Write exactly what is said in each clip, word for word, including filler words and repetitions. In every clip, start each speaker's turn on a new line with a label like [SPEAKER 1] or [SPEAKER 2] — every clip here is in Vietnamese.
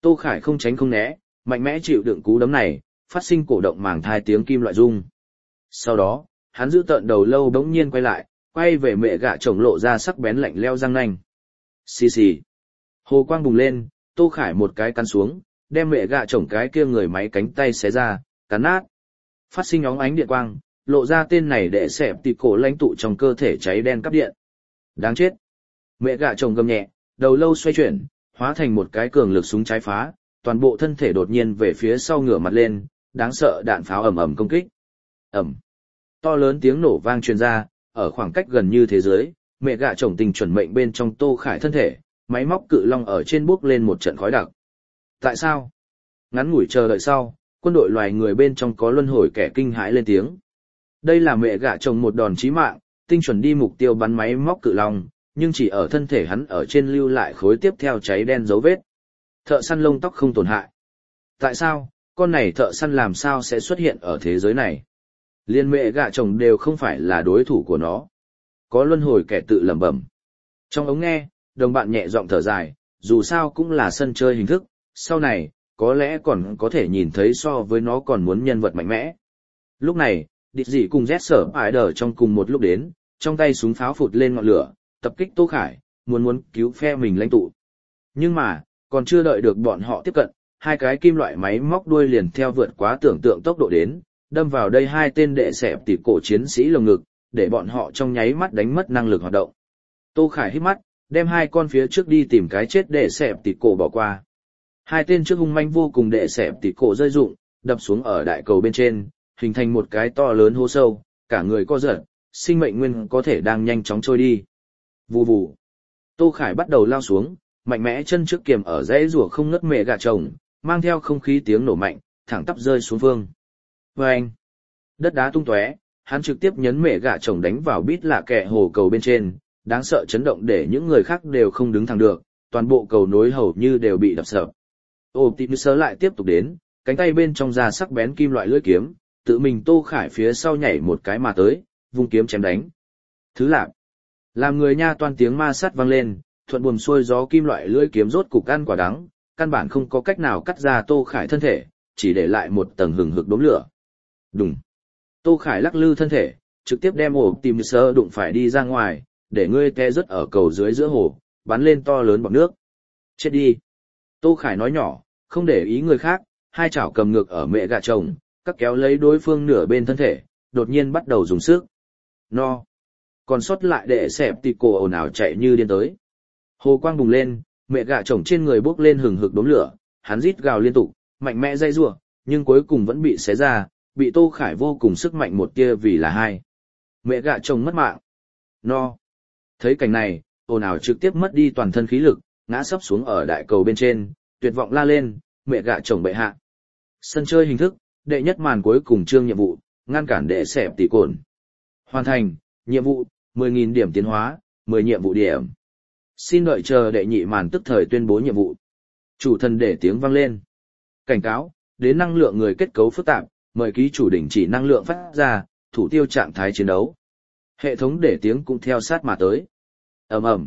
[SPEAKER 1] Tô Khải không tránh không né, mạnh mẽ chịu đựng cú đấm này, phát sinh cổ động màng thai tiếng kim loại rung. Sau đó, hắn giữ tợn đầu lâu bỗng nhiên quay lại, quay về mẹ gạ chồng lộ ra sắc bén lạnh leo răng nanh. Xì xì. Hồ quang bùng lên, Tô Khải một cái cắn xuống, đem mẹ gạ chồng cái kia người máy cánh tay xé ra, cắn nát. Phát sinh óng ánh điện quang, lộ ra tên này để xẹp tì cổ lãnh tụ trong cơ thể cháy đen cắp điện. Đáng chết. Mẹ gạ chồng gầm nhẹ, đầu lâu xoay chuyển, hóa thành một cái cường lực súng trái phá, toàn bộ thân thể đột nhiên về phía sau ngửa mặt lên, đáng sợ đạn pháo ầm ầm công kích. Ầm. To lớn tiếng nổ vang truyền ra, ở khoảng cách gần như thế giới, mẹ gạ chồng tình chuẩn mệnh bên trong Tô Khải thân thể, máy móc cự long ở trên bước lên một trận khói đặc. Tại sao? Ngắn ngủi chờ đợi sau, quân đội loài người bên trong có luân hồi kẻ kinh hãi lên tiếng. Đây là mẹ gạ chồng một đòn chí mạng, tinh chuẩn đi mục tiêu bắn máy móc cự long, nhưng chỉ ở thân thể hắn ở trên lưu lại khối tiếp theo cháy đen dấu vết. Thợ săn lông tóc không tổn hại. Tại sao, con này thợ săn làm sao sẽ xuất hiện ở thế giới này? Liên mẹ gạ chồng đều không phải là đối thủ của nó. Có luân hồi kẻ tự lẩm bẩm. Trong ống nghe, đồng bạn nhẹ giọng thở dài, dù sao cũng là sân chơi hình thức, sau này, có lẽ còn có thể nhìn thấy so với nó còn muốn nhân vật mạnh mẽ. Lúc này, địch dị cùng Z sở ải đờ trong cùng một lúc đến, trong tay súng pháo phụt lên ngọn lửa, tập kích Tô Khải, muốn muốn cứu phe mình lãnh tụ. Nhưng mà, còn chưa đợi được bọn họ tiếp cận, hai cái kim loại máy móc đuôi liền theo vượt quá tưởng tượng tốc độ đến, đâm vào đây hai tên đệ xẹp tỉ cổ chiến sĩ lồng ngực, để bọn họ trong nháy mắt đánh mất năng lực hoạt động. Tô Khải hít mắt, đem hai con phía trước đi tìm cái chết đệ xẹp tỉ cổ bỏ qua. Hai tên trước hung manh vô cùng đệ xẹp tỉ cổ rơi rụng, đập xuống ở đại cầu bên trên, hình thành một cái to lớn hố sâu, cả người co giật, sinh mệnh nguyên có thể đang nhanh chóng trôi đi. Vù vù. Tô Khải bắt đầu lao xuống, mạnh mẽ chân trước kiềm ở dãy rùa không ngớt mẹ gà chồng, mang theo không khí tiếng nổ mạnh, thẳng tắp rơi xuống phương. Vâng! Đất đá tung tóe, hắn trực tiếp nhấn mẹ gà chồng đánh vào bít lạ kẹ hồ cầu bên trên, đáng sợ chấn động để những người khác đều không đứng thẳng được, toàn bộ cầu nối hầu như đều bị đập sập. Optimus lại tiếp tục đến, cánh tay bên trong ra sắc bén kim loại lưỡi kiếm, tự mình Tô Khải phía sau nhảy một cái mà tới, vung kiếm chém đánh. Thứ lạp. Làm người nha toan tiếng ma sát vang lên, thuận buồm xuôi gió kim loại lưỡi kiếm rốt cục ăn quả đắng, căn bản không có cách nào cắt ra Tô Khải thân thể, chỉ để lại một tầng hừng hực đốm lửa. Đùng. Tô Khải lắc lư thân thể, trực tiếp đem Optimus đụng phải đi ra ngoài, để ngươi té rớt ở cầu dưới giữa hồ, bắn lên to lớn bọt nước. Chết đi. Tô Khải nói nhỏ, không để ý người khác, hai chảo cầm ngược ở mẹ gà chồng, cắt kéo lấy đối phương nửa bên thân thể, đột nhiên bắt đầu dùng sức. No. Còn sót lại để xẹp tì cổ ồn ào chạy như điên tới. Hồ quang bùng lên, mẹ gà chồng trên người bốc lên hừng hực đốm lửa, hắn rít gào liên tục, mạnh mẽ dây rủa, nhưng cuối cùng vẫn bị xé ra, bị Tô Khải vô cùng sức mạnh một tia vì là hai. Mẹ gà chồng mất mạng. No. Thấy cảnh này, ồn ào trực tiếp mất đi toàn thân khí lực, ngã sấp xuống ở đại cầu bên trên, tuyệt vọng la lên, mẹ gà chồng bệ hạ. Sân chơi hình thức, đệ nhất màn cuối cùng chương nhiệm vụ, ngăn cản đệ xẹp tỉ cồn. Hoàn thành, nhiệm vụ, mười nghìn điểm tiến hóa, mười nhiệm vụ điểm. Xin đợi chờ đệ nhị màn tức thời tuyên bố nhiệm vụ. Chủ thần để tiếng vang lên. Cảnh cáo, đến năng lượng người kết cấu phức tạp, mời ký chủ đình chỉ năng lượng phát ra, thủ tiêu trạng thái chiến đấu. Hệ thống để tiếng cũng theo sát mà tới. Ầm ầm.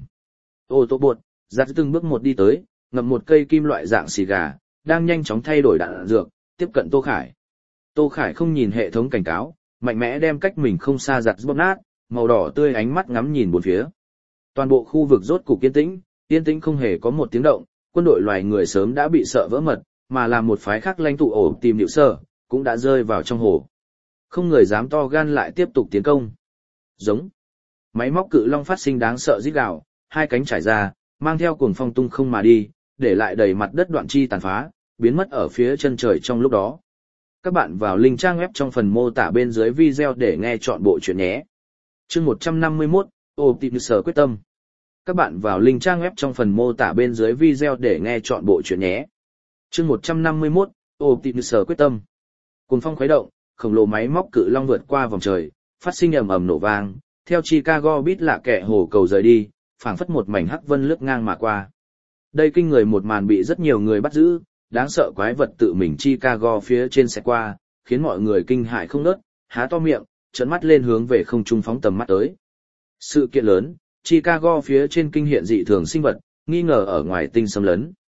[SPEAKER 1] Ô tô bột, giặt từng bước một đi tới, ngậm một cây kim loại dạng xì gà, đang nhanh chóng thay đổi đạn dược, tiếp cận Tô Khải. Tô Khải không nhìn hệ thống cảnh cáo, mạnh mẽ đem cách mình không xa giặt bóp nát, màu đỏ tươi ánh mắt ngắm nhìn bốn phía. Toàn bộ khu vực rốt cục yên tĩnh, yên tĩnh không hề có một tiếng động, quân đội loài người sớm đã bị sợ vỡ mật, mà là một phái khác lãnh tụ ổ tìm điệu sơ, cũng đã rơi vào trong hồ. Không người dám to gan lại tiếp tục tiến công. Giống. Máy móc cự long phát sinh đáng sợ rít gào, hai cánh trải ra, mang theo cuồng phong tung không mà đi, để lại đầy mặt đất đoạn chi tàn phá, biến mất ở phía chân trời trong lúc đó. Các bạn vào link trang web trong phần mô tả bên dưới video để nghe chọn bộ truyện nhé. Chương một trăm năm mươi mốt, Optimus quyết tâm. Các bạn vào link trang web trong phần mô tả bên dưới video để nghe chọn bộ truyện nhé. Chương một trăm năm mươi mốt, Optimus quyết tâm. Cuồng phong khuấy động, khổng lồ máy móc cự long vượt qua vòng trời, phát sinh ầm ầm nổ vang, theo Chicago bít lạ kẹ hồ cầu rời đi, phảng phất một mảnh hắc vân lướt ngang mà qua. Đây kinh người một màn bị rất nhiều người bắt giữ, đáng sợ quái vật tự mình Chicago phía trên xẹt qua, khiến mọi người kinh hại không ngớt, há to miệng, trợn mắt lên hướng về không trung phóng tầm mắt tới. Sự kiện lớn, Chicago phía trên kinh hiện dị thường sinh vật, nghi ngờ ở ngoài tinh xâm lấn.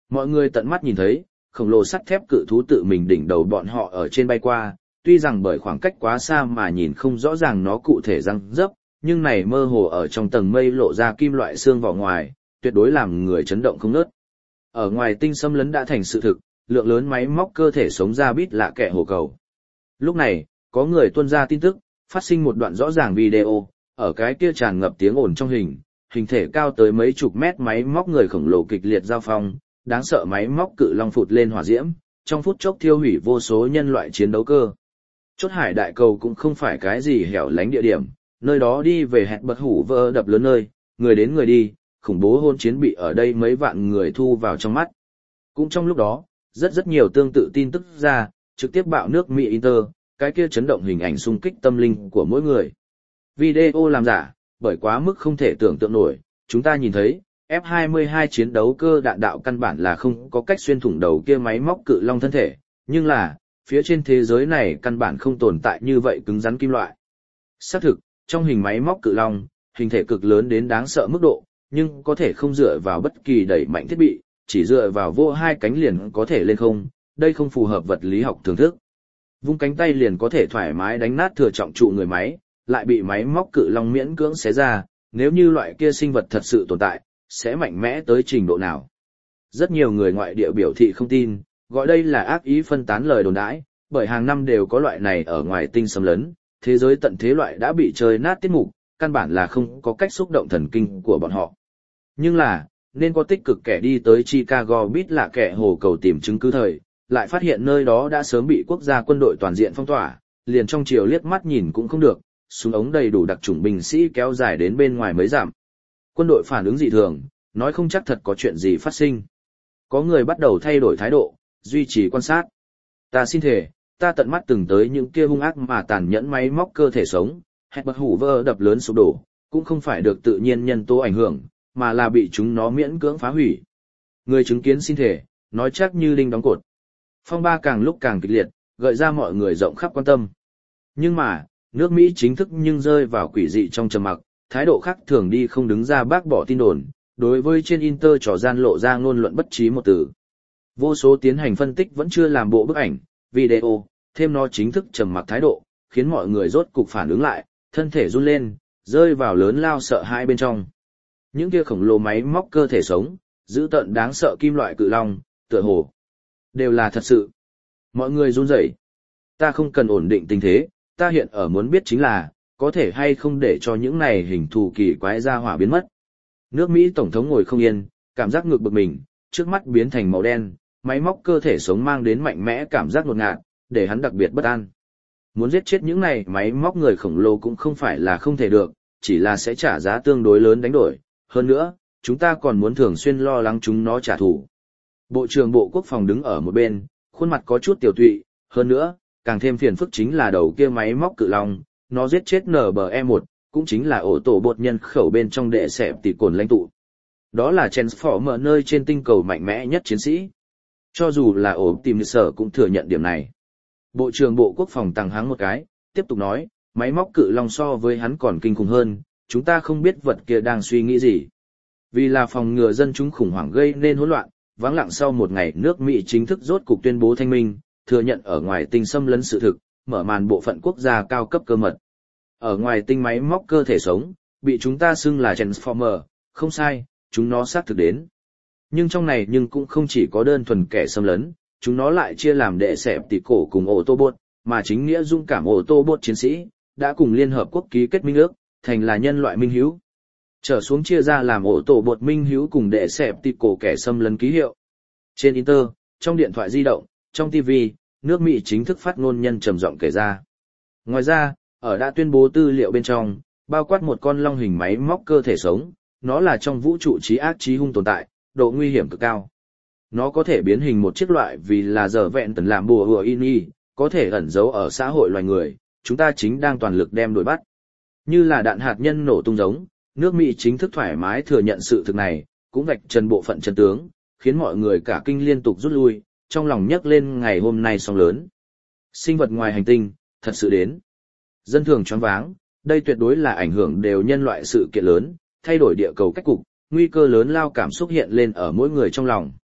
[SPEAKER 1] Mọi người tận mắt nhìn thấy, khổng lồ sắt thép cự thú tự mình đỉnh đầu bọn họ ở trên bay qua, tuy rằng bởi khoảng cách quá xa mà nhìn không rõ ràng nó cụ thể răng dấp, nhưng này mơ hồ ở trong tầng mây lộ ra kim loại xương vào ngoài, tuyệt đối làm người chấn động không ngớt. Ở ngoài tinh xâm lấn đã thành sự thực, lượng lớn máy móc cơ thể sống ra bít lạ kẹ hồ cầu. Lúc này, có người tuôn ra tin tức, phát sinh một đoạn rõ ràng video, ở cái kia tràn ngập tiếng ồn trong hình, hình thể cao tới mấy chục mét máy móc người khổng lồ kịch liệt giao phong, đáng sợ máy móc cự long phụt lên hỏa diễm, trong phút chốc thiêu hủy vô số nhân loại chiến đấu cơ. Chốt hải đại cầu cũng không phải cái gì hẻo lánh địa điểm, nơi đó đi về hẹn bật hủ vỡ đập lớn nơi, người đến người đi, khủng bố hôn chiến bị ở đây mấy vạn người thu vào trong mắt. Cũng trong lúc đó, rất rất nhiều tương tự tin tức ra, trực tiếp bạo nước Mỹ Inter, cái kia chấn động hình ảnh xung kích tâm linh của mỗi người. Video làm giả, bởi quá mức không thể tưởng tượng nổi, chúng ta nhìn thấy, F hai mươi hai chiến đấu cơ đạn đạo căn bản là không có cách xuyên thủng đầu kia máy móc cự long thân thể, nhưng là, phía trên thế giới này căn bản không tồn tại như vậy cứng rắn kim loại. Xác thực, trong hình máy móc cự long, hình thể cực lớn đến đáng sợ mức độ, nhưng có thể không dựa vào bất kỳ đẩy mạnh thiết bị, chỉ dựa vào vô hai cánh liền có thể lên không, đây không phù hợp vật lý học thưởng thức. Vung cánh tay liền có thể thoải mái đánh nát thừa trọng trụ người máy, lại bị máy móc cự long miễn cưỡng xé ra, nếu như loại kia sinh vật thật sự tồn tại, sẽ mạnh mẽ tới trình độ nào. Rất nhiều người ngoại địa biểu thị không tin, gọi đây là ác ý phân tán lời đồn đãi, bởi hàng năm đều có loại này ở ngoài tinh xâm lấn, thế giới tận thế loại đã bị chơi nát tiết mục, căn bản là không có cách xúc động thần kinh của bọn họ. Nhưng là, nên có tích cực kẻ đi tới Chicago biết là kẻ hồ cầu tìm chứng cứ thời, lại phát hiện nơi đó đã sớm bị quốc gia quân đội toàn diện phong tỏa, liền trong chiều liếc mắt nhìn cũng không được, súng ống đầy đủ đặc chủng binh sĩ kéo dài đến bên ngoài mới giảm. Quân đội phản ứng dị thường, nói không chắc thật có chuyện gì phát sinh. Có người bắt đầu thay đổi thái độ, duy trì quan sát. Ta xin thề, ta tận mắt từng tới những kia hung ác mà tàn nhẫn máy móc cơ thể sống, hẹn bật hủ vỡ đập lớn sụp đổ, cũng không phải được tự nhiên nhân tố ảnh hưởng, mà là bị chúng nó miễn cưỡng phá hủy. Người chứng kiến xin thề, nói chắc như đinh đóng cột. Phong ba càng lúc càng kịch liệt, gợi ra mọi người rộng khắp quan tâm. Nhưng mà, nước Mỹ chính thức nhưng rơi vào quỷ dị trong trầm mặc, thái độ khác thường đi không đứng ra bác bỏ tin đồn, đối với trên Inter trò gian lộ ra ngôn luận bất trí một từ. Vô số tiến hành phân tích vẫn chưa làm bộ bức ảnh, video, thêm nó chính thức trầm mặc thái độ, khiến mọi người rốt cục phản ứng lại, thân thể run lên, rơi vào lớn lao sợ hãi bên trong. Những kia khổng lồ máy móc cơ thể sống, dữ tợn đáng sợ kim loại cự long, tựa hồ, đều là thật sự. Mọi người run rẩy. Ta không cần ổn định tình thế, ta hiện ở muốn biết chính là, có thể hay không để cho những này hình thù kỳ quái ra hỏa biến mất. Nước Mỹ Tổng thống ngồi không yên, cảm giác ngược bực mình, trước mắt biến thành màu đen, máy móc cơ thể sống mang đến mạnh mẽ cảm giác ngột ngạt, để hắn đặc biệt bất an. Muốn giết chết những này máy móc người khổng lồ cũng không phải là không thể được, chỉ là sẽ trả giá tương đối lớn đánh đổi. Hơn nữa, chúng ta còn muốn thường xuyên lo lắng chúng nó trả thù. Bộ trưởng Bộ Quốc phòng đứng ở một bên, khuôn mặt có chút tiểu tụy, hơn nữa, càng thêm phiền phức chính là đầu kia máy móc cự long, nó giết chết N B E một, cũng chính là ổ tổ bột nhân khẩu bên trong đệ xẹp tỷ cồn lãnh tụ. Đó là Transformer nơi trên tinh cầu mạnh mẽ nhất chiến sĩ. Cho dù là ổ tìm sở cũng thừa nhận điểm này. Bộ trưởng Bộ Quốc phòng tăng háng một cái, tiếp tục nói, máy móc cự long so với hắn còn kinh khủng hơn, chúng ta không biết vật kia đang suy nghĩ gì. Vì là phòng ngừa dân chúng khủng hoảng gây nên hỗn loạn, vắng lặng sau một ngày nước Mỹ chính thức rốt cục tuyên bố thanh minh, thừa nhận ở ngoài tinh xâm lấn sự thực, mở màn bộ phận quốc gia cao cấp cơ mật. Ở ngoài tinh máy móc cơ thể sống, bị chúng ta xưng là Transformer, không sai, chúng nó xác thực đến. Nhưng trong này nhưng cũng không chỉ có đơn thuần kẻ xâm lấn, chúng nó lại chia làm đệ xẹp tỷ cổ cùng ô tô bot, mà chính nghĩa dung cảm ô tô bot chiến sĩ, đã cùng Liên Hợp Quốc ký kết minh ước, thành là nhân loại minh hiếu. Trở xuống chia ra làm ô tô bot minh hiếu cùng đệ xẹp tỷ cổ kẻ xâm lấn ký hiệu. Trên Inter, trong điện thoại di động, trong ti vi, nước Mỹ chính thức phát ngôn nhân trầm giọng kể ra. Ngoài ra, ở đã tuyên bố tư liệu bên trong, bao quát một con long hình máy móc cơ thể sống, nó là trong vũ trụ trí ác trí hung tồn tại, độ nguy hiểm cực cao. Nó có thể biến hình một chiếc loại vì là giờ vẹn tần làm bùa hùa in y, có thể ẩn giấu ở xã hội loài người, chúng ta chính đang toàn lực đem đuổi bắt. Như là đạn hạt nhân nổ tung giống, nước Mỹ chính thức thoải mái thừa nhận sự thực này, cũng vạch trần bộ phận chân tướng, khiến mọi người cả kinh liên tục rút lui, trong lòng nhấc lên ngày hôm nay sóng lớn. Sinh vật ngoài hành tinh, thật sự đến. Dân thường choáng váng, đây tuyệt đối là ảnh hưởng đều nhân loại sự kiện lớn, thay đổi địa cầu cách cục, nguy cơ lớn lao cảm xúc hiện lên ở mỗi người trong lòng.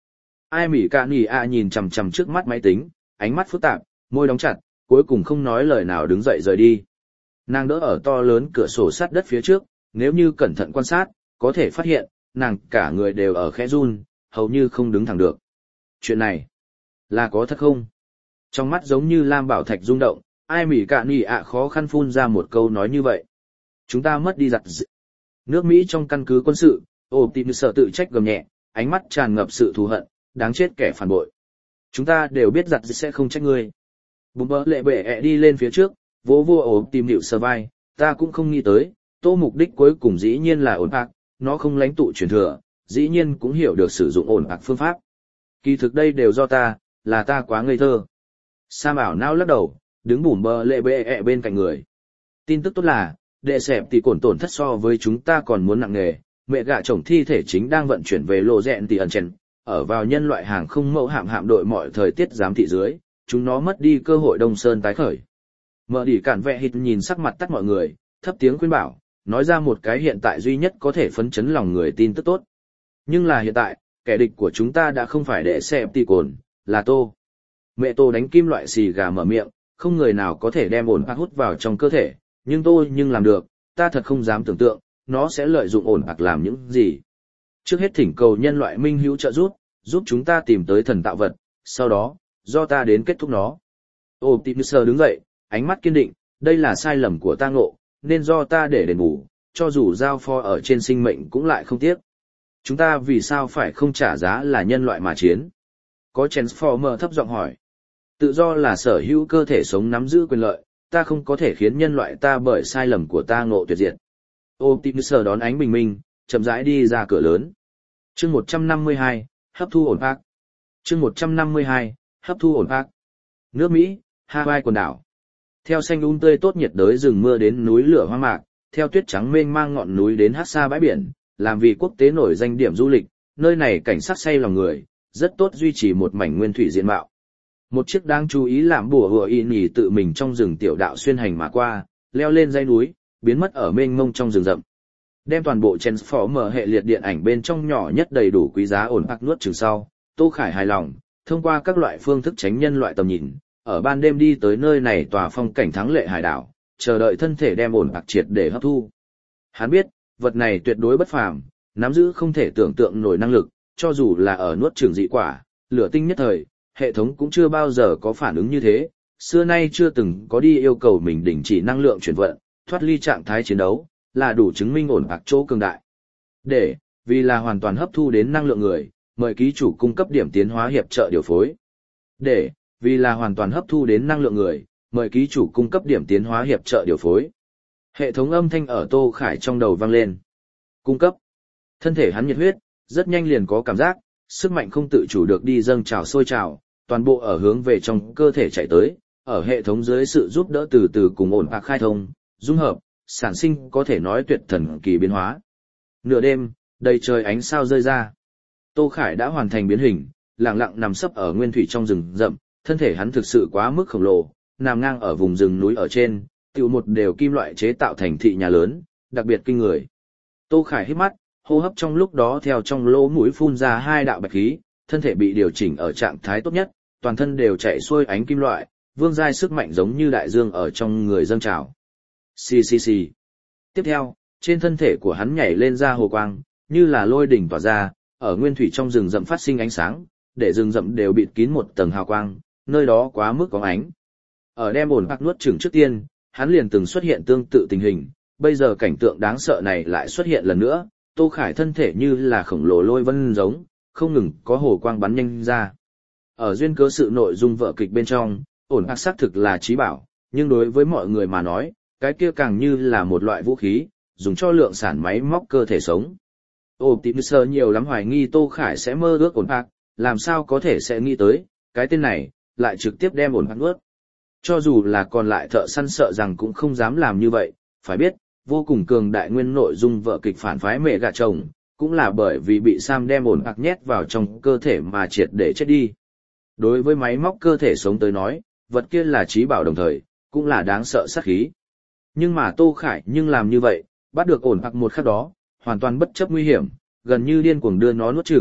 [SPEAKER 1] Ai mỉ cả nỉ ạ nhìn chằm chằm trước mắt máy tính, ánh mắt phức tạp, môi đóng chặt, cuối cùng không nói lời nào đứng dậy rời đi. Nàng đỡ ở to lớn cửa sổ sắt đất phía trước, nếu như cẩn thận quan sát, có thể phát hiện, nàng cả người đều ở khẽ run, hầu như không đứng thẳng được. Chuyện này, là có thật không? Trong mắt giống như lam bảo thạch rung động, ai mỉ cả nỉ ạ khó khăn phun ra một câu nói như vậy. Chúng ta mất đi giặt dự. Nước Mỹ trong căn cứ quân sự, Optimus tự trách gầm nhẹ, ánh mắt tràn ngập sự thù hận, đáng chết kẻ phản bội. Chúng ta đều biết giặt dự sẽ không trách ngươi. Bùm bơ lệ bệ ẹ đi lên phía trước, vỗ vô ổ tìm hiệu sờ vai, ta cũng không nghĩ tới, tô mục đích cuối cùng dĩ nhiên là ổn bạc, nó không lãnh tụ truyền thừa, dĩ nhiên cũng hiểu được sử dụng ổn bạc phương pháp. Kỳ thực đây đều do ta, là ta quá ngây thơ. Sa bảo não lắc đầu, đứng bùm bơ lệ bệ ẹ bên cạnh người. Tin tức tốt là, đệ sẹp thì cổn tổn thất so với chúng ta còn muốn nặng nề, mẹ gạ chồng thi thể chính đang vận chuyển về lộ rẹn tỷ ẩn chèn, ở vào nhân loại hàng không mẫu hạm hạm đội mọi thời tiết giám thị dưới, chúng nó mất đi cơ hội đông sơn tái khởi. Mở đỉ cản vẹ hít nhìn sắc mặt tắt mọi người, thấp tiếng khuyên bảo, nói ra một cái hiện tại duy nhất có thể phấn chấn lòng người tin tức tốt. Nhưng là hiện tại, kẻ địch của chúng ta đã không phải đệ sẹp tỷ cồn, là tô. Mẹ tô đánh kim loại xì gà mở miệng, không người nào có thể đem ổn bạc hút vào trong cơ thể, nhưng tôi nhưng làm được, ta thật không dám tưởng tượng, nó sẽ lợi dụng ổn bạc làm những gì. Trước hết thỉnh cầu nhân loại minh hữu trợ giúp, giúp chúng ta tìm tới thần tạo vật, sau đó, do ta đến kết thúc nó. Optimus đứng dậy, ánh mắt kiên định, đây là sai lầm của ta ngộ, nên do ta để đền bù, cho dù giao phó ở trên sinh mệnh cũng lại không tiếc. Chúng ta vì sao phải không trả giá là nhân loại mà chiến? Có Transformer thấp giọng hỏi. Tự do là sở hữu cơ thể sống nắm giữ quyền lợi, ta không có thể khiến nhân loại ta bởi sai lầm của ta ngộ tuyệt diệt. Optimus đón ánh bình minh, chậm rãi đi ra cửa lớn. Chương một trăm năm mươi hai, hấp thu ổn bạc. Chương một trăm năm mươi hai, hấp thu ổn bạc. Nước Mỹ, Hawaii quần đảo. Theo xanh um tươi tốt nhiệt đới rừng mưa đến núi lửa hoang mạc, theo tuyết trắng mênh mang ngọn núi đến hát xa bãi biển, làm vì quốc tế nổi danh điểm du lịch, nơi này cảnh sắc say lòng người, rất tốt duy trì một mảnh nguyên thủy diện mạo. Một chiếc đáng chú ý làm bùa hùa y nhì tự mình trong rừng tiểu đạo xuyên hành mà qua, leo lên dãy núi, biến mất ở mênh mông trong rừng rậm. Đem toàn bộ Transformer hệ liệt điện ảnh bên trong nhỏ nhất đầy đủ quý giá ổn bạc nuốt chừng sau, Tô Khải hài lòng, thông qua các loại phương thức tránh nhân loại tầm nhìn, ở ban đêm đi tới nơi này tòa phong cảnh thắng lệ hải đảo, chờ đợi thân thể đem ổn bạc triệt để hấp thu. Hắn biết, vật này tuyệt đối bất phàm, nắm giữ không thể tưởng tượng nổi năng lực, cho dù là ở nuốt chửng dị quả, lửa tinh nhất thời, hệ thống cũng chưa bao giờ có phản ứng như thế, xưa nay chưa từng có đi yêu cầu mình đình chỉ năng lượng chuyển vận, thoát ly trạng thái chiến đấu, là đủ chứng minh ổn bạc chỗ cường đại. Để, vì là hoàn toàn hấp thu đến năng lượng người, mời ký chủ cung cấp điểm tiến hóa hiệp trợ điều phối. Để, vì là hoàn toàn hấp thu đến năng lượng người, mời ký chủ cung cấp điểm tiến hóa hiệp trợ điều phối. Hệ thống âm thanh ở Tô Khải trong đầu vang lên. Cung cấp. Thân thể hắn nhiệt huyết, rất nhanh liền có cảm giác, sức mạnh không tự chủ được đi dâng trào sôi trào, toàn bộ ở hướng về trong cơ thể chạy tới, ở hệ thống dưới sự giúp đỡ từ từ cùng ổn bạc khai thông, dung hợp, sản sinh có thể nói tuyệt thần kỳ biến hóa. Nửa đêm, đầy trời ánh sao rơi ra. Tô Khải đã hoàn thành biến hình, lặng lặng nằm sấp ở nguyên thủy trong rừng rậm, thân thể hắn thực sự quá mức khổng lồ, nằm ngang ở vùng rừng núi ở trên, tiểu một đều kim loại chế tạo thành thị nhà lớn, đặc biệt kinh người. Tô Khải hít mắt, hô hấp trong lúc đó theo trong lỗ mũi phun ra hai đạo bạch khí, thân thể bị điều chỉnh ở trạng thái tốt nhất, toàn thân đều chạy xuôi ánh kim loại, vương giai sức mạnh giống như đại dương ở trong người dâng trào. Xì xì xì. Tiếp theo, trên thân thể của hắn nhảy lên ra hồ quang, như là lôi đỉnh tỏa ra, ở nguyên thủy trong rừng rậm phát sinh ánh sáng, để rừng rậm đều bịt kín một tầng hào quang, nơi đó quá mức có ánh. Ở đem ổn bạc nuốt chửng trước tiên, hắn liền từng xuất hiện tương tự tình hình, bây giờ cảnh tượng đáng sợ này lại xuất hiện lần nữa, Tô Khải thân thể như là khổng lồ lôi vân giống, không ngừng có hồ quang bắn nhanh ra. Ở duyên cớ sự nội dung vở kịch bên trong, ổn bạc xác thực là trí bảo, nhưng đối với mọi người mà nói, cái kia càng như là một loại vũ khí, dùng cho lượng sản máy móc cơ thể sống. Optimus nhiều lắm hoài nghi Tô Khải sẽ mơ ước ổn bạc, làm sao có thể sẽ nghĩ tới, cái tên này, lại trực tiếp đem ổn bạc nuốt. Cho dù là còn lại thợ săn sợ rằng cũng không dám làm như vậy, phải biết, vô cùng cường đại nguyên nội dung vở kịch phản phái mẹ gà chồng, cũng là bởi vì bị Sam đem ổn bạc nhét vào trong cơ thể mà triệt để chết đi. Đối với máy móc cơ thể sống tới nói, vật kia là trí bảo đồng thời, cũng là đáng sợ sát khí. Nhưng mà Tô Khải nhưng làm như vậy, bắt được ổn bạc một khắc đó, hoàn toàn bất chấp nguy hiểm, gần như điên cuồng đưa nó nuốt chửng,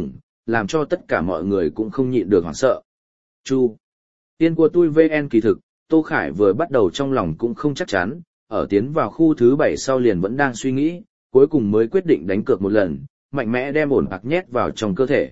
[SPEAKER 1] làm cho tất cả mọi người cũng không nhịn được hoảng sợ. Chu. Tiên của tôi vê en kỳ thực, Tô Khải vừa bắt đầu trong lòng cũng không chắc chắn, ở tiến vào khu thứ bảy sau liền vẫn đang suy nghĩ, cuối cùng mới quyết định đánh cược một lần, mạnh mẽ đem ổn bạc nhét vào trong cơ thể.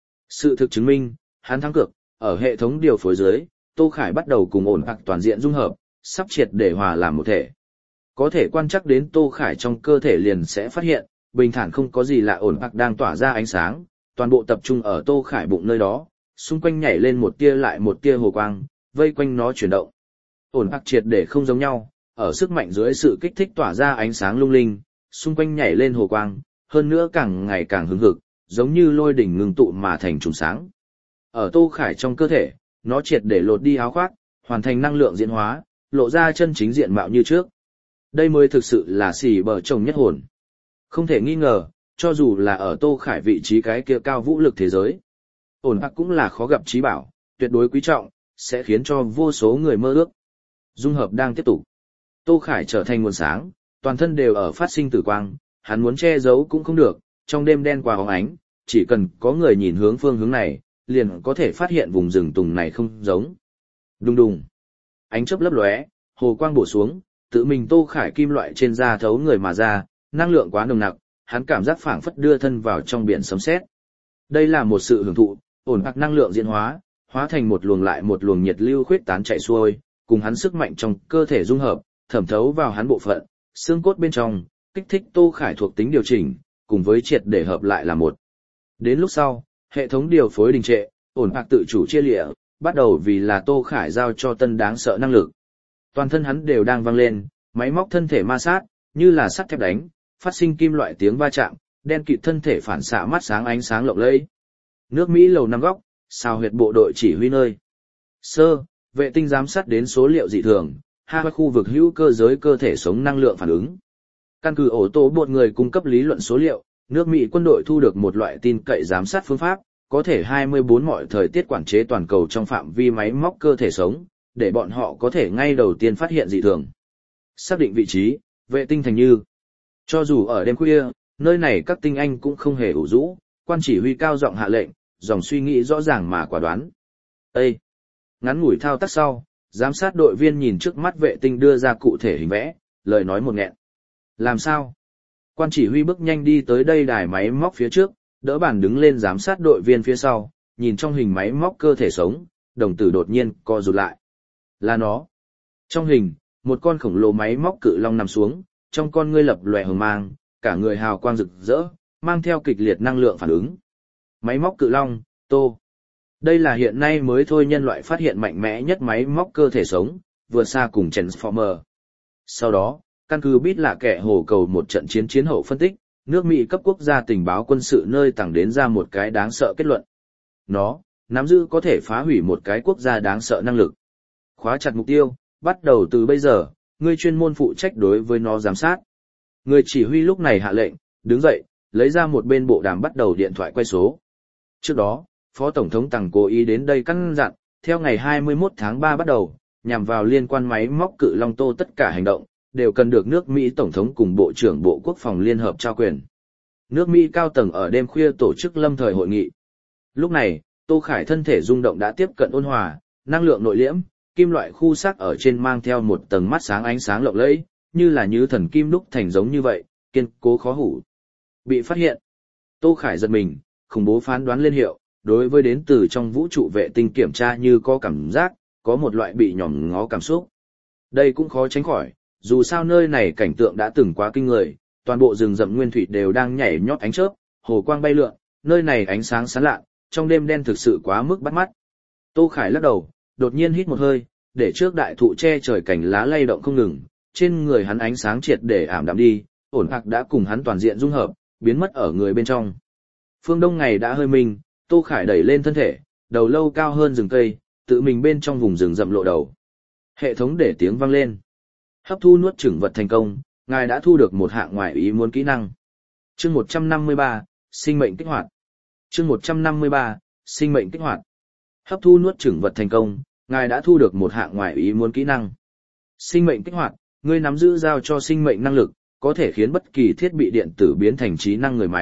[SPEAKER 1] Sự thực chứng minh, hắn thắng cược, ở hệ thống điều phối dưới, Tô Khải bắt đầu cùng ổn bạc toàn diện dung hợp, sắp triệt để hòa làm một thể. Có thể quan trắc đến Tô Khải trong cơ thể liền sẽ phát hiện, bình thản không có gì lạ, ổn bạc đang tỏa ra ánh sáng, toàn bộ tập trung ở Tô Khải bụng nơi đó, xung quanh nhảy lên một tia lại một tia hồ quang, vây quanh nó chuyển động. Ổn bạc triệt để không giống nhau, ở sức mạnh dưới sự kích thích tỏa ra ánh sáng lung linh, xung quanh nhảy lên hồ quang, hơn nữa càng ngày càng hứng hực, giống như lôi đỉnh ngưng tụ mà thành trùng sáng. Ở Tô Khải trong cơ thể, nó triệt để lột đi áo khoác, hoàn thành năng lượng diễn hóa, lộ ra chân chính diện mạo như trước. Đây mới thực sự là xỉ bờ chồng nhất hồn. Không thể nghi ngờ, cho dù là ở Tô Khải vị trí cái kia cao vũ lực thế giới, ổn bạc cũng là khó gặp trí bảo, tuyệt đối quý trọng, sẽ khiến cho vô số người mơ ước. Dung hợp đang tiếp tục. Tô Khải trở thành nguồn sáng, toàn thân đều ở phát sinh tử quang, hắn muốn che giấu cũng không được, trong đêm đen qua hóng ánh, chỉ cần có người nhìn hướng phương hướng này, liền có thể phát hiện vùng rừng tùng này không giống. Đùng đùng. Ánh chớp lấp lóe, hồ quang bổ xuống, tự mình Tô Khải kim loại trên da thấu người mà ra, năng lượng quá nồng nặc, hắn cảm giác phảng phất đưa thân vào trong biển sấm sét. Đây là một sự hưởng thụ, ổn bạc năng lượng diễn hóa, hóa thành một luồng lại một luồng nhiệt lưu khuyết tán chạy xuôi, cùng hắn sức mạnh trong cơ thể dung hợp, thẩm thấu vào hắn bộ phận, xương cốt bên trong, kích thích Tô Khải thuộc tính điều chỉnh, cùng với triệt để hợp lại là một. Đến lúc sau, hệ thống điều phối đình trệ, ổn bạc tự chủ chia lịa, bắt đầu vì là Tô Khải giao cho tân đáng sợ năng lực. Toàn thân hắn đều đang vang lên, máy móc thân thể ma sát, như là sắt thép đánh, phát sinh kim loại tiếng va chạm, đen kịt thân thể phản xạ mắt sáng ánh sáng lộng lẫy. Nước Mỹ lầu năm góc, sao huyệt bộ đội chỉ huy nơi. Sơ, vệ tinh giám sát đến số liệu dị thường, hai khu vực hữu cơ giới cơ thể sống năng lượng phản ứng. Căn cứ ổ tổ bột người cung cấp lý luận số liệu, nước Mỹ quân đội thu được một loại tin cậy giám sát phương pháp, có thể hai mươi bốn mọi thời tiết quản chế toàn cầu trong phạm vi máy móc cơ thể sống, để bọn họ có thể ngay đầu tiên phát hiện dị thường. Xác định vị trí, vệ tinh thành như. Cho dù ở đêm khuya, nơi này các tinh anh cũng không hề ủ rũ, quan chỉ huy cao giọng hạ lệnh, dòng suy nghĩ rõ ràng mà quả đoán. Ê! Ngắn ngủi thao tác sau, giám sát đội viên nhìn trước mắt vệ tinh đưa ra cụ thể hình vẽ, lời nói một nghẹn. Làm sao? Quan chỉ huy bước nhanh đi tới đây đài máy móc phía trước, đỡ bàn đứng lên giám sát đội viên phía sau, nhìn trong hình máy móc cơ thể sống, đồng tử đột nhiên co rụt lại. Là nó. Trong hình, một con khổng lồ máy móc cự long nằm xuống, trong con ngươi lập lòe hồng mang, cả người hào quang rực rỡ, mang theo kịch liệt năng lượng phản ứng. Máy móc cự long, Tô. Đây là hiện nay mới thôi nhân loại phát hiện mạnh mẽ nhất máy móc cơ thể sống, vượt xa cùng Transformer. Sau đó, căn cứ biết là kẻ hồ cầu một trận chiến chiến hậu phân tích, nước Mỹ cấp quốc gia tình báo quân sự nơi tàng đến ra một cái đáng sợ kết luận. Nó, nắm giữ có thể phá hủy một cái quốc gia đáng sợ năng lực. Khóa chặt mục tiêu, bắt đầu từ bây giờ, người chuyên môn phụ trách đối với nó giám sát. Người chỉ huy lúc này hạ lệnh, đứng dậy, lấy ra một bên bộ đàm bắt đầu điện thoại quay số. Trước đó, Phó Tổng thống Tằng cố ý đến đây căn dặn, theo ngày hai mươi mốt tháng ba bắt đầu, nhằm vào liên quan máy móc cự long Tô tất cả hành động, đều cần được nước Mỹ Tổng thống cùng Bộ trưởng Bộ Quốc phòng Liên hợp trao quyền. Nước Mỹ cao tầng ở đêm khuya tổ chức lâm thời hội nghị. Lúc này, Tô Khải thân thể rung động đã tiếp cận ôn hòa, năng lượng nội liễm, kim loại khu sắc ở trên mang theo một tầng mắt sáng ánh sáng lộng lẫy, như là như thần kim đúc thành giống như vậy, kiên cố khó hủ. Bị phát hiện. Tô Khải giật mình, khủng bố phán đoán lên hiệu, đối với đến từ trong vũ trụ vệ tinh kiểm tra như có cảm giác, có một loại bị nhòm ngó cảm xúc. Đây cũng khó tránh khỏi, dù sao nơi này cảnh tượng đã từng quá kinh người, toàn bộ rừng rậm nguyên thủy đều đang nhảy nhót ánh chớp, hồ quang bay lượn, nơi này ánh sáng sáng lạ, trong đêm đen thực sự quá mức bắt mắt. Tô Khải lắc đầu, đột nhiên hít một hơi, để trước đại thụ che trời cành lá lay động không ngừng, trên người hắn ánh sáng triệt để ảm đạm đi, ổn bạc đã cùng hắn toàn diện dung hợp, biến mất ở người bên trong. Phương đông ngày đã hơi minh, Tô Khải đẩy lên thân thể, đầu lâu cao hơn rừng cây, tự mình bên trong vùng rừng rậm lộ đầu. Hệ thống để tiếng vang lên. Hấp thu nuốt chửng vật thành công, ngài đã thu được một hạng ngoại ý muốn kỹ năng. Chương một trăm năm mươi ba, sinh mệnh kích hoạt. Chương một trăm năm mươi ba, sinh mệnh kích hoạt. Hấp thu nuốt chửng vật thành công, ngài đã thu được một hạng ngoại ý muốn kỹ năng. Sinh mệnh kích hoạt, ngươi nắm giữ giao cho sinh mệnh năng lực, có thể khiến bất kỳ thiết bị điện tử biến thành trí năng người máy,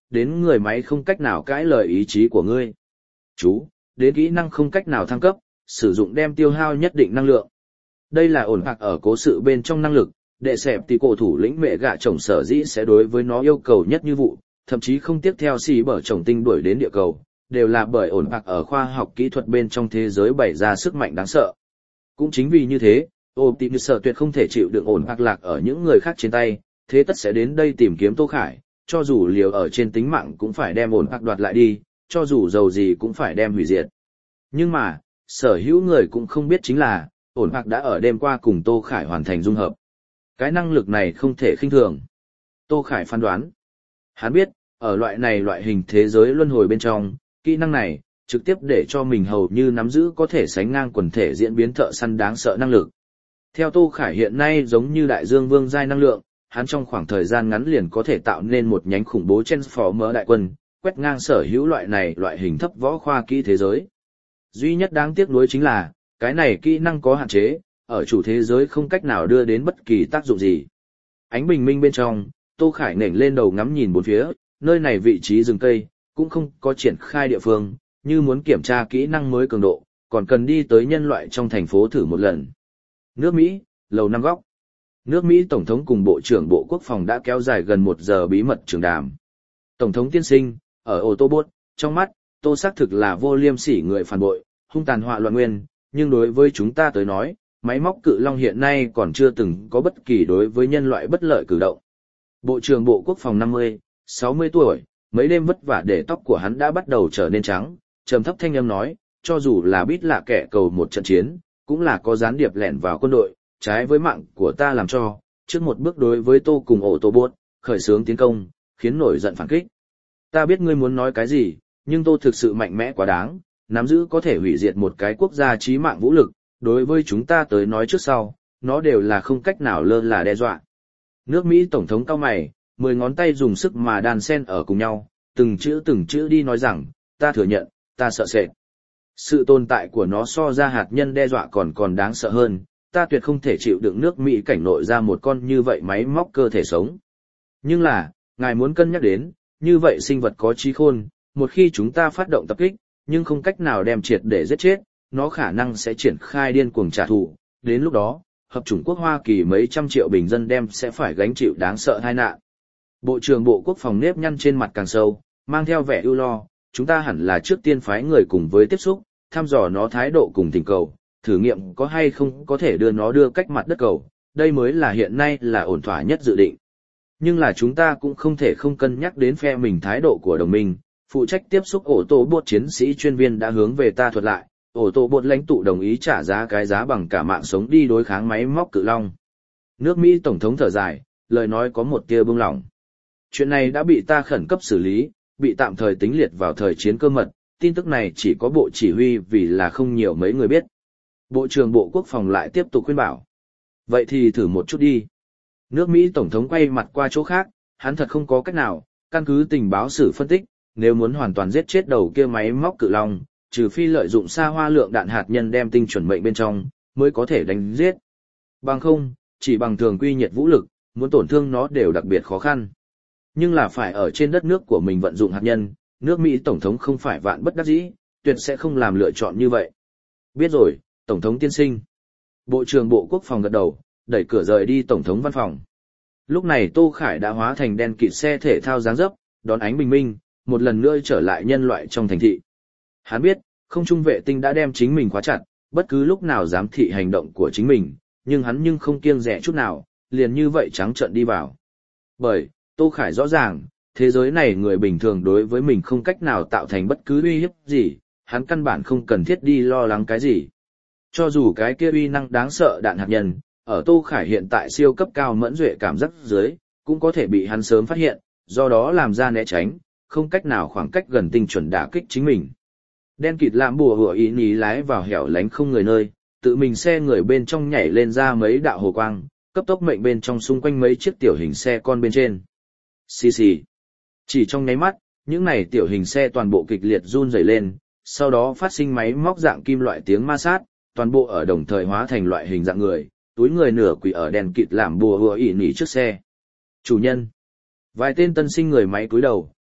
[SPEAKER 1] đến người máy không cách nào cãi lời ý chí của ngươi. Chú, đến kỹ năng không cách nào thăng cấp, sử dụng đem tiêu hao nhất định năng lượng. Đây là ổn hoặc ở cố sự bên trong năng lực, đệ sẹp thì cổ thủ lĩnh mẹ gạ chồng sở dĩ sẽ đối với nó yêu cầu nhất như vụ, thậm chí không tiếp theo xì bở chồng tinh đuổi đến địa cầu, đều là bởi ổn hoặc ở khoa học kỹ thuật bên trong thế giới bày ra sức mạnh đáng sợ. Cũng chính vì như thế, Optimus tuyệt không thể chịu đựng ổn hoặc lạc ở những người khác trên tay, thế tất sẽ đến đây tìm kiếm Tô Khải, cho dù liều ở trên tính mạng cũng phải đem ổn hoặc đoạt lại đi, cho dù giàu gì cũng phải đem hủy diệt. Nhưng mà, sở hữu người cũng không biết chính là, ổn hoặc đã ở đêm qua cùng Tô Khải hoàn thành dung hợp. Cái năng lực này không thể khinh thường. Tô Khải phán đoán. Hắn biết, ở loại này loại hình thế giới luân hồi bên trong, kỹ năng này, trực tiếp để cho mình hầu như nắm giữ có thể sánh ngang quần thể diễn biến thợ săn đáng sợ năng lực. Theo Tô Khải hiện nay giống như đại dương vương giai năng lượng, hắn trong khoảng thời gian ngắn liền có thể tạo nên một nhánh khủng bố Transformer đại quân, quét ngang sở hữu loại này loại hình thấp võ khoa kỹ thế giới. Duy nhất đáng tiếc nuối chính là, cái này kỹ năng có hạn chế, ở chủ thế giới không cách nào đưa đến bất kỳ tác dụng gì. Ánh bình minh bên trong, Tô Khải nểnh lên đầu ngắm nhìn bốn phía, nơi này vị trí rừng cây, cũng không có triển khai địa phương, như muốn kiểm tra kỹ năng mới cường độ, còn cần đi tới nhân loại trong thành phố thử một lần. Nước Mỹ, lầu năm góc. Nước Mỹ Tổng thống cùng Bộ trưởng Bộ Quốc phòng đã kéo dài gần một giờ bí mật trường đàm. Tổng thống tiên sinh, ở ô tô bốt, trong mắt, Tô xác thực là vô liêm sỉ người phản bội, hung tàn họa loạn nguyên, nhưng đối với chúng ta tới nói, máy móc cự long hiện nay còn chưa từng có bất kỳ đối với nhân loại bất lợi cử động. Bộ trưởng Bộ Quốc phòng năm mươi, sáu mươi tuổi, mấy đêm vất vả để tóc của hắn đã bắt đầu trở nên trắng, trầm thấp thanh âm nói, cho dù là biết là kẻ cầu một trận chiến, cũng là có gián điệp lẻn vào quân đội, trái với mạng của ta làm cho, trước một bước đối với Tô cùng ổ tô bốt, khởi xướng tiến công, khiến nổi giận phản kích. Ta biết ngươi muốn nói cái gì, nhưng Tô thực sự mạnh mẽ quá đáng, nắm giữ có thể hủy diệt một cái quốc gia chí mạng vũ lực, đối với chúng ta tới nói trước sau, nó đều là không cách nào lơ là đe dọa. Nước Mỹ Tổng thống cao mày, mười ngón tay dùng sức mà đàn sen ở cùng nhau, từng chữ từng chữ đi nói rằng, ta thừa nhận, ta sợ sệt. Sự tồn tại của nó so ra hạt nhân đe dọa còn còn đáng sợ hơn, ta tuyệt không thể chịu đựng nước Mỹ cảnh nội ra một con như vậy máy móc cơ thể sống. Nhưng là, ngài muốn cân nhắc đến, như vậy sinh vật có trí khôn, một khi chúng ta phát động tập kích, nhưng không cách nào đem triệt để giết chết, nó khả năng sẽ triển khai điên cuồng trả thù, đến lúc đó, hợp chủng quốc Hoa Kỳ mấy trăm triệu bình dân đem sẽ phải gánh chịu đáng sợ tai nạn. Bộ trưởng Bộ Quốc phòng nếp nhăn trên mặt càng sâu, mang theo vẻ ưu lo, chúng ta hẳn là trước tiên phái người cùng với tiếp xúc, thăm dò nó thái độ cùng tình cầu, thử nghiệm có hay không có thể đưa nó đưa cách mặt đất cầu, đây mới là hiện nay là ổn thỏa nhất dự định. Nhưng là chúng ta cũng không thể không cân nhắc đến phe mình thái độ của đồng minh, phụ trách tiếp xúc ổ tổ bột chiến sĩ chuyên viên đã hướng về ta thuật lại, ổ tổ bột lãnh tụ đồng ý trả giá cái giá bằng cả mạng sống đi đối kháng máy móc cự long. Nước Mỹ Tổng thống thở dài, lời nói có một tia bưng lỏng. Chuyện này đã bị ta khẩn cấp xử lý, bị tạm thời tính liệt vào thời chiến cơ mật, tin tức này chỉ có bộ chỉ huy vì là không nhiều mấy người biết. Bộ trưởng Bộ Quốc phòng lại tiếp tục khuyên bảo. Vậy thì thử một chút đi. Nước Mỹ Tổng thống quay mặt qua chỗ khác, hắn thật không có cách nào, căn cứ tình báo sử phân tích, nếu muốn hoàn toàn giết chết đầu kia máy móc cự long, trừ phi lợi dụng xa hoa lượng đạn hạt nhân đem tinh chuẩn mệnh bên trong, mới có thể đánh giết. Bằng không, chỉ bằng thường quy nhiệt vũ lực, muốn tổn thương nó đều đặc biệt khó khăn. Nhưng là phải ở trên đất nước của mình vận dụng hạt nhân, nước Mỹ Tổng thống không phải vạn bất đắc dĩ, tuyệt sẽ không làm lựa chọn như vậy. Biết rồi, Tổng thống tiên sinh. Bộ trưởng Bộ Quốc phòng gật đầu, đẩy cửa rời đi Tổng thống văn phòng. Lúc này Tô Khải đã hóa thành đen kịt xe thể thao dáng dấp, đón ánh bình minh, một lần nữa trở lại nhân loại trong thành thị. Hắn biết, không trung vệ tinh đã đem chính mình khóa chặt, bất cứ lúc nào giám thị hành động của chính mình, nhưng hắn nhưng không kiêng dè chút nào, liền như vậy trắng trợn đi vào. Bởi, Tô Khải rõ ràng, thế giới này người bình thường đối với mình không cách nào tạo thành bất cứ uy hiếp gì, hắn căn bản không cần thiết đi lo lắng cái gì. Cho dù cái kia uy năng đáng sợ đạn hạt nhân, ở Tô Khải hiện tại siêu cấp cao mẫn duệ cảm giác dưới, cũng có thể bị hắn sớm phát hiện, do đó làm ra né tránh, không cách nào khoảng cách gần tinh chuẩn đả kích chính mình. Đen kịt làm bùa hủa ý ní lái vào hẻo lánh không người nơi, tự mình xe người bên trong nhảy lên ra mấy đạo hồ quang, cấp tốc mệnh bên trong xung quanh mấy chiếc tiểu hình xe con bên trên. Xì xì. Chỉ trong nháy mắt, những này tiểu hình xe toàn bộ kịch liệt run rẩy lên, sau đó phát sinh máy móc dạng kim loại tiếng ma sát, toàn bộ ở đồng thời hóa thành loại hình dạng người, túi người nửa quỳ ở đèn kịt làm bùa hùa ỉ nỉ trước xe. Chủ nhân. Vài tên tân sinh người máy cúi đầu,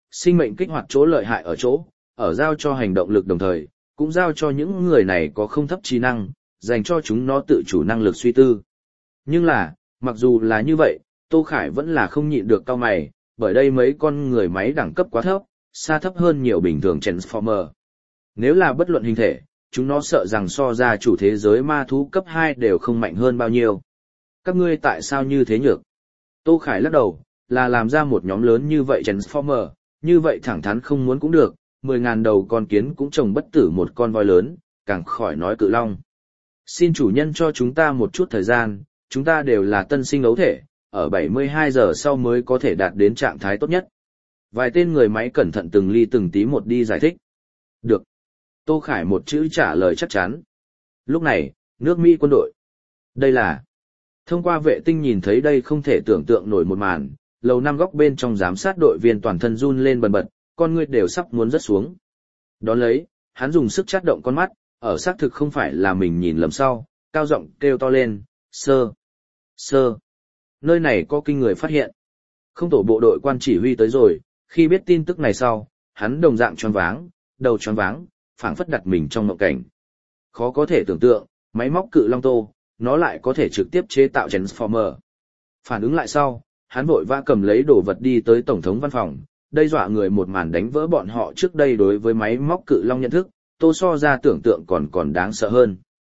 [SPEAKER 1] sinh mệnh kích hoạt chỗ lợi hại ở chỗ, ở giao cho hành động lực đồng thời, cũng giao cho những người này có không thấp trí năng, dành cho chúng nó tự chủ năng lực suy tư. Nhưng là, mặc dù là như vậy, Tô Khải vẫn là không nhịn được cau mày, bởi đây mấy con người máy đẳng cấp quá thấp, xa thấp hơn nhiều bình thường Transformer. Nếu là bất luận hình thể, chúng nó sợ rằng so ra chủ thế giới ma thú cấp hai đều không mạnh hơn bao nhiêu. Các ngươi tại sao như thế nhược? Tô Khải lắc đầu, là làm ra một nhóm lớn như vậy Transformer, như vậy thẳng thắn không muốn cũng được, mười ngàn đầu con kiến cũng trồng bất tử một con voi lớn, càng khỏi nói cự long. Xin chủ nhân cho chúng ta một chút thời gian, chúng ta đều là tân sinh ấu thể, ở bảy mươi hai giờ sau mới có thể đạt đến trạng thái tốt nhất. Vài tên người máy cẩn thận từng ly từng tí một đi giải thích. Được. Tô Khải một chữ trả lời chắc chắn. Lúc này, nước Mỹ quân đội. Đây là... Thông qua vệ tinh nhìn thấy đây không thể tưởng tượng nổi một màn, lầu năm góc bên trong giám sát đội viên toàn thân run lên bần bật, con ngươi đều sắp muốn rớt xuống. Đón lấy, hắn dùng sức chát động con mắt, ở xác thực không phải là mình nhìn lầm sau, cao giọng kêu to lên, sơ, sơ. Nơi này có kinh người phát hiện. Không tổ bộ đội quan chỉ huy tới rồi, khi biết tin tức này sau, hắn đồng dạng choáng váng, đầu choáng váng, phảng phất đặt mình trong mộng cảnh. Khó có thể tưởng tượng, máy móc cự long tô, nó lại có thể trực tiếp chế tạo Transformer. Phản ứng lại sau, hắn vội vã cầm lấy đồ vật đi tới tổng thống văn phòng, đây dọa người một màn đánh vỡ bọn họ trước đây đối với máy móc cự long nhận thức, Tô so ra tưởng tượng còn còn đáng sợ hơn.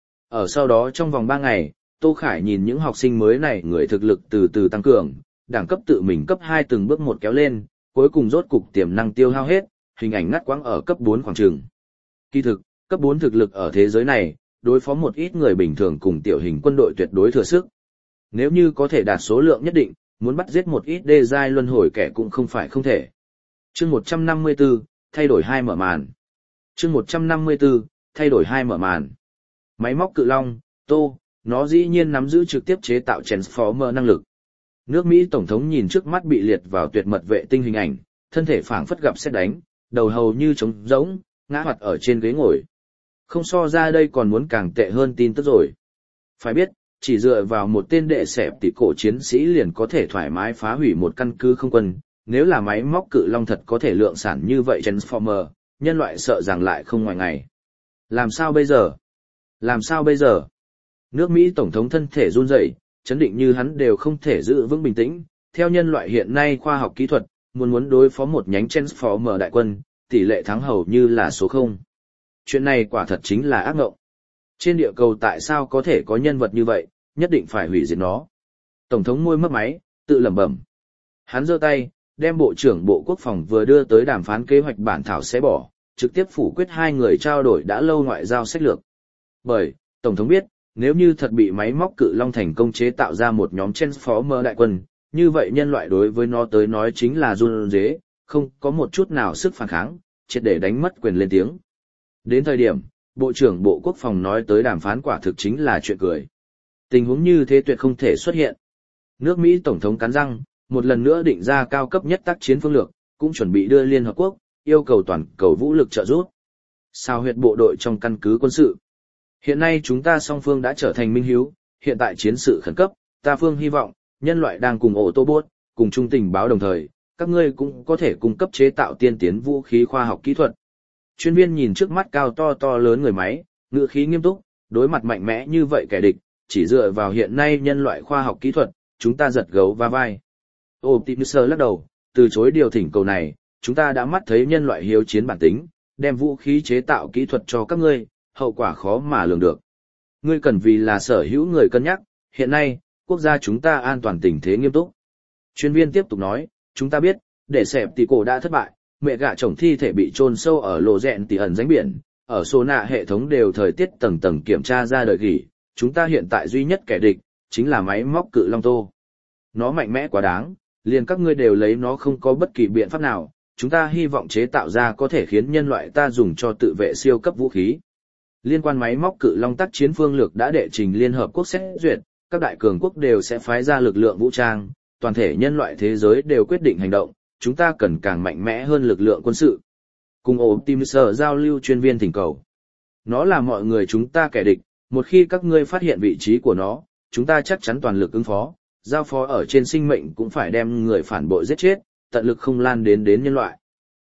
[SPEAKER 1] Ở sau đó trong vòng ba ngày, Tô Khải nhìn những học sinh mới này người thực lực từ từ tăng cường, đẳng cấp tự mình cấp hai từng bước một kéo lên, cuối cùng rốt cục tiềm năng tiêu hao hết, hình ảnh ngắt quãng ở cấp bốn khoảng trường. Kỳ thực, cấp bốn thực lực ở thế giới này, đối phó một ít người bình thường cùng tiểu hình quân đội tuyệt đối thừa sức. Nếu như có thể đạt số lượng nhất định, muốn bắt giết một ít đê giai luân hồi kẻ cũng không phải không thể. Chương một trăm năm mươi tư, thay đổi hai mở màn. Chương một trăm năm mươi tư, thay đổi hai mở màn. Máy móc cự long, Tô, nó dĩ nhiên nắm giữ trực tiếp chế tạo Transformer năng lực. Nước Mỹ Tổng thống nhìn trước mắt bị liệt vào tuyệt mật vệ tinh hình ảnh, thân thể phảng phất gặp sét đánh, đầu hầu như trống rỗng, ngã hoạt ở trên ghế ngồi. Không so ra đây còn muốn càng tệ hơn tin tức rồi. Phải biết, chỉ dựa vào một tên đệ sẹp tỷ cổ chiến sĩ liền có thể thoải mái phá hủy một căn cứ không quân, nếu là máy móc cự long thật có thể lượng sản như vậy Transformer, nhân loại sợ rằng lại không ngoài ngày. Làm sao bây giờ? Làm sao bây giờ? Nước Mỹ Tổng thống thân thể run rẩy, chấn định như hắn đều không thể giữ vững bình tĩnh. Theo nhân loại hiện nay khoa học kỹ thuật, muốn muốn đối phó một nhánh Transformer đại quân, tỷ lệ thắng hầu như là số không. Chuyện này quả thật chính là ác ngộng. Trên địa cầu tại sao có thể có nhân vật như vậy, nhất định phải hủy diệt nó. Tổng thống môi mấp máy, tự lẩm bẩm. Hắn giơ tay, đem Bộ trưởng Bộ Quốc phòng vừa đưa tới đàm phán kế hoạch bản thảo xé bỏ, trực tiếp phủ quyết hai người trao đổi đã lâu ngoại giao sách lược. Bởi, Tổng thống biết, nếu như thật bị máy móc cự long thành công chế tạo ra một nhóm Transformer đại quân, như vậy nhân loại đối với nó tới nói chính là run rế, không có một chút nào sức phản kháng, triệt để đánh mất quyền lên tiếng. Đến thời điểm, Bộ trưởng Bộ Quốc phòng nói tới đàm phán quả thực chính là chuyện cười. Tình huống như thế tuyệt không thể xuất hiện. Nước Mỹ Tổng thống cắn răng, một lần nữa định ra cao cấp nhất tác chiến phương lược, cũng chuẩn bị đưa Liên Hợp Quốc, yêu cầu toàn cầu vũ lực trợ giúp. Sao huyệt bộ đội trong căn cứ quân sự. Hiện nay chúng ta song phương đã trở thành minh hiếu, hiện tại chiến sự khẩn cấp, ta phương hy vọng, nhân loại đang cùng ổ tô bốt, cùng chung tình báo đồng thời, các ngươi cũng có thể cung cấp chế tạo tiên tiến vũ khí khoa học kỹ thuật. Chuyên viên nhìn trước mắt cao to to lớn người máy, ngữ khí nghiêm túc, đối mặt mạnh mẽ như vậy kẻ địch, chỉ dựa vào hiện nay nhân loại khoa học kỹ thuật, chúng ta giật gấu va vai. Optimus lắc đầu, từ chối điều thỉnh cầu này, chúng ta đã mắt thấy nhân loại hiếu chiến bản tính, đem vũ khí chế tạo kỹ thuật cho các ngươi, hậu quả khó mà lường được. Ngươi cần vì là sở hữu người cân nhắc, hiện nay, quốc gia chúng ta an toàn tình thế nghiêm túc. Chuyên viên tiếp tục nói, chúng ta biết, để xẹp tỷ cổ đã thất bại, mẹ gạ chồng thi thể bị chôn sâu ở lộ rẹn tỷ ẩn ránh biển, ở số nạ hệ thống đều thời tiết tầng tầng kiểm tra ra đời gỉ, chúng ta hiện tại duy nhất kẻ địch, chính là máy móc cự long tô. Nó mạnh mẽ quá đáng, liền các ngươi đều lấy nó không có bất kỳ biện pháp nào, chúng ta hy vọng chế tạo ra có thể khiến nhân loại ta dùng cho tự vệ siêu cấp vũ khí. Liên quan máy móc cự long tác chiến phương lược đã đệ trình Liên Hợp Quốc xét duyệt, các đại cường quốc đều sẽ phái ra lực lượng vũ trang, toàn thể nhân loại thế giới đều quyết định hành động, chúng ta cần càng mạnh mẽ hơn lực lượng quân sự. Cùng Optimus giao lưu chuyên viên thỉnh cầu. Nó là mọi người chúng ta kẻ địch, một khi các ngươi phát hiện vị trí của nó, chúng ta chắc chắn toàn lực ứng phó, giao phó ở trên sinh mệnh cũng phải đem người phản bội giết chết, tận lực không lan đến đến nhân loại.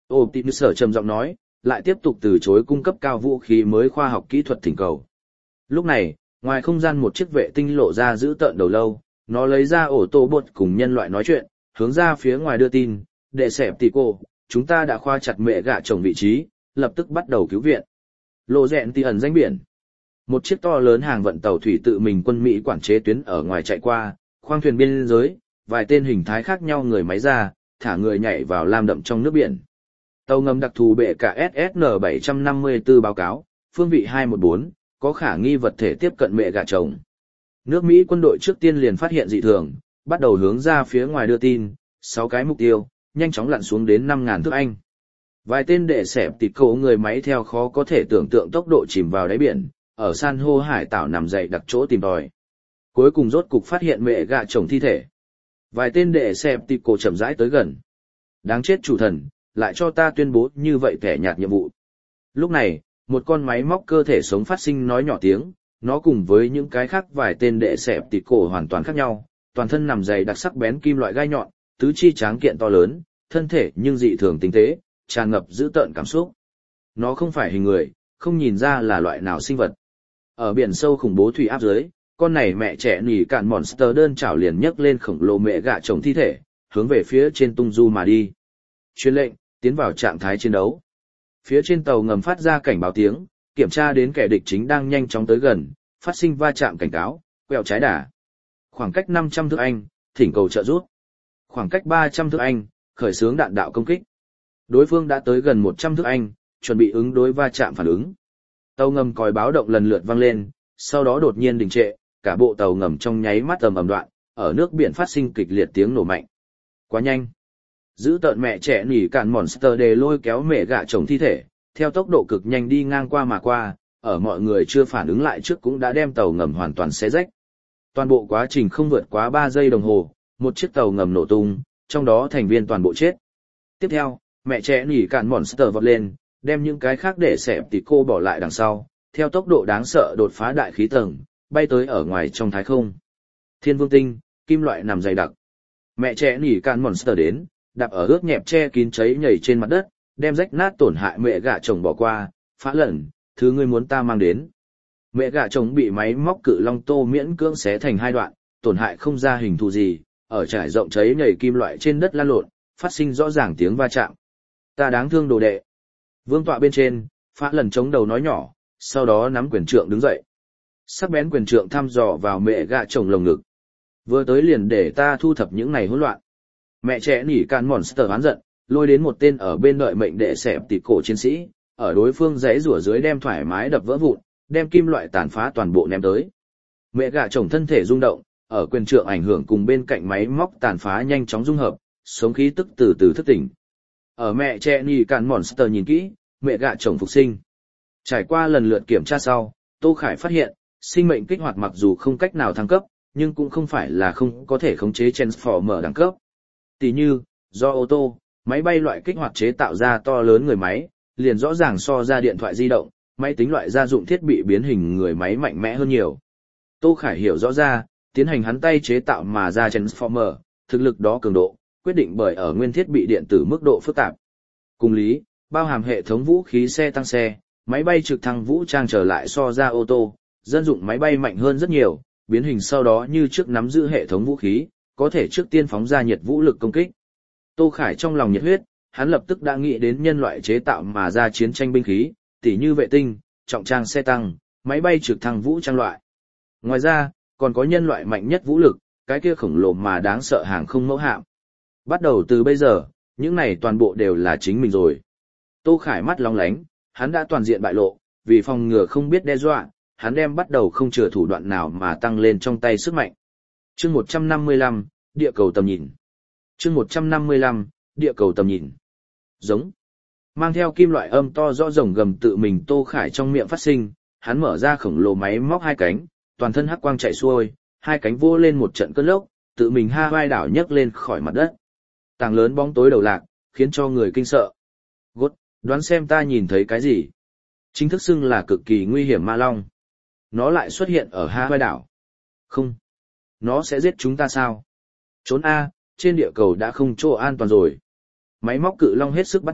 [SPEAKER 1] Optimus trầm giọng nói, lại tiếp tục từ chối cung cấp cao vũ khí mới khoa học kỹ thuật thỉnh cầu. Lúc này, ngoài không gian một chiếc vệ tinh lộ ra giữ tợn đầu lâu, nó lấy ra ổ tô bột cùng nhân loại nói chuyện, hướng ra phía ngoài đưa tin, đệ sẹp tỷ cô, chúng ta đã khoa chặt mẹ gạ chồng vị trí, lập tức bắt đầu cứu viện. Lộ rẹn tì ẩn danh biển. Một chiếc to lớn hàng vận tàu thủy tự mình quân Mỹ quản chế tuyến ở ngoài chạy qua, khoang thuyền biên giới, vài tên hình thái khác nhau người máy ra, thả người nhảy vào lam đậm trong nước biển. Tàu ngầm đặc thù bệ cả ét ét en bảy năm tư báo cáo, phương vị hai một bốn, có khả nghi vật thể tiếp cận mẹ gạ chồng. Nước Mỹ quân đội trước tiên liền phát hiện dị thường, bắt đầu hướng ra phía ngoài đưa tin, sáu cái mục tiêu, nhanh chóng lặn xuống đến năm nghìn thước Anh. Vài tên đệ sẹp tịt cổ người máy theo khó có thể tưởng tượng tốc độ chìm vào đáy biển, ở san hô hải tảo nằm dậy đặc chỗ tìm tòi. Cuối cùng rốt cục phát hiện mẹ gạ chồng thi thể. Vài tên đệ sẹp tịt cổ chậm rãi tới gần. Đáng chết chủ thần, lại cho ta tuyên bố như vậy kẻ nhạt nhiệm vụ. Lúc này, một con máy móc cơ thể sống phát sinh nói nhỏ tiếng, nó cùng với những cái khác vài tên đệ sẹp tịt cổ hoàn toàn khác nhau, toàn thân nằm dày đặc sắc bén kim loại gai nhọn, tứ chi tráng kiện to lớn, thân thể nhưng dị thường tinh tế, tràn ngập dữ tợn cảm xúc. Nó không phải hình người, không nhìn ra là loại nào sinh vật. Ở biển sâu khủng bố thủy áp dưới, con này mẹ trẻ nỉ cạn monster đơn chảo liền nhấc lên khổng lồ mẹ gạ chồng thi thể, hướng về phía trên tung du mà đi. Truyền lệnh, tiến vào trạng thái chiến đấu. Phía trên tàu ngầm phát ra cảnh báo tiếng, kiểm tra đến kẻ địch chính đang nhanh chóng tới gần, phát sinh va chạm cảnh cáo, quẹo trái đà. Khoảng cách năm trăm thước Anh, thỉnh cầu trợ giúp. Khoảng cách ba trăm thước Anh, khởi xướng đạn đạo công kích. Đối phương đã tới gần một trăm thước Anh, chuẩn bị ứng đối va chạm phản ứng. Tàu ngầm còi báo động lần lượt vang lên, sau đó đột nhiên đình trệ, cả bộ tàu ngầm trong nháy mắt ầm ầm đoạn, ở nước biển phát sinh kịch liệt tiếng nổ mạnh. Quá nhanh. Giữ tợn mẹ trẻ nỉ cạn monster đề lôi kéo mẹ gạ chồng thi thể, theo tốc độ cực nhanh đi ngang qua mà qua, ở mọi người chưa phản ứng lại trước cũng đã đem tàu ngầm hoàn toàn xé rách. Toàn bộ quá trình không vượt quá ba giây đồng hồ, một chiếc tàu ngầm nổ tung, trong đó thành viên toàn bộ chết. Tiếp theo, mẹ trẻ nỉ cạn monster vọt lên, đem những cái khác để xẹp tịt cô bỏ lại đằng sau, theo tốc độ đáng sợ đột phá đại khí tầng, bay tới ở ngoài trong thái không. Thiên vương tinh, kim loại nằm dày đặc. Mẹ trẻ nỉ cạn monster đến, đạp ở ướt nhẹp che kín cháy nhảy trên mặt đất, đem rách nát tổn hại mẹ gạ chồng bỏ qua, phá lẩn, thứ ngươi muốn ta mang đến. Mẹ gạ chồng bị máy móc cự long tô miễn cưỡng xé thành hai đoạn, tổn hại không ra hình thù gì, ở trải rộng cháy nhảy kim loại trên đất lan lộn, phát sinh rõ ràng tiếng va chạm. Ta đáng thương đồ đệ. Vương tọa bên trên, phá lần chống đầu nói nhỏ, sau đó nắm quyền trượng đứng dậy. Sắc bén quyền trượng thăm dò vào mẹ gạ chồng lồng ngực. Vừa tới liền để ta thu thập những này hỗn loạn. Mẹ trẻ nỉ cạn monster oán giận, lôi đến một tên ở bên đợi mệnh đệ xẹp tịt cổ chiến sĩ, ở đối phương giãy rủa dưới đem thoải mái đập vỡ vụn, đem kim loại tàn phá toàn bộ ném tới. Mẹ gạ chồng thân thể rung động, ở quyền trượng ảnh hưởng cùng bên cạnh máy móc tàn phá nhanh chóng dung hợp, sống khí tức từ từ thức tỉnh. Ở mẹ trẻ nỉ cạn monster nhìn kỹ, mẹ gạ chồng phục sinh. Trải qua lần lượt kiểm tra sau, Tô Khải phát hiện, sinh mệnh kích hoạt mặc dù không cách nào thăng cấp, nhưng cũng không phải là không có thể khống chế Transformer đẳng cấp. Tỷ như, do ô tô, máy bay loại kích hoạt chế tạo ra to lớn người máy, liền rõ ràng so ra điện thoại di động, máy tính loại gia dụng thiết bị biến hình người máy mạnh mẽ hơn nhiều. Tô Khải hiểu rõ ra, tiến hành hắn tay chế tạo mà ra Transformer, thực lực đó cường độ, quyết định bởi ở nguyên thiết bị điện tử mức độ phức tạp. Cùng lý, bao hàm hệ thống vũ khí xe tăng xe, máy bay trực thăng vũ trang trở lại so ra ô tô, dân dụng máy bay mạnh hơn rất nhiều, biến hình sau đó như trước nắm giữ hệ thống vũ khí, có thể trước tiên phóng ra nhiệt vũ lực công kích. Tô Khải trong lòng nhiệt huyết, hắn lập tức đã nghĩ đến nhân loại chế tạo mà ra chiến tranh binh khí, tỉ như vệ tinh, trọng trang xe tăng, máy bay trực thăng vũ trang loại. Ngoài ra, còn có nhân loại mạnh nhất vũ lực, cái kia khổng lồ mà đáng sợ hàng không mẫu hạm. Bắt đầu từ bây giờ, những này toàn bộ đều là chính mình rồi. Tô Khải mắt long lánh, hắn đã toàn diện bại lộ, vì phòng ngừa không biết đe dọa, hắn đem bắt đầu không chừa thủ đoạn nào mà tăng lên trong tay sức mạnh. Chương một trăm năm mươi lăm, địa cầu tầm nhìn. Chương một trăm năm mươi lăm, địa cầu tầm nhìn. Giống. Mang theo kim loại âm to rõ rồng gầm tự mình Tô Khải trong miệng phát sinh, hắn mở ra khổng lồ máy móc hai cánh, toàn thân hắc quang chạy xuôi, hai cánh vô lên một trận cơn lốc, tự mình ha vai đảo nhấc lên khỏi mặt đất. Tảng lớn bóng tối đầu lạc, khiến cho người kinh sợ. Gốt, đoán xem ta nhìn thấy cái gì? Chính thức xưng là cực kỳ nguy hiểm ma long. Nó lại xuất hiện ở ha vai đảo. Không. Nó sẽ giết chúng ta sao? Trốn A, trên địa cầu đã không chỗ an toàn rồi. Máy móc cự long hết sức bắt mắt,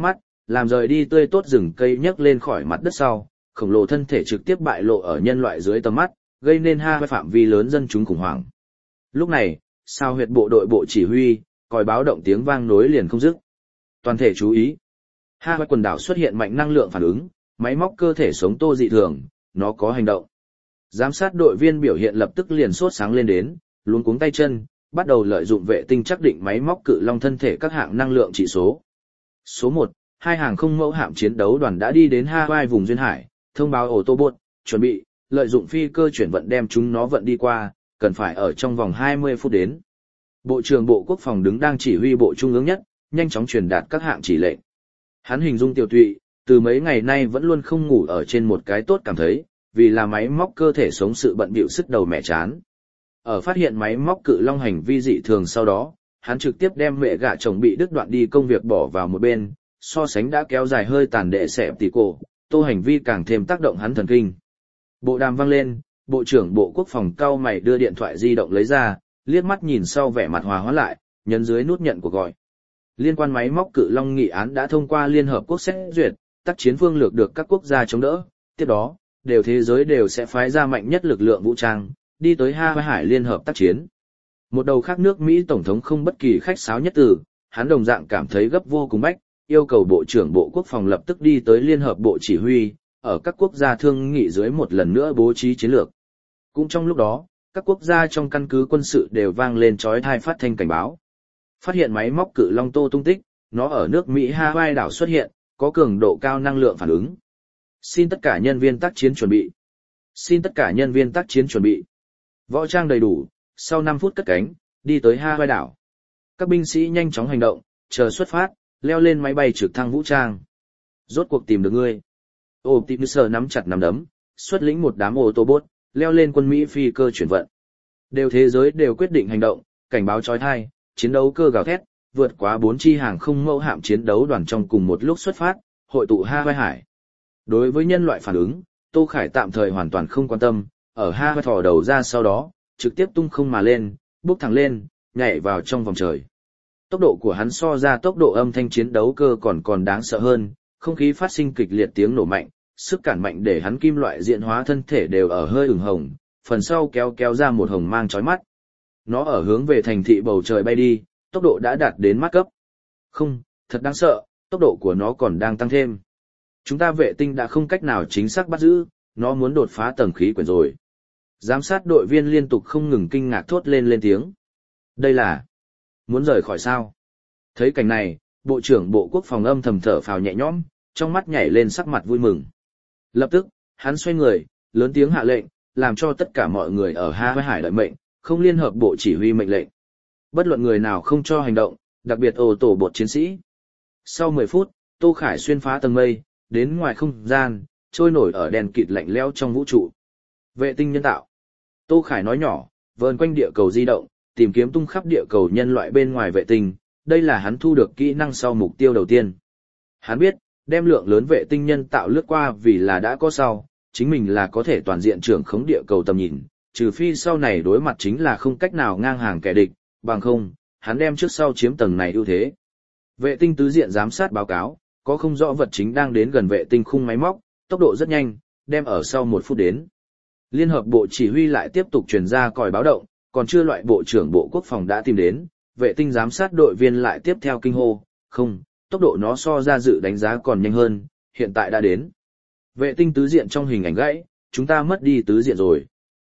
[SPEAKER 1] làm rời đi tươi tốt rừng cây nhấc lên khỏi mặt đất sau, khổng lồ thân thể trực tiếp bại lộ ở nhân loại dưới tầm mắt, gây nên hai phạm vi lớn dân chúng khủng hoảng. Lúc này, sao huyệt bộ đội bộ chỉ huy, còi báo động tiếng vang nối liền không dứt. Toàn thể chú ý. Hai quần đảo xuất hiện mạnh năng lượng phản ứng, máy móc cơ thể sống tô dị thường, nó có hành động. Giám sát đội viên biểu hiện lập tức liền sốt sáng lên đến, luống cuống tay chân, bắt đầu lợi dụng vệ tinh chắc định máy móc cự long thân thể các hạng năng lượng chỉ số. Số một, hai hàng không mẫu hạm chiến đấu đoàn đã đi đến Hawaii vùng duyên hải, thông báo ô tô bốt, chuẩn bị, lợi dụng phi cơ chuyển vận đem chúng nó vận đi qua, cần phải ở trong vòng hai mươi phút đến. Bộ trưởng Bộ Quốc phòng đứng đang chỉ huy bộ trung ương nhất, nhanh chóng truyền đạt các hạng chỉ lệnh. Hắn hình dung Tiểu Tụy, từ mấy ngày nay vẫn luôn không ngủ ở trên một cái tốt cảm thấy, vì là máy móc cơ thể sống sự bận bịu sức đầu mẹ chán. Ở phát hiện máy móc cự long hành vi dị thường sau đó, hắn trực tiếp đem mẹ gạ chồng bị đứt đoạn đi công việc bỏ vào một bên, so sánh đã kéo dài hơi tàn đệ xẹp tỉ cổ, tô hành vi càng thêm tác động hắn thần kinh. Bộ đàm vang lên, Bộ trưởng Bộ Quốc phòng cau mày đưa điện thoại di động lấy ra, liếc mắt nhìn sau vẻ mặt hòa hóa lại, nhấn dưới nút nhận cuộc gọi. Liên quan máy móc cự long nghị án đã thông qua Liên Hợp Quốc xét duyệt, tác chiến phương lược được các quốc gia chống đỡ, tiếp đó, đều thế giới đều sẽ phái ra mạnh nhất lực lượng vũ trang, đi tới Hawaii Hải Liên Hợp tác chiến. Một đầu khác nước Mỹ Tổng thống không bất kỳ khách sáo nhất từ, hắn đồng dạng cảm thấy gấp vô cùng bách, yêu cầu Bộ trưởng Bộ Quốc phòng lập tức đi tới Liên Hợp Bộ Chỉ huy, ở các quốc gia thương nghị dưới một lần nữa bố trí chiến lược. Cũng trong lúc đó, các quốc gia trong căn cứ quân sự đều vang lên chói tai phát thanh cảnh báo. Phát hiện máy móc cự long tô tung tích, nó ở nước Mỹ Hawaii đảo xuất hiện, có cường độ cao năng lượng phản ứng. Xin tất cả nhân viên tác chiến chuẩn bị. Xin tất cả nhân viên tác chiến chuẩn bị. Võ trang đầy đủ, sau năm phút cất cánh, đi tới Hawaii đảo. Các binh sĩ nhanh chóng hành động, chờ xuất phát, leo lên máy bay trực thăng vũ trang. Rốt cuộc tìm được ngươi. Optimus nắm chặt nắm đấm, xuất lĩnh một đám ô tô bốt, leo lên quân Mỹ phi cơ chuyển vận. Đều thế giới đều quyết định hành động, cảnh báo chói tai, chiến đấu cơ gào thét, vượt quá bốn chi hàng không mẫu hạm chiến đấu đoàn trong cùng một lúc xuất phát, hội tụ Hawaii Hải. Đối với nhân loại phản ứng, Tô Khải tạm thời hoàn toàn không quan tâm, ở Hawaii thò đầu ra sau đó, trực tiếp tung không mà lên, bước thẳng lên, nhảy vào trong vòng trời. Tốc độ của hắn so ra tốc độ âm thanh chiến đấu cơ còn còn đáng sợ hơn, không khí phát sinh kịch liệt tiếng nổ mạnh, sức cản mạnh để hắn kim loại diện hóa thân thể đều ở hơi ửng hồng, phần sau kéo kéo ra một hồng mang chói mắt. Nó ở hướng về thành thị bầu trời bay đi, tốc độ đã đạt đến mắt cấp. Không, thật đáng sợ, tốc độ của nó còn đang tăng thêm. Chúng ta vệ tinh đã không cách nào chính xác bắt giữ, nó muốn đột phá tầng khí quyển rồi. Giám sát đội viên liên tục không ngừng kinh ngạc thốt lên lên tiếng. Đây là... muốn rời khỏi sao? Thấy cảnh này, Bộ trưởng Bộ Quốc phòng âm thầm thở phào nhẹ nhõm, trong mắt nhảy lên sắc mặt vui mừng. Lập tức, hắn xoay người, lớn tiếng hạ lệnh, làm cho tất cả mọi người ở Hawaii Hải đợi mệnh, không liên hợp bộ chỉ huy mệnh lệnh. Bất luận người nào không cho hành động, đặc biệt ô tổ bột chiến sĩ. Sau mười phút, Tô Khải xuyên phá tầng mây, đến ngoài không gian, trôi nổi ở đèn kịt lạnh lẽo trong vũ trụ. Vệ tinh nhân tạo. Tô Khải nói nhỏ, vờn quanh địa cầu di động, tìm kiếm tung khắp địa cầu nhân loại bên ngoài vệ tinh, đây là hắn thu được kỹ năng sau mục tiêu đầu tiên. Hắn biết, đem lượng lớn vệ tinh nhân tạo lướt qua vì là đã có sau, chính mình là có thể toàn diện trưởng khống địa cầu tầm nhìn, trừ phi sau này đối mặt chính là không cách nào ngang hàng kẻ địch, bằng không, hắn đem trước sau chiếm tầng này ưu thế. Vệ tinh tứ diện giám sát báo cáo, có không rõ vật chính đang đến gần vệ tinh khung máy móc, tốc độ rất nhanh, đem ở sau một phút đến. Liên hợp bộ chỉ huy lại tiếp tục truyền ra còi báo động, còn chưa loại bộ trưởng Bộ Quốc phòng đã tìm đến, vệ tinh giám sát đội viên lại tiếp theo kinh hô, không, tốc độ nó so ra dự đánh giá còn nhanh hơn, hiện tại đã đến. Vệ tinh tứ diện trong hình ảnh gãy, chúng ta mất đi tứ diện rồi.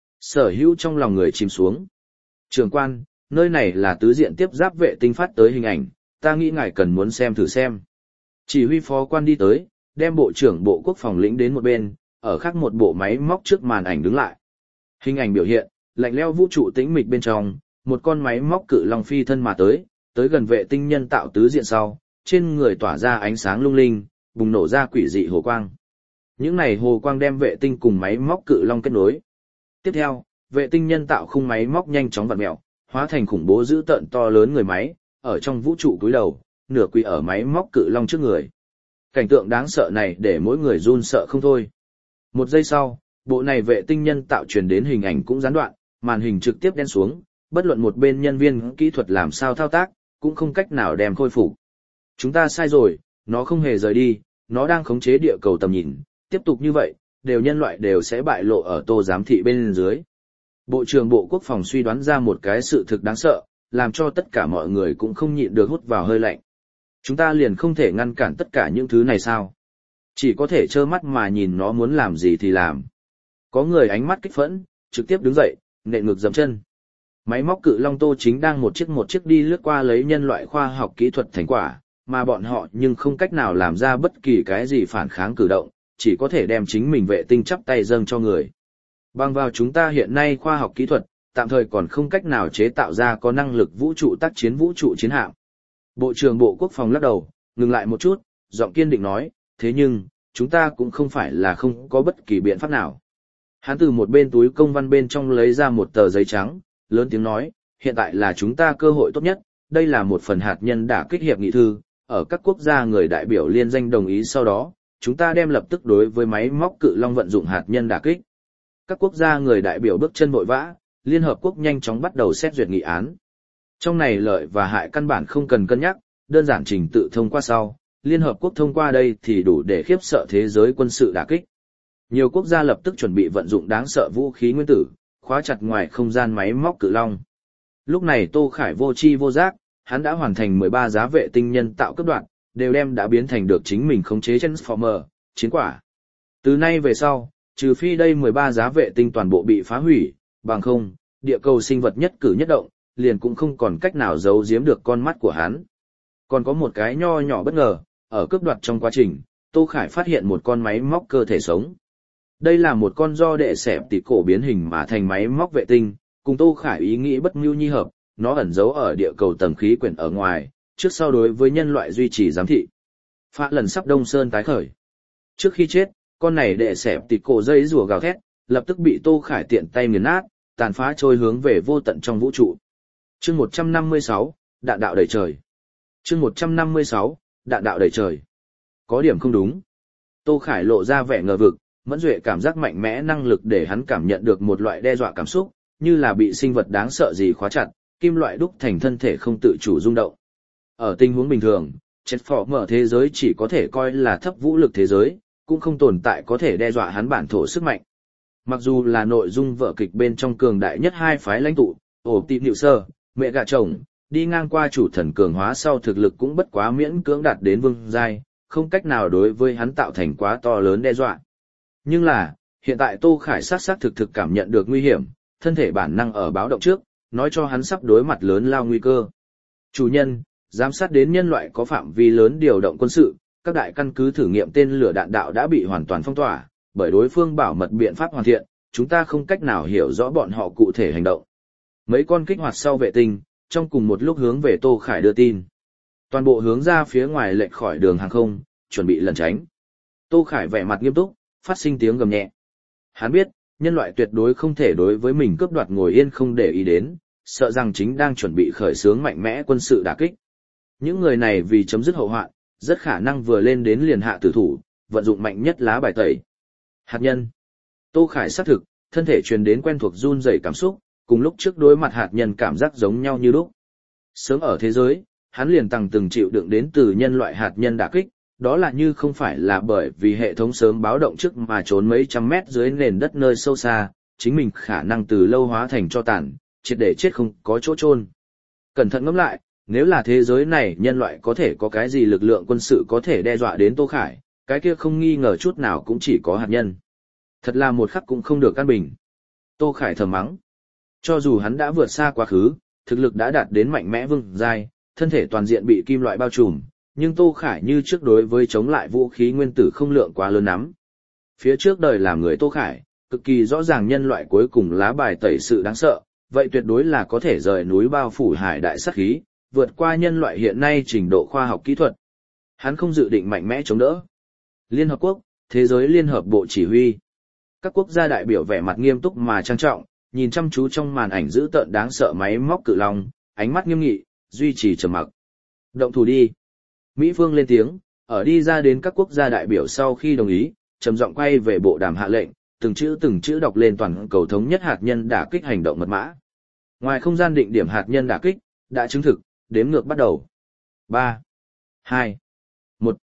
[SPEAKER 1] Sở hữu trong lòng người chìm xuống. Trường quan, nơi này là tứ diện tiếp giáp vệ tinh phát tới hình ảnh, ta nghĩ ngài cần muốn xem thử xem. Chỉ huy phó quan đi tới, đem bộ trưởng Bộ Quốc phòng lĩnh đến một bên, ở khác một bộ máy móc trước màn ảnh đứng lại. Hình ảnh biểu hiện, lạnh lẽo vũ trụ tĩnh mịch bên trong, một con máy móc cự long phi thân mà tới, tới gần vệ tinh nhân tạo tứ diện sau, trên người tỏa ra ánh sáng lung linh, bùng nổ ra quỷ dị hồ quang. Những này hồ quang đem vệ tinh cùng máy móc cự long kết nối. Tiếp theo, vệ tinh nhân tạo khung máy móc nhanh chóng vặn mèo, hóa thành khủng bố dữ tợn to lớn người máy, ở trong vũ trụ cúi đầu, nửa quỳ ở máy móc cự long trước người. Cảnh tượng đáng sợ này để mỗi người run sợ không thôi. Một giây sau, bộ này vệ tinh nhân tạo truyền đến hình ảnh cũng gián đoạn, màn hình trực tiếp đen xuống, bất luận một bên nhân viên kỹ thuật làm sao thao tác, cũng không cách nào đem khôi phục. Chúng ta sai rồi, Nó không hề rời đi, nó đang khống chế địa cầu tầm nhìn, tiếp tục như vậy, đều nhân loại đều sẽ bại lộ ở Tô giám thị bên dưới. Bộ trưởng Bộ Quốc phòng suy đoán ra một cái sự thực đáng sợ, làm cho tất cả mọi người cũng không nhịn được hút vào hơi lạnh. Chúng ta liền không thể ngăn cản tất cả những thứ này sao? Chỉ có thể trơ mắt mà nhìn nó muốn làm gì thì làm. Có người ánh mắt kích phẫn, trực tiếp đứng dậy, nện ngực dậm chân. Máy móc cự long Tô chính đang một chiếc một chiếc đi lướt qua lấy nhân loại khoa học kỹ thuật thành quả, mà bọn họ nhưng không cách nào làm ra bất kỳ cái gì phản kháng cử động, chỉ có thể đem chính mình vệ tinh chắp tay dâng cho người. Bằng vào chúng ta hiện nay khoa học kỹ thuật, tạm thời còn không cách nào chế tạo ra có năng lực vũ trụ tác chiến vũ trụ chiến hạm. Bộ trưởng Bộ Quốc phòng lắc đầu, ngừng lại một chút, giọng kiên định nói, thế nhưng, chúng ta cũng không phải là không có bất kỳ biện pháp nào. Hắn từ một bên túi công văn bên trong lấy ra một tờ giấy trắng, lớn tiếng nói, hiện tại là chúng ta cơ hội tốt nhất, đây là một phần hạt nhân đả kích hiệp nghị thư, ở các quốc gia người đại biểu liên danh đồng ý sau đó, chúng ta đem lập tức đối với máy móc cự long vận dụng hạt nhân đả kích. Các quốc gia người đại biểu bước chân vội vã, Liên Hợp Quốc nhanh chóng bắt đầu xét duyệt nghị án. Trong này lợi và hại căn bản không cần cân nhắc, đơn giản trình tự thông qua sau, Liên Hợp Quốc thông qua đây thì đủ để khiếp sợ thế giới quân sự đả kích. Nhiều quốc gia lập tức chuẩn bị vận dụng đáng sợ vũ khí nguyên tử, khóa chặt ngoài không gian máy móc cự long. Lúc này Tô Khải vô chi vô giác, hắn đã hoàn thành mười ba giá vệ tinh nhân tạo cấp đoạn, đều đem đã biến thành được chính mình khống chế Transformer, chiến quả. Từ nay về sau, trừ phi đây mười ba giá vệ tinh toàn bộ bị phá hủy, bằng không, địa cầu sinh vật nhất cử nhất động, liền cũng không còn cách nào giấu giếm được con mắt của hắn. Còn có một cái nho nhỏ bất ngờ, ở cướp đoạt trong quá trình, Tô Khải phát hiện một con máy móc cơ thể sống. Đây là một con do đệ xẹp tỉ cổ biến hình mà thành máy móc vệ tinh, cùng Tô Khải ý nghĩ bất mưu nhi hợp, nó ẩn giấu ở địa cầu tầng khí quyển ở ngoài, trước sau đối với nhân loại duy trì giám thị. Phá lần sắp Đông Sơn tái khởi. Trước khi chết, con này đệ xẹp tỉ cổ dây rùa gào thét, lập tức bị Tô Khải tiện tay nghiền nát, tàn phá trôi hướng về vô tận trong vũ trụ. Chương một trăm năm mươi sáu, đạn đạo đầy trời. Chương một trăm năm mươi sáu, đạn đạo đầy trời. Có điểm không đúng. Tô Khải lộ ra vẻ ngờ vực, mẫn duệ cảm giác mạnh mẽ năng lực để hắn cảm nhận được một loại đe dọa cảm xúc, như là bị sinh vật đáng sợ gì khóa chặt, kim loại đúc thành thân thể không tự chủ rung động. Ở tình huống bình thường, Transformer thế giới chỉ có thể coi là thấp vũ lực thế giới, cũng không tồn tại có thể đe dọa hắn bản thổ sức mạnh. Mặc dù là nội dung vở kịch bên trong cường đại nhất hai phái lãnh tụ, ổ tịp nhịu sơ, mẹ gà chồng, đi ngang qua chủ thần cường hóa sau thực lực cũng bất quá miễn cưỡng đạt đến vương giai, không cách nào đối với hắn tạo thành quá to lớn đe dọa. Nhưng là, hiện tại Tô Khải sát sát thực thực cảm nhận được nguy hiểm, thân thể bản năng ở báo động trước, nói cho hắn sắp đối mặt lớn lao nguy cơ. Chủ nhân, giám sát đến nhân loại có phạm vi lớn điều động quân sự, các đại căn cứ thử nghiệm tên lửa đạn đạo đã bị hoàn toàn phong tỏa, bởi đối phương bảo mật biện pháp hoàn thiện, chúng ta không cách nào hiểu rõ bọn họ cụ thể hành động. Mấy con kích hoạt sau vệ tinh, trong cùng một lúc hướng về Tô Khải đưa tin. Toàn bộ hướng ra phía ngoài lệch khỏi đường hàng không, chuẩn bị lẩn tránh. Tô Khải vẻ mặt nghiêm túc, phát sinh tiếng gầm nhẹ. Hắn biết, nhân loại tuyệt đối không thể đối với mình cướp đoạt ngồi yên không để ý đến, sợ rằng chính đang chuẩn bị khởi xướng mạnh mẽ quân sự đả kích. Những người này vì chấm dứt hậu hoạn, rất khả năng vừa lên đến liền hạ tử thủ, vận dụng mạnh nhất lá bài tẩy. Hạt nhân. Tô Khải xác thực, thân thể truyền đến quen thuộc run rẩy cảm xúc, cùng lúc trước đối mặt hạt nhân cảm giác giống nhau như lúc. Sớm ở thế giới, hắn liền tăng từng chịu đựng đến từ nhân loại hạt nhân đả kích, đó là như không phải là bởi vì hệ thống sớm báo động trước mà trốn mấy trăm mét dưới nền đất nơi sâu xa, chính mình khả năng từ lâu hóa thành cho tàn, triệt để chết không có chỗ chôn. Cẩn thận ngẫm lại, nếu là thế giới này nhân loại có thể có cái gì lực lượng quân sự có thể đe dọa đến Tô Khải, cái kia không nghi ngờ chút nào cũng chỉ có hạt nhân. Thật là một khắc cũng không được căn bình. Tô Khải thầm mắng. Cho dù hắn đã vượt xa quá khứ, thực lực đã đạt đến mạnh mẽ vương giai, thân thể toàn diện bị kim loại bao trùm, nhưng Tô Khải như trước đối với chống lại vũ khí nguyên tử không lượng quá lớn lắm. Phía trước đời làm người Tô Khải, cực kỳ rõ ràng nhân loại cuối cùng lá bài tẩy sự đáng sợ, vậy tuyệt đối là có thể rời núi bao phủ hải đại sát khí, vượt qua nhân loại hiện nay trình độ khoa học kỹ thuật. Hắn không dự định mạnh mẽ chống đỡ. Liên Hợp Quốc, Thế giới Liên Hợp Bộ Chỉ huy. Các quốc gia đại biểu vẻ mặt nghiêm túc mà trang trọng, nhìn chăm chú trong màn ảnh dữ tợn đáng sợ máy móc cự long, ánh mắt nghiêm nghị, duy trì trầm mặc. Động thủ đi. Mỹ Phương lên tiếng, ở đi ra đến các quốc gia đại biểu sau khi đồng ý, trầm giọng quay về bộ đàm hạ lệnh, từng chữ từng chữ đọc lên toàn cầu thống nhất hạt nhân đả kích hành động mật mã. Ngoài không gian định điểm hạt nhân đả kích, đã chứng thực, đếm ngược bắt đầu. ba, hai, một.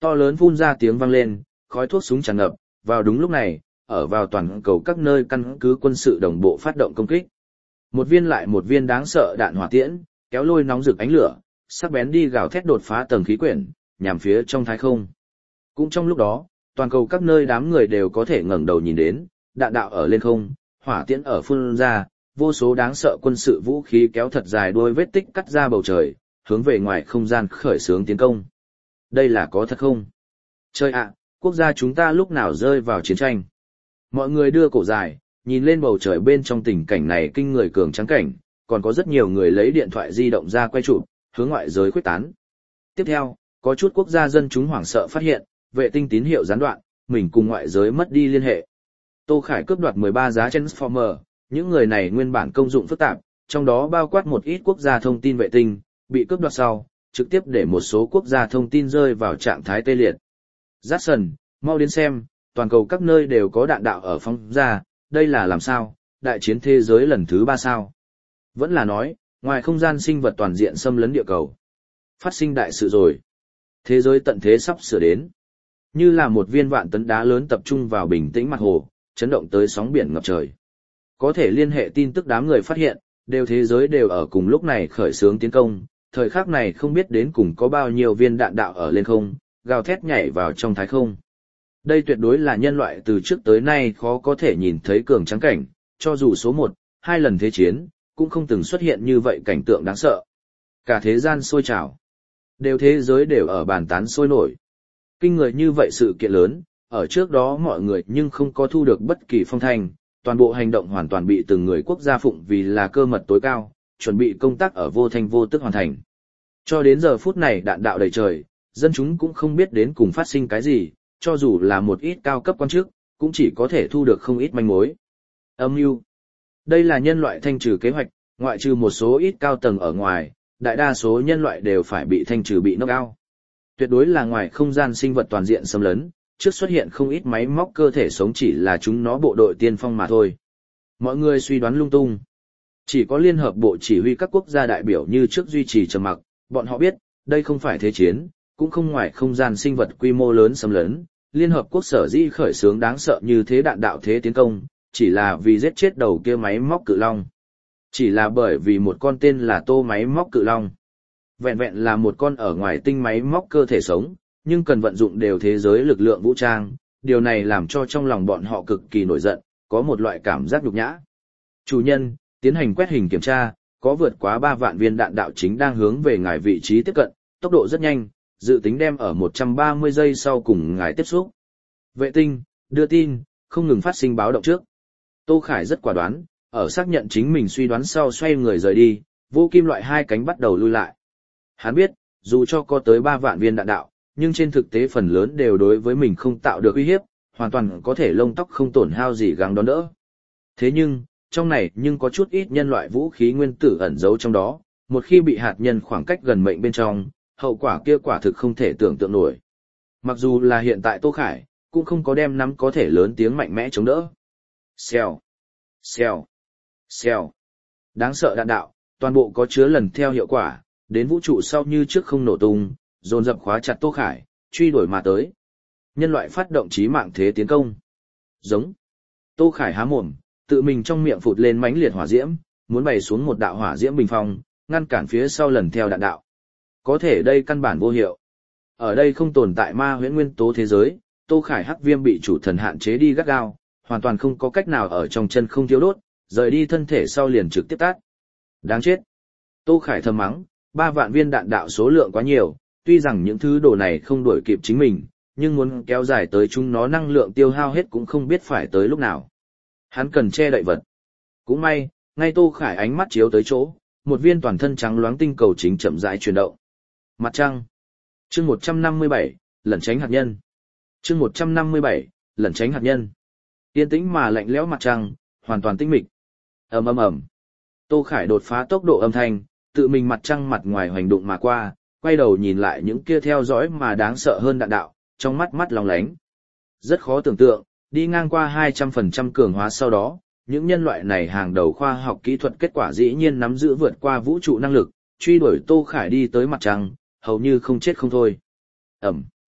[SPEAKER 1] To lớn phun ra tiếng vang lên, khói thuốc súng tràn ngập, vào đúng lúc này, ở vào toàn cầu các nơi căn cứ quân sự đồng bộ phát động công kích. Một viên lại một viên đáng sợ đạn hỏa tiễn, kéo lôi nóng rực ánh lửa, sắc bén đi gào thét đột phá tầng khí quyển, nhằm phía trong thái không. Cũng trong lúc đó, toàn cầu các nơi đám người đều có thể ngẩng đầu nhìn đến, đạn đạo ở lên không, hỏa tiễn ở phun ra, vô số đáng sợ quân sự vũ khí kéo thật dài đuôi vết tích cắt ra bầu trời, hướng về ngoài không gian khởi xướng tiến công. Đây là có thật không? Trời ạ, quốc gia chúng ta lúc nào rơi vào chiến tranh? Mọi người đưa cổ dài, nhìn lên bầu trời bên trong tình cảnh này kinh người cường trắng cảnh, còn có rất nhiều người lấy điện thoại di động ra quay chụp, hướng ngoại giới khuếch tán. Tiếp theo, có chút quốc gia dân chúng hoảng sợ phát hiện, vệ tinh tín hiệu gián đoạn, mình cùng ngoại giới mất đi liên hệ. Tô Khải cướp đoạt mười ba giá Transformer, những người này nguyên bản công dụng phức tạp, trong đó bao quát một ít quốc gia thông tin vệ tinh, bị cướp đoạt sau, trực tiếp để một số quốc gia thông tin rơi vào trạng thái tê liệt. Jackson, mau đến xem, toàn cầu các nơi đều có đạn đạo ở phóng ra, đây là làm sao, đại chiến thế giới lần thứ ba sao? Vẫn là nói, ngoài không gian sinh vật toàn diện xâm lấn địa cầu. Phát sinh đại sự rồi. Thế giới tận thế sắp sửa đến. Như là một viên vạn tấn đá lớn tập trung vào bình tĩnh mặt hồ, chấn động tới sóng biển ngập trời. Có thể liên hệ tin tức đám người phát hiện, đều thế giới đều ở cùng lúc này khởi xướng tiến công, thời khắc này không biết đến cùng có bao nhiêu viên đạn đạo ở lên không, gào thét nhảy vào trong thái không. Đây tuyệt đối là nhân loại từ trước tới nay khó có thể nhìn thấy cường trắng cảnh, cho dù số một, hai lần thế chiến, cũng không từng xuất hiện như vậy cảnh tượng đáng sợ. Cả thế gian sôi trào, đều thế giới đều ở bàn tán sôi nổi. Kinh người như vậy sự kiện lớn, ở trước đó mọi người nhưng không có thu được bất kỳ phong thanh, toàn bộ hành động hoàn toàn bị từng người quốc gia phụng vì là cơ mật tối cao, chuẩn bị công tác ở vô thanh vô tức hoàn thành. Cho đến giờ phút này đạn đạo đầy trời, dân chúng cũng không biết đến cùng phát sinh cái gì, cho dù là một ít cao cấp quan chức, cũng chỉ có thể thu được không ít manh mối. Âm mưu. Đây là nhân loại thanh trừ kế hoạch, ngoại trừ một số ít cao tầng ở ngoài, đại đa số nhân loại đều phải bị thanh trừ bị knock out. Tuyệt đối là ngoài không gian sinh vật toàn diện xâm lấn, trước xuất hiện không ít máy móc cơ thể sống chỉ là chúng nó bộ đội tiên phong mà thôi. Mọi người suy đoán lung tung. Chỉ có Liên Hợp Bộ chỉ huy các quốc gia đại biểu như trước duy trì trầm mặc, bọn họ biết, đây không phải thế chiến, cũng không ngoài không gian sinh vật quy mô lớn xâm lấn. Liên Hợp Quốc sở dĩ khởi xướng đáng sợ như thế đạn đạo thế tiến công, chỉ là vì giết chết đầu kia máy móc cự long. Chỉ là bởi vì một con tên là Tô máy móc cự long. Vẹn vẹn là một con ở ngoài tinh máy móc cơ thể sống, nhưng cần vận dụng đều thế giới lực lượng vũ trang, điều này làm cho trong lòng bọn họ cực kỳ nổi giận, có một loại cảm giác nhục nhã. Chủ nhân, tiến hành quét hình kiểm tra, có vượt quá ba vạn viên đạn đạo chính đang hướng về ngài vị trí tiếp cận, tốc độ rất nhanh, dự tính đem ở một trăm ba mươi giây sau cùng ngài tiếp xúc. Vệ tinh, đưa tin, không ngừng phát sinh báo động trước. Tô Khải rất quả đoán, ở xác nhận chính mình suy đoán sau xoay người rời đi, vô kim loại hai cánh bắt đầu lui lại. Hắn biết, dù cho có tới ba vạn viên đạn đạo, nhưng trên thực tế phần lớn đều đối với mình không tạo được uy hiếp, hoàn toàn có thể lông tóc không tổn hao gì gắng đón đỡ. Thế nhưng, trong này nhưng có chút ít nhân loại vũ khí nguyên tử ẩn giấu trong đó, một khi bị hạt nhân khoảng cách gần mệnh bên trong, hậu quả kia quả thực không thể tưởng tượng nổi. Mặc dù là hiện tại Tô Khải, cũng không có đem nắm có thể lớn tiếng mạnh mẽ chống đỡ. Xèo, xèo, xèo. Đáng sợ đạn đạo, toàn bộ có chứa lần theo hiệu quả, đến vũ trụ sau như trước không nổ tung, dồn dập khóa chặt Tô Khải, truy đuổi mà tới. Nhân loại phát động chí mạng thế tiến công. Giống. Tô Khải há mồm, tự mình trong miệng phụt lên mãnh liệt hỏa diễm, muốn bày xuống một đạo hỏa diễm bình phong, ngăn cản phía sau lần theo đạn đạo. Có thể đây căn bản vô hiệu. Ở đây không tồn tại ma huyễn nguyên tố thế giới, Tô Khải hắc viêm bị chủ thần hạn chế đi gắt gao, hoàn toàn không có cách nào ở trong chân không thiếu đốt, rời đi thân thể sau liền trực tiếp tát. Đáng chết. Tô Khải thầm mắng, ba vạn viên đạn đạo số lượng quá nhiều, tuy rằng những thứ đồ này không đuổi kịp chính mình, nhưng muốn kéo dài tới chúng nó năng lượng tiêu hao hết cũng không biết phải tới lúc nào. Hắn cần che đậy vật. Cũng may, ngay Tô Khải ánh mắt chiếu tới chỗ, một viên toàn thân trắng loáng tinh cầu chính chậm rãi chuyển động. Mặt trăng. Chương một trăm năm mươi bảy, lẩn tránh hạt nhân. Chương một trăm năm mươi bảy, lẩn tránh hạt nhân. Yên tĩnh mà lạnh lẽo mặt trăng, hoàn toàn tĩnh mịch. Ầm ầm ầm. Tô Khải đột phá tốc độ âm thanh, tự mình mặt trăng mặt ngoài hoành đụng mà qua, quay đầu nhìn lại những kia theo dõi mà đáng sợ hơn đạn đạo, trong mắt mắt long lánh. Rất khó tưởng tượng, đi ngang qua hai trăm phần trăm cường hóa sau đó, những nhân loại này hàng đầu khoa học kỹ thuật kết quả dĩ nhiên nắm giữ vượt qua vũ trụ năng lực, truy đuổi Tô Khải đi tới mặt trăng, hầu như không chết không thôi. Ẩm.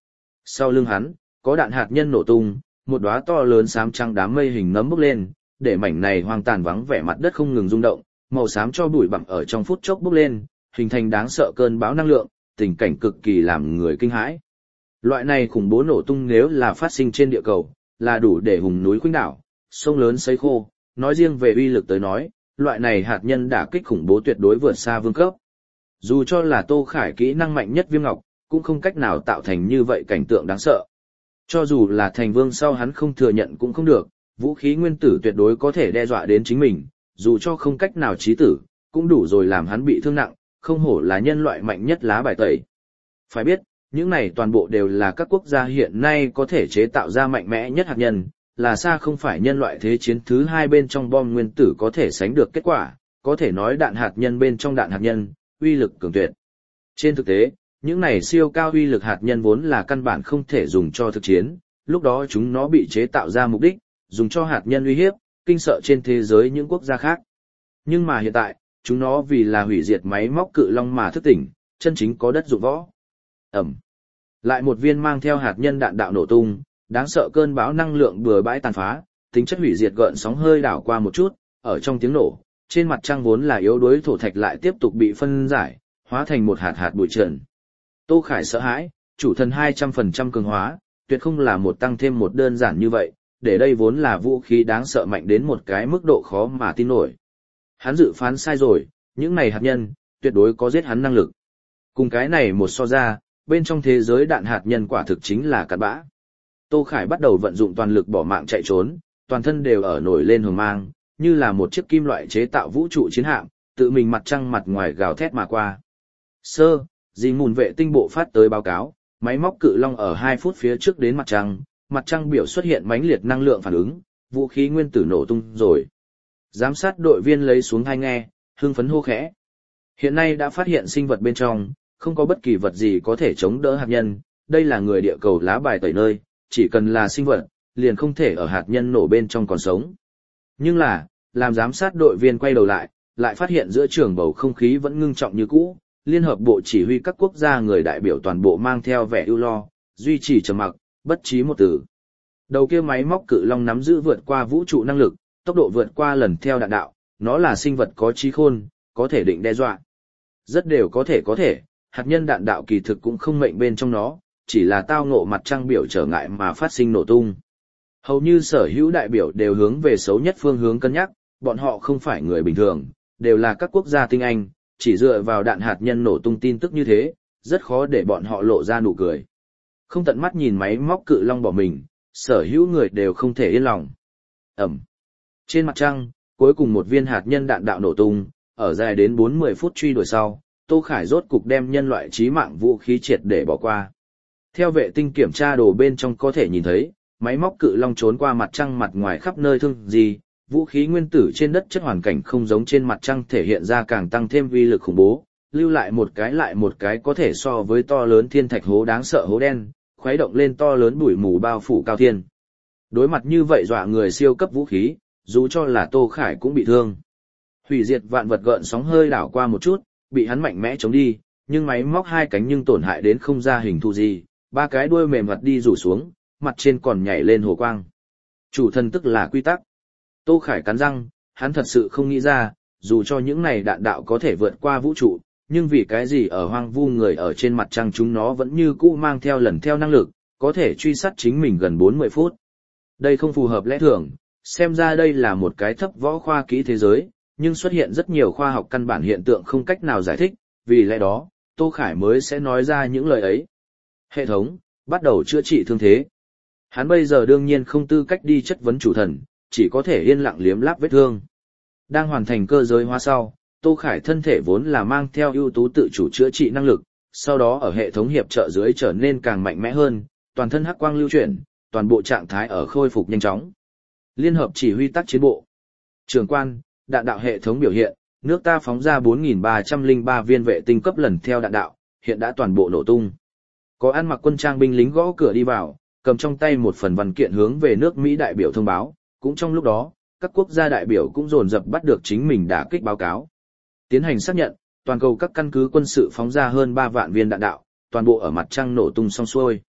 [SPEAKER 1] Sau lưng hắn, có đạn hạt nhân nổ tung, một đóa to lớn xám trắng đám mây hình nấm bốc lên, để mảnh này hoang tàn vắng vẻ mặt đất không ngừng rung động, màu xám cho bụi bặm ở trong phút chốc bốc lên, hình thành đáng sợ cơn bão năng lượng, tình cảnh cực kỳ làm người kinh hãi. Loại này khủng bố nổ tung nếu là phát sinh trên địa cầu, là đủ để hùng núi khuynh đảo, sông lớn sấy khô, nói riêng về uy lực tới nói, loại này hạt nhân đả kích khủng bố tuyệt đối vượt xa vương cấp. Dù cho là Tô Khải kỹ năng mạnh nhất Viêm Ngọc, cũng không cách nào tạo thành như vậy cảnh tượng đáng sợ. Cho dù là thành vương sau hắn không thừa nhận cũng không được, vũ khí nguyên tử tuyệt đối có thể đe dọa đến chính mình, dù cho không cách nào chí tử, cũng đủ rồi làm hắn bị thương nặng, không hổ là nhân loại mạnh nhất lá bài tẩy. Phải biết, những này toàn bộ đều là các quốc gia hiện nay có thể chế tạo ra mạnh mẽ nhất hạt nhân, là xa không phải nhân loại thế chiến thứ hai bên trong bom nguyên tử có thể sánh được kết quả, có thể nói đạn hạt nhân bên trong đạn hạt nhân, uy lực cường tuyệt. Trên thực tế, những này siêu cao uy lực hạt nhân vốn là căn bản không thể dùng cho thực chiến, lúc đó chúng nó bị chế tạo ra mục đích, dùng cho hạt nhân uy hiếp, kinh sợ trên thế giới những quốc gia khác. Nhưng mà hiện tại, chúng nó vì là hủy diệt máy móc cự long mà thức tỉnh, chân chính có đất dụng võ. Ẩm. Lại một viên mang theo hạt nhân đạn đạo nổ tung, đáng sợ cơn bão năng lượng bừa bãi tàn phá, tính chất hủy diệt gợn sóng hơi đảo qua một chút, ở trong tiếng nổ, trên mặt trăng vốn là yếu đuối thổ thạch lại tiếp tục bị phân giải, hóa thành một hạt hạt bụi trần. Tô Khải sợ hãi, chủ thần hai trăm phần trăm cường hóa, tuyệt không là một tăng thêm một đơn giản như vậy, để đây vốn là vũ khí đáng sợ mạnh đến một cái mức độ khó mà tin nổi. Hắn dự phán sai rồi, những này hạt nhân, tuyệt đối có giết hắn năng lực. Cùng cái này một so ra, bên trong thế giới đạn hạt nhân quả thực chính là cặn bã. Tô Khải bắt đầu vận dụng toàn lực bỏ mạng chạy trốn, toàn thân đều ở nổi lên hừng mang, như là một chiếc kim loại chế tạo vũ trụ chiến hạm, tự mình mặt trăng mặt ngoài gào thét mà qua. Sơ, dì mùn vệ tinh bộ phát tới báo cáo, máy móc cự long ở hai phút phía trước đến mặt trăng, mặt trăng biểu xuất hiện mãnh liệt năng lượng phản ứng, vũ khí nguyên tử nổ tung rồi. Giám sát đội viên lấy xuống tai nghe, hưng phấn hô khẽ. Hiện nay đã phát hiện sinh vật bên trong, không có bất kỳ vật gì có thể chống đỡ hạt nhân, đây là người địa cầu lá bài tẩy nơi, chỉ cần là sinh vật, liền không thể ở hạt nhân nổ bên trong còn sống. Nhưng là, làm giám sát đội viên quay đầu lại, lại phát hiện giữa trường bầu không khí vẫn ngưng trọng như cũ, Liên hợp bộ chỉ huy các quốc gia người đại biểu toàn bộ mang theo vẻ ưu lo, duy trì trầm mặc, bất trí một từ. Đầu kia máy móc cự long nắm giữ vượt qua vũ trụ năng lực, tốc độ vượt qua lần theo đạn đạo, nó là sinh vật có trí khôn, có thể định đe dọa. Rất đều có thể có thể, hạt nhân đạn đạo kỳ thực cũng không mệnh bên trong nó, chỉ là tao ngộ mặt trăng biểu trở ngại mà phát sinh nổ tung. Hầu như sở hữu đại biểu đều hướng về xấu nhất phương hướng cân nhắc, bọn họ không phải người bình thường, đều là các quốc gia tinh anh, chỉ dựa vào đạn hạt nhân nổ tung tin tức như thế, rất khó để bọn họ lộ ra nụ cười. Không tận mắt nhìn máy móc cự long bỏ mình, sở hữu người đều không thể yên lòng. Ẩm. Trên mặt trăng, cuối cùng một viên hạt nhân đạn đạo nổ tung, ở dài đến bốn mươi phút truy đuổi sau, Tô Khải rốt cục đem nhân loại chí mạng vũ khí triệt để bỏ qua. Theo vệ tinh kiểm tra đồ bên trong có thể nhìn thấy, máy móc cự long trốn qua mặt trăng mặt ngoài khắp nơi thương gì, vũ khí nguyên tử trên đất chất hoàn cảnh không giống trên mặt trăng thể hiện ra càng tăng thêm uy lực khủng bố, lưu lại một cái lại một cái có thể so với to lớn thiên thạch hố đáng sợ hố đen, khuấy động lên to lớn bụi mù bao phủ cao thiên. Đối mặt như vậy dọa người siêu cấp vũ khí, dù cho là Tô Khải cũng bị thương. Hủy diệt vạn vật gợn sóng hơi đảo qua một chút, bị hắn mạnh mẽ chống đi, nhưng máy móc hai cánh nhưng tổn hại đến không ra hình thù gì, ba cái đuôi mềm mặt đi rủ xuống, mặt trên còn nhảy lên hồ quang. Chủ thần tức là quy tắc. Tô Khải cắn răng, hắn thật sự không nghĩ ra, dù cho những này đạn đạo có thể vượt qua vũ trụ, nhưng vì cái gì ở hoang vu người ở trên mặt trăng chúng nó vẫn như cũ mang theo lần theo năng lực, có thể truy sát chính mình gần bốn mươi phút. Đây không phù hợp lẽ thường, xem ra đây là một cái thấp võ khoa kỹ thế giới, nhưng xuất hiện rất nhiều khoa học căn bản hiện tượng không cách nào giải thích, vì lẽ đó, Tô Khải mới sẽ nói ra những lời ấy. Hệ thống, bắt đầu chữa trị thương thế. Hắn bây giờ đương nhiên không tư cách đi chất vấn chủ thần, chỉ có thể yên lặng liếm láp vết thương. Đang hoàn thành cơ giới hóa sau, Tô Khải thân thể vốn là mang theo ưu tú tự chủ chữa trị năng lực, sau đó ở hệ thống hiệp trợ dưới trở nên càng mạnh mẽ hơn, toàn thân hắc quang lưu chuyển, toàn bộ trạng thái ở khôi phục nhanh chóng. Liên hợp chỉ huy tác chiến bộ. Trưởng quan, đạn đạo hệ thống biểu hiện, nước ta phóng ra bốn nghìn ba trăm lẻ ba viên vệ tinh cấp lần theo đạn đạo, hiện đã toàn bộ nổ tung. Có ăn mặc quân trang binh lính gõ cửa đi vào, cầm trong tay một phần văn kiện hướng về nước Mỹ đại biểu thông báo, cũng trong lúc đó, các quốc gia đại biểu cũng dồn dập bắt được chính mình đả kích báo cáo. Tiến hành xác nhận, toàn cầu các căn cứ quân sự phóng ra hơn ba vạn viên đạn đạo, toàn bộ ở mặt trăng nổ tung xong xuôi.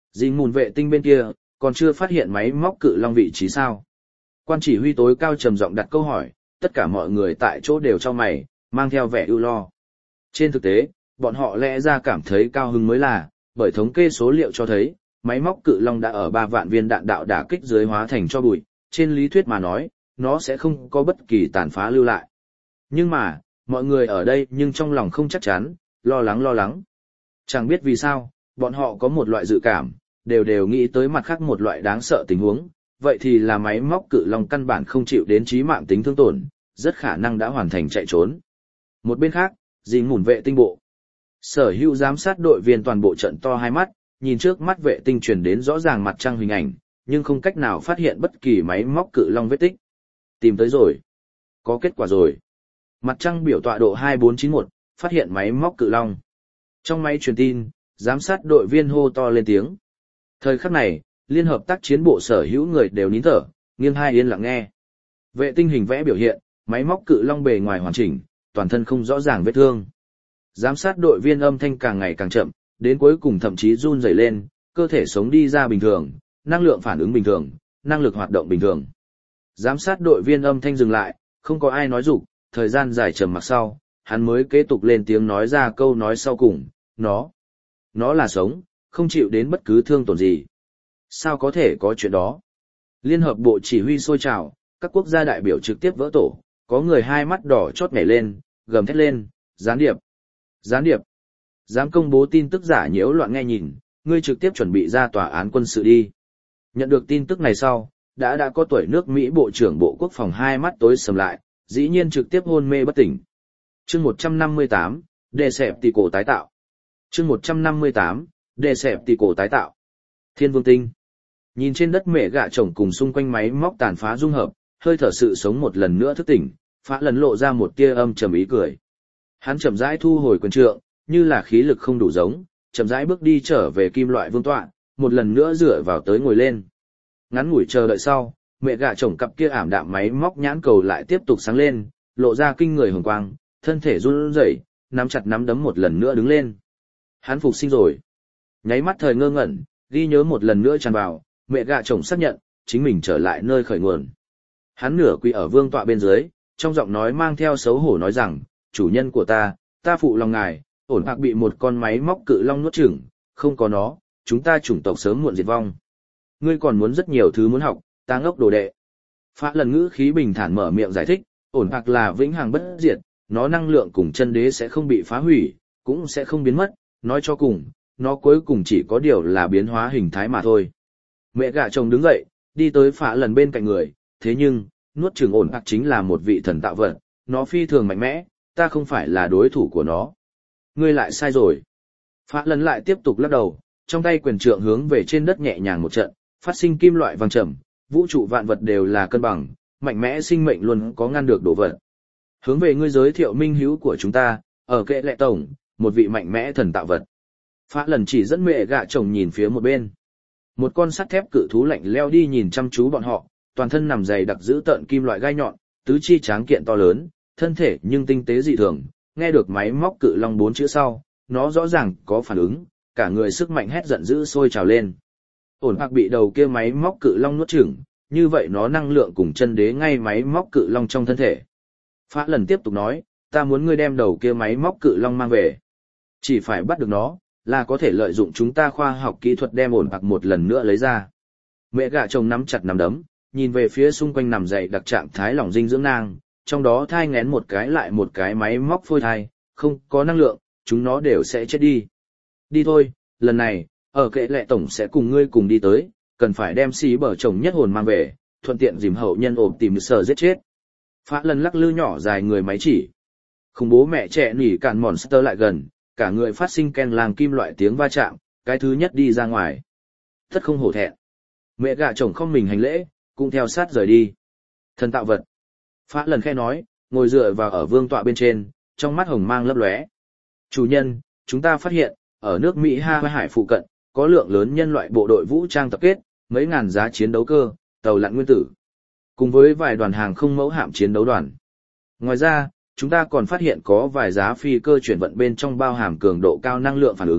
[SPEAKER 1] Dinh mùn vệ tinh bên kia, còn chưa phát hiện máy móc cự long vị trí sao? Quan chỉ huy tối cao trầm giọng đặt câu hỏi, tất cả mọi người tại chỗ đều cho mày, mang theo vẻ ưu lo. Trên thực tế, bọn họ lẽ ra cảm thấy cao hứng mới là, bởi thống kê số liệu cho thấy, máy móc cự long đã ở ba vạn viên đạn đạo đả kích dưới hóa thành cho bụi, trên lý thuyết mà nói, nó sẽ không có bất kỳ tàn phá lưu lại. Nhưng mà, mọi người ở đây nhưng trong lòng không chắc chắn, lo lắng lo lắng. Chẳng biết vì sao, bọn họ có một loại dự cảm, đều đều nghĩ tới mặt khác một loại đáng sợ tình huống, vậy thì là máy móc cự long căn bản không chịu đến chí mạng tính thương tổn, rất khả năng đã hoàn thành chạy trốn. Một bên khác, Dinh mùn vệ tinh bộ. Sở hữu giám sát đội viên toàn bộ trận to hai mắt, nhìn trước mắt vệ tinh truyền đến rõ ràng mặt trăng hình ảnh, nhưng không cách nào phát hiện bất kỳ máy móc cự long vết tích. Tìm tới rồi. Có kết quả rồi. Mặt trăng biểu tọa độ hai bốn chín một, phát hiện máy móc cự long. Trong máy truyền tin, giám sát đội viên hô to lên tiếng. Thời khắc này, liên hợp tác chiến bộ sở hữu người đều nín thở, nghiêng hai yên lặng nghe. Vệ tinh hình vẽ biểu hiện, máy móc cự long bề ngoài hoàn chỉnh, toàn thân không rõ ràng vết thương. Giám sát đội viên âm thanh càng ngày càng chậm, đến cuối cùng thậm chí run rẩy lên, cơ thể sống đi ra bình thường, năng lượng phản ứng bình thường, năng lực hoạt động bình thường. Giám sát đội viên âm thanh dừng lại, không có ai nói dục, thời gian dài trầm mặc sau, hắn mới kế tục lên tiếng nói ra câu nói sau cùng, nó, nó là sống, không chịu đến bất cứ thương tổn gì. Sao có thể có chuyện đó? Liên hợp bộ chỉ huy sôi trào, các quốc gia đại biểu trực tiếp vỡ tổ, có người hai mắt đỏ chót nhảy lên, gầm thét lên, gián điệp, gián điệp, dám công bố tin tức giả nhiễu loạn nghe nhìn, ngươi trực tiếp chuẩn bị ra tòa án quân sự đi. Nhận được tin tức này sau, đã đã có tuổi nước Mỹ Bộ trưởng Bộ Quốc phòng hai mắt tối sầm lại, dĩ nhiên trực tiếp hôn mê bất tỉnh. Chương một trăm năm mươi tám, đề xẹp tỷ cổ tái tạo. Chương một trăm năm mươi tám, đề xẹp tỷ cổ tái tạo. Thiên Vương Tinh. Nhìn trên đất mẹ gạ chồng cùng xung quanh máy móc tàn phá dung hợp, hơi thở sự sống một lần nữa thức tỉnh, Phá Lần lộ ra một tia âm trầm ý cười. Hắn chậm rãi thu hồi quyền trượng, như là khí lực không đủ giống, chậm rãi bước đi trở về kim loại vương tọa, một lần nữa dựa vào tới ngồi lên. Ngắn ngủi chờ đợi sau, mẹ gạ chồng cặp kia ảm đạm máy móc nhãn cầu lại tiếp tục sáng lên, lộ ra kinh người hồng quang, thân thể run rẩy, nắm chặt nắm đấm một lần nữa đứng lên. Hắn phục sinh rồi. Nháy mắt thời ngơ ngẩn, ghi nhớ một lần nữa tràn vào, mẹ gạ chồng xác nhận, chính mình trở lại nơi khởi nguồn. Hắn nửa quỳ ở vương tọa bên dưới, trong giọng nói mang theo xấu hổ nói rằng, chủ nhân của ta, ta phụ lòng ngài, ổn hoặc bị một con máy móc cự long nuốt chửng, không có nó, chúng ta chủng tộc sớm muộn diệt vong. Ngươi còn muốn rất nhiều thứ muốn học, ta ngốc đồ đệ. Phá Lần ngữ khí bình thản mở miệng giải thích, ổn hoặc là vĩnh hằng bất diệt, nó năng lượng cùng chân đế sẽ không bị phá hủy, cũng sẽ không biến mất, nói cho cùng, nó cuối cùng chỉ có điều là biến hóa hình thái mà thôi. Mẹ gạ chồng đứng dậy, đi tới Phá Lần bên cạnh người, thế nhưng, nuốt chửng ổn hoặc chính là một vị thần tạo vật, nó phi thường mạnh mẽ, ta không phải là đối thủ của nó. Ngươi lại sai rồi. Phá Lần lại tiếp tục lắc đầu, trong tay quyền trượng hướng về trên đất nhẹ nhàng một trận, phát sinh kim loại vang trầm, vũ trụ vạn vật đều là cân bằng, mạnh mẽ sinh mệnh luôn có ngăn được đổ vật. Hướng về ngươi giới thiệu minh hữu của chúng ta, ở kệ lệ tổng, một vị mạnh mẽ thần tạo vật. Phá Lần chỉ dẫn mẹ gạ chồng nhìn phía một bên. Một con sắt thép cự thú lạnh leo đi nhìn chăm chú bọn họ, toàn thân nằm dày đặc giữ tợn kim loại gai nhọn, tứ chi tráng kiện to lớn, thân thể nhưng tinh tế dị thường, nghe được máy móc cự long bốn chữ sau, nó rõ ràng có phản ứng, cả người sức mạnh hét giận dữ sôi trào lên. Ổn hoặc bị đầu kia máy móc cự long nuốt chửng, như vậy nó năng lượng cùng chân đế ngay máy móc cự long trong thân thể. Phá Lần tiếp tục nói, ta muốn ngươi đem đầu kia máy móc cự long mang về. Chỉ phải bắt được nó, là có thể lợi dụng chúng ta khoa học kỹ thuật đem ổn hoặc một lần nữa lấy ra. Mẹ gạ chồng nắm chặt nắm đấm, nhìn về phía xung quanh nằm dậy đặc trạng thái lỏng dinh dưỡng nang, trong đó thai ngén một cái lại một cái máy móc phôi thai, không có năng lượng, chúng nó đều sẽ chết đi. Đi thôi, lần này, ở kệ lệ tổng sẽ cùng ngươi cùng đi tới, cần phải đem xí bở chồng nhất hồn mang về, thuận tiện dìm hậu nhân ổm tìm sở giết chết. Phá Lần lắc lư nhỏ dài người máy chỉ. Khủng bố mẹ trẻ nỉ cạn monster lại gần, cả người phát sinh ken làng kim loại tiếng va chạm, cái thứ nhất đi ra ngoài. Thất không hổ thẹn. Mẹ gạ chồng không mình hành lễ, cũng theo sát rời đi. Thần tạo vật. Phá Lần khe nói, ngồi dựa vào ở vương tọa bên trên, trong mắt hồng mang lấp lóe. Chủ nhân, chúng ta phát hiện, ở nước Mỹ Ha Hải phụ cận, có lượng lớn nhân loại bộ đội vũ trang tập kết, mấy ngàn giá chiến đấu cơ, tàu lặn nguyên tử, cùng với vài đoàn hàng không mẫu hạm chiến đấu đoàn. Ngoài ra, chúng ta còn phát hiện có vài giá phi cơ chuyển vận bên trong bao hàm cường độ cao năng lượng phản ứng,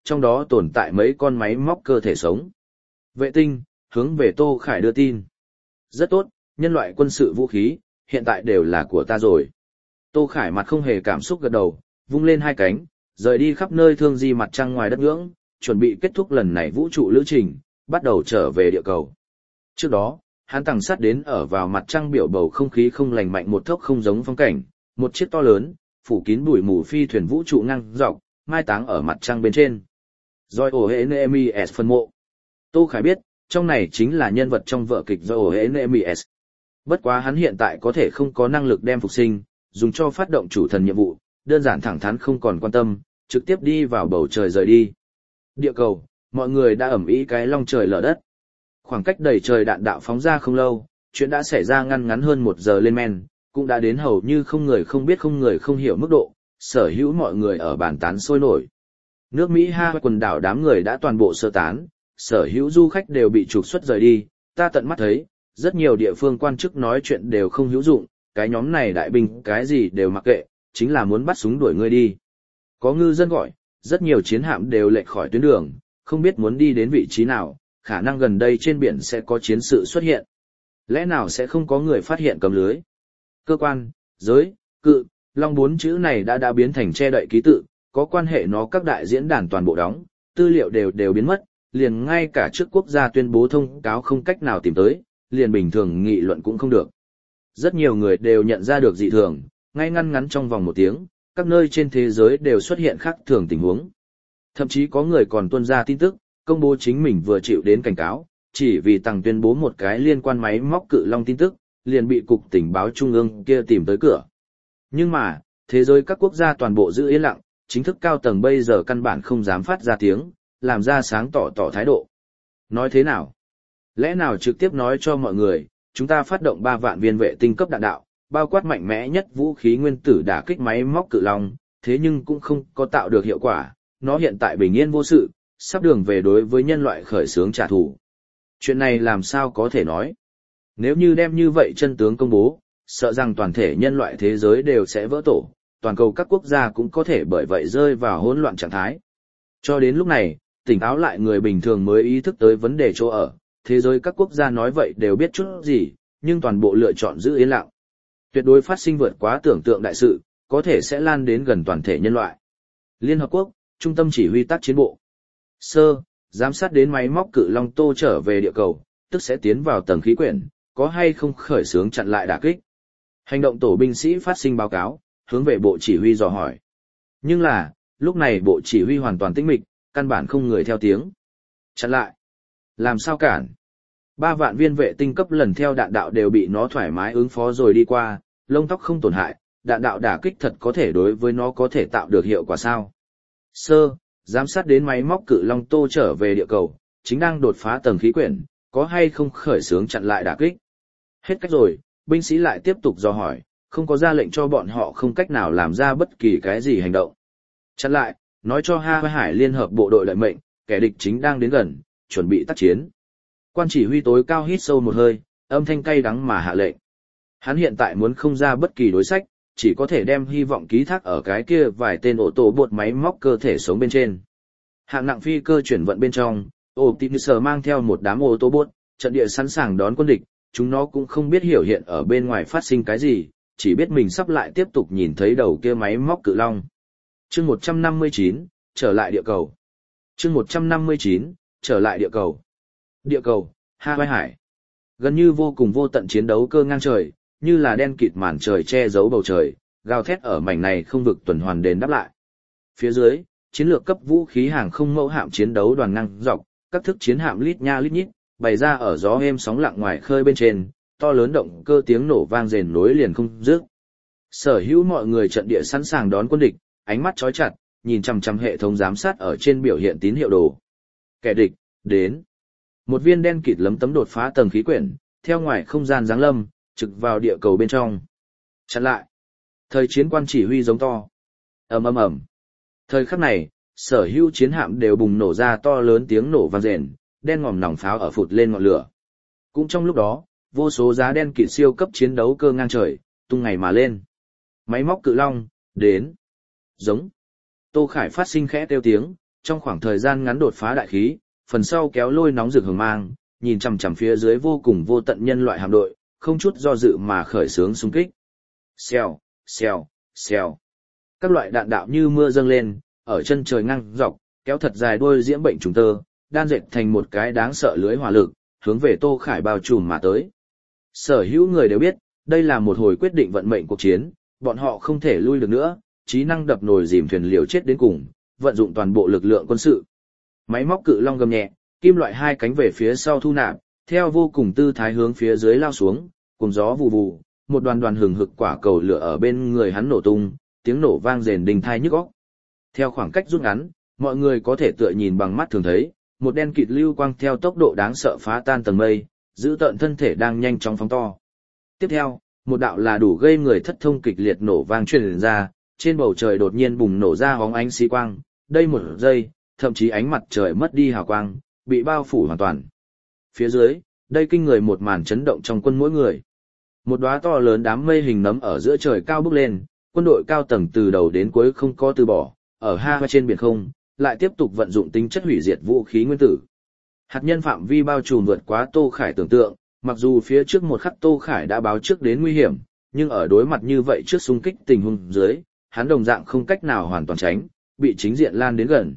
[SPEAKER 1] trong đó tồn tại mấy con máy móc cơ thể sống. Vệ tinh, hướng về Tô Khải đưa tin. Rất tốt, nhân loại quân sự vũ khí, hiện tại đều là của ta rồi. Tô Khải mặt không hề cảm xúc gật đầu, vung lên hai cánh, rời đi khắp nơi thương di mặt trăng ngoài đất ngưỡng, chuẩn bị kết thúc lần này vũ trụ lữ trình, bắt đầu trở về địa cầu. Trước đó, hắn tàng sát đến ở vào mặt trăng biểu bầu không khí không lành mạnh một thốc không giống phong cảnh, một chiếc to lớn, phủ kín bụi mù phi thuyền vũ trụ ngang dọc, mai táng ở mặt trăng bên trên. Rồi ổ hệ Nemes phân mộ. Tô Khải biết, trong này chính là nhân vật trong vở kịch do ổ hệ Nemes. Bất quá hắn hiện tại có thể không có năng lực đem phục sinh, dùng cho phát động chủ thần nhiệm vụ, đơn giản thẳng thắn không còn quan tâm, trực tiếp đi vào bầu trời rời đi. Địa cầu, mọi người đã ẩm ý cái long trời lở đất. Khoảng cách đầy trời đạn đạo phóng ra không lâu, chuyện đã xảy ra ngăn ngắn hơn một giờ lên men, cũng đã đến hầu như không người không biết không người không hiểu mức độ, sở hữu mọi người ở bàn tán sôi nổi. Nước Mỹ Ha quần đảo đám người đã toàn bộ sơ tán, sở hữu du khách đều bị trục xuất rời đi, ta tận mắt thấy, rất nhiều địa phương quan chức nói chuyện đều không hữu dụng, cái nhóm này đại binh cái gì đều mặc kệ, chính là muốn bắt súng đuổi ngươi đi. Có ngư dân gọi, rất nhiều chiến hạm đều lệch khỏi tuyến đường, không biết muốn đi đến vị trí nào, khả năng gần đây trên biển sẽ có chiến sự xuất hiện. Lẽ nào sẽ không có người phát hiện cầm lưới? Cơ quan, giới, cự, long bốn chữ này đã đã biến thành che đậy ký tự, có quan hệ nó các đại diễn đàn toàn bộ đóng, tư liệu đều đều biến mất, liền ngay cả trước quốc gia tuyên bố thông cáo không cách nào tìm tới, liền bình thường nghị luận cũng không được. Rất nhiều người đều nhận ra được dị thường, ngay ngăn ngắn trong vòng một tiếng, các nơi trên thế giới đều xuất hiện khác thường tình huống. Thậm chí có người còn tuôn ra tin tức, công bố chính mình vừa chịu đến cảnh cáo, chỉ vì tăng tuyên bố một cái liên quan máy móc cự long tin tức, liền bị cục tình báo trung ương kia tìm tới cửa. Nhưng mà, thế giới các quốc gia toàn bộ giữ yên lặng, chính thức cao tầng bây giờ căn bản không dám phát ra tiếng, làm ra sáng tỏ tỏ thái độ. Nói thế nào? Lẽ nào trực tiếp nói cho mọi người, chúng ta phát động ba vạn viên vệ tinh cấp đạn đạo, bao quát mạnh mẽ nhất vũ khí nguyên tử đả kích máy móc cự long, thế nhưng cũng không có tạo được hiệu quả, nó hiện tại bình yên vô sự, sắp đường về đối với nhân loại khởi xướng trả thù. Chuyện này làm sao có thể nói? Nếu như đem như vậy chân tướng công bố, sợ rằng toàn thể nhân loại thế giới đều sẽ vỡ tổ, toàn cầu các quốc gia cũng có thể bởi vậy rơi vào hỗn loạn trạng thái. Cho đến lúc này, tỉnh táo lại người bình thường mới ý thức tới vấn đề chỗ ở, thế giới các quốc gia nói vậy đều biết chút gì, nhưng toàn bộ lựa chọn giữ yên lặng. Tuyệt đối phát sinh vượt quá tưởng tượng đại sự, có thể sẽ lan đến gần toàn thể nhân loại. Liên Hợp Quốc, Trung tâm Chỉ huy tác chiến bộ. Sơ, giám sát đến máy móc cự long Tô trở về địa cầu, tức sẽ tiến vào tầng khí quyển, có hay không khởi xướng chặn lại đả kích. Hành động tổ binh sĩ phát sinh báo cáo, hướng về bộ chỉ huy dò hỏi. Nhưng là, lúc này bộ chỉ huy hoàn toàn tĩnh mịch, căn bản không người theo tiếng. Chặn lại. Làm sao cản? Ba vạn viên vệ tinh cấp lần theo đạn đạo đều bị nó thoải mái ứng phó rồi đi qua, lông tóc không tổn hại, đạn đạo đả kích thật có thể đối với nó có thể tạo được hiệu quả sao? Sơ, giám sát đến máy móc cự long Tô trở về địa cầu, chính đang đột phá tầng khí quyển, có hay không khởi xướng chặn lại đả kích? Hết cách rồi, binh sĩ lại tiếp tục dò hỏi, không có ra lệnh cho bọn họ không cách nào làm ra bất kỳ cái gì hành động. Chặn lại, nói cho Ha Hải Liên hợp bộ đội lợi mệnh, kẻ địch chính đang đến gần, chuẩn bị tác chiến. Quan chỉ huy tối cao hít sâu một hơi, âm thanh cay đắng mà hạ lệnh. Hắn hiện tại muốn không ra bất kỳ đối sách, chỉ có thể đem hy vọng ký thác ở cái kia vài tên ô tô bột máy móc cơ thể sống bên trên. Hạng nặng phi cơ chuyển vận bên trong, Optimus mang theo một đám ô tô bột, trận địa sẵn sàng đón quân địch, chúng nó cũng không biết hiểu hiện ở bên ngoài phát sinh cái gì, chỉ biết mình sắp lại tiếp tục nhìn thấy đầu kia máy móc cự long. Chương một trăm năm mươi chín, trở lại địa cầu. Chương một trăm năm mươi chín, trở lại địa cầu. Địa cầu, Ha Hải. Gần như vô cùng vô tận chiến đấu cơ ngang trời, như là đen kịt màn trời che giấu bầu trời, gào thét ở mảnh này không vực tuần hoàn đền đáp lại. Phía dưới, chiến lược cấp vũ khí hàng không mẫu hạm chiến đấu đoàn ngang dọc, các thức chiến hạm lít nha lít nhít, bày ra ở gió êm sóng lặng ngoài khơi bên trên, to lớn động cơ tiếng nổ vang rền nối liền không dứt. Sở hữu mọi người trận địa sẵn sàng đón quân địch, ánh mắt chói chặt, nhìn chằm chằm hệ thống giám sát ở trên biểu hiện tín hiệu đồ. Kẻ địch, đến. Một viên đen kịt lấm tấm đột phá tầng khí quyển, theo ngoài không gian giáng lâm, trực vào địa cầu bên trong. Chặn lại. Thời chiến quan chỉ huy giống to. Ầm ầm ầm. Thời khắc này, sở hữu chiến hạm đều bùng nổ ra to lớn tiếng nổ vang rền, đen ngòm nòng pháo ở phụt lên ngọn lửa. Cũng trong lúc đó, vô số giá đen kịt siêu cấp chiến đấu cơ ngang trời, tung ngày mà lên. Máy móc cự long, đến. Giống. Tô Khải phát sinh khẽ kêu tiếng, trong khoảng thời gian ngắn đột phá đại khí, phần sau kéo lôi nóng rực hừng mang, nhìn chằm chằm phía dưới vô cùng vô tận nhân loại hạm đội, không chút do dự mà khởi xướng xung kích. Xèo, xèo, xèo. Các loại đạn đạo như mưa dâng lên, ở chân trời ngang dọc, kéo thật dài đuôi diễm bệnh trùng tơ, đan dệt thành một cái đáng sợ lưới hỏa lực, hướng về Tô Khải bao trùm mà tới. Sở hữu người đều biết, đây là một hồi quyết định vận mệnh cuộc chiến, bọn họ không thể lui được nữa, trí năng đập nồi dìm thuyền liều chết đến cùng, vận dụng toàn bộ lực lượng quân sự. Máy móc cự long gầm nhẹ, kim loại hai cánh về phía sau thu nạp, theo vô cùng tư thái hướng phía dưới lao xuống, cùng gió vù vù, một đoàn đoàn hừng hực quả cầu lửa ở bên người hắn nổ tung, tiếng nổ vang rền đình thai nhức óc. Theo khoảng cách rút ngắn, mọi người có thể tựa nhìn bằng mắt thường thấy, một đen kịt lưu quang theo tốc độ đáng sợ phá tan tầng mây, giữ tận thân thể đang nhanh chóng phóng to. Tiếp theo, một đạo là đủ gây người thất thông kịch liệt nổ vang truyền ra, trên bầu trời đột nhiên bùng nổ ra hóng ánh xi quang, đây một giây, thậm chí ánh mặt trời mất đi hào quang, bị bao phủ hoàn toàn. Phía dưới, đây kinh người một màn chấn động trong quân mỗi người. Một đóa to lớn đám mây hình nấm ở giữa trời cao bốc lên, quân đội cao tầng từ đầu đến cuối không có từ bỏ, ở ha trên biển không, lại tiếp tục vận dụng tính chất hủy diệt vũ khí nguyên tử. Hạt nhân phạm vi bao trùm vượt quá Tô Khải tưởng tượng, mặc dù phía trước một khắc Tô Khải đã báo trước đến nguy hiểm, nhưng ở đối mặt như vậy trước xung kích tình huống dưới, hắn đồng dạng không cách nào hoàn toàn tránh, bị chính diện lan đến gần.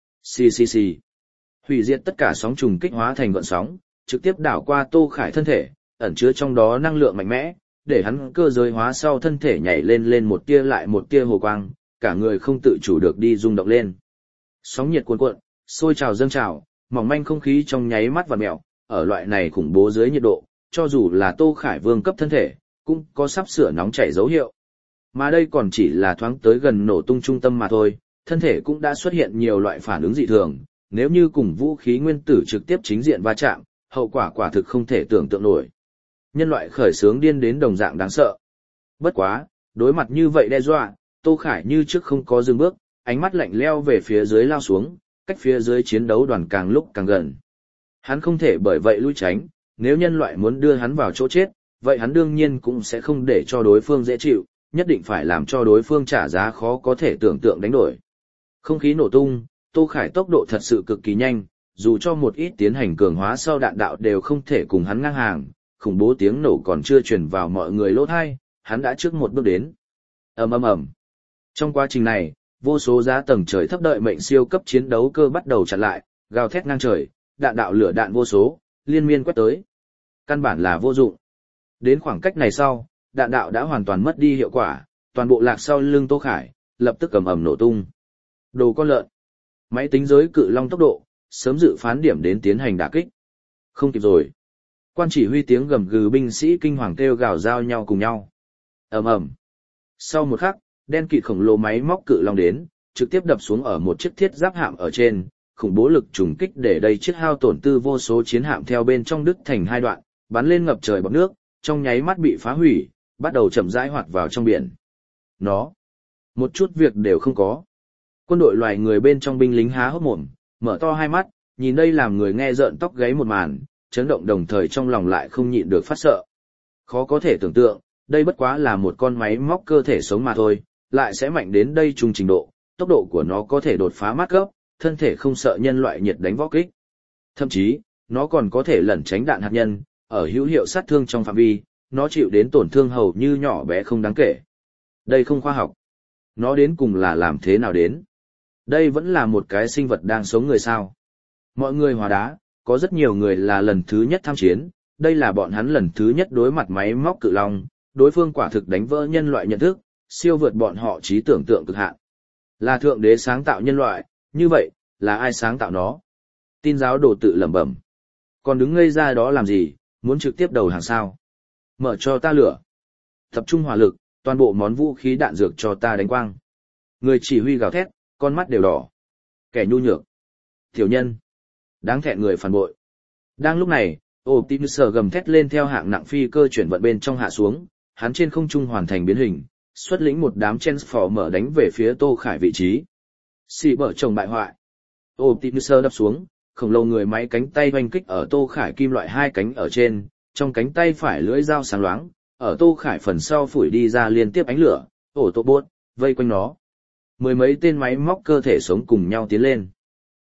[SPEAKER 1] Xì xì xì. Hủy diệt tất cả sóng trùng kích hóa thành gợn sóng, trực tiếp đảo qua Tô Khải thân thể, ẩn chứa trong đó năng lượng mạnh mẽ, để hắn cơ giới hóa sau thân thể nhảy lên lên một tia lại một tia hồ quang, cả người không tự chủ được đi rung động lên. Sóng nhiệt cuồn cuộn, sôi trào dâng trào, mỏng manh không khí trong nháy mắt vặn mèo, ở loại này khủng bố dưới nhiệt độ, cho dù là Tô Khải vương cấp thân thể, cũng có sắp sửa nóng chảy dấu hiệu. Mà đây còn chỉ là thoáng tới gần nổ tung trung tâm mà thôi, thân thể cũng đã xuất hiện nhiều loại phản ứng dị thường, nếu như cùng vũ khí nguyên tử trực tiếp chính diện va chạm, hậu quả quả thực không thể tưởng tượng nổi. Nhân loại khởi xướng điên đến đồng dạng đáng sợ. Bất quá, đối mặt như vậy đe dọa, Tô Khải như trước không có dừng bước, ánh mắt lạnh leo về phía dưới lao xuống, cách phía dưới chiến đấu đoàn càng lúc càng gần. Hắn không thể bởi vậy lui tránh, nếu nhân loại muốn đưa hắn vào chỗ chết, vậy hắn đương nhiên cũng sẽ không để cho đối phương dễ chịu, nhất định phải làm cho đối phương trả giá khó có thể tưởng tượng đánh đổi. Không khí nổ tung, Tô Khải tốc độ thật sự cực kỳ nhanh, dù cho một ít tiến hành cường hóa sau đạn đạo đều không thể cùng hắn ngang hàng, khủng bố tiếng nổ còn chưa truyền vào mọi người lỗ tai, hắn đã trước một bước đến. Ầm ầm ầm. Trong quá trình này, vô số giá tầng trời thấp đợi mệnh siêu cấp chiến đấu cơ bắt đầu chặn lại, gào thét ngang trời, đạn đạo lửa đạn vô số, liên miên quét tới. Căn bản là vô dụng. Đến khoảng cách này sau, đạn đạo đã hoàn toàn mất đi hiệu quả, toàn bộ lạc sau lưng Tô Khải, lập tức ầm ầm nổ tung. Đồ con lợn. Máy tính giới cự long tốc độ, sớm dự phán điểm đến tiến hành đả kích. Không kịp rồi. Quan chỉ huy tiếng gầm gừ binh sĩ kinh hoàng kêu gào giao nhau cùng nhau. Ầm ầm. Sau một khắc, đen kịt khổng lồ máy móc cự long đến, trực tiếp đập xuống ở một chiếc thiết giáp hạm ở trên, khủng bố lực trùng kích để đầy chiếc hao tổn tư vô số chiến hạm theo bên trong đứt thành hai đoạn, bắn lên ngập trời bọt nước, trong nháy mắt bị phá hủy, bắt đầu chậm rãi hoạt vào trong biển. Nó, một chút việc đều không có. Quân đội loài người bên trong binh lính há hốc mồm, mở to hai mắt, nhìn đây làm người nghe rợn tóc gáy một màn, chấn động đồng thời trong lòng lại không nhịn được phát sợ. Khó có thể tưởng tượng, đây bất quá là một con máy móc cơ thể sống mà thôi, lại sẽ mạnh đến đây trung trình độ, tốc độ của nó có thể đột phá mắt cấp, thân thể không sợ nhân loại nhiệt đánh võ kích. Thậm chí, nó còn có thể lẩn tránh đạn hạt nhân, ở hữu hiệu sát thương trong phạm vi, nó chịu đến tổn thương hầu như nhỏ bé không đáng kể. Đây không khoa học. Nó đến cùng là làm thế nào đến? Đây vẫn là một cái sinh vật đang sống người sao. Mọi người hòa đá, có rất nhiều người là lần thứ nhất tham chiến, đây là bọn hắn lần thứ nhất đối mặt máy móc cự long, đối phương quả thực đánh vỡ nhân loại nhận thức, siêu vượt bọn họ trí tưởng tượng cực hạn. Là thượng đế sáng tạo nhân loại, như vậy, là ai sáng tạo nó? Tin giáo đồ tự lẩm bẩm. Còn đứng ngây ra đó làm gì, muốn trực tiếp đầu hàng sao? Mở cho ta lửa. Tập trung hỏa lực, toàn bộ món vũ khí đạn dược cho ta đánh quang. Người chỉ huy gào thét, con mắt đều đỏ. Kẻ nhu nhược. Tiểu nhân. Đáng thẹn người phản bội. Đang lúc này, Optimus gầm thét lên theo hạng nặng phi cơ chuyển vận bên trong hạ xuống, hắn trên không trung hoàn thành biến hình, xuất lĩnh một đám Transformer đánh về phía Tô Khải vị trí. Xì bở chồng bại hoại. Optimus đập xuống, khổng lồ người máy cánh tay hoành kích ở Tô Khải kim loại hai cánh ở trên, trong cánh tay phải lưỡi dao sáng loáng, ở Tô Khải phần sau phủi đi ra liên tiếp ánh lửa, ổ tô bốt, vây quanh nó. Mười mấy tên máy móc cơ thể sống cùng nhau tiến lên.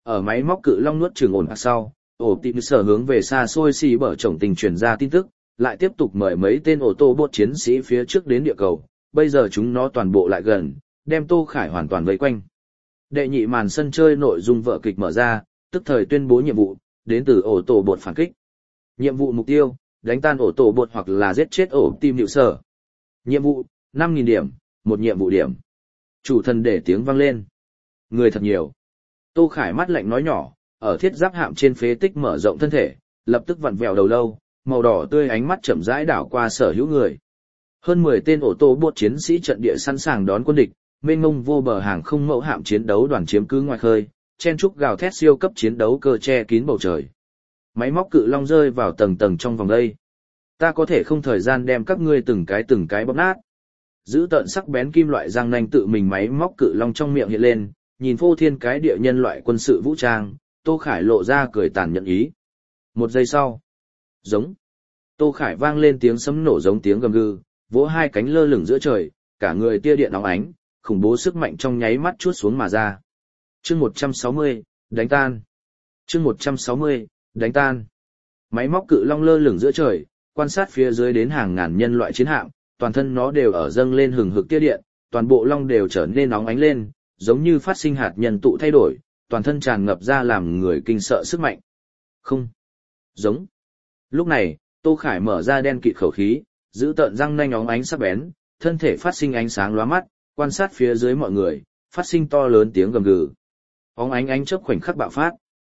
[SPEAKER 1] Ở máy móc cự long nuốt chửng ổn ạc sau, ổ tìm sở hướng về xa xôi xì bở chổng tình truyền ra tin tức, lại tiếp tục mời mấy tên ô tô bốt chiến sĩ phía trước đến địa cầu, bây giờ chúng nó toàn bộ lại gần, đem Tô Khải hoàn toàn vây quanh. Đệ nhị màn sân chơi nội dung vở kịch mở ra, tức thời tuyên bố nhiệm vụ, đến từ ổ tổ bột phản kích. Nhiệm vụ mục tiêu, đánh tan ổ tổ bột hoặc là giết chết ổ tim hiệu sở. Nhiệm vụ, năm nghìn điểm, một nhiệm vụ điểm. Chủ thần để tiếng vang lên. Người thật nhiều. Tô Khải mắt lạnh nói nhỏ, ở thiết giáp hạm trên phế tích mở rộng thân thể, lập tức vặn vẹo đầu lâu, màu đỏ tươi ánh mắt chậm rãi đảo qua sở hữu người. Hơn mười tên ổ tô bột chiến sĩ trận địa sẵn sàng đón quân địch, mênh mông vô bờ hàng không mẫu hạm chiến đấu đoàn chiếm cứ ngoài khơi, chen trúc gào thét siêu cấp chiến đấu cơ che kín bầu trời. Máy móc cự long rơi vào tầng tầng trong vòng đây. Ta có thể không thời gian đem các ngươi từng cái từng cái bóp nát. Giữ tợn sắc bén kim loại răng nanh tự mình máy móc cự long trong miệng hiện lên, nhìn phô thiên cái địa nhân loại quân sự vũ trang, Tô Khải lộ ra cười tàn nhẫn ý. Một giây sau, giống. Tô Khải vang lên tiếng sấm nổ giống tiếng gầm gừ, vỗ hai cánh lơ lửng giữa trời, cả người tia điện óng ánh, khủng bố sức mạnh trong nháy mắt chuốt xuống mà ra. Chương một trăm sáu mươi, đánh tan. Chương một trăm sáu mươi, đánh tan. Máy móc cự long lơ lửng giữa trời, quan sát phía dưới đến hàng ngàn nhân loại chiến hạm, toàn thân nó đều ở dâng lên hừng hực tia điện, toàn bộ long đều trở nên nóng ánh lên, giống như phát sinh hạt nhân tụ thay đổi, toàn thân tràn ngập ra làm người kinh sợ sức mạnh. Không. Giống. Lúc này, Tô Khải mở ra đen kịt khẩu khí, giữ tợn răng nanh óng ánh sắc bén, thân thể phát sinh ánh sáng lóa mắt, quan sát phía dưới mọi người, phát sinh to lớn tiếng gầm gừ. Óng ánh ánh chớp khoảnh khắc bạo phát.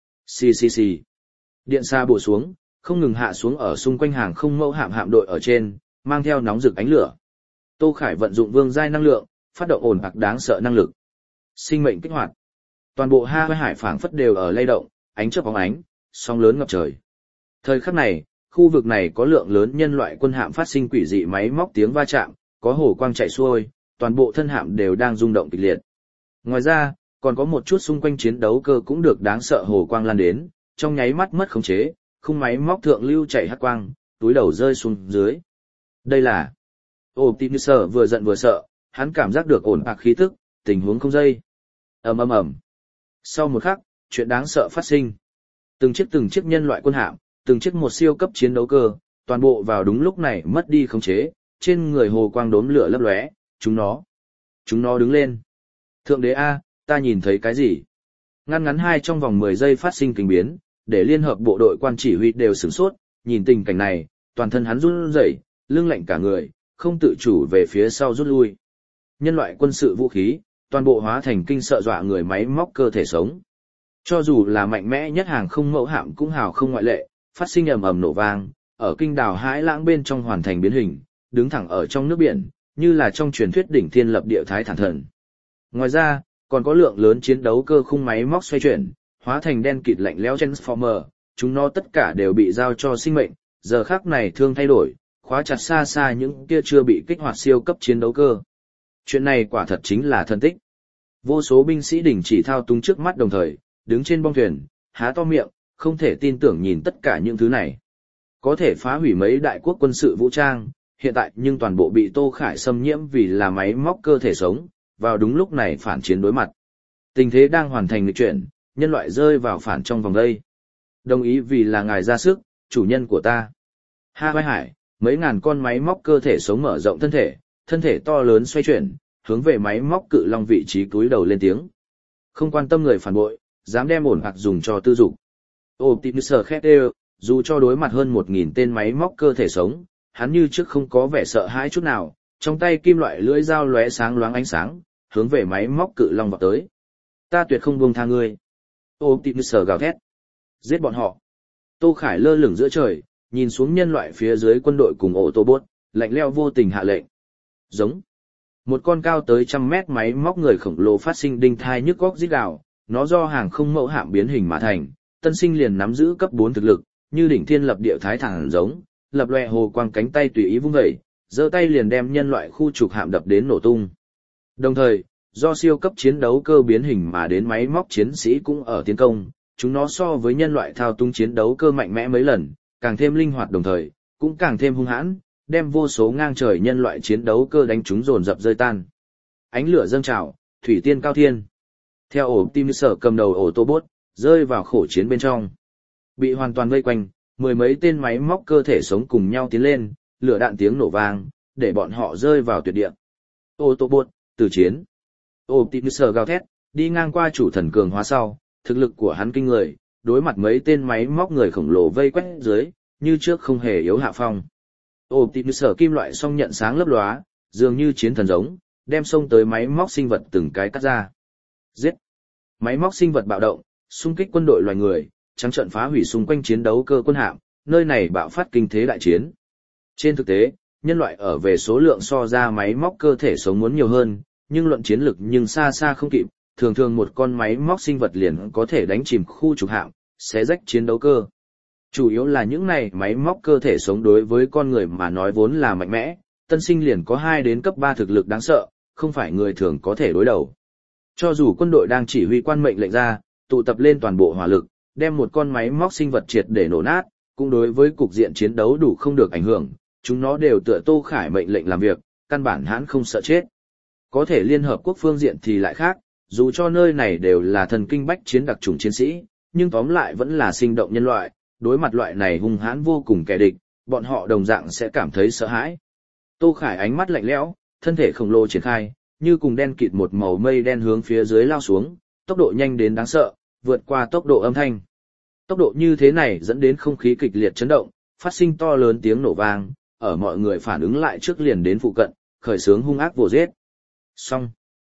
[SPEAKER 1] Xì xì xì. Điện xa bổ xuống, không ngừng hạ xuống ở xung quanh hàng không mẫu hạm hạm đội ở trên, mang theo nóng rực ánh lửa. Tô Khải vận dụng vương giai năng lượng, phát động ổn ạc đáng sợ năng lực. Sinh mệnh kích hoạt. Toàn bộ ha hải phảng phất đều ở lay động, ánh chớp óng ánh, sóng lớn ngập trời. Thời khắc này, khu vực này có lượng lớn nhân loại quân hạm phát sinh quỷ dị máy móc tiếng va chạm, có hồ quang chạy xuôi, toàn bộ thân hạm đều đang rung động kịch liệt. Ngoài ra, còn có một chút xung quanh chiến đấu cơ cũng được đáng sợ hồ quang lan đến, trong nháy mắt mất khống chế, khung máy móc thượng lưu chạy hắc quang, túi đầu rơi xuống dưới. Đây là Optimus vừa giận vừa sợ, hắn cảm giác được ổn ạc khí tức, tình huống không dây. Ầm ầm ầm. Sau một khắc, chuyện đáng sợ phát sinh. Từng chiếc từng chiếc nhân loại quân hạm, từng chiếc một siêu cấp chiến đấu cơ, toàn bộ vào đúng lúc này mất đi khống chế, trên người hồ quang đốm lửa lấp lóe, chúng nó, chúng nó đứng lên. Thượng đế A, ta nhìn thấy cái gì? Ngăn ngắn hai trong vòng mười giây phát sinh kinh biến, để liên hợp bộ đội quan chỉ huy đều sửng sốt, nhìn tình cảnh này, toàn thân hắn run rẩy, lưng lạnh cả người, không tự chủ về phía sau rút lui. Nhân loại quân sự vũ khí, toàn bộ hóa thành kinh sợ dọa người máy móc cơ thể sống. Cho dù là mạnh mẽ nhất hàng không mẫu hạm cũng hào không ngoại lệ, phát sinh ầm ầm nổ vang, ở kinh đảo hãi lãng bên trong hoàn thành biến hình, đứng thẳng ở trong nước biển, như là trong truyền thuyết đỉnh thiên lập địa thái thản thần. Ngoài ra, còn có lượng lớn chiến đấu cơ khung máy móc xoay chuyển, hóa thành đen kịt lạnh lẽo Transformer, chúng nó tất cả đều bị giao cho sinh mệnh, giờ khắc này thương thay đổi, khóa chặt xa xa những kia chưa bị kích hoạt siêu cấp chiến đấu cơ. Chuyện này quả thật chính là thần tích. Vô số binh sĩ đình chỉ thao túng trước mắt đồng thời, đứng trên bong thuyền, há to miệng, không thể tin tưởng nhìn tất cả những thứ này. Có thể phá hủy mấy đại quốc quân sự vũ trang, hiện tại nhưng toàn bộ bị Tô Khải xâm nhiễm vì là máy móc cơ thể sống, vào đúng lúc này phản chiến đối mặt. Tình thế đang hoàn thành nghịch chuyển, nhân loại rơi vào phản trong vòng đây. Đồng ý vì là ngài ra sức, chủ nhân của ta. Ha vai hải, mấy ngàn con máy móc cơ thể sống mở rộng thân thể, thân thể to lớn xoay chuyển, hướng về máy móc cự long vị trí cúi đầu lên tiếng. Không quan tâm người phản bội, dám đem ổn hoặc dùng cho tư dục. Optimus khét đều, dù cho đối mặt hơn một nghìn tên máy móc cơ thể sống, hắn như trước không có vẻ sợ hãi chút nào, trong tay kim loại lưỡi dao lóe sáng loáng ánh sáng, hướng về máy móc cự long vọt tới. Ta tuyệt không buông tha ngươi. Optimus gào thét. Giết bọn họ. Tô Khải lơ lửng giữa trời, nhìn xuống nhân loại phía dưới quân đội cùng Autobot, lạnh lẽo vô tình hạ lệnh. Giống. Một con cao tới trăm mét máy móc người khổng lồ phát sinh đinh thai nhức góc rít gào, nó do hàng không mẫu hạm biến hình mà thành, tân sinh liền nắm giữ cấp bốn thực lực, như đỉnh thiên lập địa thái thẳng giống, lập loè hồ quang cánh tay tùy ý vung vẩy, giơ tay liền đem nhân loại khu trục hạm đập đến nổ tung. Đồng thời, do siêu cấp chiến đấu cơ biến hình mà đến máy móc chiến sĩ cũng ở tiến công, chúng nó so với nhân loại thao túng chiến đấu cơ mạnh mẽ mấy lần, càng thêm linh hoạt đồng thời, cũng càng thêm hung hãn, đem vô số ngang trời nhân loại chiến đấu cơ đánh chúng dồn dập rơi tan. Ánh lửa dâng trào, thủy tiên cao thiên. Theo Optimus cầm đầu Autobot, rơi vào khổ chiến bên trong. Bị hoàn toàn vây quanh, mười mấy tên máy móc cơ thể sống cùng nhau tiến lên, lửa đạn tiếng nổ vang, để bọn họ rơi vào tuyệt địa. Autobot, từ chiến. Optimus gào thét, đi ngang qua chủ thần cường hóa sau, thực lực của hắn kinh người, đối mặt mấy tên máy móc người khổng lồ vây quét dưới, như trước không hề yếu hạ phong. Optimus kim loại song nhận sáng lấp lóa, dường như chiến thần giống, đem xông tới máy móc sinh vật từng cái cắt ra. Giết! Máy móc sinh vật bạo động, xung kích quân đội loài người, trắng trận phá hủy xung quanh chiến đấu cơ quân hạm, nơi này bạo phát kinh thế đại chiến. Trên thực tế, nhân loại ở về số lượng so ra máy móc cơ thể sống muốn nhiều hơn, nhưng luận chiến lực nhưng xa xa không kịp, thường thường một con máy móc sinh vật liền có thể đánh chìm khu trục hạm, xé rách chiến đấu cơ. Chủ yếu là những này máy móc cơ thể sống đối với con người mà nói vốn là mạnh mẽ, tân sinh liền có hai đến cấp ba thực lực đáng sợ, không phải người thường có thể đối đầu. Cho dù quân đội đang chỉ huy quan mệnh lệnh ra, tụ tập lên toàn bộ hỏa lực, đem một con máy móc sinh vật triệt để nổ nát, cũng đối với cục diện chiến đấu đủ không được ảnh hưởng, chúng nó đều tựa Tô Khải mệnh lệnh làm việc, căn bản hãn không sợ chết. Có thể Liên Hợp Quốc phương diện thì lại khác, dù cho nơi này đều là thần kinh bách chiến đặc chủng chiến sĩ, nhưng tóm lại vẫn là sinh động nhân loại, đối mặt loại này hung hãn vô cùng kẻ địch, bọn họ đồng dạng sẽ cảm thấy sợ hãi. Tô Khải ánh mắt lạnh lẽo, thân thể khổng lồ triển khai, như cùng đen kịt một màu mây đen hướng phía dưới lao xuống, tốc độ nhanh đến đáng sợ, vượt qua tốc độ âm thanh. Tốc độ như thế này dẫn đến không khí kịch liệt chấn động, phát sinh to lớn tiếng nổ vang, ở mọi người phản ứng lại trước liền đến phụ cận, khởi xướng hung ác vồ giết. Xong.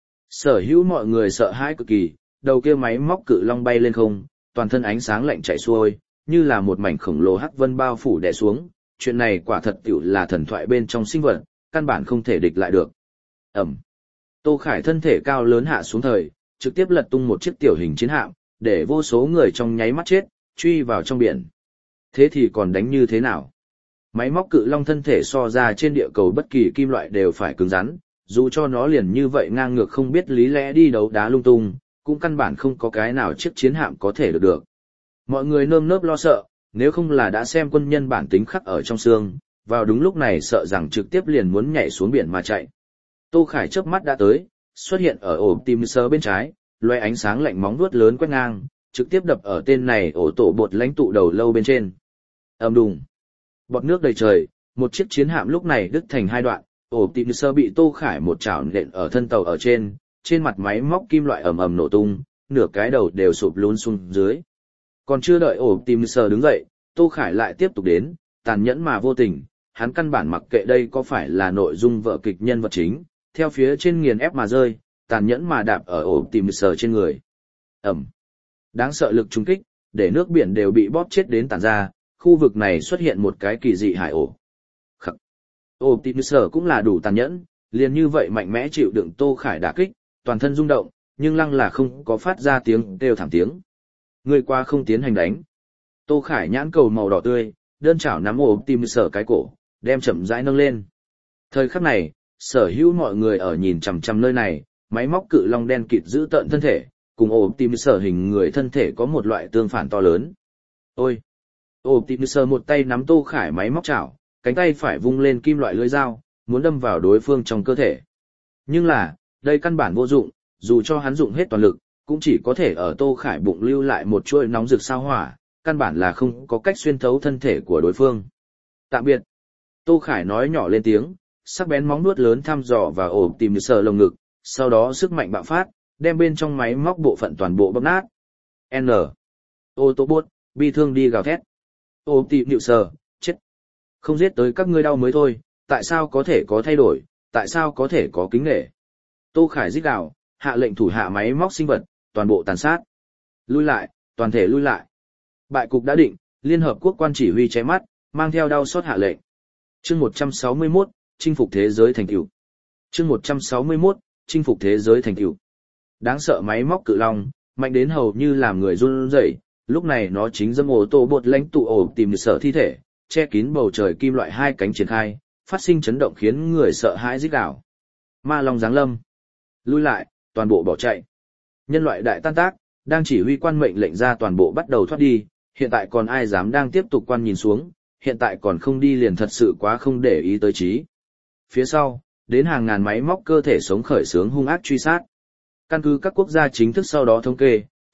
[SPEAKER 1] Sở hữu mọi người sợ hãi cực kỳ, đầu kia máy móc cự long bay lên không, toàn thân ánh sáng lạnh chảy xuôi, như là một mảnh khổng lồ hắc vân bao phủ đè xuống, chuyện này quả thật tiểu là thần thoại bên trong sinh vật, căn bản không thể địch lại được. Ẩm. Tô Khải thân thể cao lớn hạ xuống thời, trực tiếp lật tung một chiếc tiểu hình chiến hạm, để vô số người trong nháy mắt chết, truy vào trong biển. Thế thì còn đánh như thế nào? Máy móc cự long thân thể so ra trên địa cầu bất kỳ kim loại đều phải cứng rắn, dù cho nó liền như vậy ngang ngược không biết lý lẽ đi đấu đá lung tung, cũng căn bản không có cái nào chiếc chiến hạm có thể được được. Mọi người nơm nớp lo sợ, nếu không là đã xem quân nhân bản tính khắc ở trong xương, vào đúng lúc này sợ rằng trực tiếp liền muốn nhảy xuống biển mà chạy. Tô Khải chớp mắt đã tới, xuất hiện ở ổ tim sơ bên trái, loe ánh sáng lạnh móng vuốt lớn quét ngang, trực tiếp đập ở tên này ổ tổ bột lãnh tụ đầu lâu bên trên. Ầm đùng. Bọt nước đầy trời, một chiếc chiến hạm lúc này đứt thành hai đoạn, ổ tim sơ bị Tô Khải một chảo nện ở thân tàu ở trên, trên mặt máy móc kim loại ầm ầm nổ tung, nửa cái đầu đều sụp lún xuống dưới. Còn chưa đợi ổ tim sơ đứng dậy, Tô Khải lại tiếp tục đến, tàn nhẫn mà vô tình, hắn căn bản mặc kệ đây có phải là nội dung vở kịch nhân vật chính, theo phía trên nghiền ép mà rơi, tàn nhẫn mà đạp ở ổ tìm sờ trên người. Ẩm. Đáng sợ lực trúng kích, để nước biển đều bị bóp chết đến tàn ra, khu vực này xuất hiện một cái kỳ dị hải ổ. Khắc. Ổ tìm sờ cũng là đủ tàn nhẫn, liền như vậy mạnh mẽ chịu đựng Tô Khải đả kích, toàn thân rung động, nhưng lăng là không có phát ra tiếng kêu thảm tiếng. Người qua không tiến hành đánh. Tô Khải nhãn cầu màu đỏ tươi, đơn chảo nắm ổ tìm sờ cái cổ, đem chậm rãi nâng lên. Thời khắc này, sở hữu mọi người ở nhìn chằm chằm nơi này, máy móc cự long đen kịt giữ tợn thân thể, cùng ổ tìm sở hình người thân thể có một loại tương phản to lớn. Ôi! Ổ tìm sở một tay nắm Tô Khải máy móc chảo, cánh tay phải vung lên kim loại lưỡi dao, muốn đâm vào đối phương trong cơ thể. Nhưng là, đây căn bản vô dụng, dù cho hắn dụng hết toàn lực, cũng chỉ có thể ở Tô Khải bụng lưu lại một chuỗi nóng rực sao hỏa, căn bản là không có cách xuyên thấu thân thể của đối phương. Tạm biệt! Tô Khải nói nhỏ lên tiếng, sắc bén móng nuốt lớn thăm dò và ổ tìm sờ lồng ngực, sau đó sức mạnh bạo phát, đem bên trong máy móc bộ phận toàn bộ bóp nát. N. Autobot, bi thương đi gào thét. Ổ tìm sờ, chết. Không giết tới các ngươi đau mới thôi, tại sao có thể có thay đổi, tại sao có thể có kính nể. Tô Khải rít gào, hạ lệnh thủ hạ máy móc sinh vật, toàn bộ tàn sát. Lui lại, toàn thể lui lại. Bại cục đã định, Liên Hợp Quốc quan chỉ huy cháy mắt, mang theo đau xót hạ lệnh. Chương một trăm sáu mươi mốt, chinh phục thế giới thành tựu. Chương một trăm sáu mươi mốt, chinh phục thế giới thành tựu. Đáng sợ máy móc cự long, mạnh đến hầu như làm người run rẩy, lúc này nó chính dâm ổ tổ bột lãnh tụ ổ tìm sở thi thể, che kín bầu trời kim loại hai cánh triển khai, phát sinh chấn động khiến người sợ hãi rít gào. Ma long giáng lâm. Lui lại, toàn bộ bỏ chạy. Nhân loại đại tan tác, đang chỉ huy quan mệnh lệnh ra toàn bộ bắt đầu thoát đi, hiện tại còn ai dám đang tiếp tục quan nhìn xuống, hiện tại còn không đi liền thật sự quá không để ý tới trí. Phía sau, đến hàng ngàn máy móc cơ thể sống khởi xướng hung ác truy sát. Căn cứ các quốc gia chính thức sau đó thống kê,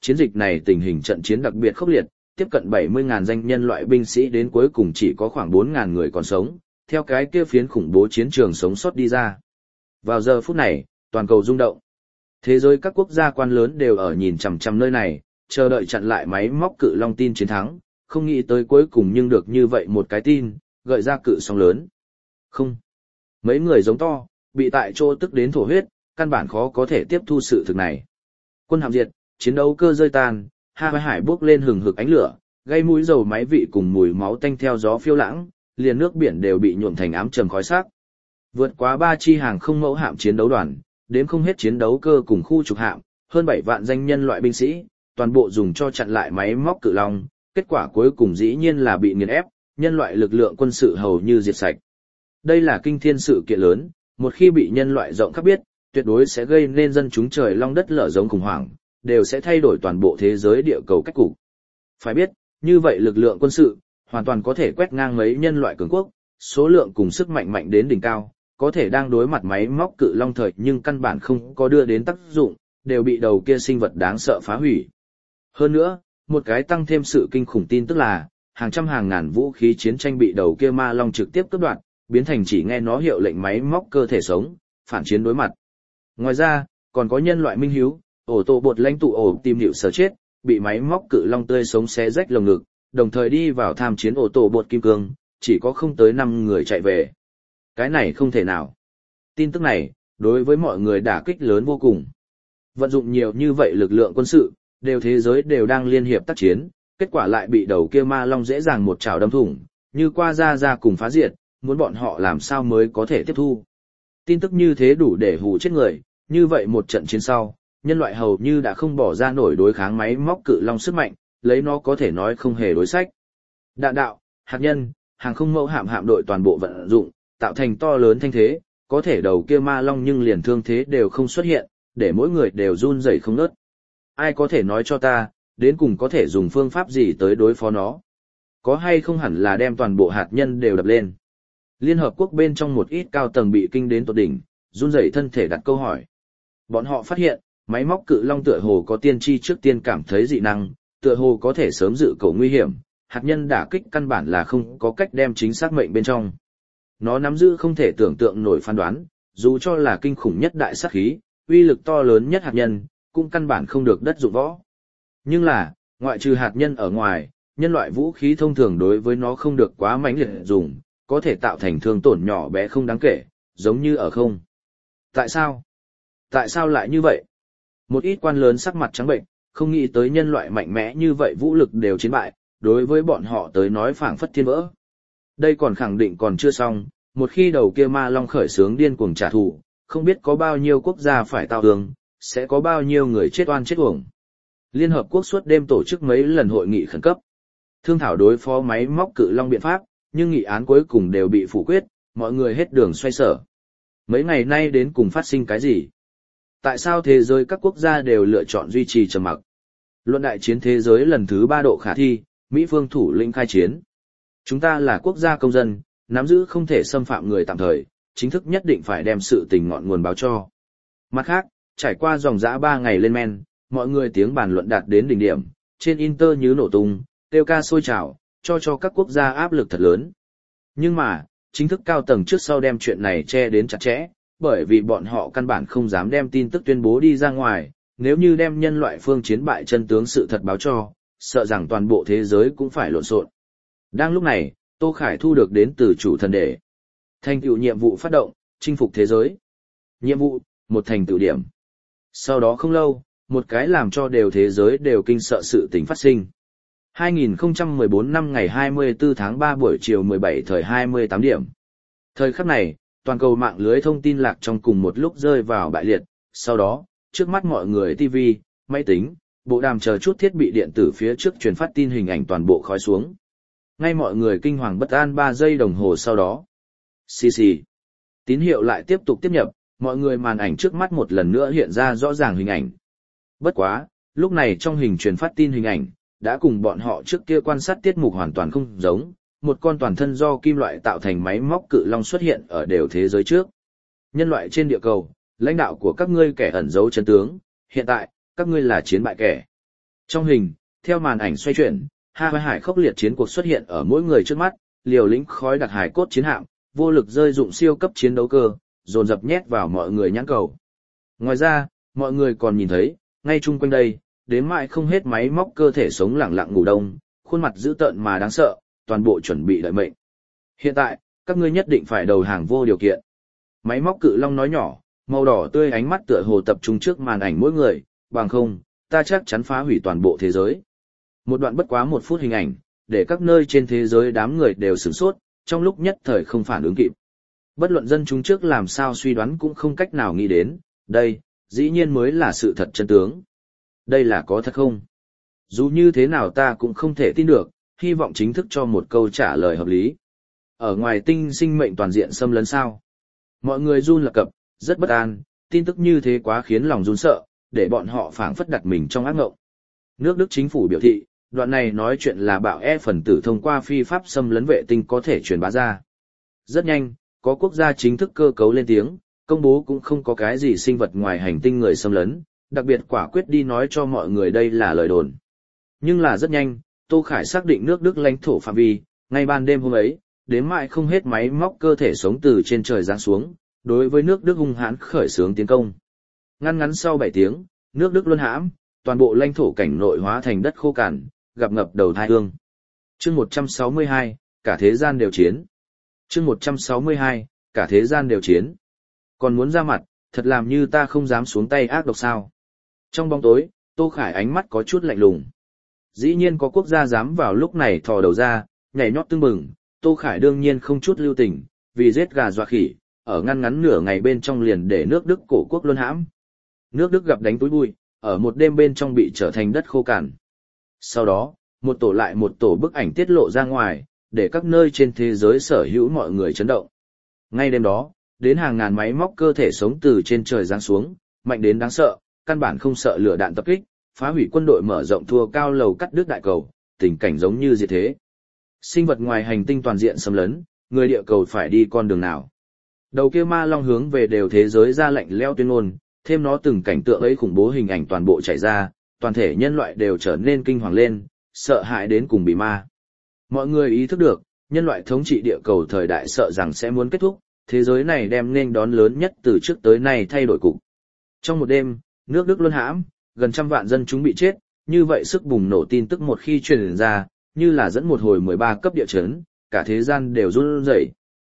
[SPEAKER 1] chiến dịch này tình hình trận chiến đặc biệt khốc liệt, tiếp cận bảy mươi nghìn danh nhân loại binh sĩ đến cuối cùng chỉ có khoảng bốn nghìn người còn sống, theo cái kia phiến khủng bố chiến trường sống sót đi ra. Vào giờ phút này, toàn cầu rung động. Thế giới các quốc gia quan lớn đều ở nhìn chằm chằm nơi này, chờ đợi chặn lại máy móc cự long tin chiến thắng, không nghĩ tới cuối cùng nhưng được như vậy một cái tin, gợi ra cự sóng lớn. Không. Mấy người giống to, bị tại chỗ tức đến thổ huyết, căn bản khó có thể tiếp thu sự thực này. Quân hạm diệt, chiến đấu cơ rơi tan, Ha Hải bốc lên hừng hực ánh lửa, gây mũi dầu máy vị cùng mùi máu tanh theo gió phiêu lãng, liền nước biển đều bị nhuộm thành ám trầm khói sắc. Vượt quá ba chi hàng không mẫu hạm chiến đấu đoàn, đếm không hết chiến đấu cơ cùng khu trục hạm, hơn bảy vạn danh nhân loại binh sĩ, toàn bộ dùng cho chặn lại máy móc cự long, kết quả cuối cùng dĩ nhiên là bị nghiền ép, nhân loại lực lượng quân sự hầu như diệt sạch. Đây là kinh thiên sự kiện lớn, một khi bị nhân loại rộng khắp biết, tuyệt đối sẽ gây nên dân chúng trời long đất lở giống khủng hoảng, đều sẽ thay đổi toàn bộ thế giới địa cầu cách cục. Phải biết, như vậy lực lượng quân sự, hoàn toàn có thể quét ngang mấy nhân loại cường quốc, số lượng cùng sức mạnh mạnh đến đỉnh cao, có thể đang đối mặt máy móc cự long thời nhưng căn bản không có đưa đến tác dụng, đều bị đầu kia sinh vật đáng sợ phá hủy. Hơn nữa, một cái tăng thêm sự kinh khủng tin tức là, hàng trăm hàng ngàn vũ khí chiến tranh bị đầu kia ma long trực tiếp cướp đoạt, biến thành chỉ nghe nó hiệu lệnh máy móc cơ thể sống, phản chiến đối mặt. Ngoài ra, còn có nhân loại minh hiếu, ổ tổ bột lãnh tụ ổ tìm hiệu sở chết, bị máy móc cự long tươi sống xé rách lồng ngực, đồng thời đi vào tham chiến ổ tổ bột kim cương, chỉ có không tới năm người chạy về. Cái này không thể nào. Tin tức này, đối với mọi người đả kích lớn vô cùng. Vận dụng nhiều như vậy lực lượng quân sự, đều thế giới đều đang liên hiệp tác chiến, kết quả lại bị đầu kia ma long dễ dàng một chảo đâm thủng, như qua ra ra cùng phá diệt, muốn bọn họ làm sao mới có thể tiếp thu. Tin tức như thế đủ để hù chết người, như vậy một trận chiến sau, nhân loại hầu như đã không bỏ ra nổi đối kháng máy móc cự long sức mạnh, lấy nó có thể nói không hề đối sách. Đạn đạo, hạt nhân, hàng không mẫu hạm hạm đội toàn bộ vận dụng, tạo thành to lớn thanh thế, có thể đầu kia ma long nhưng liền thương thế đều không xuất hiện, để mỗi người đều run rẩy không ngớt. Ai có thể nói cho ta, đến cùng có thể dùng phương pháp gì tới đối phó nó? Có hay không hẳn là đem toàn bộ hạt nhân đều đập lên? Liên Hợp Quốc bên trong một ít cao tầng bị kinh đến tột đỉnh, run rẩy thân thể đặt câu hỏi. Bọn họ phát hiện, máy móc cự long tựa hồ có tiên tri trước tiên cảm thấy dị năng, tựa hồ có thể sớm dự cầu nguy hiểm, hạt nhân đả kích căn bản là không có cách đem chính xác mệnh bên trong. Nó nắm giữ không thể tưởng tượng nổi phán đoán, dù cho là kinh khủng nhất đại sát khí, uy lực to lớn nhất hạt nhân, cũng căn bản không được đất dụng võ. Nhưng là, ngoại trừ hạt nhân ở ngoài, nhân loại vũ khí thông thường đối với nó không được quá mãnh liệt dùng, có thể tạo thành thương tổn nhỏ bé không đáng kể, giống như ở không. Tại sao? Tại sao lại như vậy? Một ít quan lớn sắc mặt trắng bệnh, không nghĩ tới nhân loại mạnh mẽ như vậy vũ lực đều chiến bại, đối với bọn họ tới nói phảng phất thiên vỡ. Đây còn khẳng định còn chưa xong, một khi đầu kia ma long khởi sướng điên cuồng trả thù, không biết có bao nhiêu quốc gia phải tao tường, sẽ có bao nhiêu người chết oan chết uổng. Liên Hợp Quốc suốt đêm tổ chức mấy lần hội nghị khẩn cấp, thương thảo đối phó máy móc cự long biện pháp, nhưng nghị án cuối cùng đều bị phủ quyết, mọi người hết đường xoay sở. Mấy ngày nay đến cùng phát sinh cái gì? Tại sao thế giới các quốc gia đều lựa chọn duy trì trầm mặc? Luận đại chiến thế giới lần thứ ba độ khả thi, Mỹ phương thủ lĩnh khai chiến. Chúng ta là quốc gia công dân, nắm giữ không thể xâm phạm người tạm thời, chính thức nhất định phải đem sự tình ngọn nguồn báo cho. Mặt khác, trải qua dòng dã ba ngày lên men, mọi người tiếng bàn luận đạt đến đỉnh điểm, trên Inter như nổ tung, kêu ca sôi trào, cho cho các quốc gia áp lực thật lớn. Nhưng mà, chính thức cao tầng trước sau đem chuyện này che đến chặt chẽ, bởi vì bọn họ căn bản không dám đem tin tức tuyên bố đi ra ngoài, nếu như đem nhân loại phương chiến bại chân tướng sự thật báo cho, sợ rằng toàn bộ thế giới cũng phải lộn xộn. Đang lúc này, Tô Khải thu được đến từ chủ thần đề. Thành tựu nhiệm vụ phát động, chinh phục thế giới. Nhiệm vụ, một thành tựu điểm. Sau đó không lâu, một cái làm cho đều thế giới đều kinh sợ sự tình phát sinh. hai nghìn không trăm mười bốn năm ngày hai mươi tư tháng ba buổi chiều mười bảy thời hai mươi tám điểm. Thời khắc này, toàn cầu mạng lưới thông tin lạc trong cùng một lúc rơi vào bại liệt, sau đó, trước mắt mọi người ti vi, máy tính, bộ đàm chờ chút thiết bị điện tử phía trước truyền phát tin hình ảnh toàn bộ khói xuống. Ngay mọi người kinh hoàng bất an ba giây đồng hồ sau đó. Xì xì. Tín hiệu lại tiếp tục tiếp nhập, mọi người màn ảnh trước mắt một lần nữa hiện ra rõ ràng hình ảnh. Bất quá, lúc này trong hình truyền phát tin hình ảnh, đã cùng bọn họ trước kia quan sát tiết mục hoàn toàn không giống, một con toàn thân do kim loại tạo thành máy móc cự long xuất hiện ở đều thế giới trước. Nhân loại trên địa cầu, lãnh đạo của các ngươi kẻ ẩn giấu chân tướng, hiện tại, các ngươi là chiến bại kẻ. Trong hình, theo màn ảnh xoay chuyển, Ha Hải khốc liệt chiến cuộc xuất hiện ở mỗi người trước mắt, liều lĩnh khói đặc hải cốt chiến hạm, vô lực rơi dụng siêu cấp chiến đấu cơ, dồn dập nhét vào mọi người nhãn cầu. Ngoài ra, mọi người còn nhìn thấy, ngay chung quanh đây, đến mãi không hết máy móc cơ thể sống lẳng lặng ngủ đông, khuôn mặt dữ tợn mà đáng sợ, toàn bộ chuẩn bị đợi mệnh. Hiện tại, các ngươi nhất định phải đầu hàng vô điều kiện. Máy móc cự long nói nhỏ, màu đỏ tươi ánh mắt tựa hồ tập trung trước màn ảnh mỗi người, bằng không, ta chắc chắn phá hủy toàn bộ thế giới. Một đoạn bất quá một phút hình ảnh, để các nơi trên thế giới đám người đều sửng sốt, trong lúc nhất thời không phản ứng kịp. Bất luận dân chúng trước làm sao suy đoán cũng không cách nào nghĩ đến, đây, dĩ nhiên mới là sự thật chân tướng. Đây là có thật không? Dù như thế nào ta cũng không thể tin được, hy vọng chính thức cho một câu trả lời hợp lý. Ở ngoài tinh sinh mệnh toàn diện xâm lấn sao? Mọi người run lập cập, rất bất an, tin tức như thế quá khiến lòng run sợ, để bọn họ phảng phất đặt mình trong ác ngộng. Nước Đức chính phủ biểu thị, đoạn này nói chuyện là bạo e phần tử thông qua phi pháp xâm lấn vệ tinh có thể truyền bá ra. Rất nhanh, có quốc gia chính thức cơ cấu lên tiếng, công bố cũng không có cái gì sinh vật ngoài hành tinh người xâm lấn, đặc biệt quả quyết đi nói cho mọi người đây là lời đồn. Nhưng là rất nhanh, Tô Khải xác định nước Đức lãnh thổ phạm vi, ngay ban đêm hôm ấy, đến mãi không hết máy móc cơ thể sống từ trên trời giáng xuống, đối với nước Đức hung hãn khởi xướng tiến công. Ngăn ngắn sau bảy tiếng, nước Đức luân hãm, toàn bộ lãnh thổ cảnh nội hóa thành đất khô cằn, gặp ngập đầu thai hương. Chương một trăm sáu mươi hai, cả thế gian đều chiến. Chương một trăm sáu mươi hai, cả thế gian đều chiến. Còn muốn ra mặt, thật làm như ta không dám xuống tay ác độc sao? Trong bóng tối, Tô Khải ánh mắt có chút lạnh lùng. Dĩ nhiên có quốc gia dám vào lúc này thò đầu ra, nhảy nhót tưng bừng, Tô Khải đương nhiên không chút lưu tình, vì giết gà dọa khỉ, ở ngăn ngắn nửa ngày bên trong liền để nước Đức cổ quốc luân hãm. Nước Đức gặp đánh túi bụi, ở một đêm bên trong bị trở thành đất khô cằn. Sau đó, một tổ lại một tổ bức ảnh tiết lộ ra ngoài, để các nơi trên thế giới sở hữu mọi người chấn động. Ngay đêm đó, đến hàng ngàn máy móc cơ thể sống từ trên trời giáng xuống, mạnh đến đáng sợ, căn bản không sợ lửa đạn tập kích, phá hủy quân đội mở rộng thua cao lầu cắt đứt đại cầu, tình cảnh giống như diệt thế. Sinh vật ngoài hành tinh toàn diện xâm lấn, người địa cầu phải đi con đường nào? Đầu kia ma long hướng về đều thế giới ra lệnh leo tuyên ngôn, thêm nó từng cảnh tượng ấy khủng bố hình ảnh toàn bộ chảy ra, toàn thể nhân loại đều trở nên kinh hoàng lên, sợ hãi đến cùng bị ma. Mọi người ý thức được, nhân loại thống trị địa cầu thời đại sợ rằng sẽ muốn kết thúc, thế giới này đem nên đón lớn nhất từ trước tới nay thay đổi cục. Trong một đêm, nước Đức luân hãm, gần trăm vạn dân chúng bị chết, như vậy sức bùng nổ tin tức một khi truyền ra, như là dẫn một hồi mười ba cấp địa chấn, cả thế gian đều run rẩy.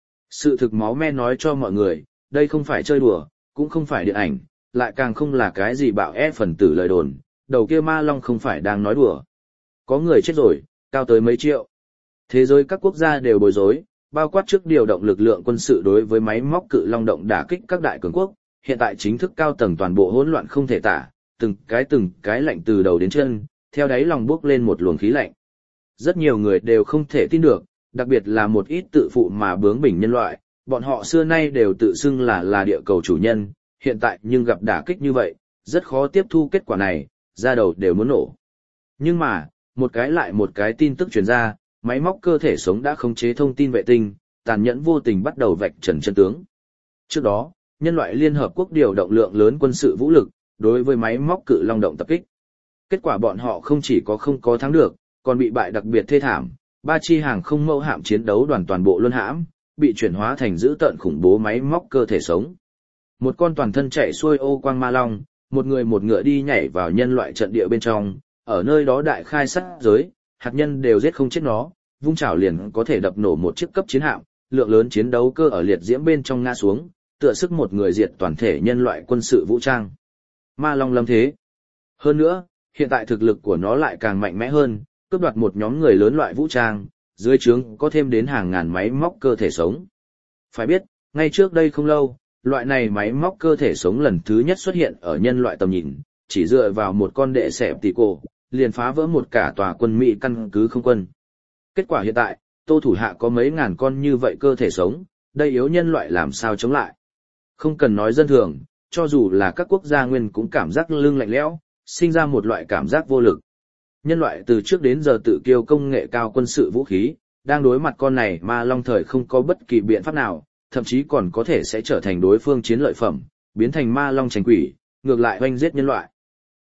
[SPEAKER 1] Sự thực máu me nói cho mọi người, đây không phải chơi đùa, cũng không phải điện ảnh, lại càng không là cái gì bạo ép phần tử lời đồn, đầu kia ma long không phải đang nói đùa. Có người chết rồi, cao tới mấy triệu. Thế giới các quốc gia đều bối rối, bao quát trước điều động lực lượng quân sự đối với máy móc cự long động đả kích các đại cường quốc, hiện tại chính thức cao tầng toàn bộ hỗn loạn không thể tả, từng cái từng cái lạnh từ đầu đến chân, theo đáy lòng bước lên một luồng khí lạnh. Rất nhiều người đều không thể tin được, đặc biệt là một ít tự phụ mà bướng bỉnh nhân loại, bọn họ xưa nay đều tự xưng là là địa cầu chủ nhân, hiện tại nhưng gặp đả kích như vậy, rất khó tiếp thu kết quả này, ra đầu đều muốn nổ. Nhưng mà, một cái lại một cái tin tức truyền ra, máy móc cơ thể sống đã khống chế thông tin vệ tinh, tàn nhẫn vô tình bắt đầu vạch trần chân tướng. Trước đó, nhân loại Liên Hợp Quốc điều động lượng lớn quân sự vũ lực, đối với máy móc cự long động tập kích. Kết quả bọn họ không chỉ có không có thắng được, còn bị bại đặc biệt thê thảm, ba chi hàng không mẫu hạm chiến đấu đoàn toàn bộ luân hãm, bị chuyển hóa thành dữ tợn khủng bố máy móc cơ thể sống. Một con toàn thân chạy xuôi ô quang ma long, một người một ngựa đi nhảy vào nhân loại trận địa bên trong, ở nơi đó đại khai sát giới, hạt nhân đều giết không chết nó, vung chảo liền có thể đập nổ một chiếc cấp chiến hạm, lượng lớn chiến đấu cơ ở liệt diễm bên trong ngã xuống, tựa sức một người diệt toàn thể nhân loại quân sự vũ trang. Ma long lâm thế. Hơn nữa, hiện tại thực lực của nó lại càng mạnh mẽ hơn, cướp đoạt một nhóm người lớn loại vũ trang, dưới trướng có thêm đến hàng ngàn máy móc cơ thể sống. Phải biết, ngay trước đây không lâu, loại này máy móc cơ thể sống lần thứ nhất xuất hiện ở nhân loại tầm nhìn, chỉ dựa vào một con đệ xẹp tỷ cổ, liền phá vỡ một cả tòa quân Mỹ căn cứ không quân. Kết quả hiện tại, Tô thủ hạ có mấy ngàn con như vậy cơ thể sống, đây yếu nhân loại làm sao chống lại. Không cần nói dân thường, cho dù là các quốc gia nguyên cũng cảm giác lưng lạnh lẽo, sinh ra một loại cảm giác vô lực. Nhân loại từ trước đến giờ tự kiêu công nghệ cao quân sự vũ khí, đang đối mặt con này ma long thời không có bất kỳ biện pháp nào, thậm chí còn có thể sẽ trở thành đối phương chiến lợi phẩm, biến thành ma long tranh quỷ, ngược lại hoanh giết nhân loại.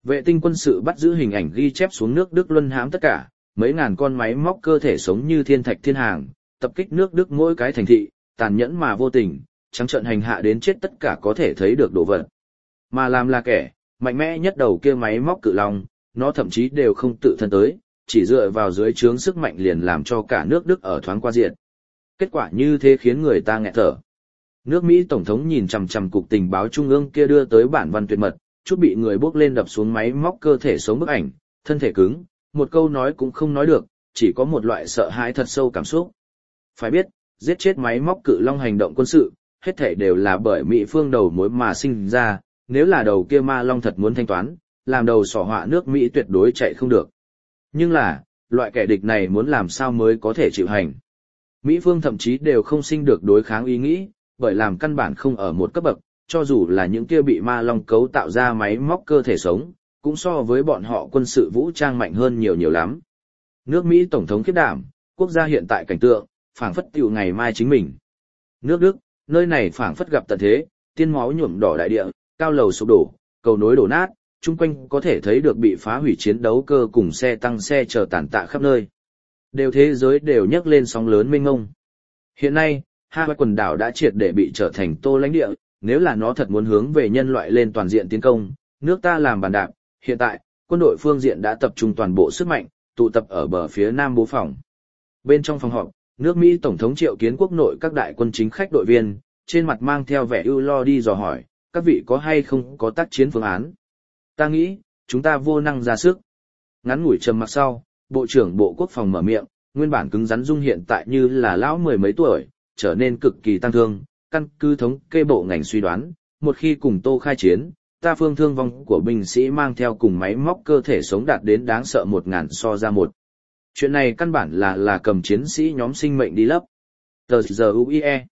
[SPEAKER 1] Vệ tinh quân sự bắt giữ hình ảnh ghi chép xuống nước Đức luân hãm tất cả, mấy ngàn con máy móc cơ thể sống như thiên thạch thiên hàng, tập kích nước Đức mỗi cái thành thị, tàn nhẫn mà vô tình, trắng trợn hành hạ đến chết tất cả có thể thấy được đồ vật. Mà làm là kẻ, mạnh mẽ nhất đầu kia máy móc cự long, nó thậm chí đều không tự thân tới, chỉ dựa vào dưới trướng sức mạnh liền làm cho cả nước Đức ở thoáng qua diện. Kết quả như thế khiến người ta nghẹt thở. Nước Mỹ Tổng thống nhìn chằm chằm cục tình báo trung ương kia đưa tới bản văn tuyệt mật, chút bị người bốc lên đập xuống máy móc cơ thể sống bức ảnh, thân thể cứng, một câu nói cũng không nói được, chỉ có một loại sợ hãi thật sâu cảm xúc. Phải biết, giết chết máy móc cự long hành động quân sự, hết thảy đều là bởi Mỹ phương đầu mối mà sinh ra, nếu là đầu kia ma long thật muốn thanh toán, làm đầu sỏ họa nước Mỹ tuyệt đối chạy không được. Nhưng là, loại kẻ địch này muốn làm sao mới có thể chịu hành. Mỹ phương thậm chí đều không sinh được đối kháng ý nghĩ, bởi làm căn bản không ở một cấp bậc, cho dù là những kia bị ma long cấu tạo ra máy móc cơ thể sống, cũng so với bọn họ quân sự vũ trang mạnh hơn nhiều nhiều lắm. Nước Mỹ Tổng thống khiếp đảm, quốc gia hiện tại cảnh tượng, phảng phất tiểu ngày mai chính mình. Nước Đức, nơi này phảng phất gặp tận thế, tiên máu nhuộm đỏ đại địa, cao lầu sụp đổ, cầu nối đổ nát, chung quanh có thể thấy được bị phá hủy chiến đấu cơ cùng xe tăng xe chờ tàn tạ khắp nơi. Đều thế giới đều nhấc lên sóng lớn mênh mông. Hiện nay, Hawaii quần đảo đã triệt để bị trở thành tô lãnh địa, nếu là nó thật muốn hướng về nhân loại lên toàn diện tiến công, nước ta làm bàn đạp, hiện tại, quân đội phương diện đã tập trung toàn bộ sức mạnh, tụ tập ở bờ phía nam bố phòng. Bên trong phòng họp, nước Mỹ Tổng thống triệu kiến quốc nội các đại quân chính khách đội viên, trên mặt mang theo vẻ ưu lo đi dò hỏi, các vị có hay không có tác chiến phương án. Ta nghĩ, chúng ta vô năng ra sức. Ngắn ngủi trầm mặc sau, Bộ trưởng Bộ Quốc phòng mở miệng, nguyên bản cứng rắn Dung hiện tại như là lão mười mấy tuổi, trở nên cực kỳ tăng thương, căn cứ thống kê bộ ngành suy đoán, một khi cùng Tô khai chiến, ta phương thương vong của binh sĩ mang theo cùng máy móc cơ thể sống đạt đến đáng sợ một ngàn so ra một. Chuyện này căn bản là là cầm chiến sĩ nhóm sinh mệnh đi lấp. Tờ giờ u i e.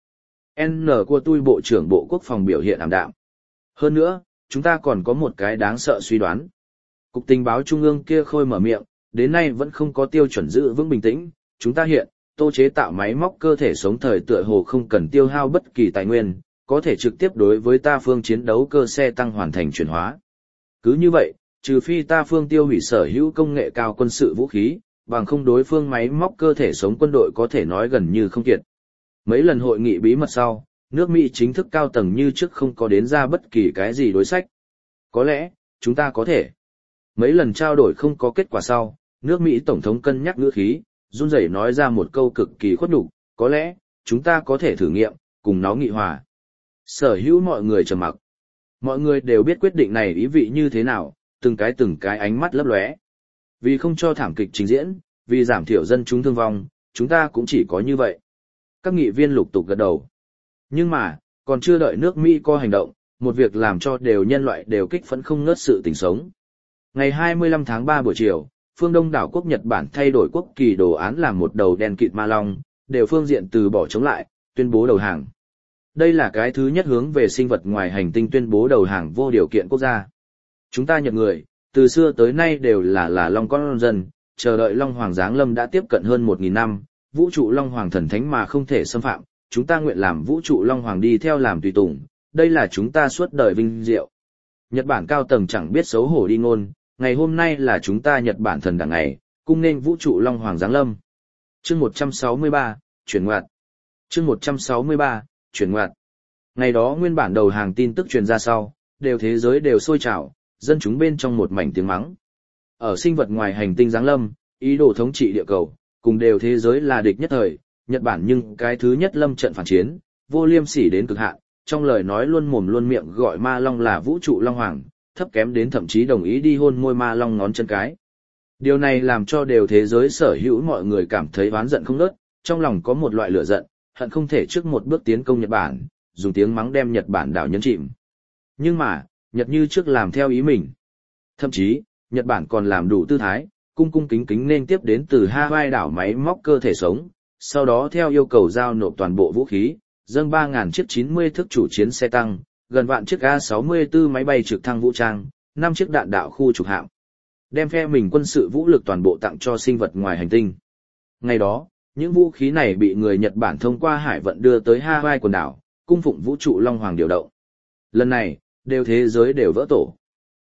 [SPEAKER 1] N của tôi Bộ trưởng Bộ Quốc phòng biểu hiện ảm đạm. Hơn nữa, chúng ta còn có một cái đáng sợ suy đoán. Cục tình báo trung ương kia khôi mở miệng, đến nay vẫn không có tiêu chuẩn giữ vững bình tĩnh, chúng ta hiện, Tô chế tạo máy móc cơ thể sống thời tựa hồ không cần tiêu hao bất kỳ tài nguyên, có thể trực tiếp đối với ta phương chiến đấu cơ xe tăng hoàn thành chuyển hóa. Cứ như vậy, trừ phi ta phương tiêu hủy sở hữu công nghệ cao quân sự vũ khí, bằng không đối phương máy móc cơ thể sống quân đội có thể nói gần như không kiệt. Mấy lần hội nghị bí mật sau, nước Mỹ chính thức cao tầng như trước không có đến ra bất kỳ cái gì đối sách. Có lẽ, chúng ta có thể. Mấy lần trao đổi không có kết quả sau, nước Mỹ Tổng thống cân nhắc ngữ khí, run rẩy nói ra một câu cực kỳ khuất nhục, có lẽ, chúng ta có thể thử nghiệm, cùng nó nghị hòa. Sở hữu mọi người trầm mặc. Mọi người đều biết quyết định này ý vị như thế nào, từng cái từng cái ánh mắt lấp lóe. Vì không cho thảm kịch trình diễn, vì giảm thiểu dân chúng thương vong, chúng ta cũng chỉ có như vậy. Các nghị viên lục tục gật đầu. Nhưng mà, còn chưa đợi nước Mỹ có hành động, một việc làm cho đều nhân loại đều kích phấn không ngớt sự tình sống. Ngày hai mươi lăm tháng ba buổi chiều, phương Đông đảo quốc Nhật Bản thay đổi quốc kỳ đồ án làm một đầu đen kịt ma long, đều phương diện từ bỏ chống lại, tuyên bố đầu hàng. Đây là cái thứ nhất hướng về sinh vật ngoài hành tinh tuyên bố đầu hàng vô điều kiện quốc gia. Chúng ta Nhật người, từ xưa tới nay đều là là long con dân, chờ đợi Long Hoàng giáng lâm đã tiếp cận hơn một nghìn năm, vũ trụ Long Hoàng thần thánh mà không thể xâm phạm, chúng ta nguyện làm vũ trụ Long Hoàng đi theo làm tùy tùng, đây là chúng ta suốt đời vinh diệu. Nhật Bản cao tầng chẳng biết xấu hổ đi ngôn, ngày hôm nay là chúng ta Nhật Bản thần đảng ngày, cung nên vũ trụ Long Hoàng giáng lâm. Chương một trăm sáu mươi ba, chuyển ngoặt. Chương một trăm sáu mươi ba, chuyển ngoặt. Ngày đó nguyên bản đầu hàng tin tức truyền ra sau, đều thế giới đều sôi trào, dân chúng bên trong một mảnh tiếng mắng. Ở sinh vật ngoài hành tinh giáng lâm, ý đồ thống trị địa cầu, cùng đều thế giới là địch nhất thời, Nhật Bản nhưng cái thứ nhất lâm trận phản chiến, vô liêm sỉ đến cực hạn, trong lời nói luôn mồm luôn miệng gọi ma long là vũ trụ Long Hoàng, thấp kém đến thậm chí đồng ý đi hôn môi ma long ngón chân cái. Điều này làm cho đều thế giới sở hữu mọi người cảm thấy oán giận không ngớt, trong lòng có một loại lửa giận, hận không thể trước một bước tiến công Nhật Bản, dùng tiếng mắng đem Nhật Bản đảo nhấn chìm. Nhưng mà, Nhật như trước làm theo ý mình. Thậm chí, Nhật Bản còn làm đủ tư thái, cung cung kính kính nên tiếp đến từ Hawaii đảo máy móc cơ thể sống, sau đó theo yêu cầu giao nộp toàn bộ vũ khí, dâng ba nghìn chiếc chín mươi thước chủ chiến xe tăng, gần vạn chiếc A sáu mươi tư máy bay trực thăng vũ trang, năm chiếc đạn đạo khu trục hạm. Đem phe mình quân sự vũ lực toàn bộ tặng cho sinh vật ngoài hành tinh. Ngày đó, những vũ khí này bị người Nhật Bản thông qua hải vận đưa tới Hawaii quần đảo, cung phụng vũ trụ Long Hoàng điều động. Lần này, đều thế giới đều vỡ tổ.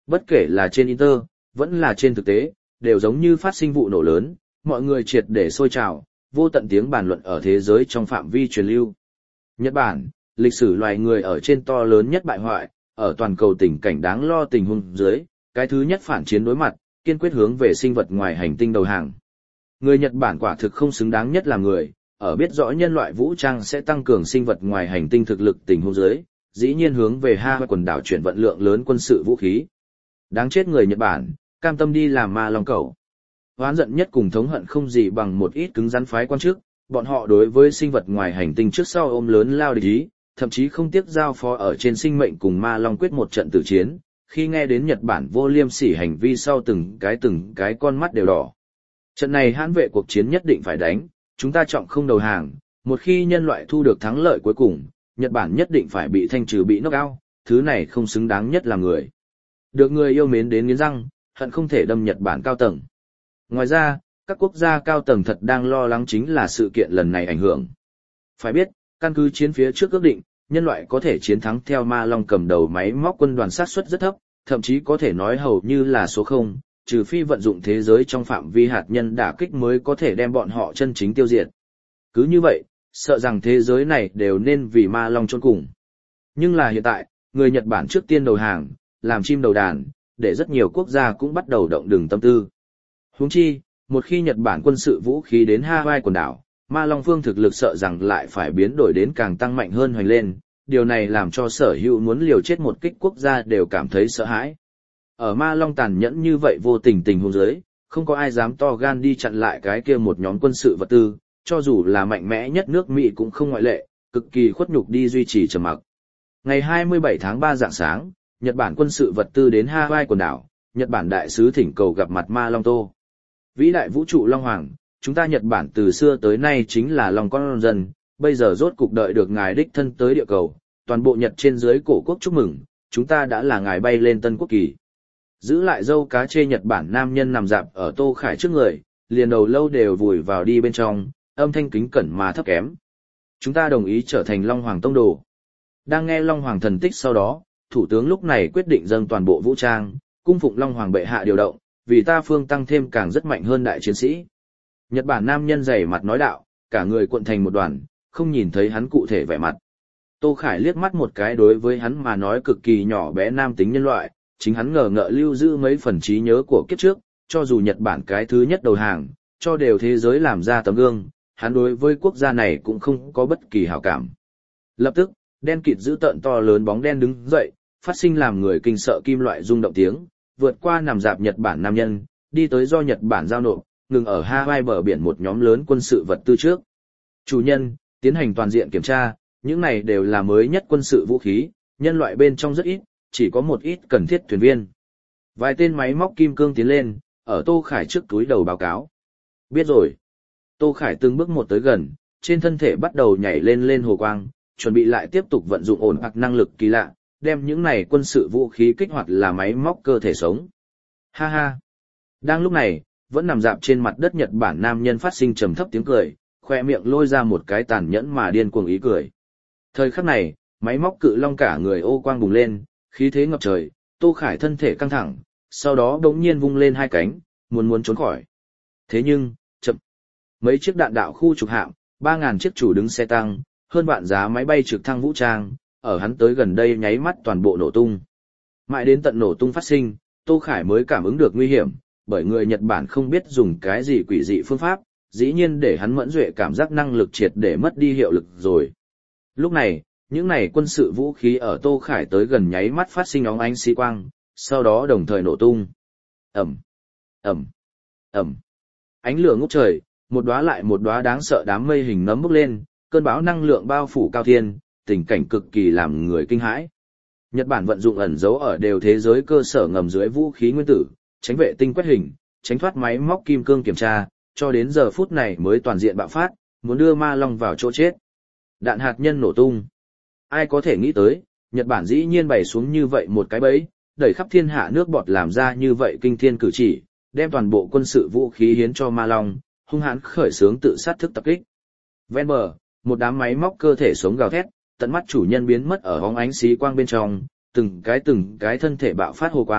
[SPEAKER 1] Bất kể là trên Inter, vẫn là trên thực tế, đều giống như phát sinh vụ nổ lớn, mọi người triệt để sôi trào, vô tận tiếng bàn luận ở thế giới trong phạm vi truyền lưu. Nhật Bản, lịch sử loài người ở trên to lớn nhất bại hoại, ở toàn cầu tình cảnh đáng lo tình huống dưới, cái thứ nhất phản chiến đối mặt, kiên quyết hướng về sinh vật ngoài hành tinh đầu hàng. Người Nhật Bản quả thực không xứng đáng nhất là người, ở biết rõ nhân loại vũ trang sẽ tăng cường sinh vật ngoài hành tinh thực lực tình huống dưới, dĩ nhiên hướng về Hawaii quần đảo chuyển vận lượng lớn quân sự vũ khí. Đáng chết người Nhật Bản, cam tâm đi làm ma long cẩu. Hoán giận nhất cùng thống hận không gì bằng một ít cứng rắn phái quan chức, bọn họ đối với sinh vật ngoài hành tinh trước sau ôm lớn lao địch ý, thậm chí không tiếc giao phó ở trên sinh mệnh cùng ma long quyết một trận tử chiến, khi nghe đến Nhật Bản vô liêm sỉ hành vi sau từng cái từng cái con mắt đều đỏ. Trận này hãn vệ cuộc chiến nhất định phải đánh, chúng ta trọng không đầu hàng, một khi nhân loại thu được thắng lợi cuối cùng, Nhật Bản nhất định phải bị thanh trừ bị knock out, thứ này không xứng đáng nhất là người. Được người yêu mến đến nghiến răng, hận không thể đâm Nhật Bản cao tầng. Ngoài ra, các quốc gia cao tầng thật đang lo lắng chính là sự kiện lần này ảnh hưởng. Phải biết, căn cứ chiến phía trước ước định, nhân loại có thể chiến thắng theo ma long cầm đầu máy móc quân đoàn sát suất rất thấp, thậm chí có thể nói hầu như là số không, trừ phi vận dụng thế giới trong phạm vi hạt nhân đả kích mới có thể đem bọn họ chân chính tiêu diệt. Cứ như vậy, sợ rằng thế giới này đều nên vì ma long chôn cùng. Nhưng là hiện tại, người Nhật Bản trước tiên đầu hàng, làm chim đầu đàn, để rất nhiều quốc gia cũng bắt đầu động đường tâm tư. Huống chi, một khi Nhật Bản quân sự vũ khí đến Hawaii quần đảo, ma long phương thực lực sợ rằng lại phải biến đổi đến càng tăng mạnh hơn hoành lên, điều này làm cho sở hữu muốn liều chết một kích quốc gia đều cảm thấy sợ hãi. Ở ma long tàn nhẫn như vậy vô tình tình huống dưới, không có ai dám to gan đi chặn lại cái kia một nhóm quân sự vật tư, cho dù là mạnh mẽ nhất nước Mỹ cũng không ngoại lệ, cực kỳ khuất nhục đi duy trì trầm mặc. Ngày hai mươi bảy tháng ba rạng sáng, Nhật Bản quân sự vật tư đến Hawaii quần đảo, Nhật Bản đại sứ thỉnh cầu gặp mặt ma long Tô. Vĩ đại vũ trụ Long Hoàng, chúng ta Nhật Bản từ xưa tới nay chính là lòng con dân, bây giờ rốt cục đợi được ngài đích thân tới địa cầu, toàn bộ Nhật trên dưới cổ quốc chúc mừng, chúng ta đã là ngài bay lên tân quốc kỳ. Giữ lại dâu cá chê Nhật Bản nam nhân nằm dạp ở Tô Khải trước người, liền đầu lâu đều vùi vào đi bên trong, âm thanh kính cẩn mà thấp kém. Chúng ta đồng ý trở thành Long Hoàng tông đồ. Đang nghe Long Hoàng thần tích sau đó, Thủ tướng lúc này quyết định dâng toàn bộ vũ trang, cung phụng Long Hoàng bệ hạ điều động, vì ta phương tăng thêm càng rất mạnh hơn đại chiến sĩ. Nhật Bản nam nhân dày mặt nói đạo, cả người cuộn thành một đoàn, không nhìn thấy hắn cụ thể vẻ mặt. Tô Khải liếc mắt một cái đối với hắn mà nói cực kỳ nhỏ bé nam tính nhân loại, chính hắn ngờ ngợ lưu giữ mấy phần trí nhớ của kiếp trước, cho dù Nhật Bản cái thứ nhất đầu hàng, cho đều thế giới làm ra tấm gương, hắn đối với quốc gia này cũng không có bất kỳ hảo cảm. Lập tức, đen kịt dữ tợn to lớn bóng đen đứng dậy, phát sinh làm người kinh sợ kim loại rung động tiếng, vượt qua nằm dạp Nhật Bản nam nhân, đi tới do Nhật Bản giao nộp, ngừng ở Hawaii bờ biển một nhóm lớn quân sự vật tư trước. Chủ nhân, tiến hành toàn diện kiểm tra, những này đều là mới nhất quân sự vũ khí, nhân loại bên trong rất ít, chỉ có một ít cần thiết thuyền viên. Vài tên máy móc kim cương tiến lên, ở Tô Khải trước túi đầu báo cáo. Biết rồi. Tô Khải từng bước một tới gần, trên thân thể bắt đầu nhảy lên lên hồ quang, chuẩn bị lại tiếp tục vận dụng ổn hoặc năng lực kỳ lạ, đem những này quân sự vũ khí kích hoạt là máy móc cơ thể sống. Ha ha. Đang lúc này, vẫn nằm dạp trên mặt đất Nhật Bản nam nhân phát sinh trầm thấp tiếng cười, khoe miệng lôi ra một cái tàn nhẫn mà điên cuồng ý cười. Thời khắc này, máy móc cự long cả người ô quang bùng lên, khí thế ngập trời, Tô Khải thân thể căng thẳng, sau đó đống nhiên vung lên hai cánh, muốn muốn trốn khỏi. Thế nhưng, chậm. Mấy chiếc đạn đạo khu trục hạm, ba ngàn chiếc chủ đứng xe tăng, hơn vạn giá máy bay trực thăng vũ trang, ở hắn tới gần đây nháy mắt toàn bộ nổ tung. Mãi đến tận nổ tung phát sinh, Tô Khải mới cảm ứng được nguy hiểm, bởi người Nhật Bản không biết dùng cái gì quỷ dị phương pháp, dĩ nhiên để hắn mẫn duệ cảm giác năng lực triệt để mất đi hiệu lực rồi. Lúc này, những này quân sự vũ khí ở Tô Khải tới gần nháy mắt phát sinh óng ánh xi quang, sau đó đồng thời nổ tung. Ầm, ầm, ầm. Ánh lửa ngút trời, một đóa lại một đóa đáng sợ đám mây hình nấm bốc lên, cơn bão năng lượng bao phủ cao thiên, tình cảnh cực kỳ làm người kinh hãi. Nhật Bản vận dụng ẩn dấu ở đều thế giới cơ sở ngầm dưới vũ khí nguyên tử, tránh vệ tinh quét hình, tránh thoát máy móc kim cương kiểm tra, cho đến giờ phút này mới toàn diện bạo phát, muốn đưa ma long vào chỗ chết. Đạn hạt nhân nổ tung. Ai có thể nghĩ tới, Nhật Bản dĩ nhiên bày xuống như vậy một cái bẫy, đẩy khắp thiên hạ nước bọt làm ra như vậy kinh thiên cử chỉ, đem toàn bộ quân sự vũ khí hiến cho ma long, hung hãn khởi xướng tự sát thức tập kích. Ven bờ, một đám máy móc cơ thể sống gào thét, tận mắt chủ nhân biến mất ở bóng ánh xí quang bên trong, từng cái từng cái thân thể bạo phát hồ quang,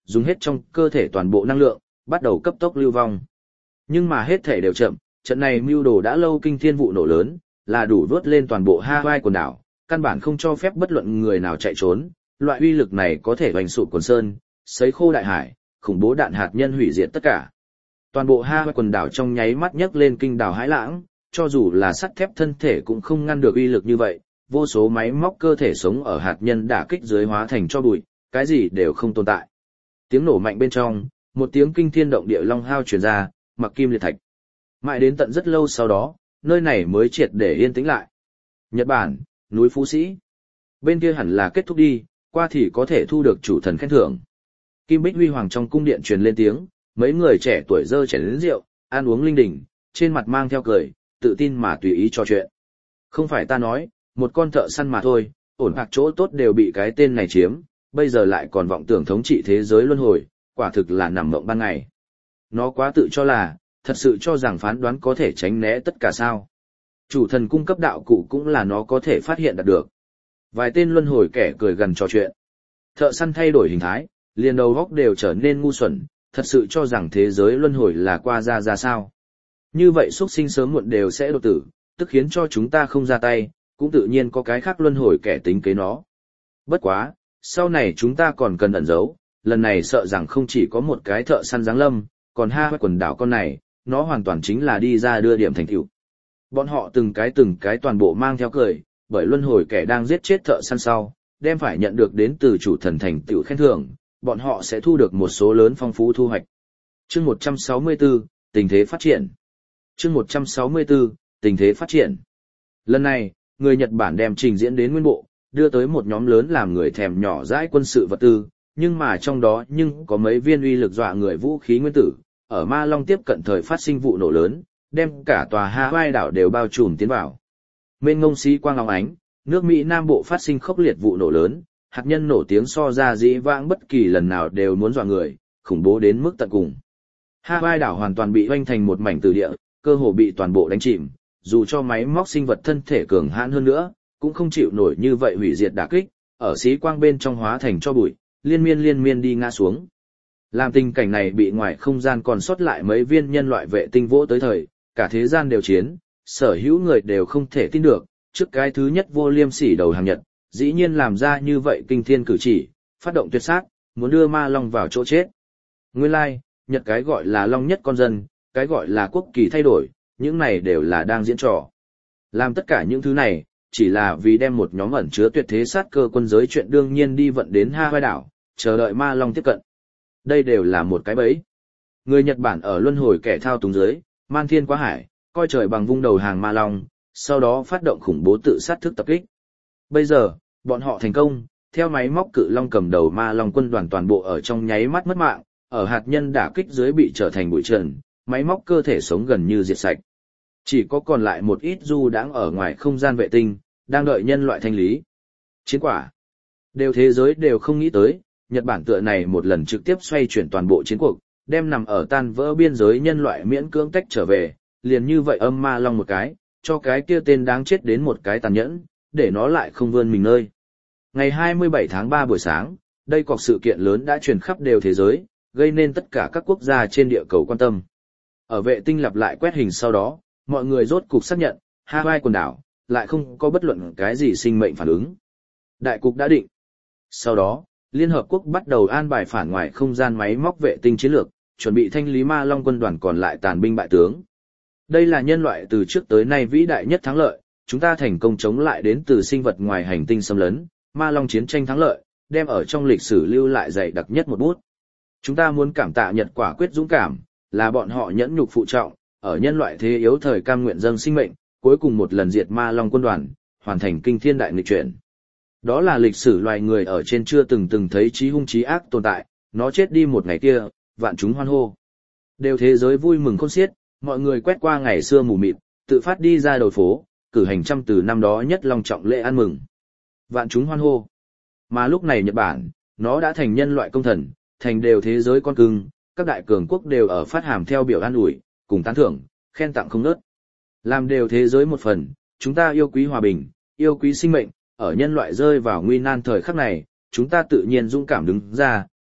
[SPEAKER 1] dùng hết trong cơ thể toàn bộ năng lượng, bắt đầu cấp tốc lưu vong. Nhưng mà hết thể đều chậm, trận này mưu đồ đã lâu kinh thiên vụ nổ lớn, là đủ vớt lên toàn bộ Hawaii quần đảo, căn bản không cho phép bất luận người nào chạy trốn, loại uy lực này có thể hoành sụp quần sơn, sấy khô đại hải, khủng bố đạn hạt nhân hủy diệt tất cả. Toàn bộ Hawaii quần đảo trong nháy mắt nhấc lên kinh đảo hãi lãng, cho dù là sắt thép thân thể cũng không ngăn được uy lực như vậy, vô số máy móc cơ thể sống ở hạt nhân đả kích dưới hóa thành cho bụi, cái gì đều không tồn tại. Tiếng nổ mạnh bên trong, một tiếng kinh thiên động địa long hao truyền ra, mặc kim liệt thạch. Mãi đến tận rất lâu sau đó, nơi này mới triệt để yên tĩnh lại. Nhật Bản, núi Phú Sĩ. Bên kia hẳn là kết thúc đi, qua thì có thể thu được chủ thần khen thưởng. Kim Bích Huy Hoàng trong cung điện truyền lên tiếng, mấy người trẻ tuổi dơ chén lớn rượu, ăn uống linh đình, trên mặt mang theo cười, tự tin mà tùy ý trò chuyện. Không phải ta nói, một con thợ săn mà thôi, ổn hạc chỗ tốt đều bị cái tên này chiếm, bây giờ lại còn vọng tưởng thống trị thế giới luân hồi, quả thực là nằm mộng ban ngày. Nó quá tự cho là, thật sự cho rằng phán đoán có thể tránh né tất cả sao. Chủ thần cung cấp đạo cụ cũng là nó có thể phát hiện đạt được. Vài tên luân hồi kẻ cười gần trò chuyện. Thợ săn thay đổi hình thái, liền đầu góc đều trở nên ngu xuẩn, thật sự cho rằng thế giới luân hồi là qua ra ra sao. Như vậy xuất sinh sớm muộn đều sẽ đột tử, tức khiến cho chúng ta không ra tay, cũng tự nhiên có cái khác luân hồi kẻ tính kế nó. Bất quá, sau này chúng ta còn cần ẩn giấu, lần này sợ rằng không chỉ có một cái thợ săn giáng lâm, còn Hawaii quần đảo con này, nó hoàn toàn chính là đi ra đưa điểm thành tựu. Bọn họ từng cái từng cái toàn bộ mang theo cười, bởi luân hồi kẻ đang giết chết thợ săn sau, đem phải nhận được đến từ chủ thần thành tựu khen thưởng, bọn họ sẽ thu được một số lớn phong phú thu hoạch. Chương một trăm sáu mươi tư, tình thế phát triển. Chương một trăm sáu mươi tư, tình thế phát triển. Lần này, người Nhật Bản đem trình diễn đến nguyên bộ, đưa tới một nhóm lớn làm người thèm nhỏ dãi quân sự vật tư, nhưng mà trong đó nhưng có mấy viên uy lực dọa người vũ khí nguyên tử, ở Ma Long tiếp cận thời phát sinh vụ nổ lớn, đem cả tòa Hawaii đảo đều bao trùm tiến vào. Mênh ngông xí quang óng ánh, nước Mỹ Nam Bộ phát sinh khốc liệt vụ nổ lớn, hạt nhân nổ tiếng so ra dĩ vãng bất kỳ lần nào đều muốn dọa người, khủng bố đến mức tận cùng. Hawaii đảo hoàn toàn bị hoanh thành một mảnh từ địa, cơ hồ bị toàn bộ đánh chìm, dù cho máy móc sinh vật thân thể cường hãn hơn nữa, cũng không chịu nổi như vậy hủy diệt đả kích, ở xí quang bên trong hóa thành cho bụi, liên miên liên miên đi ngã xuống. Làm tình cảnh này bị ngoài không gian còn sót lại mấy viên nhân loại vệ tinh vỗ tới thời, cả thế gian đều chiến, sở hữu người đều không thể tin được, trước cái thứ nhất vô liêm sỉ đầu hàng Nhật, dĩ nhiên làm ra như vậy kinh thiên cử chỉ, phát động tuyệt sát, muốn đưa Ma Long vào chỗ chết. Nguyên lai, like, Nhật cái gọi là Long nhất con dân, cái gọi là quốc kỳ thay đổi, những này đều là đang diễn trò. Làm tất cả những thứ này, chỉ là vì đem một nhóm ẩn chứa tuyệt thế sát cơ quân giới chuyện đương nhiên đi vận đến Hawaii đảo, chờ đợi Ma Long tiếp cận. Đây đều là một cái bẫy. Người Nhật Bản ở luân hồi kẻ thao túng dưới, man thiên quá hải, coi trời bằng vung đầu hàng Ma Long, sau đó phát động khủng bố tự sát thức tập kích. Bây giờ, bọn họ thành công, theo máy móc cự long cầm đầu Ma Long quân đoàn toàn bộ ở trong nháy mắt mất mạng, ở hạt nhân đả kích dưới bị trở thành bụi trần, máy móc cơ thể sống gần như diệt sạch. Chỉ có còn lại một ít du đãng ở ngoài không gian vệ tinh, đang đợi nhân loại thanh lý. Chiến quả. Đều thế giới đều không nghĩ tới, Nhật Bản tựa này một lần trực tiếp xoay chuyển toàn bộ chiến cuộc, đem nằm ở tan vỡ biên giới nhân loại miễn cưỡng tách trở về, liền như vậy âm Ma Long một cái, cho cái kia tên đáng chết đến một cái tàn nhẫn, để nó lại không vươn mình nơi. Ngày hai mươi bảy tháng ba buổi sáng, đây cọc sự kiện lớn đã truyền khắp đều thế giới, gây nên tất cả các quốc gia trên địa cầu quan tâm. Ở vệ tinh lặp lại quét hình sau đó, mọi người rốt cục xác nhận, Hawaii quần đảo, lại không có bất luận cái gì sinh mệnh phản ứng. Đại cục đã định. Sau đó, Liên Hợp Quốc bắt đầu an bài phản ngoại không gian máy móc vệ tinh chiến lược, chuẩn bị thanh lý Ma Long quân đoàn còn lại tàn binh bại tướng. Đây là nhân loại từ trước tới nay vĩ đại nhất thắng lợi, chúng ta thành công chống lại đến từ sinh vật ngoài hành tinh xâm lấn, Ma Long chiến tranh thắng lợi, đem ở trong lịch sử lưu lại dày đặc nhất một bút. Chúng ta muốn cảm tạ Nhật quả quyết dũng cảm, là bọn họ nhẫn nhục phụ trọng, ở nhân loại thế yếu thời cam nguyện dâng sinh mệnh, cuối cùng một lần diệt Ma Long quân đoàn, hoàn thành kinh thiên đại nghịch chuyển. Đó là lịch sử loài người ở trên chưa từng từng thấy chí hung chí ác tồn tại, nó chết đi một ngày kia, vạn chúng hoan hô. Đều thế giới vui mừng khôn xiết, mọi người quét qua ngày xưa mù mịt, tự phát đi ra đầu phố, cử hành trăm từ năm đó nhất long trọng lễ ăn mừng. Vạn chúng hoan hô. Mà lúc này Nhật Bản, nó đã thành nhân loại công thần, thành đều thế giới con cưng, các đại cường quốc đều ở phát hàm theo biểu an ủi, cùng tán thưởng, khen tặng không ngớt. Làm đều thế giới một phần, chúng ta yêu quý hòa bình, yêu quý sinh mệnh, ở nhân loại rơi vào nguy nan thời khắc này, chúng ta tự nhiên dũng cảm đứng ra,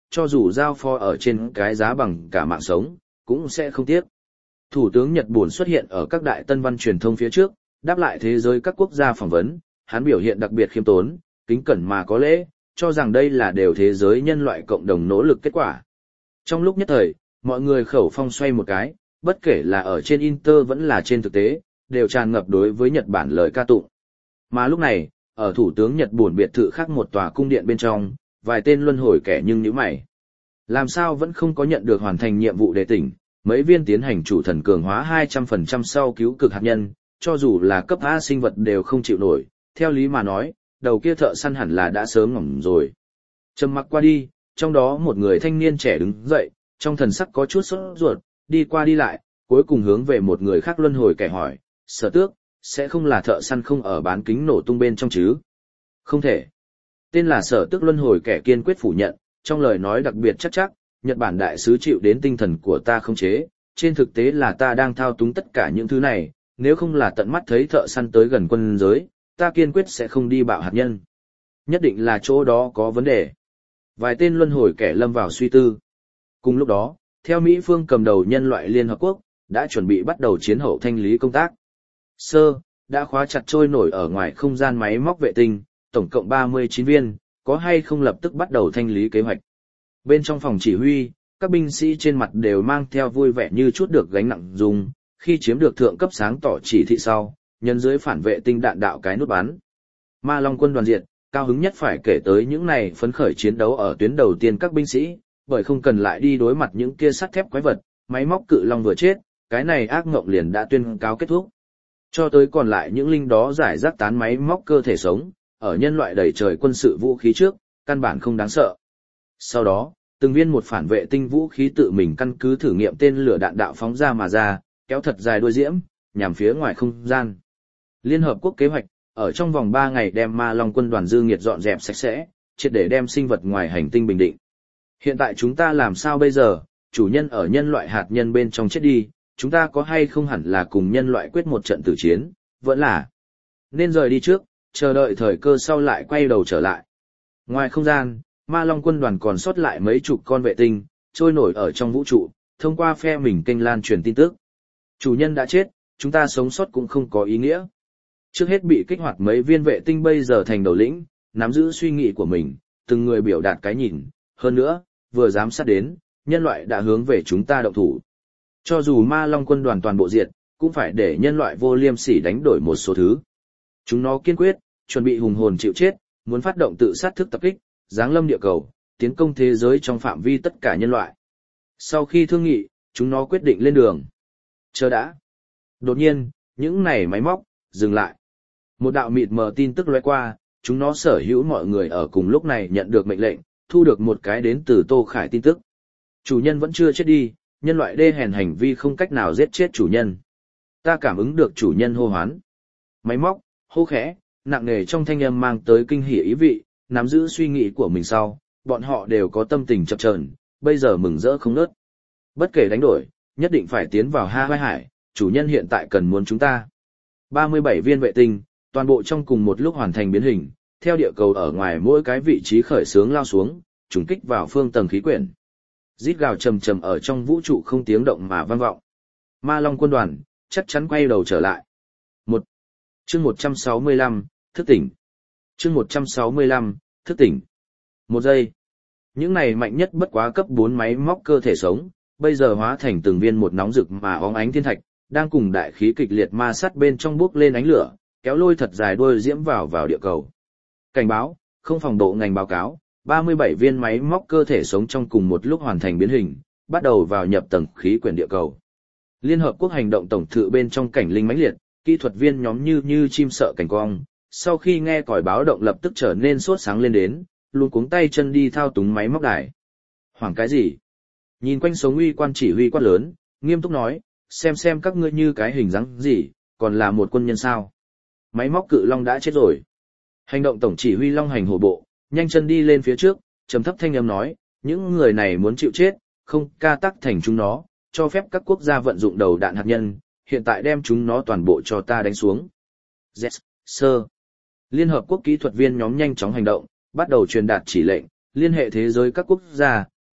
[SPEAKER 1] cho dù giao phó ở trên cái giá bằng cả mạng sống, cũng sẽ không tiếc. Thủ tướng Nhật Bản xuất hiện ở các đại tân văn truyền thông phía trước, đáp lại thế giới các quốc gia phỏng vấn, hắn biểu hiện đặc biệt khiêm tốn, kính cẩn mà có lễ, cho rằng đây là đều thế giới nhân loại cộng đồng nỗ lực kết quả. Trong lúc nhất thời, mọi người khẩu phong xoay một cái, bất kể là ở trên Inter vẫn là trên thực tế, đều tràn ngập đối với Nhật Bản lời ca tụng. Mà lúc này, ở thủ tướng Nhật Bản biệt thự khác một tòa cung điện bên trong, vài tên luân hồi kẻ nhưng nhíu mày. Làm sao vẫn không có nhận được hoàn thành nhiệm vụ đề tỉnh, mấy viên tiến hành chủ thần cường hóa hai trăm phần trăm sau cứu cực hạt nhân, cho dù là cấp A sinh vật đều không chịu nổi, theo lý mà nói, đầu kia thợ săn hẳn là đã sớm ngỏm rồi. Trầm mặc qua đi, trong đó một người thanh niên trẻ đứng dậy, trong thần sắc có chút sốt ruột, đi qua đi lại, cuối cùng hướng về một người khác luân hồi kẻ hỏi, Sở Tước, sẽ không là thợ săn không ở bán kính nổ tung bên trong chứ? Không thể. Tên là Sở Tước luân hồi kẻ kiên quyết phủ nhận, trong lời nói đặc biệt chắc chắc, Nhật Bản đại sứ chịu đến tinh thần của ta không chế, trên thực tế là ta đang thao túng tất cả những thứ này, nếu không là tận mắt thấy thợ săn tới gần quân giới, ta kiên quyết sẽ không đi bạo hạt nhân. Nhất định là chỗ đó có vấn đề. Vài tên luân hồi kẻ lâm vào suy tư. Cùng lúc đó, theo Mỹ phương cầm đầu nhân loại Liên Hợp Quốc, đã chuẩn bị bắt đầu chiến hậu thanh lý công tác. Sơ, đã khóa chặt trôi nổi ở ngoài không gian máy móc vệ tinh, tổng cộng ba mươi chín viên, có hay không lập tức bắt đầu thanh lý kế hoạch. Bên trong phòng chỉ huy, các binh sĩ trên mặt đều mang theo vui vẻ như chút được gánh nặng dùng, khi chiếm được thượng cấp sáng tỏ chỉ thị sau, nhân dưới phản vệ tinh đạn đạo cái nút bắn. Ma Long quân đoàn diệt, cao hứng nhất phải kể tới những này phấn khởi chiến đấu ở tuyến đầu tiên các binh sĩ, bởi không cần lại đi đối mặt những kia sắt thép quái vật, máy móc cự long vừa chết, cái này ác ngộng liền đã tuyên cáo kết thúc. Cho tới còn lại những linh đó giải rác tán máy móc cơ thể sống, ở nhân loại đầy trời quân sự vũ khí trước, căn bản không đáng sợ. Sau đó, từng viên một phản vệ tinh vũ khí tự mình căn cứ thử nghiệm tên lửa đạn đạo phóng ra mà ra, kéo thật dài đuôi diễm, nhằm phía ngoài không gian. Liên Hợp Quốc kế hoạch, ở trong vòng ba ngày đem Ma Long quân đoàn dư nghiệt dọn dẹp sạch sẽ, triệt để đem sinh vật ngoài hành tinh bình định. Hiện tại chúng ta làm sao bây giờ, chủ nhân ở nhân loại hạt nhân bên trong chết đi, chúng ta có hay không hẳn là cùng nhân loại quyết một trận tử chiến, vẫn là nên rời đi trước, chờ đợi thời cơ sau lại quay đầu trở lại. Ngoài không gian, Ma Long quân đoàn còn sót lại mấy chục con vệ tinh, trôi nổi ở trong vũ trụ, thông qua phe mình kênh lan truyền tin tức. Chủ nhân đã chết, chúng ta sống sót cũng không có ý nghĩa. Trước hết bị kích hoạt mấy viên vệ tinh bây giờ thành đầu lĩnh, nắm giữ suy nghĩ của mình, từng người biểu đạt cái nhìn, hơn nữa, vừa giám sát đến, nhân loại đã hướng về chúng ta động thủ. Cho dù Ma Long quân đoàn toàn bộ diệt, cũng phải để nhân loại vô liêm sỉ đánh đổi một số thứ. Chúng nó kiên quyết, chuẩn bị hùng hồn chịu chết, muốn phát động tự sát thức tập kích, giáng lâm địa cầu, tiến công thế giới trong phạm vi tất cả nhân loại. Sau khi thương nghị, chúng nó quyết định lên đường. Chờ đã. Đột nhiên, những này máy móc, dừng lại. Một đạo mịt mờ tin tức lóe qua, chúng nó sở hữu mọi người ở cùng lúc này nhận được mệnh lệnh, thu được một cái đến từ Tô Khải tin tức. Chủ nhân vẫn chưa chết đi, nhân loại đê hèn hành vi không cách nào giết chết chủ nhân. Ta cảm ứng được chủ nhân hô hoán. Máy móc, hô khẽ, nặng nề trong thanh âm mang tới kinh hỉ ý vị, nắm giữ suy nghĩ của mình sau, bọn họ đều có tâm tình chập chờn, bây giờ mừng rỡ không nớt. Bất kể đánh đổi, nhất định phải tiến vào Ha Vai Hải, chủ nhân hiện tại cần muốn chúng ta. ba mươi bảy viên vệ tinh, toàn bộ trong cùng một lúc hoàn thành biến hình, theo địa cầu ở ngoài mỗi cái vị trí khởi xướng lao xuống, trùng kích vào phương tầng khí quyển. Rít gào trầm trầm ở trong vũ trụ không tiếng động mà vang vọng. Ma Long quân đoàn, chắc chắn quay đầu trở lại. Một chương một trăm sáu mươi lăm, thức tỉnh. Chương một trăm sáu mươi lăm, thức tỉnh. Một giây. Những này mạnh nhất bất quá cấp bốn máy móc cơ thể sống, bây giờ hóa thành từng viên một nóng rực mà óng ánh thiên thạch, đang cùng đại khí kịch liệt ma sát bên trong bốc lên ánh lửa, kéo lôi thật dài đuôi diễm vào vào địa cầu. Cảnh báo, không phòng độ ngành báo cáo, ba mươi bảy viên máy móc cơ thể sống trong cùng một lúc hoàn thành biến hình, bắt đầu vào nhập tầng khí quyển địa cầu. Liên Hợp Quốc hành động tổng thự bên trong cảnh linh mãnh liệt, kỹ thuật viên nhóm như như chim sợ cảnh cong, sau khi nghe còi báo động lập tức trở nên sốt sáng lên đến, luôn cuống tay chân đi thao túng máy móc đài. Hoảng cái gì? Nhìn quanh sống uy quan chỉ huy quát lớn, nghiêm túc nói, xem xem các ngươi như cái hình dáng gì, còn là một quân nhân sao? Máy móc cự long đã chết rồi. Hành động tổng chỉ huy long hành hổ bộ, nhanh chân đi lên phía trước, trầm thấp thanh âm nói, những người này muốn chịu chết, không ca tắc thành chúng nó, cho phép các quốc gia vận dụng đầu đạn hạt nhân, hiện tại đem chúng nó toàn bộ cho ta đánh xuống. Yes, sir. Liên Hợp Quốc kỹ thuật viên nhóm nhanh chóng hành động, bắt đầu truyền đạt chỉ lệnh, liên hệ thế giới các quốc gia,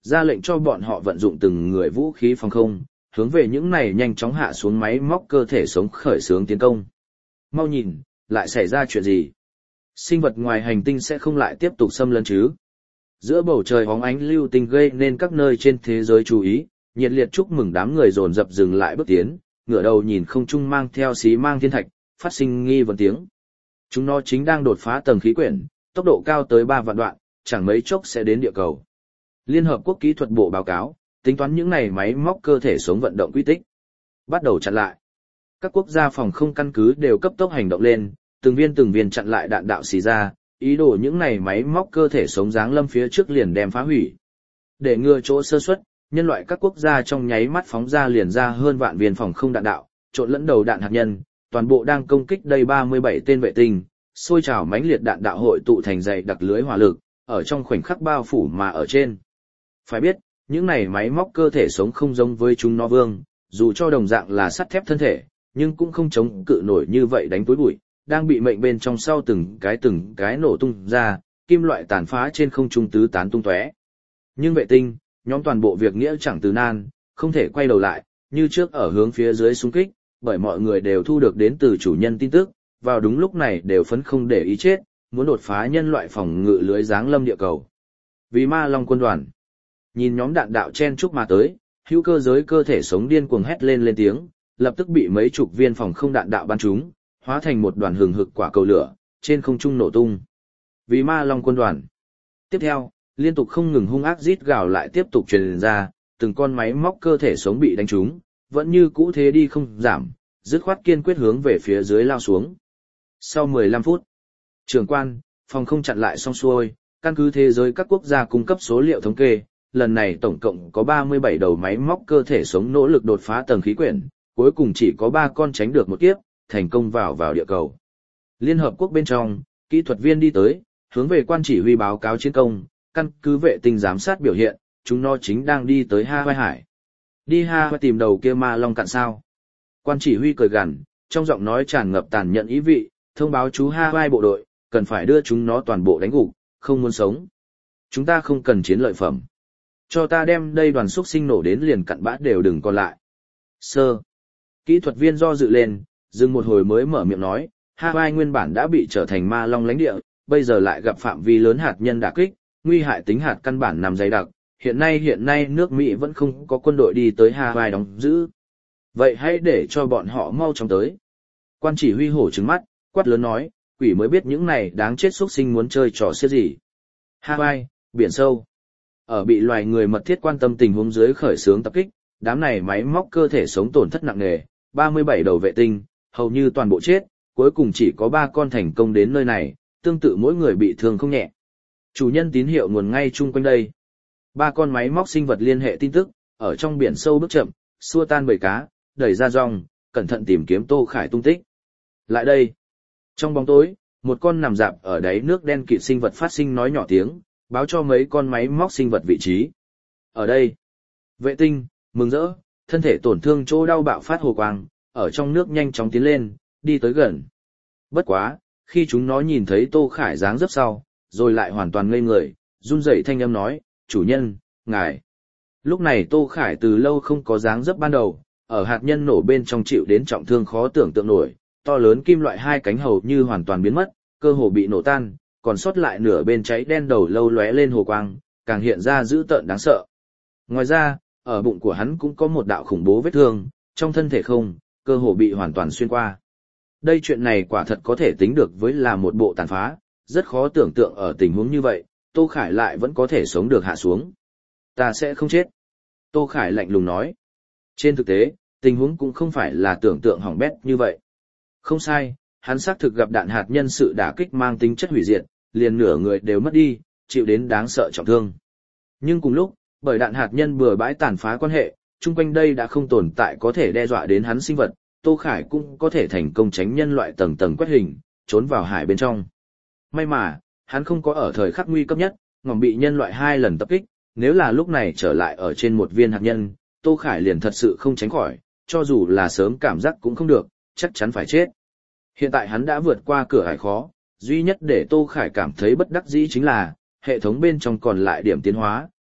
[SPEAKER 1] ra lệnh cho bọn họ vận dụng từng người vũ khí phòng không, hướng về những này nhanh chóng hạ xuống máy móc cơ thể sống khởi xướng tiến công. Mau nhìn, lại xảy ra chuyện gì? Sinh vật ngoài hành tinh sẽ không lại tiếp tục xâm lấn chứ? Giữa bầu trời hóng ánh lưu tinh gây nên các nơi trên thế giới chú ý, nhiệt liệt chúc mừng đám người dồn dập dừng lại bước tiến, ngửa đầu nhìn không trung mang theo xí mang thiên thạch, phát sinh nghi vấn tiếng. Chúng nó chính đang đột phá tầng khí quyển, tốc độ cao tới ba vạn đoạn, chẳng mấy chốc sẽ đến địa cầu. Liên Hợp Quốc Kỹ thuật Bộ báo cáo, tính toán những này máy móc cơ thể sống vận động quy tích. Bắt đầu chặn lại. Các quốc gia phòng không căn cứ đều cấp tốc hành động lên, từng viên từng viên chặn lại đạn đạo xì ra, ý đồ những này máy móc cơ thể sống giáng lâm phía trước liền đem phá hủy. Để ngừa chỗ sơ suất, nhân loại các quốc gia trong nháy mắt phóng ra liền ra hơn vạn viên phòng không đạn đạo, trộn lẫn đầu đạn hạt nhân, toàn bộ đang công kích đây ba mươi bảy tên vệ tinh, sôi trào mãnh liệt đạn đạo hội tụ thành dày đặc lưới hỏa lực, ở trong khoảnh khắc bao phủ mà ở trên. Phải biết, những này máy móc cơ thể sống không giống với chúng nó vương, dù cho đồng dạng là sắt thép thân thể, nhưng cũng không chống cự nổi như vậy đánh túi bụi, đang bị mệnh bên trong sau từng cái từng cái nổ tung ra, kim loại tàn phá trên không trung tứ tán tung tóe. Nhưng vệ tinh, nhóm toàn bộ việc nghĩa chẳng từ nan, không thể quay đầu lại, như trước ở hướng phía dưới xung kích, bởi mọi người đều thu được đến từ chủ nhân tin tức, vào đúng lúc này đều phấn không để ý chết, muốn đột phá nhân loại phòng ngự lưới giáng lâm địa cầu. Vì Ma Long quân đoàn, nhìn nhóm đạn đạo chen chúc mà tới, hữu cơ giới cơ thể sống điên cuồng hét lên lên tiếng, lập tức bị mấy chục viên phòng không đạn đạo bắn trúng, hóa thành một đoàn hừng hực quả cầu lửa, trên không trung nổ tung. Vì Ma Long quân đoàn. Tiếp theo, liên tục không ngừng hung ác rít gào lại tiếp tục truyền ra, từng con máy móc cơ thể sống bị đánh trúng, vẫn như cũ thế đi không giảm, dứt khoát kiên quyết hướng về phía dưới lao xuống. Sau mười lăm phút, trưởng quan, phòng không chặn lại xong xuôi, căn cứ thế giới các quốc gia cung cấp số liệu thống kê, lần này tổng cộng có ba mươi bảy đầu máy móc cơ thể sống nỗ lực đột phá tầng khí quyển, cuối cùng chỉ có ba con tránh được một kiếp, thành công vào vào địa cầu. Liên Hợp Quốc bên trong, kỹ thuật viên đi tới, hướng về quan chỉ huy báo cáo chiến công, căn cứ vệ tinh giám sát biểu hiện, chúng nó chính đang đi tới Hawaii hải. Đi Hawaii tìm đầu kia Ma Long cạn sao? Quan chỉ huy cười gằn, trong giọng nói tràn ngập tàn nhẫn ý vị, thông báo chú Hawaii bộ đội, cần phải đưa chúng nó toàn bộ đánh gục, không muốn sống. Chúng ta không cần chiến lợi phẩm. Cho ta đem đây đoàn xúc sinh nổ đến liền cặn bã đều đừng còn lại. Sơ. Kỹ thuật viên do dự lên, dừng một hồi mới mở miệng nói, Hawaii nguyên bản đã bị trở thành Ma Long lãnh địa, bây giờ lại gặp phạm vi lớn hạt nhân đả kích, nguy hại tính hạt căn bản nằm dày đặc, hiện nay hiện nay nước Mỹ vẫn không có quân đội đi tới Hawaii đóng giữ. Vậy hãy để cho bọn họ mau chóng tới. Quan chỉ huy hổ trừng mắt, quát lớn nói, quỷ mới biết những này đáng chết xuất sinh muốn chơi trò xiết gì. Hawaii, biển sâu. Ở bị loài người mật thiết quan tâm tình huống dưới khởi xướng tập kích, đám này máy móc cơ thể sống tổn thất nặng nề, ba mươi bảy đầu vệ tinh, hầu như toàn bộ chết, cuối cùng chỉ có ba con thành công đến nơi này, tương tự mỗi người bị thương không nhẹ. Chủ nhân tín hiệu nguồn ngay chung quanh đây. Ba con máy móc sinh vật liên hệ tin tức, ở trong biển sâu bước chậm, xua tan bầy cá, đẩy ra rong, cẩn thận tìm kiếm Tô Khải tung tích. Lại đây. Trong bóng tối, một con nằm dạp ở đáy nước đen kịt sinh vật phát sinh nói nhỏ tiếng, báo cho mấy con máy móc sinh vật vị trí. Ở đây. Vệ tinh, mừng rỡ, thân thể tổn thương chỗ đau bạo phát hồ quang, ở trong nước nhanh chóng tiến lên, đi tới gần. Bất quá, khi chúng nó nhìn thấy Tô Khải dáng dấp sau, rồi lại hoàn toàn ngây người, run rẩy thanh âm nói, chủ nhân, ngài. Lúc này Tô Khải từ lâu không có dáng dấp ban đầu, ở hạt nhân nổ bên trong chịu đến trọng thương khó tưởng tượng nổi, to lớn kim loại hai cánh hầu như hoàn toàn biến mất, cơ hồ bị nổ tan, còn sót lại nửa bên cháy đen đầu lâu lóe lên hồ quang, càng hiện ra dữ tợn đáng sợ. Ngoài ra, ở bụng của hắn cũng có một đạo khủng bố vết thương, trong thân thể không, cơ hồ bị hoàn toàn xuyên qua. Đây chuyện này quả thật có thể tính được với là một bộ tàn phá, rất khó tưởng tượng ở tình huống như vậy, Tô Khải lại vẫn có thể sống được hạ xuống. Ta sẽ không chết. Tô Khải lạnh lùng nói. Trên thực tế, tình huống cũng không phải là tưởng tượng hỏng bét như vậy. Không sai, hắn xác thực gặp đạn hạt nhân sự đả kích mang tính chất hủy diệt, liền nửa người đều mất đi, chịu đến đáng sợ trọng thương. Nhưng cùng lúc, bởi đạn hạt nhân bừa bãi tàn phá quan hệ, chung quanh đây đã không tồn tại có thể đe dọa đến hắn sinh vật, Tô Khải cũng có thể thành công tránh nhân loại tầng tầng quét hình, trốn vào hải bên trong. May mà, hắn không có ở thời khắc nguy cấp nhất, ngòm bị nhân loại hai lần tập kích, nếu là lúc này trở lại ở trên một viên hạt nhân, Tô Khải liền thật sự không tránh khỏi, cho dù là sớm cảm giác cũng không được, chắc chắn phải chết. Hiện tại hắn đã vượt qua cửa ải khó, duy nhất để Tô Khải cảm thấy bất đắc dĩ chính là, hệ thống bên trong còn lại điểm tiến hóa,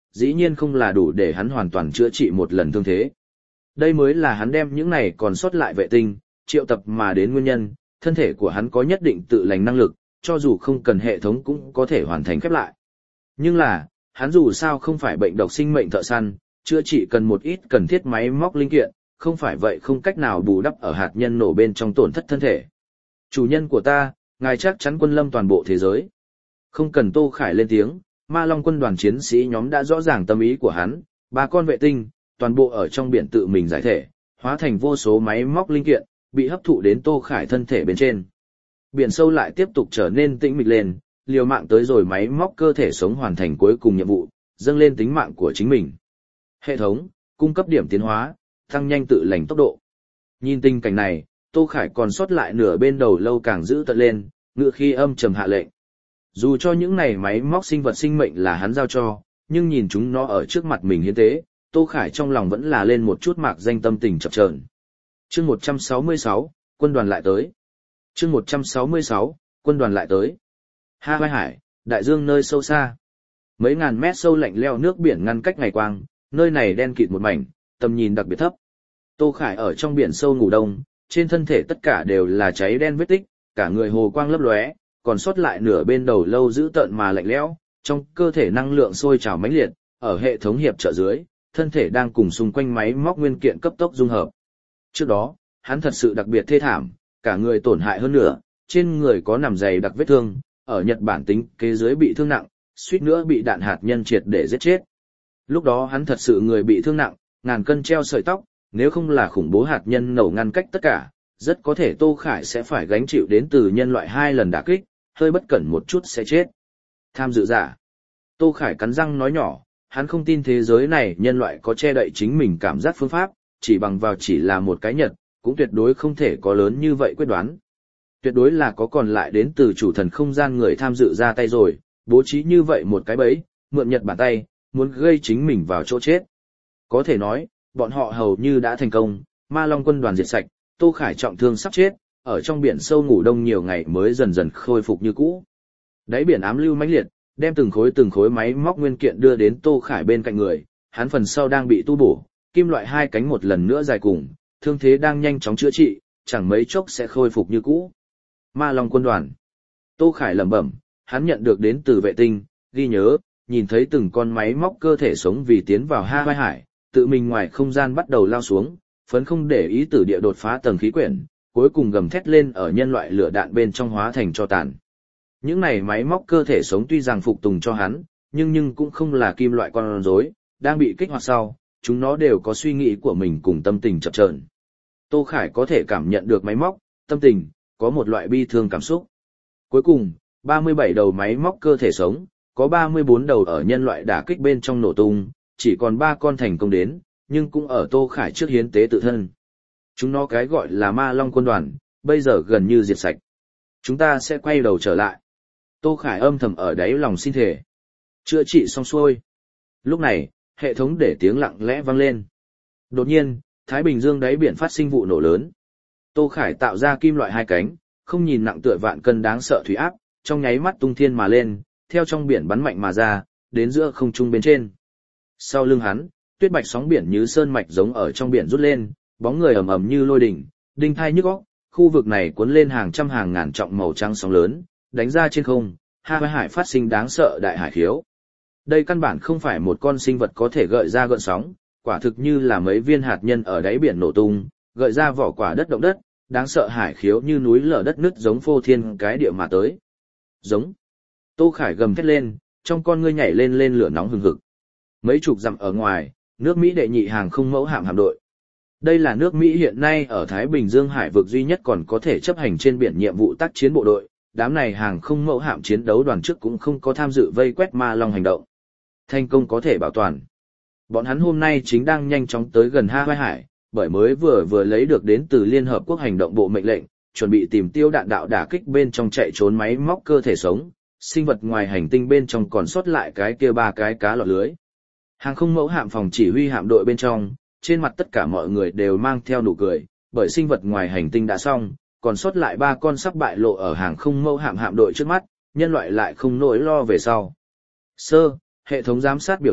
[SPEAKER 1] dĩ nhiên không là đủ để hắn hoàn toàn chữa trị một lần thương thế. Đây mới là hắn đem những này còn sót lại vệ tinh, triệu tập mà đến nguyên nhân, thân thể của hắn có nhất định tự lành năng lực, cho dù không cần hệ thống cũng có thể hoàn thành khép lại. Nhưng là, hắn dù sao không phải bệnh độc sinh mệnh thợ săn, chữa trị cần một ít cần thiết máy móc linh kiện, không phải vậy không cách nào bù đắp ở hạt nhân nổ bên trong tổn thất thân thể. Chủ nhân của ta, ngài chắc chắn quân lâm toàn bộ thế giới. Không cần Tô Khải lên tiếng, Ma Long quân đoàn chiến sĩ nhóm đã rõ ràng tâm ý của hắn, ba con vệ tinh, toàn bộ ở trong biển tự mình giải thể, hóa thành vô số máy móc linh kiện, bị hấp thụ đến Tô Khải thân thể bên trên. Biển sâu lại tiếp tục trở nên tĩnh mịch lên, liều mạng tới rồi máy móc cơ thể sống hoàn thành cuối cùng nhiệm vụ, dâng lên tính mạng của chính mình. Hệ thống, cung cấp điểm tiến hóa, tăng nhanh tự lành tốc độ. Nhìn tình cảnh này, Tô Khải còn sót lại nửa bên đầu lâu càng giữ tận lên, ngựa khi âm trầm hạ lệnh. Dù cho những này máy móc sinh vật sinh mệnh là hắn giao cho, nhưng nhìn chúng nó ở trước mặt mình hiến tế, Tô Khải trong lòng vẫn là lên một chút mạc danh tâm tình chập chờn. Chương một trăm sáu mươi sáu, quân đoàn lại tới. Chương một trăm sáu mươi sáu, quân đoàn lại tới. Ha Vai Hải, đại dương nơi sâu xa. Mấy ngàn mét sâu lạnh leo nước biển ngăn cách ngày quang, nơi này đen kịt một mảnh, tầm nhìn đặc biệt thấp. Tô Khải ở trong biển sâu ngủ đông, trên thân thể tất cả đều là cháy đen vết tích, cả người hồ quang lấp lóe, còn sót lại nửa bên đầu lâu giữ tợn mà lạnh lẽo, trong cơ thể năng lượng sôi trào mãnh liệt, ở hệ thống hiệp trợ dưới, thân thể đang cùng xung quanh máy móc nguyên kiện cấp tốc dung hợp. Trước đó, hắn thật sự đặc biệt thê thảm, cả người tổn hại hơn nữa, trên người có nằm dày đặc vết thương, ở Nhật Bản tính kế dưới bị thương nặng, suýt nữa bị đạn hạt nhân triệt để giết chết. Lúc đó hắn thật sự người bị thương nặng, ngàn cân treo sợi tóc, nếu không là khủng bố hạt nhân nổ ngăn cách tất cả, rất có thể Tô Khải sẽ phải gánh chịu đến từ nhân loại hai lần đả kích, hơi bất cẩn một chút sẽ chết. Tham dự giả. Tô Khải cắn răng nói nhỏ, hắn không tin thế giới này nhân loại có che đậy chính mình cảm giác phương pháp, chỉ bằng vào chỉ là một cái nhật, cũng tuyệt đối không thể có lớn như vậy quyết đoán. Tuyệt đối là có còn lại đến từ chủ thần không gian người tham dự ra tay rồi, bố trí như vậy một cái bẫy, mượn Nhật Bản tay, muốn gây chính mình vào chỗ chết. Có thể nói, bọn họ hầu như đã thành công, Ma Long quân đoàn diệt sạch, Tô Khải trọng thương sắp chết, ở trong biển sâu ngủ đông nhiều ngày mới dần dần khôi phục như cũ. Đáy biển ám lưu mãnh liệt, đem từng khối từng khối máy móc nguyên kiện đưa đến Tô Khải bên cạnh người, hắn phần sau đang bị tu bổ, kim loại hai cánh một lần nữa dài cùng, thương thế đang nhanh chóng chữa trị, chẳng mấy chốc sẽ khôi phục như cũ. Ma Long quân đoàn. Tô Khải lẩm bẩm, hắn nhận được đến từ vệ tinh, ghi nhớ, nhìn thấy từng con máy móc cơ thể sống vì tiến vào Ha Vai Hải, tự mình ngoài không gian bắt đầu lao xuống, phấn không để ý tử địa đột phá tầng khí quyển, cuối cùng gầm thét lên ở nhân loại lửa đạn bên trong hóa thành tro tàn. Những này máy móc cơ thể sống tuy rằng phục tùng cho hắn, nhưng nhưng cũng không là kim loại con rối, đang bị kích hoạt sau, chúng nó đều có suy nghĩ của mình cùng tâm tình chập chờn. Tô Khải có thể cảm nhận được máy móc, tâm tình, có một loại bi thương cảm xúc. Cuối cùng, ba mươi bảy đầu máy móc cơ thể sống, có ba mươi bốn đầu ở nhân loại đả kích bên trong nổ tung, chỉ còn ba con thành công đến, nhưng cũng ở Tô Khải trước hiến tế tự thân. Chúng nó cái gọi là Ma Long quân đoàn, bây giờ gần như diệt sạch. Chúng ta sẽ quay đầu trở lại. Tô Khải âm thầm ở đáy lòng xin thề. Chữa trị xong xuôi. Lúc này, hệ thống để tiếng lặng lẽ vang lên. Đột nhiên, Thái Bình Dương đáy biển phát sinh vụ nổ lớn. Tô Khải tạo ra kim loại hai cánh, không nhìn nặng tựa vạn cân đáng sợ thủy áp, trong nháy mắt tung thiên mà lên, theo trong biển bắn mạnh mà ra, đến giữa không trung bên trên. Sau lưng hắn, tuyết bạch sóng biển như sơn mạch giống ở trong biển rút lên, bóng người ầm ầm như lôi đỉnh, đinh thai nhức óc, khu vực này cuốn lên hàng trăm hàng ngàn trọng màu trắng sóng lớn, đánh ra trên không, Ha Vai Hải phát sinh đáng sợ đại hải khiếu. Đây căn bản không phải một con sinh vật có thể gợi ra gợn sóng, quả thực như là mấy viên hạt nhân ở đáy biển nổ tung, gợi ra vỏ quả đất động đất, đáng sợ hải khiếu như núi lở đất nứt giống phô thiên cái địa mà tới. Giống. Tô Khải gầm thét lên, trong con ngươi nhảy lên lên lửa nóng hừng hực. Mấy chục dặm ở ngoài, nước Mỹ đệ nhị hàng không mẫu hạm hạm đội. Đây là nước Mỹ hiện nay ở Thái Bình Dương hải vực duy nhất còn có thể chấp hành trên biển nhiệm vụ tác chiến bộ đội, đám này hàng không mẫu hạm chiến đấu đoàn trước cũng không có tham dự vây quét Ma Long hành động. Thành công có thể bảo toàn. Bọn hắn hôm nay chính đang nhanh chóng tới gần Ha Vai Hải, bởi mới vừa vừa lấy được đến từ Liên Hợp Quốc hành động bộ mệnh lệnh, chuẩn bị tìm tiêu đạn đạo đả kích bên trong chạy trốn máy móc cơ thể sống, sinh vật ngoài hành tinh bên trong còn sót lại cái kia ba cái cá lọt lưới. Hàng không mẫu hạm phòng chỉ huy hạm đội bên trong, trên mặt tất cả mọi người đều mang theo nụ cười, bởi sinh vật ngoài hành tinh đã xong, còn sót lại ba con sắp bại lộ ở hàng không mẫu hạm hạm đội trước mắt, nhân loại lại không nỗi lo về sau. Sơ, hệ thống giám sát biểu hiện,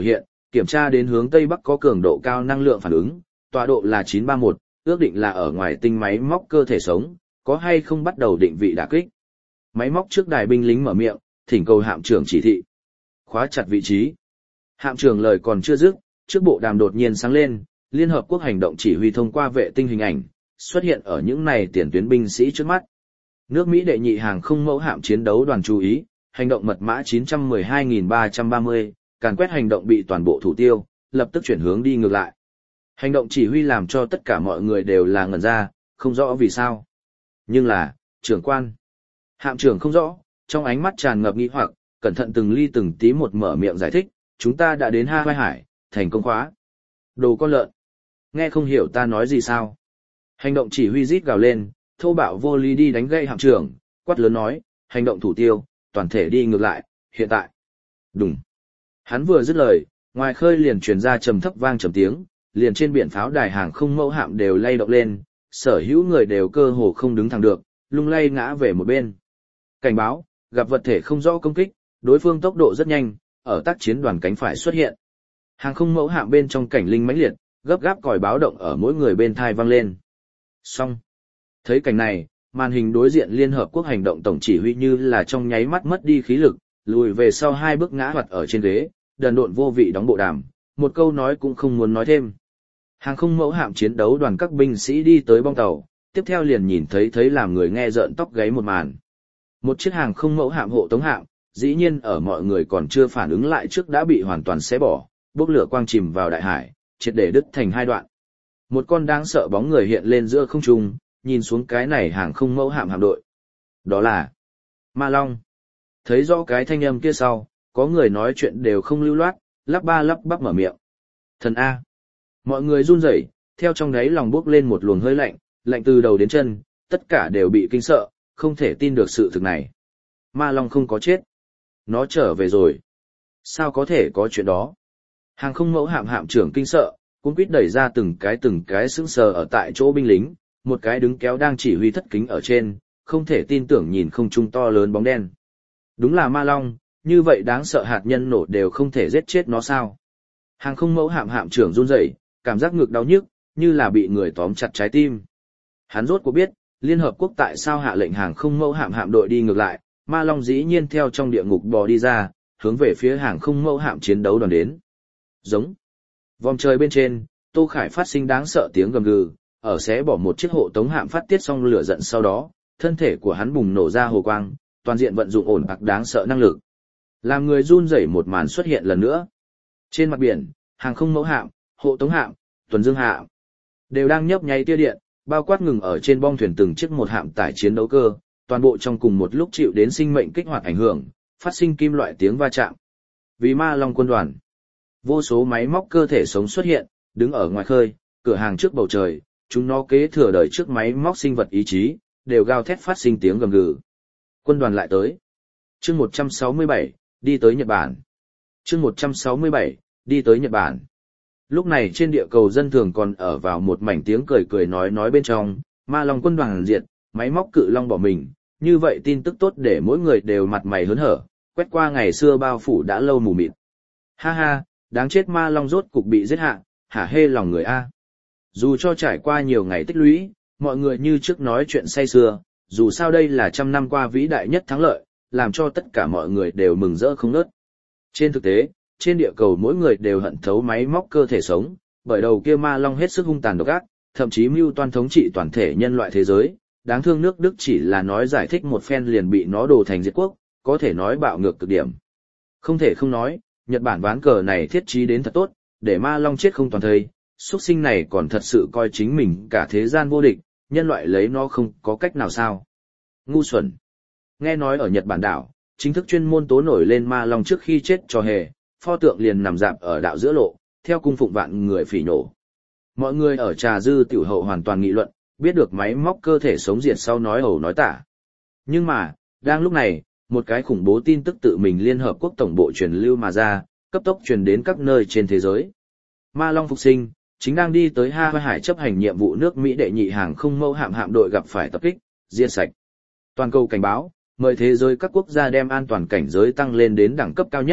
[SPEAKER 1] kiểm tra đến hướng Tây Bắc có cường độ cao năng lượng phản ứng, tọa độ là chín ba mốt, ước định là ở ngoài tinh máy móc cơ thể sống, có hay không bắt đầu định vị đả kích. Máy móc trước đài binh lính mở miệng, thỉnh cầu hạm trưởng chỉ thị. Khóa chặt vị trí. Hạm trưởng lời còn chưa dứt, trước bộ đàm đột nhiên sáng lên, Liên Hợp Quốc hành động chỉ huy thông qua vệ tinh hình ảnh, xuất hiện ở những này tiền tuyến binh sĩ trước mắt. Nước Mỹ đệ nhị hàng không mẫu hạm chiến đấu đoàn chú ý, hành động mật mã chín một hai ba ba mươi, càn quét hành động bị toàn bộ thủ tiêu, lập tức chuyển hướng đi ngược lại. Hành động chỉ huy làm cho tất cả mọi người đều là ngẩn ra, không rõ vì sao. Nhưng là, trưởng quan. Hạm trưởng không rõ, trong ánh mắt tràn ngập nghi hoặc, cẩn thận từng ly từng tí một mở miệng giải thích, chúng ta đã đến Hawaii Hải, thành công khóa. Đồ con lợn. Nghe không hiểu ta nói gì sao. Hành động chỉ huy rít gào lên, thô bạo vô lý đi đánh gây hạm trưởng, quát lớn nói, hành động thủ tiêu, toàn thể đi ngược lại, hiện tại. Đùng. Hắn vừa dứt lời, ngoài khơi liền truyền ra trầm thấp vang trầm tiếng, liền trên biển pháo đài hàng không mẫu hạm đều lay động lên, sở hữu người đều cơ hồ không đứng thẳng được, lung lay ngã về một bên. Cảnh báo, gặp vật thể không rõ công kích, đối phương tốc độ rất nhanh, ở tác chiến đoàn cánh phải xuất hiện. Hàng không mẫu hạm bên trong cảnh linh mãnh liệt, gấp gáp còi báo động ở mỗi người bên thai vang lên. Xong. Thấy cảnh này, màn hình đối diện Liên Hợp Quốc hành động tổng chỉ huy như là trong nháy mắt mất đi khí lực, lùi về sau hai bước ngã hoạt ở trên ghế, đần độn vô vị đóng bộ đàm, một câu nói cũng không muốn nói thêm. Hàng không mẫu hạm chiến đấu đoàn các binh sĩ đi tới bong tàu, tiếp theo liền nhìn thấy thấy làm người nghe rợn tóc gáy một màn. Một chiếc hàng không mẫu hạm hộ tống hạm, dĩ nhiên ở mọi người còn chưa phản ứng lại trước đã bị hoàn toàn xé bỏ, bốc lửa quang chìm vào đại hải, triệt để đứt thành hai đoạn. Một con đáng sợ bóng người hiện lên giữa không trung, nhìn xuống cái này hàng không mẫu hạm hạm đội. Đó là Ma Long. Thấy rõ cái thanh âm kia sau, có người nói chuyện đều không lưu loát, lắp ba lắp bắp mở miệng. Thần A. Mọi người run rẩy, theo trong đáy lòng bốc lên một luồng hơi lạnh, lạnh từ đầu đến chân, tất cả đều bị kinh sợ, không thể tin được sự thực này. Ma Long không có chết. Nó trở về rồi. Sao có thể có chuyện đó? Hàng không mẫu hạm hạm trưởng kinh sợ, cũng quýt đẩy ra từng cái từng cái sững sờ ở tại chỗ binh lính, một cái đứng kéo đang chỉ huy thất kính ở trên, không thể tin tưởng nhìn không trung to lớn bóng đen. Đúng là Ma Long, như vậy đáng sợ hạt nhân nổ đều không thể giết chết nó sao? Hàng không mẫu hạm hạm trưởng run rẩy, cảm giác ngực đau nhức, như là bị người tóm chặt trái tim. Hắn rốt cuộc biết, Liên Hợp Quốc tại sao hạ lệnh hàng không mẫu hạm hạm đội đi ngược lại, Ma Long dĩ nhiên theo trong địa ngục bò đi ra, hướng về phía hàng không mẫu hạm chiến đấu đoàn đến. Giống. Vòng trời bên trên, Tô Khải phát sinh đáng sợ tiếng gầm gừ, ở xé bỏ một chiếc hộ tống hạm phát tiết xong lửa giận sau đó, thân thể của hắn bùng nổ ra hồ quang, toàn diện vận dụng ổn bạc đáng sợ năng lực. Làm người run rẩy một màn xuất hiện lần nữa. Trên mặt biển, hàng không mẫu hạm, hộ tống hạm, tuần dương hạm đều đang nhấp nháy tia điện, bao quát ngừng ở trên bong thuyền từng chiếc một hạm tải chiến đấu cơ, toàn bộ trong cùng một lúc chịu đến sinh mệnh kích hoạt ảnh hưởng, phát sinh kim loại tiếng va chạm. Vì Ma Long quân đoàn, vô số máy móc cơ thể sống xuất hiện, đứng ở ngoài khơi, cửa hàng trước bầu trời, chúng nó kế thừa đời trước máy móc sinh vật ý chí, đều gào thét phát sinh tiếng gầm gừ. Quân đoàn lại tới. Chương một trăm sáu mươi bảy, đi tới Nhật Bản. Chương một trăm sáu mươi bảy, đi tới Nhật Bản. Lúc này trên địa cầu dân thường còn ở vào một mảnh tiếng cười cười nói nói bên trong, Ma Long quân đoàn diệt, máy móc cự long bỏ mình, như vậy tin tức tốt để mỗi người đều mặt mày hớn hở, quét qua ngày xưa bao phủ đã lâu mù mịt. Ha ha, đáng chết Ma Long rốt cục bị giết hạ, hả hê lòng người a. Dù cho trải qua nhiều ngày tích lũy, mọi người như trước nói chuyện say sưa, dù sao đây là trăm năm qua vĩ đại nhất thắng lợi, làm cho tất cả mọi người đều mừng rỡ không ngớt. Trên thực tế, trên địa cầu mỗi người đều hận thấu máy móc cơ thể sống, bởi đầu kia Ma Long hết sức hung tàn độc ác, thậm chí mưu toan thống trị toàn thể nhân loại thế giới. Đáng thương nước Đức chỉ là nói giải thích một phen liền bị nó đổ thành diệt quốc, có thể nói bạo ngược cực điểm. Không thể không nói, Nhật Bản ván cờ này thiết trí đến thật tốt, để Ma Long chết không toàn thây, xuất sinh này còn thật sự coi chính mình cả thế gian vô địch, nhân loại lấy nó không có cách nào sao. Ngu xuẩn. Nghe nói ở Nhật Bản đảo, chính thức chuyên môn tố nổi lên Ma Long trước khi chết cho hề, pho tượng liền nằm dạp ở đạo giữa lộ, theo cung phụng vạn người phỉ nổ. Mọi người ở trà dư tiểu hậu hoàn toàn nghị luận, biết được máy móc cơ thể sống diệt sau nói ẩu nói tả. Nhưng mà, đang lúc này, một cái khủng bố tin tức tự mình Liên Hợp Quốc Tổng bộ truyền lưu mà ra, cấp tốc truyền đến các nơi trên thế giới. Ma Long phục sinh, chính đang đi tới Hawaii Hải chấp hành nhiệm vụ nước Mỹ đệ nhị hàng không mẫu hạm hạm đội gặp phải tập kích, diệt sạch. Toàn cầu cảnh báo, mời thế giới các quốc gia đem an toàn cảnh giới tăng lên đến đẳng cấp cao nhất,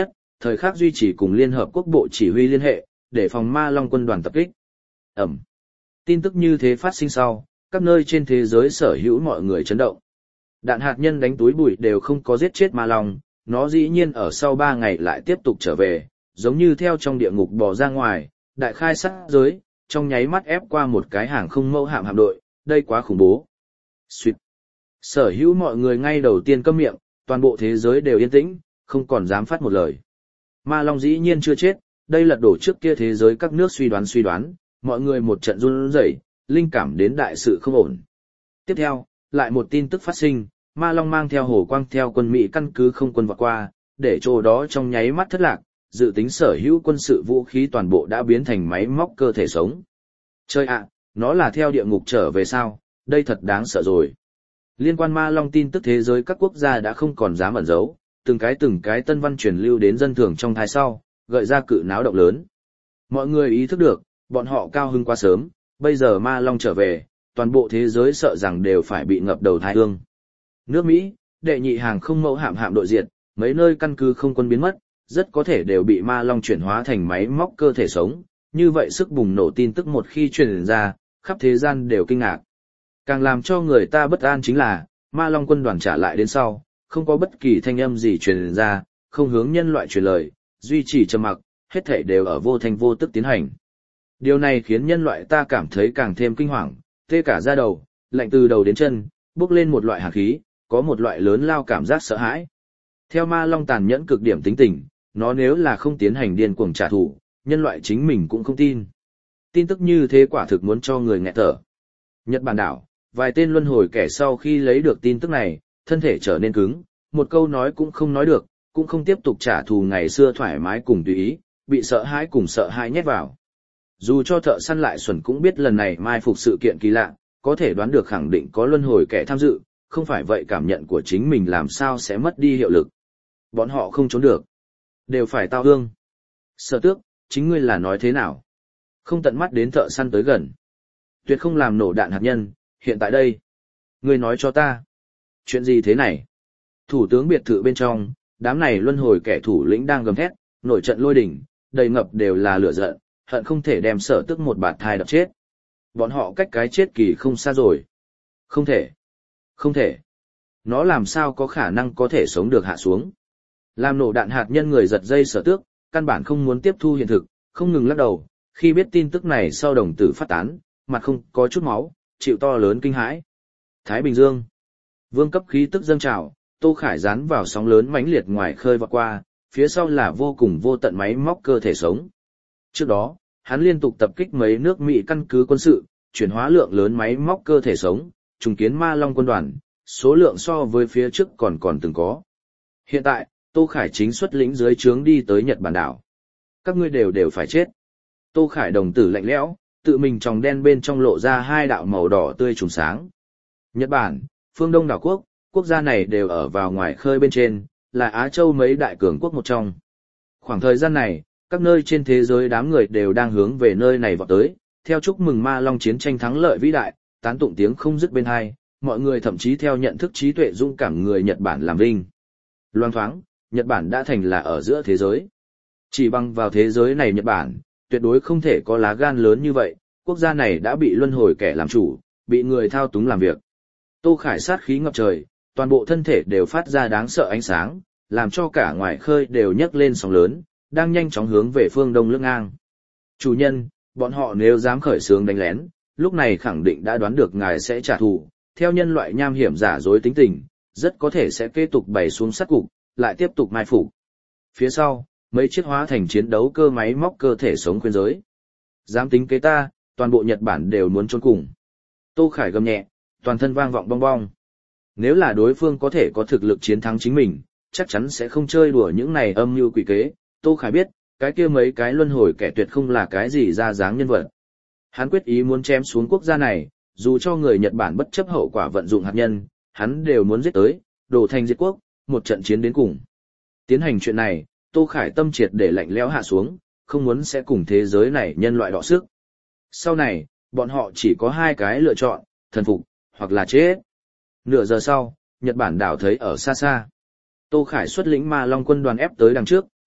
[SPEAKER 1] thời khắc duy trì cùng Liên Hợp Quốc Bộ Chỉ huy liên hệ, để phòng Ma Long quân đoàn tập kích. Ẩm. Tin tức như thế phát sinh sau, các nơi trên thế giới sở hữu mọi người chấn động. Đạn hạt nhân đánh túi bụi đều không có giết chết Ma Long, nó dĩ nhiên ở sau ba ngày lại tiếp tục trở về, giống như theo trong địa ngục bò ra ngoài, đại khai sát giới, trong nháy mắt ép qua một cái hàng không mẫu hạm hạm đội, đây quá khủng bố. Xuyệt. Sở hữu mọi người ngay đầu tiên câm miệng, toàn bộ thế giới đều yên tĩnh, không còn dám phát một lời. Ma Long dĩ nhiên chưa chết, đây lật đổ trước kia thế giới các nước suy đoán suy đoán, mọi người một trận run rẩy, linh cảm đến đại sự không ổn. Tiếp theo, lại một tin tức phát sinh, Ma Long mang theo hồ quang theo quân Mỹ căn cứ không quân vọt qua, để chỗ đó trong nháy mắt thất lạc, dự tính sở hữu quân sự vũ khí toàn bộ đã biến thành máy móc cơ thể sống. Chơi ạ, nó là theo địa ngục trở về sao, đây thật đáng sợ rồi. Liên quan Ma Long tin tức thế giới các quốc gia đã không còn dám ẩn giấu, từng cái từng cái tân văn truyền lưu đến dân thường trong thai sau, gợi ra cự náo động lớn. Mọi người ý thức được, bọn họ cao hưng quá sớm, bây giờ Ma Long trở về, toàn bộ thế giới sợ rằng đều phải bị ngập đầu thai hương. Nước Mỹ, đệ nhị hàng không mẫu hạm hạm đội diệt, mấy nơi căn cứ không quân biến mất, rất có thể đều bị Ma Long chuyển hóa thành máy móc cơ thể sống, như vậy sức bùng nổ tin tức một khi truyền ra, khắp thế gian đều kinh ngạc. Càng làm cho người ta bất an chính là, Ma Long quân đoàn trả lại đến sau, không có bất kỳ thanh âm gì truyền ra, không hướng nhân loại truyền lời, duy trì trầm mặc, hết thảy đều ở vô thanh vô tức tiến hành. Điều này khiến nhân loại ta cảm thấy càng thêm kinh hoàng, tê cả da đầu, lạnh từ đầu đến chân, bốc lên một loại hàn khí, có một loại lớn lao cảm giác sợ hãi. Theo Ma Long tàn nhẫn cực điểm tính tình, nó nếu là không tiến hành điên cuồng trả thù, nhân loại chính mình cũng không tin. Tin tức như thế quả thực muốn cho người nghẹt thở. Nhật Bản đảo, vài tên luân hồi kẻ sau khi lấy được tin tức này, thân thể trở nên cứng, một câu nói cũng không nói được, cũng không tiếp tục trả thù ngày xưa thoải mái cùng tùy ý, bị sợ hãi cùng sợ hãi nhét vào. Dù cho thợ săn lại xuẩn cũng biết lần này mai phục sự kiện kỳ lạ, có thể đoán được khẳng định có luân hồi kẻ tham dự, không phải vậy cảm nhận của chính mình làm sao sẽ mất đi hiệu lực. Bọn họ không trốn được, đều phải tao hương. Sở Tước, chính ngươi là nói thế nào? Không tận mắt đến thợ săn tới gần. Tuyệt không làm nổ đạn hạt nhân, hiện tại đây. Ngươi nói cho ta. Chuyện gì thế này? Thủ tướng biệt thự bên trong, đám này luân hồi kẻ thủ lĩnh đang gầm thét, nổi trận lôi đỉnh, đầy ngập đều là lửa giận, hận không thể đem Sở Tước một bạt thai đập chết. Bọn họ cách cái chết kỳ không xa rồi. Không thể. Không thể. Nó làm sao có khả năng có thể sống được hạ xuống. Làm nổ đạn hạt nhân người giật dây Sở Tước, căn bản không muốn tiếp thu hiện thực, không ngừng lắc đầu, khi biết tin tức này sau đồng tử phát tán, mặt không có chút máu, chịu to lớn kinh hãi. Thái Bình Dương. Vương cấp khí tức dâng trào, Tô Khải dán vào sóng lớn mãnh liệt ngoài khơi vọt qua, phía sau là vô cùng vô tận máy móc cơ thể sống. Trước đó, hắn liên tục tập kích mấy nước Mỹ căn cứ quân sự, chuyển hóa lượng lớn máy móc cơ thể sống, trùng kiến Ma Long quân đoàn, số lượng so với phía trước còn còn từng có. Hiện tại, Tô Khải chính xuất lĩnh dưới trướng đi tới Nhật Bản đảo. Các ngươi đều đều phải chết. Tô Khải đồng tử lạnh lẽo, tự mình tròng đen bên trong lộ ra hai đạo màu đỏ tươi trùng sáng. Nhật Bản, phương Đông đảo quốc, quốc gia này đều ở vào ngoài khơi bên trên, là Á Châu mấy đại cường quốc một trong. Khoảng thời gian này, các nơi trên thế giới đám người đều đang hướng về nơi này vọt tới, theo chúc mừng Ma Long chiến tranh thắng lợi vĩ đại, tán tụng tiếng không dứt bên hai, mọi người thậm chí theo nhận thức trí tuệ dũng cảm người Nhật Bản làm vinh. Loan thoáng, Nhật Bản đã thành là ở giữa thế giới. Chỉ bằng vào thế giới này Nhật Bản, tuyệt đối không thể có lá gan lớn như vậy, quốc gia này đã bị luân hồi kẻ làm chủ, bị người thao túng làm việc. Tô Khải sát khí ngập trời, toàn bộ thân thể đều phát ra đáng sợ ánh sáng, làm cho cả ngoài khơi đều nhấc lên sóng lớn, đang nhanh chóng hướng về phương đông lướt ngang. Chủ nhân, bọn họ nếu dám khởi xướng đánh lén, lúc này khẳng định đã đoán được ngài sẽ trả thù, theo nhân loại nham hiểm giả dối tính tình, rất có thể sẽ kế tục bày xuống sát cục, lại tiếp tục mai phục. Phía sau, mấy chiếc hóa thành chiến đấu cơ máy móc cơ thể sống khuyên giới. Dám tính kế ta, toàn bộ Nhật Bản đều muốn trốn cùng. Tô Khải gầm nhẹ, toàn thân vang vọng bong bong. Nếu là đối phương có thể có thực lực chiến thắng chính mình, chắc chắn sẽ không chơi đùa những này âm mưu quỷ kế. Tô Khải biết, cái kia mấy cái luân hồi kẻ tuyệt không là cái gì ra dáng nhân vật. Hắn quyết ý muốn chém xuống quốc gia này, dù cho người Nhật Bản bất chấp hậu quả vận dụng hạt nhân, hắn đều muốn giết tới, đổ thành diệt quốc, một trận chiến đến cùng. Tiến hành chuyện này, Tô Khải tâm triệt để lạnh lẽo hạ xuống, không muốn sẽ cùng thế giới này nhân loại đọ sức. Sau này, bọn họ chỉ có hai cái lựa chọn, thần phục, hoặc là chết. Nửa giờ sau, Nhật Bản đảo thấy ở xa xa. Tô Khải xuất lĩnh Ma Long quân đoàn ép tới đằng trước,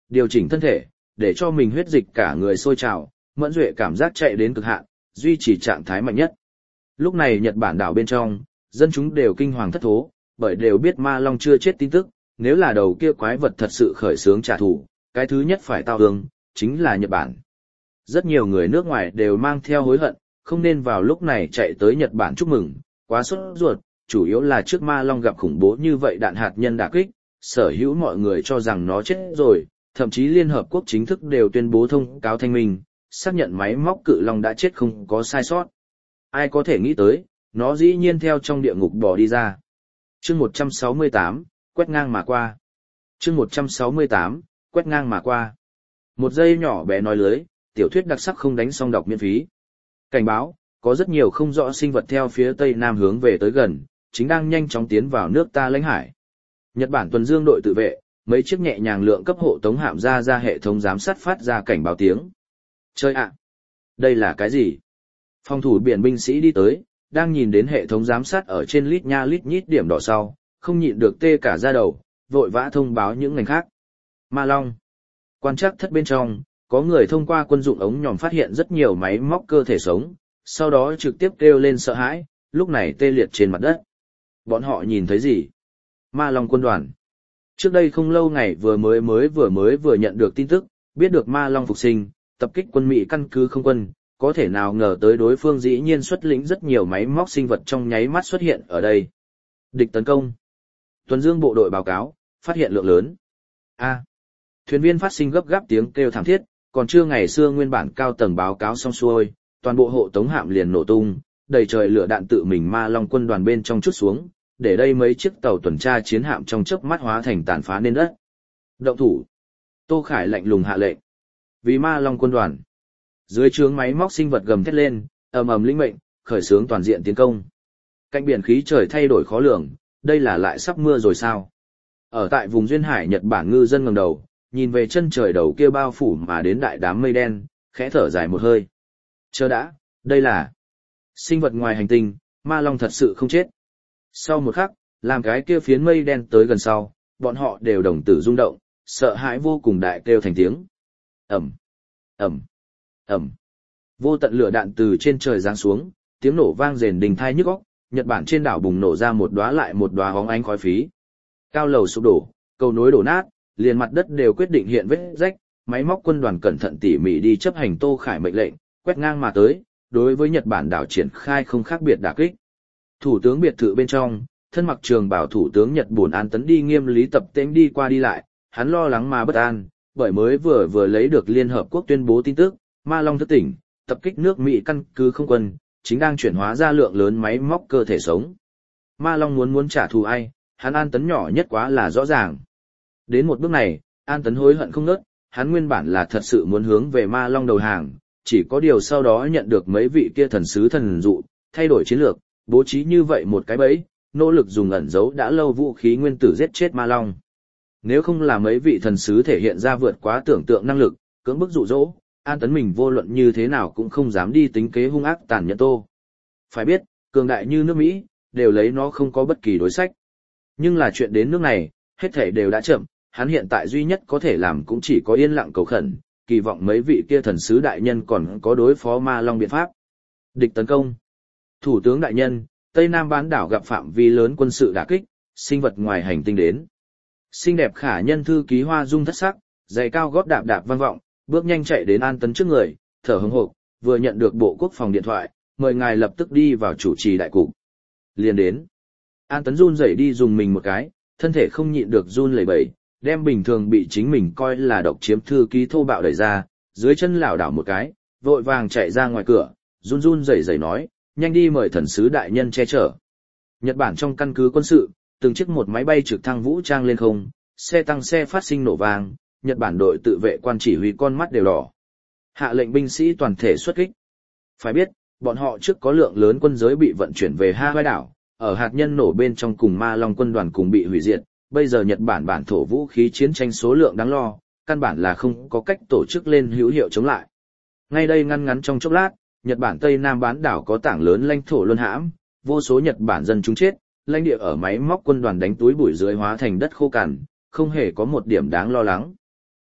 [SPEAKER 1] điều chỉnh thân thể, để cho mình huyết dịch cả người sôi trào, mẫn duệ cảm giác chạy đến cực hạn, duy trì trạng thái mạnh nhất. Lúc này Nhật Bản đảo bên trong, dân chúng đều kinh hoàng thất thố, bởi đều biết Ma Long chưa chết tin tức, nếu là đầu kia quái vật thật sự khởi xướng trả thù, cái thứ nhất phải tao ương, chính là Nhật Bản. Rất nhiều người nước ngoài đều mang theo hối hận, không nên vào lúc này chạy tới Nhật Bản chúc mừng, quá sốt ruột, chủ yếu là trước Ma Long gặp khủng bố như vậy đạn hạt nhân đả kích, sở hữu mọi người cho rằng nó chết rồi, thậm chí Liên Hợp Quốc chính thức đều tuyên bố thông cáo thanh minh, xác nhận máy móc cự long đã chết không có sai sót. Ai có thể nghĩ tới, nó dĩ nhiên theo trong địa ngục bò đi ra. Chương một trăm sáu mươi tám, quét ngang mà qua. Chương một trăm sáu mươi tám, quét ngang mà qua. Một giây nhỏ bé nói lưới, tiểu thuyết đặc sắc không đánh xong đọc miễn phí. Cảnh báo, có rất nhiều không rõ sinh vật theo phía tây nam hướng về tới gần, chính đang nhanh chóng tiến vào nước ta lãnh hải. Nhật Bản tuần dương đội tự vệ, mấy chiếc nhẹ nhàng lượng cấp hộ tống hạm ra ra hệ thống giám sát phát ra cảnh báo tiếng. Chơi ạ! Đây là cái gì? Phòng thủ biển binh sĩ đi tới, đang nhìn đến hệ thống giám sát ở trên lít nha lít nhít điểm đỏ sau, không nhịn được tê cả da đầu, vội vã thông báo những ngành khác. Ma Long. Quan trắc thất bên trong, có người thông qua quân dụng ống nhòm phát hiện rất nhiều máy móc cơ thể sống, sau đó trực tiếp kêu lên sợ hãi, lúc này tê liệt trên mặt đất. Bọn họ nhìn thấy gì? Ma Long quân đoàn. Trước đây không lâu ngày vừa mới mới vừa mới vừa nhận được tin tức, biết được Ma Long phục sinh, tập kích quân Mỹ căn cứ không quân, có thể nào ngờ tới đối phương dĩ nhiên xuất lĩnh rất nhiều máy móc sinh vật trong nháy mắt xuất hiện ở đây. Địch tấn công. Tuần dương bộ đội báo cáo, phát hiện lượng lớn. A. Thuyền viên phát sinh gấp gáp tiếng kêu thảm thiết, còn chưa ngày xưa nguyên bản cao tầng báo cáo xong xuôi, toàn bộ hộ tống hạm liền nổ tung, đầy trời lửa đạn tự mình Ma Long quân đoàn bên trong chút xuống, để đây mấy chiếc tàu tuần tra chiến hạm trong chớp mắt hóa thành tàn phá nên đất. Động thủ. Tô Khải lạnh lùng hạ lệnh. Vì Ma Long quân đoàn. Dưới trướng máy móc sinh vật gầm thét lên, ầm ầm linh mệnh, khởi xướng toàn diện tiến công. Cạnh biển khí trời thay đổi khó lường, đây là lại sắp mưa rồi sao? Ở tại vùng duyên hải Nhật Bản ngư dân ngẩng đầu, nhìn về chân trời đầu kia bao phủ mà đến đại đám mây đen, khẽ thở dài một hơi. Chờ đã, đây là sinh vật ngoài hành tinh, Ma Long thật sự không chết. Sau một khắc, làm cái kia phiến mây đen tới gần sau, bọn họ đều đồng tử rung động, sợ hãi vô cùng đại kêu thành tiếng. Ầm, ầm, ầm. Vô tận lửa đạn từ trên trời giáng xuống, tiếng nổ vang rền đình thai nhức óc, Nhật Bản trên đảo bùng nổ ra một đóa lại một đóa hóng ánh khói phí. Cao lầu sụp đổ, cầu nối đổ nát, liền mặt đất đều quyết định hiện vết rách, máy móc quân đoàn cẩn thận tỉ mỉ đi chấp hành Tô Khải mệnh lệnh, quét ngang mà tới, đối với Nhật Bản đảo triển khai không khác biệt đả kích. Thủ tướng biệt thự bên trong, thân mặc trường bảo thủ tướng Nhật Bổn An Tấn đi nghiêm lý tập tễnh đi qua đi lại, hắn lo lắng mà bất an, bởi mới vừa vừa lấy được Liên Hợp Quốc tuyên bố tin tức, Ma Long thức tỉnh, tập kích nước Mỹ căn cứ không quân, chính đang chuyển hóa ra lượng lớn máy móc cơ thể sống. Ma Long muốn muốn trả thù ai, hắn An Tấn nhỏ nhất quá là rõ ràng. Đến một bước này, An Tấn hối hận không ngớt, hắn nguyên bản là thật sự muốn hướng về Ma Long đầu hàng, chỉ có điều sau đó nhận được mấy vị kia thần sứ thần dụ, thay đổi chiến lược, bố trí như vậy một cái bẫy, nỗ lực dùng ẩn giấu đã lâu vũ khí nguyên tử giết chết Ma Long. Nếu không là mấy vị thần sứ thể hiện ra vượt quá tưởng tượng năng lực, cưỡng bức dụ dỗ, An Tấn mình vô luận như thế nào cũng không dám đi tính kế hung ác tàn nhẫn Tô. Phải biết, cường đại như nước Mỹ, đều lấy nó không có bất kỳ đối sách. Nhưng là chuyện đến nước này, hết thể đều đã chậm, hắn hiện tại duy nhất có thể làm cũng chỉ có yên lặng cầu khẩn, kỳ vọng mấy vị kia thần sứ đại nhân còn có đối phó Ma Long biện pháp. Địch tấn công. Thủ tướng đại nhân, Tây Nam bán đảo gặp phạm vi lớn quân sự đả kích, sinh vật ngoài hành tinh đến. Xinh đẹp khả nhân thư ký Hoa Dung thất sắc, giày cao gót đạp đạp vang vọng, bước nhanh chạy đến An Tấn trước người, thở hổn hộc, vừa nhận được Bộ Quốc phòng điện thoại, mời ngài lập tức đi vào chủ trì đại cục. Liền đến. An Tấn run rẩy đi dùng mình một cái, thân thể không nhịn được run lẩy bẩy, đem bình thường bị chính mình coi là độc chiếm thư ký thô bạo đẩy ra, dưới chân lảo đảo một cái, vội vàng chạy ra ngoài cửa, run run rẩy rẩy nói, nhanh đi mời thần sứ đại nhân che chở. Nhật Bản trong căn cứ quân sự, từng chiếc một máy bay trực thăng vũ trang lên không, xe tăng xe phát sinh nổ vang, Nhật Bản đội tự vệ quan chỉ huy con mắt đều đỏ. Hạ lệnh binh sĩ toàn thể xuất kích. Phải biết, bọn họ trước có lượng lớn quân giới bị vận chuyển về Hawaii đảo, ở hạt nhân nổ bên trong cùng Ma Long quân đoàn cùng bị hủy diệt, bây giờ Nhật Bản bản thổ vũ khí chiến tranh số lượng đáng lo, căn bản là không có cách tổ chức lên hữu hiệu chống lại. Ngay đây ngăn ngắn trong chốc lát, Nhật Bản Tây Nam bán đảo có tảng lớn lãnh thổ luân hãm, vô số Nhật Bản dân chúng chết, lãnh địa ở máy móc quân đoàn đánh túi bụi dưới hóa thành đất khô cằn, không hề có một điểm đáng lo lắng.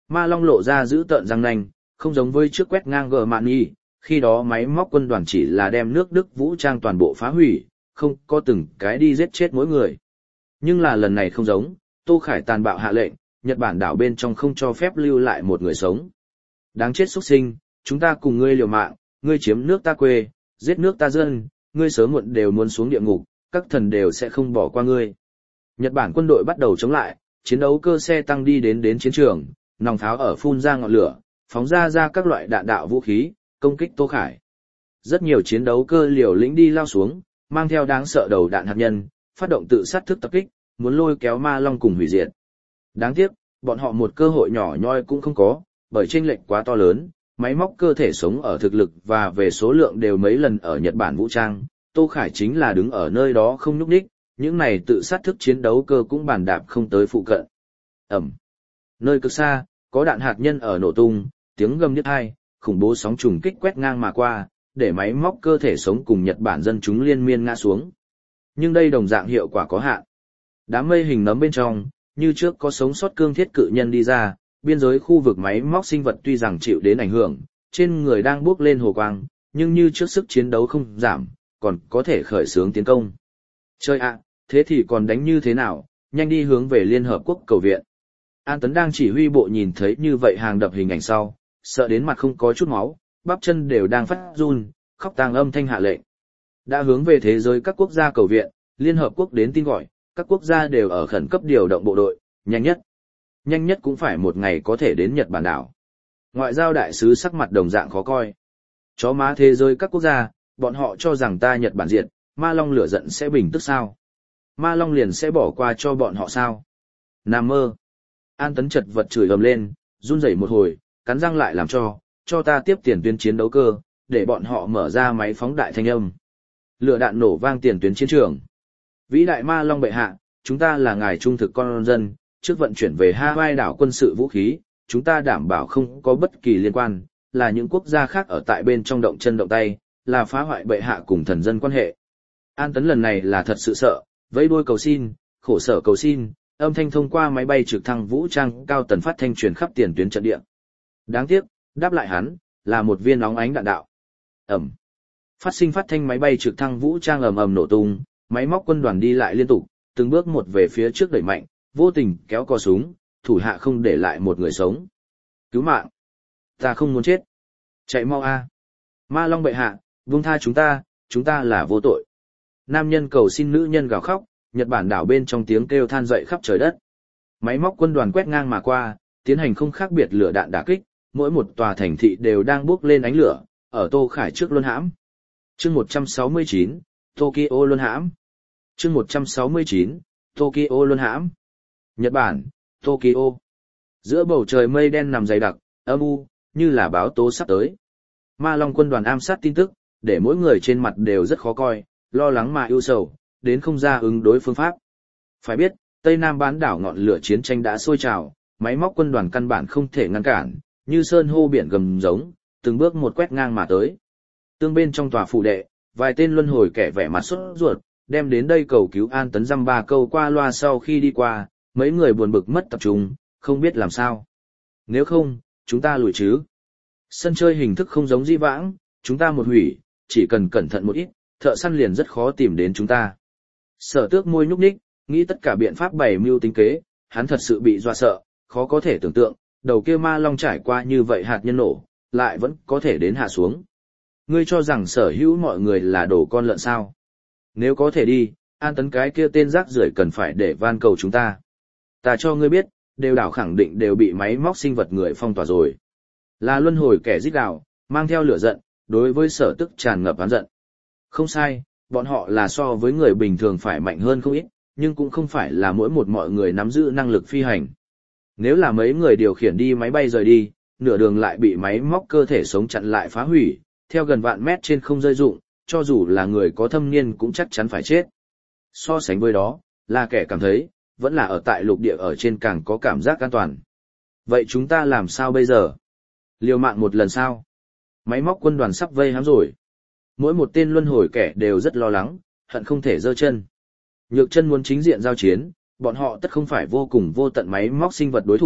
[SPEAKER 1] Ma Long lộ ra giữ tợn răng nanh, không giống với trước quét ngang gờ mạn y, khi đó máy móc quân đoàn chỉ là đem nước Đức vũ trang toàn bộ phá hủy, không có từng cái đi giết chết mỗi người. Nhưng là lần này không giống, Tô Khải tàn bạo hạ lệnh, Nhật Bản đảo bên trong không cho phép lưu lại một người sống. Đáng chết xuất sinh, chúng ta cùng ngươi liều mạng, ngươi chiếm nước ta quê, giết nước ta dân, ngươi sớm muộn đều muốn xuống địa ngục, các thần đều sẽ không bỏ qua ngươi. Nhật Bản quân đội bắt đầu chống lại, chiến đấu cơ xe tăng đi đến đến chiến trường, nòng pháo ở phun ra ngọn lửa, phóng ra ra các loại đạn đạo vũ khí, công kích Tô Khải. Rất nhiều chiến đấu cơ liều lĩnh đi lao xuống, mang theo đáng sợ đầu đạn hạt nhân, phát động tự sát thức tập kích, muốn lôi kéo Ma Long cùng hủy diệt. Đáng tiếc, bọn họ một cơ hội nhỏ nhoi cũng không có, bởi chênh lệch quá to lớn, máy móc cơ thể sống ở thực lực và về số lượng đều mấy lần ở Nhật Bản vũ trang, Tô Khải chính là đứng ở nơi đó không nhúc nhích, những này tự sát thức chiến đấu cơ cũng bàn đạp không tới phụ cận. Ẩm. Nơi cực xa, có đạn hạt nhân ở nổ tung, tiếng gầm nhức tai, khủng bố sóng trùng kích quét ngang mà qua, để máy móc cơ thể sống cùng Nhật Bản dân chúng liên miên ngã xuống. Nhưng đây đồng dạng hiệu quả có hạn. Đám mây hình nấm bên trong, như trước có sống sót cương thiết cự nhân đi ra, biên giới khu vực máy móc sinh vật tuy rằng chịu đến ảnh hưởng, trên người đang bước lên hồ quang, nhưng như trước sức chiến đấu không giảm, còn có thể khởi xướng tiến công. Chơi ạ, thế thì còn đánh như thế nào, nhanh đi hướng về Liên Hợp Quốc cầu viện. An Tấn đang chỉ huy bộ nhìn thấy như vậy hàng đập hình ảnh sau, sợ đến mặt không có chút máu, bắp chân đều đang phát run, khóc tang âm thanh hạ lệnh. Đã hướng về thế giới các quốc gia cầu viện, Liên Hợp Quốc đến tin gọi, các quốc gia đều ở khẩn cấp điều động bộ đội, nhanh nhất. Nhanh nhất cũng phải một ngày có thể đến Nhật Bản đảo. Ngoại giao đại sứ sắc mặt đồng dạng khó coi. Chó má thế giới các quốc gia, bọn họ cho rằng ta Nhật Bản diệt, Ma Long lửa giận sẽ bình tức sao? Ma Long liền sẽ bỏ qua cho bọn họ sao? Nằm mơ. An Tấn chật vật chửi ầm lên, run rẩy một hồi, cắn răng lại làm cho, cho ta tiếp tiền tuyến chiến đấu cơ, để bọn họ mở ra máy phóng đại thanh âm. Lửa đạn nổ vang tiền tuyến chiến trường. Vĩ đại Ma Long bệ hạ, chúng ta là ngài trung thực con dân, trước vận chuyển về Hawaii đảo quân sự vũ khí, chúng ta đảm bảo không có bất kỳ liên quan, là những quốc gia khác ở tại bên trong động chân động tay, là phá hoại bệ hạ cùng thần dân quan hệ. An Tấn lần này là thật sự sợ, vẫy đuôi cầu xin, khổ sở cầu xin, âm thanh thông qua máy bay trực thăng vũ trang cao tần phát thanh truyền khắp tiền tuyến trận địa. Đáng tiếc, đáp lại hắn, là một viên óng ánh đạn đạo. Ẩm. Phát sinh phát thanh máy bay trực thăng vũ trang ầm ầm nổ tung, máy móc quân đoàn đi lại liên tục, từng bước một về phía trước đẩy mạnh, vô tình kéo cò súng, thủ hạ không để lại một người sống. Cứu mạng! Ta không muốn chết! Chạy mau a! Ma Long bệ hạ, buông tha chúng ta, chúng ta là vô tội. Nam nhân cầu xin nữ nhân gào khóc, Nhật Bản đảo bên trong tiếng kêu than dậy khắp trời đất. Máy móc quân đoàn quét ngang mà qua, tiến hành không khác biệt lửa đạn đả kích, mỗi một tòa thành thị đều đang bốc lên ánh lửa, ở Tô Khải trước luân hãm. Chương một trăm sáu mươi chín, Tokyo luân hãm. Chương một trăm sáu mươi chín, Tokyo luân hãm. Nhật Bản, Tokyo. Giữa bầu trời mây đen nằm dày đặc, âm u, như là báo tố sắp tới. Ma Long quân đoàn ám sát tin tức, để mỗi người trên mặt đều rất khó coi, lo lắng mà ưu sầu, đến không ra ứng đối phương pháp. Phải biết, Tây Nam bán đảo ngọn lửa chiến tranh đã sôi trào, máy móc quân đoàn căn bản không thể ngăn cản, như sơn hô biển gầm giống, từng bước một quét ngang mà tới. Tương bên trong tòa phủ đệ, vài tên luân hồi kẻ vẻ mặt sốt ruột, đem đến đây cầu cứu An Tấn dăm ba câu qua loa sau khi đi qua, mấy người buồn bực mất tập trung, không biết làm sao. Nếu không, chúng ta lùi chứ. Sân chơi hình thức không giống di vãng, chúng ta một hủy, chỉ cần cẩn thận một ít, thợ săn liền rất khó tìm đến chúng ta. Sở Tước môi nhúc nhích, nghĩ tất cả biện pháp bày mưu tính kế, hắn thật sự bị dọa sợ, khó có thể tưởng tượng, đầu kia Ma Long trải qua như vậy hạt nhân nổ, lại vẫn có thể đến hạ xuống. Ngươi cho rằng sở hữu mọi người là đồ con lợn sao? Nếu có thể đi, An Tấn cái kia tên rác rưởi cần phải để van cầu chúng ta. Ta cho ngươi biết, đều đảo khẳng định đều bị máy móc sinh vật người phong tỏa rồi. Là luân hồi kẻ giết đảo, mang theo lửa giận, đối với Sở Tước tràn ngập oán giận. Không sai, bọn họ là so với người bình thường phải mạnh hơn không ít, nhưng cũng không phải là mỗi một mọi người nắm giữ năng lực phi hành. Nếu là mấy người điều khiển đi máy bay rời đi, nửa đường lại bị máy móc cơ thể sống chặn lại phá hủy, theo gần vạn mét trên không rơi rụng, cho dù là người có thâm niên cũng chắc chắn phải chết. So sánh với đó, là kẻ cảm thấy, vẫn là ở tại lục địa ở trên càng có cảm giác an toàn. Vậy chúng ta làm sao bây giờ? Liều mạng một lần sao? Máy móc quân đoàn sắp vây hãm rồi. Mỗi một tên luân hồi kẻ đều rất lo lắng, hận không thể giơ chân. Nhược chân muốn chính diện giao chiến, bọn họ tất không phải vô cùng vô tận máy móc sinh vật đối thủ,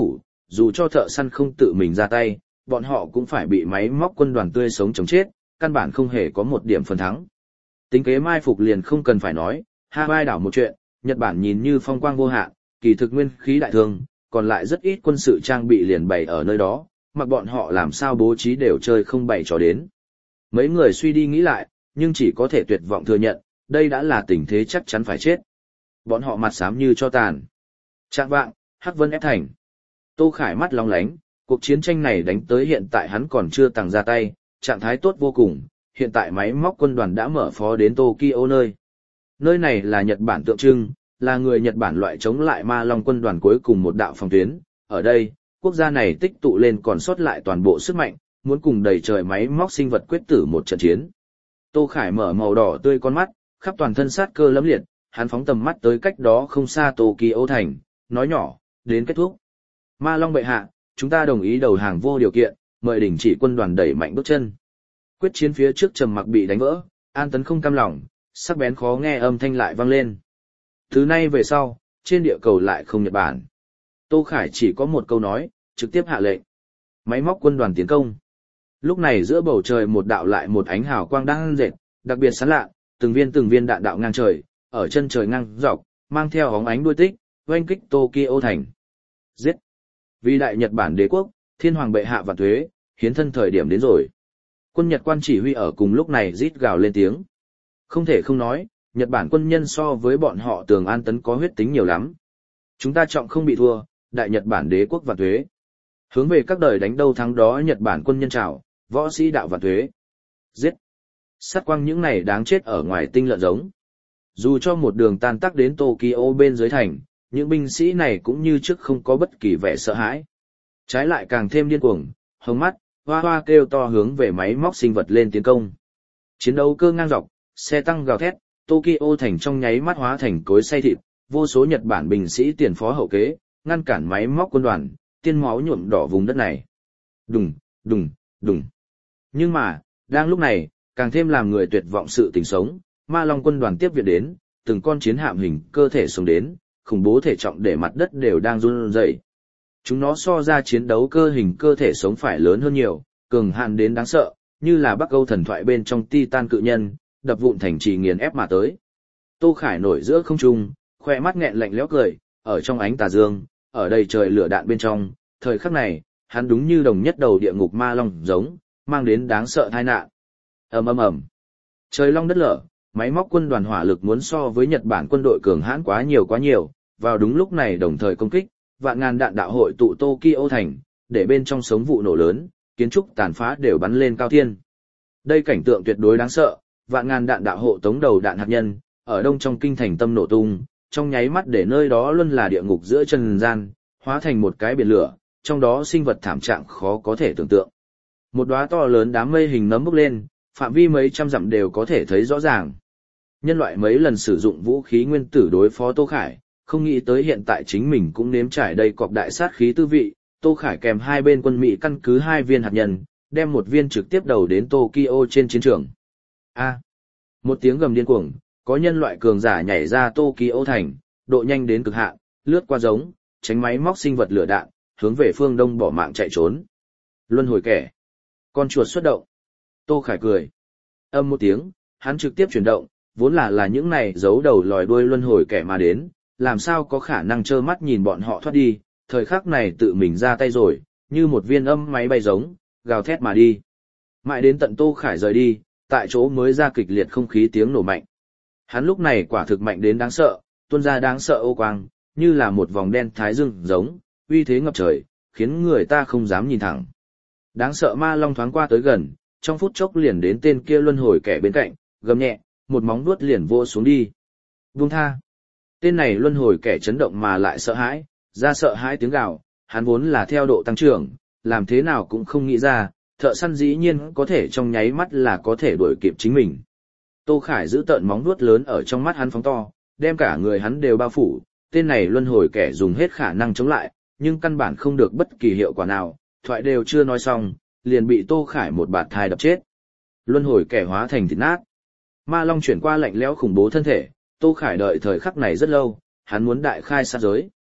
[SPEAKER 1] dù cho thợ săn không tự mình ra tay, bọn họ cũng phải bị máy móc quân đoàn tươi sống chống chết, căn bản không hề có một điểm phần thắng. Tính kế mai phục liền không cần phải nói, Hawaii đảo một chuyện, Nhật Bản nhìn như phong quang vô hạn, kỳ thực nguyên khí đại thương, còn lại rất ít quân sự trang bị liền bày ở nơi đó, mặc bọn họ làm sao bố trí đều chơi không bày trò đến. Mấy người suy đi nghĩ lại, nhưng chỉ có thể tuyệt vọng thừa nhận, đây đã là tình thế chắc chắn phải chết. Bọn họ mặt xám như cho tàn. Trạng vạng, Hắc Vân ép thành. Tô Khải mắt long lánh, cuộc chiến tranh này đánh tới hiện tại hắn còn chưa tàng ra tay, trạng thái tốt vô cùng, hiện tại máy móc quân đoàn đã mở phó đến Tokyo nơi. Nơi này là Nhật Bản tượng trưng, là người Nhật Bản loại chống lại Ma Long quân đoàn cuối cùng một đạo phòng tuyến. Ở đây, quốc gia này tích tụ lên còn sót lại toàn bộ sức mạnh, muốn cùng đầy trời máy móc sinh vật quyết tử một trận chiến. Tô Khải mở màu đỏ tươi con mắt, khắp toàn thân sát cơ lẫm liệt, hắn phóng tầm mắt tới cách đó không xa Tokyo thành, nói nhỏ, đến kết thúc. Ma Long bệ hạ, chúng ta đồng ý đầu hàng vô điều kiện, mời đình chỉ quân đoàn đẩy mạnh bước chân. Quyết chiến phía trước trầm mặc bị đánh vỡ, An Tấn không cam lòng, sắc bén khó nghe âm thanh lại vang lên. Từ nay về sau, trên địa cầu lại không Nhật Bản. Tô Khải chỉ có một câu nói, trực tiếp hạ lệnh. Máy móc quân đoàn tiến công. Lúc này giữa bầu trời một đạo lại một ánh hào quang đang rệt, đặc biệt sáng lạ, từng viên từng viên đạn đạo ngang trời, ở chân trời ngang dọc, mang theo hóng ánh đuôi tích, oanh kích Tokyo thành. Giết! Vì đại Nhật Bản đế quốc, thiên hoàng bệ hạ vạn tuế, hiến thân thời điểm đến rồi. Quân Nhật quan chỉ huy ở cùng lúc này rít gào lên tiếng. Không thể không nói, Nhật Bản quân nhân so với bọn họ Tường An Tấn có huyết tính nhiều lắm. Chúng ta trọng không bị thua, đại Nhật Bản đế quốc vạn tuế. Hướng về các đời đánh đâu thắng đó Nhật Bản quân nhân chào, võ sĩ đạo vạn tuế. Giết! Sát quang những này đáng chết ở ngoài tinh lợn giống. Dù cho một đường tan tác đến Tokyo bên dưới thành, những binh sĩ này cũng như trước không có bất kỳ vẻ sợ hãi. Trái lại càng thêm điên cuồng, hông mắt, hoa hoa kêu to hướng về máy móc sinh vật lên tiến công. Chiến đấu cơ ngang dọc, xe tăng gào thét, Tokyo thành trong nháy mắt hóa thành cối xay thịt, vô số Nhật Bản binh sĩ tiền phó hậu kế, ngăn cản máy móc quân đoàn, tiên máu nhuộm đỏ vùng đất này. Đùng, đùng, đùng. Nhưng mà, đang lúc này, càng thêm làm người tuyệt vọng sự tình sống, Ma Long quân đoàn tiếp viện đến, từng con chiến hạm hình cơ thể sống đến, khủng bố thể trọng để mặt đất đều đang run rẩy. Chúng nó so ra chiến đấu cơ hình cơ thể sống phải lớn hơn nhiều, cường hạn đến đáng sợ, như là Bắc Âu thần thoại bên trong Titan cự nhân, đập vụn thành trì nghiền ép mà tới. Tô Khải nổi giữa không trung, khoe mắt nghẹn lạnh lẽo cười, ở trong ánh tà dương, ở đầy trời lửa đạn bên trong, thời khắc này, hắn đúng như đồng nhất đầu địa ngục ma long giống, mang đến đáng sợ tai nạn. Ầm ầm ầm. Trời long đất lở, máy móc quân đoàn hỏa lực muốn so với Nhật Bản quân đội cường hãn quá nhiều quá nhiều, vào đúng lúc này đồng thời công kích, vạn ngàn đạn đạo hội tụ Tokyo thành, để bên trong sống vụ nổ lớn, kiến trúc tàn phá đều bắn lên cao thiên. Đây cảnh tượng tuyệt đối đáng sợ, vạn ngàn đạn đạo hộ tống đầu đạn hạt nhân, ở đông trong kinh thành tâm nổ tung, trong nháy mắt để nơi đó luôn là địa ngục giữa trần gian, hóa thành một cái biển lửa, trong đó sinh vật thảm trạng khó có thể tưởng tượng. Một đóa to lớn đám mây hình nấm bốc lên, phạm vi mấy trăm dặm đều có thể thấy rõ ràng. Nhân loại mấy lần sử dụng vũ khí nguyên tử đối phó Tô Khải, không nghĩ tới hiện tại chính mình cũng nếm trải đây cọp đại sát khí tư vị. Tô Khải kèm hai bên quân Mỹ căn cứ hai viên hạt nhân, đem một viên trực tiếp đầu đến Tokyo trên chiến trường. A! Một tiếng gầm điên cuồng, có nhân loại cường giả nhảy ra Tokyo thành, độ nhanh đến cực hạn, lướt qua giống, tránh máy móc sinh vật lửa đạn, hướng về phương đông bỏ mạng chạy trốn. Luân hồi kẻ. Con chuột xuất động. Tô Khải cười. Âm một tiếng, hắn trực tiếp chuyển động, vốn là là những này giấu đầu lòi đuôi luân hồi kẻ mà đến, làm sao có khả năng trơ mắt nhìn bọn họ thoát đi, thời khắc này tự mình ra tay rồi, như một viên âm máy bay giống, gào thét mà đi. Mãi đến tận Tô Khải rời đi, tại chỗ mới ra kịch liệt không khí tiếng nổ mạnh. Hắn lúc này quả thực mạnh đến đáng sợ, tuôn ra đáng sợ ô quang, như là một vòng đen thái dương giống, uy thế ngập trời, khiến người ta không dám nhìn thẳng. Đáng sợ ma long thoáng qua tới gần, trong phút chốc liền đến tên kia luân hồi kẻ bên cạnh, gầm nhẹ, một móng vuốt liền vô xuống đi. Buông tha. Tên này luân hồi kẻ chấn động mà lại sợ hãi, ra sợ hãi tiếng gào, hắn vốn là theo độ tăng trưởng, làm thế nào cũng không nghĩ ra, thợ săn dĩ nhiên có thể trong nháy mắt là có thể đuổi kịp chính mình. Tô Khải giữ tợn móng vuốt lớn ở trong mắt hắn phóng to, đem cả người hắn đều bao phủ, tên này luân hồi kẻ dùng hết khả năng chống lại, nhưng căn bản không được bất kỳ hiệu quả nào, thoại đều chưa nói xong, liền bị Tô Khải một bạt thai đập chết. Luân hồi kẻ hóa thành thịt nát. Ma Long chuyển qua lạnh lẽo khủng bố thân thể, Tô Khải đợi thời khắc này rất lâu, hắn muốn đại khai sát giới.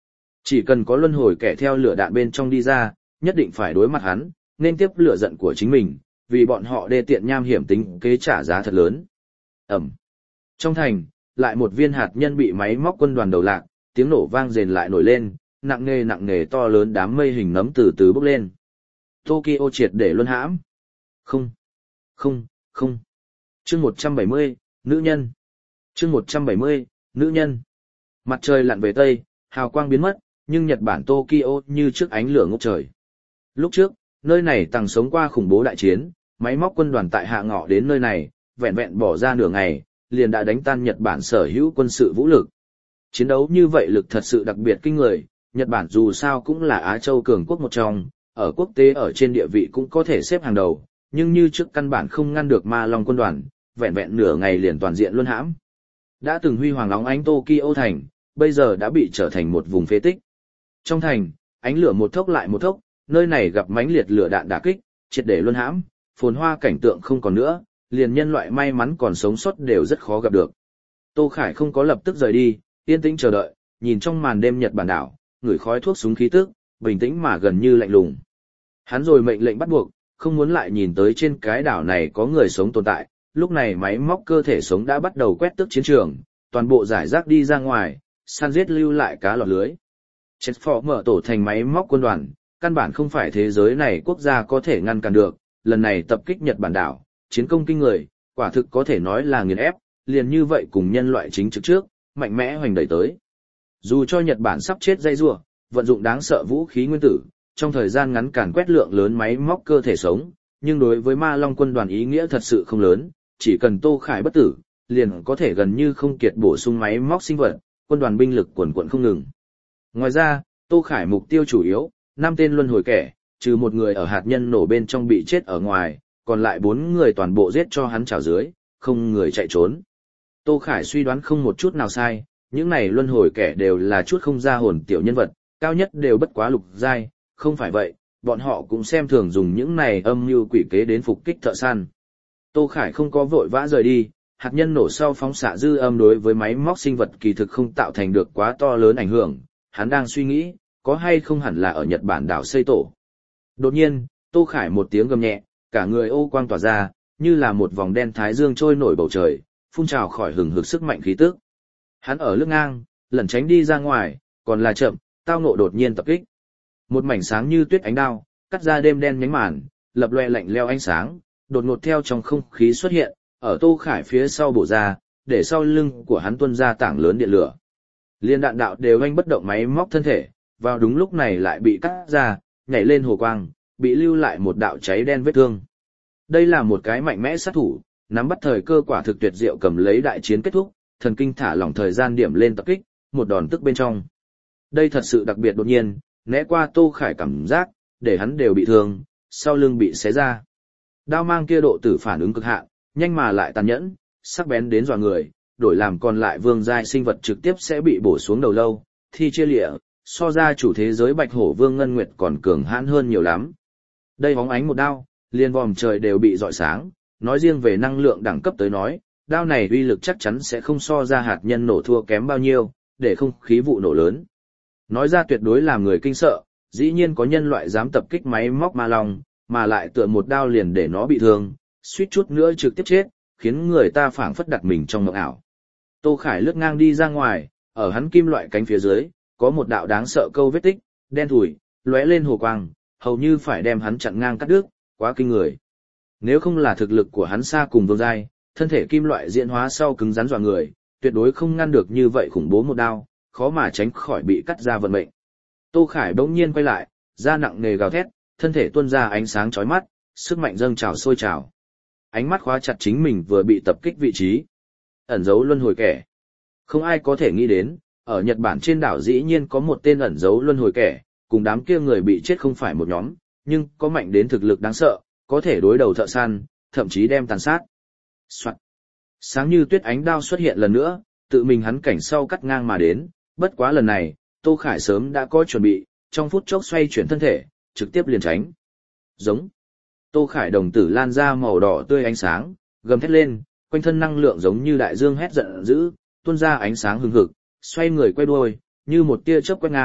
[SPEAKER 1] Chỉ cần có luân hồi kẻ theo lửa đạn bên trong đi ra, nhất định phải đối mặt hắn, nên tiếp lửa giận của chính mình, vì bọn họ đê tiện nham hiểm tính kế trả giá thật lớn. Ẩm. Trong thành, lại một viên hạt nhân bị máy móc quân đoàn đầu lạc, tiếng nổ vang rền lại nổi lên, nặng nề nặng nề to lớn đám mây hình nấm từ từ bốc lên. Tokyo triệt để luân hãm. Không, không, không. Chương một trăm bảy mươi, nữ nhân. Chương một trăm bảy mươi, nữ nhân. Mặt trời lặn về tây, hào quang biến mất, nhưng Nhật Bản Tokyo như trước ánh lửa ngút trời. Lúc trước, nơi này từng sống qua khủng bố đại chiến, máy móc quân đoàn tại hạ ngọ đến nơi này, vẹn vẹn bỏ ra nửa ngày, liền đã đánh tan Nhật Bản sở hữu quân sự vũ lực. Chiến đấu như vậy lực thật sự đặc biệt kinh người, Nhật Bản dù sao cũng là Á Châu cường quốc một trong, ở quốc tế ở trên địa vị cũng có thể xếp hàng đầu, nhưng như trước căn bản không ngăn được Ma Long quân đoàn, vẹn vẹn nửa ngày liền toàn diện luân hãm. Đã từng huy hoàng óng ánh Tokyo thành, bây giờ đã bị trở thành một vùng phế tích. Trong thành, ánh lửa một thốc lại một thốc, nơi này gặp mãnh liệt lửa đạn đả kích, triệt để luân hãm, phồn hoa cảnh tượng không còn nữa, liền nhân loại may mắn còn sống sót đều rất khó gặp được. Tô Khải không có lập tức rời đi, yên tĩnh chờ đợi, nhìn trong màn đêm Nhật Bản đảo, ngửi khói thuốc súng khí tức, bình tĩnh mà gần như lạnh lùng. Hắn rồi mệnh lệnh bắt buộc, không muốn lại nhìn tới trên cái đảo này có người sống tồn tại, lúc này máy móc cơ thể sống đã bắt đầu quét tước chiến trường, toàn bộ giải rác đi ra ngoài, săn giết lưu lại cá lọt lưới. Chết phỏ mở tổ thành máy móc quân đoàn, căn bản không phải thế giới này quốc gia có thể ngăn cản được, lần này tập kích Nhật Bản đảo, chiến công kinh người, quả thực có thể nói là nghiền ép, liền như vậy cùng nhân loại chính trực trước, mạnh mẽ hoành đẩy tới. Dù cho Nhật Bản sắp chết dây rủa, vận dụng đáng sợ vũ khí nguyên tử, trong thời gian ngắn càn quét lượng lớn máy móc cơ thể sống, nhưng đối với Ma Long quân đoàn ý nghĩa thật sự không lớn, chỉ cần Tô Khải bất tử, liền có thể gần như không kiệt bổ sung máy móc sinh vật, quân đoàn binh lực quần quận không ngừng. Ngoài ra, Tô Khải mục tiêu chủ yếu, năm tên luân hồi kẻ, trừ một người ở hạt nhân nổ bên trong bị chết ở ngoài, còn lại bốn người toàn bộ giết cho hắn trào dưới, không người chạy trốn. Tô Khải suy đoán không một chút nào sai, những này luân hồi kẻ đều là chút không ra hồn tiểu nhân vật, cao nhất đều bất quá lục giai, không phải vậy, bọn họ cũng xem thường dùng những này âm mưu quỷ kế đến phục kích thợ săn. Tô Khải không có vội vã rời đi, hạt nhân nổ sau phóng xạ dư âm đối với máy móc sinh vật kỳ thực không tạo thành được quá to lớn ảnh hưởng, hắn đang suy nghĩ, có hay không hẳn là ở Nhật Bản đảo xây tổ. Đột nhiên, Tô Khải một tiếng gầm nhẹ, cả người ô quang tỏa ra, như là một vòng đen thái dương trôi nổi bầu trời, phun trào khỏi hừng hực sức mạnh khí tức. Hắn ở lưng ngang, lẩn tránh đi ra ngoài, còn là chậm, tao ngộ đột nhiên tập kích. Một mảnh sáng như tuyết ánh đao, cắt ra đêm đen nhánh màn, lập loè lạnh leo ánh sáng, đột ngột theo trong không khí xuất hiện, ở Tô Khải phía sau bổ ra, để sau lưng của hắn tuôn ra tảng lớn điện lửa. Liên đạn đạo đều anh bất động máy móc thân thể, vào đúng lúc này lại bị cắt ra, nhảy lên hồ quang, bị lưu lại một đạo cháy đen vết thương. Đây là một cái mạnh mẽ sát thủ, nắm bắt thời cơ quả thực tuyệt diệu cầm lấy đại chiến kết thúc, thần kinh thả lỏng thời gian điểm lên tập kích, một đòn tức bên trong. Đây thật sự đặc biệt đột nhiên, né qua Tô Khải cảm giác, để hắn đều bị thương, sau lưng bị xé ra. Đao mang kia độ tử phản ứng cực hạn, nhanh mà lại tàn nhẫn, sắc bén đến dọa người, đổi làm còn lại vương giai sinh vật trực tiếp sẽ bị bổ xuống đầu lâu, thi chia lịa, so ra chủ thế giới Bạch Hổ Vương Ngân Nguyệt còn cường hãn hơn nhiều lắm. Đây bóng ánh một đao, liền vòm trời đều bị rọi sáng, nói riêng về năng lượng đẳng cấp tới nói, đao này uy lực chắc chắn sẽ không so ra hạt nhân nổ thua kém bao nhiêu, để không khí vụ nổ lớn. Nói ra tuyệt đối làm người kinh sợ, dĩ nhiên có nhân loại dám tập kích máy móc Ma Long, mà lại tựa một đao liền để nó bị thương, suýt chút nữa trực tiếp chết, khiến người ta phảng phất đặt mình trong mộng ảo. Tô Khải lướt ngang đi ra ngoài, ở hắn kim loại cánh phía dưới, có một đạo đáng sợ câu vết tích, đen thủi, lóe lên hồ quang, hầu như phải đem hắn chặn ngang cắt đứt, quá kinh người. Nếu không là thực lực của hắn xa cùng vương giai, thân thể kim loại diễn hóa sau cứng rắn dọa người, tuyệt đối không ngăn được như vậy khủng bố một đao, khó mà tránh khỏi bị cắt ra vận mệnh. Tô Khải bỗng nhiên quay lại, da nặng nề gào thét, thân thể tuôn ra ánh sáng chói mắt, sức mạnh dâng trào sôi trào. Ánh mắt khóa chặt chính mình vừa bị tập kích vị trí. Ẩn dấu luân hồi kẻ. Không ai có thể nghĩ đến, ở Nhật Bản trên đảo dĩ nhiên có một tên ẩn dấu luân hồi kẻ, cùng đám kia người bị chết không phải một nhóm, nhưng có mạnh đến thực lực đáng sợ, có thể đối đầu thợ săn, thậm chí đem tàn sát. Soạn. Sáng như tuyết ánh đao xuất hiện lần nữa, tự mình hắn cảnh sau cắt ngang mà đến, bất quá lần này, Tô Khải sớm đã có chuẩn bị, trong phút chốc xoay chuyển thân thể, trực tiếp liền tránh. Giống. Tô Khải đồng tử lan ra màu đỏ tươi ánh sáng, gầm thét lên, quanh thân năng lượng giống như đại dương hét giận dữ, tuôn ra ánh sáng hừng hực, xoay người quay đuôi, như một tia chớp quét ngang,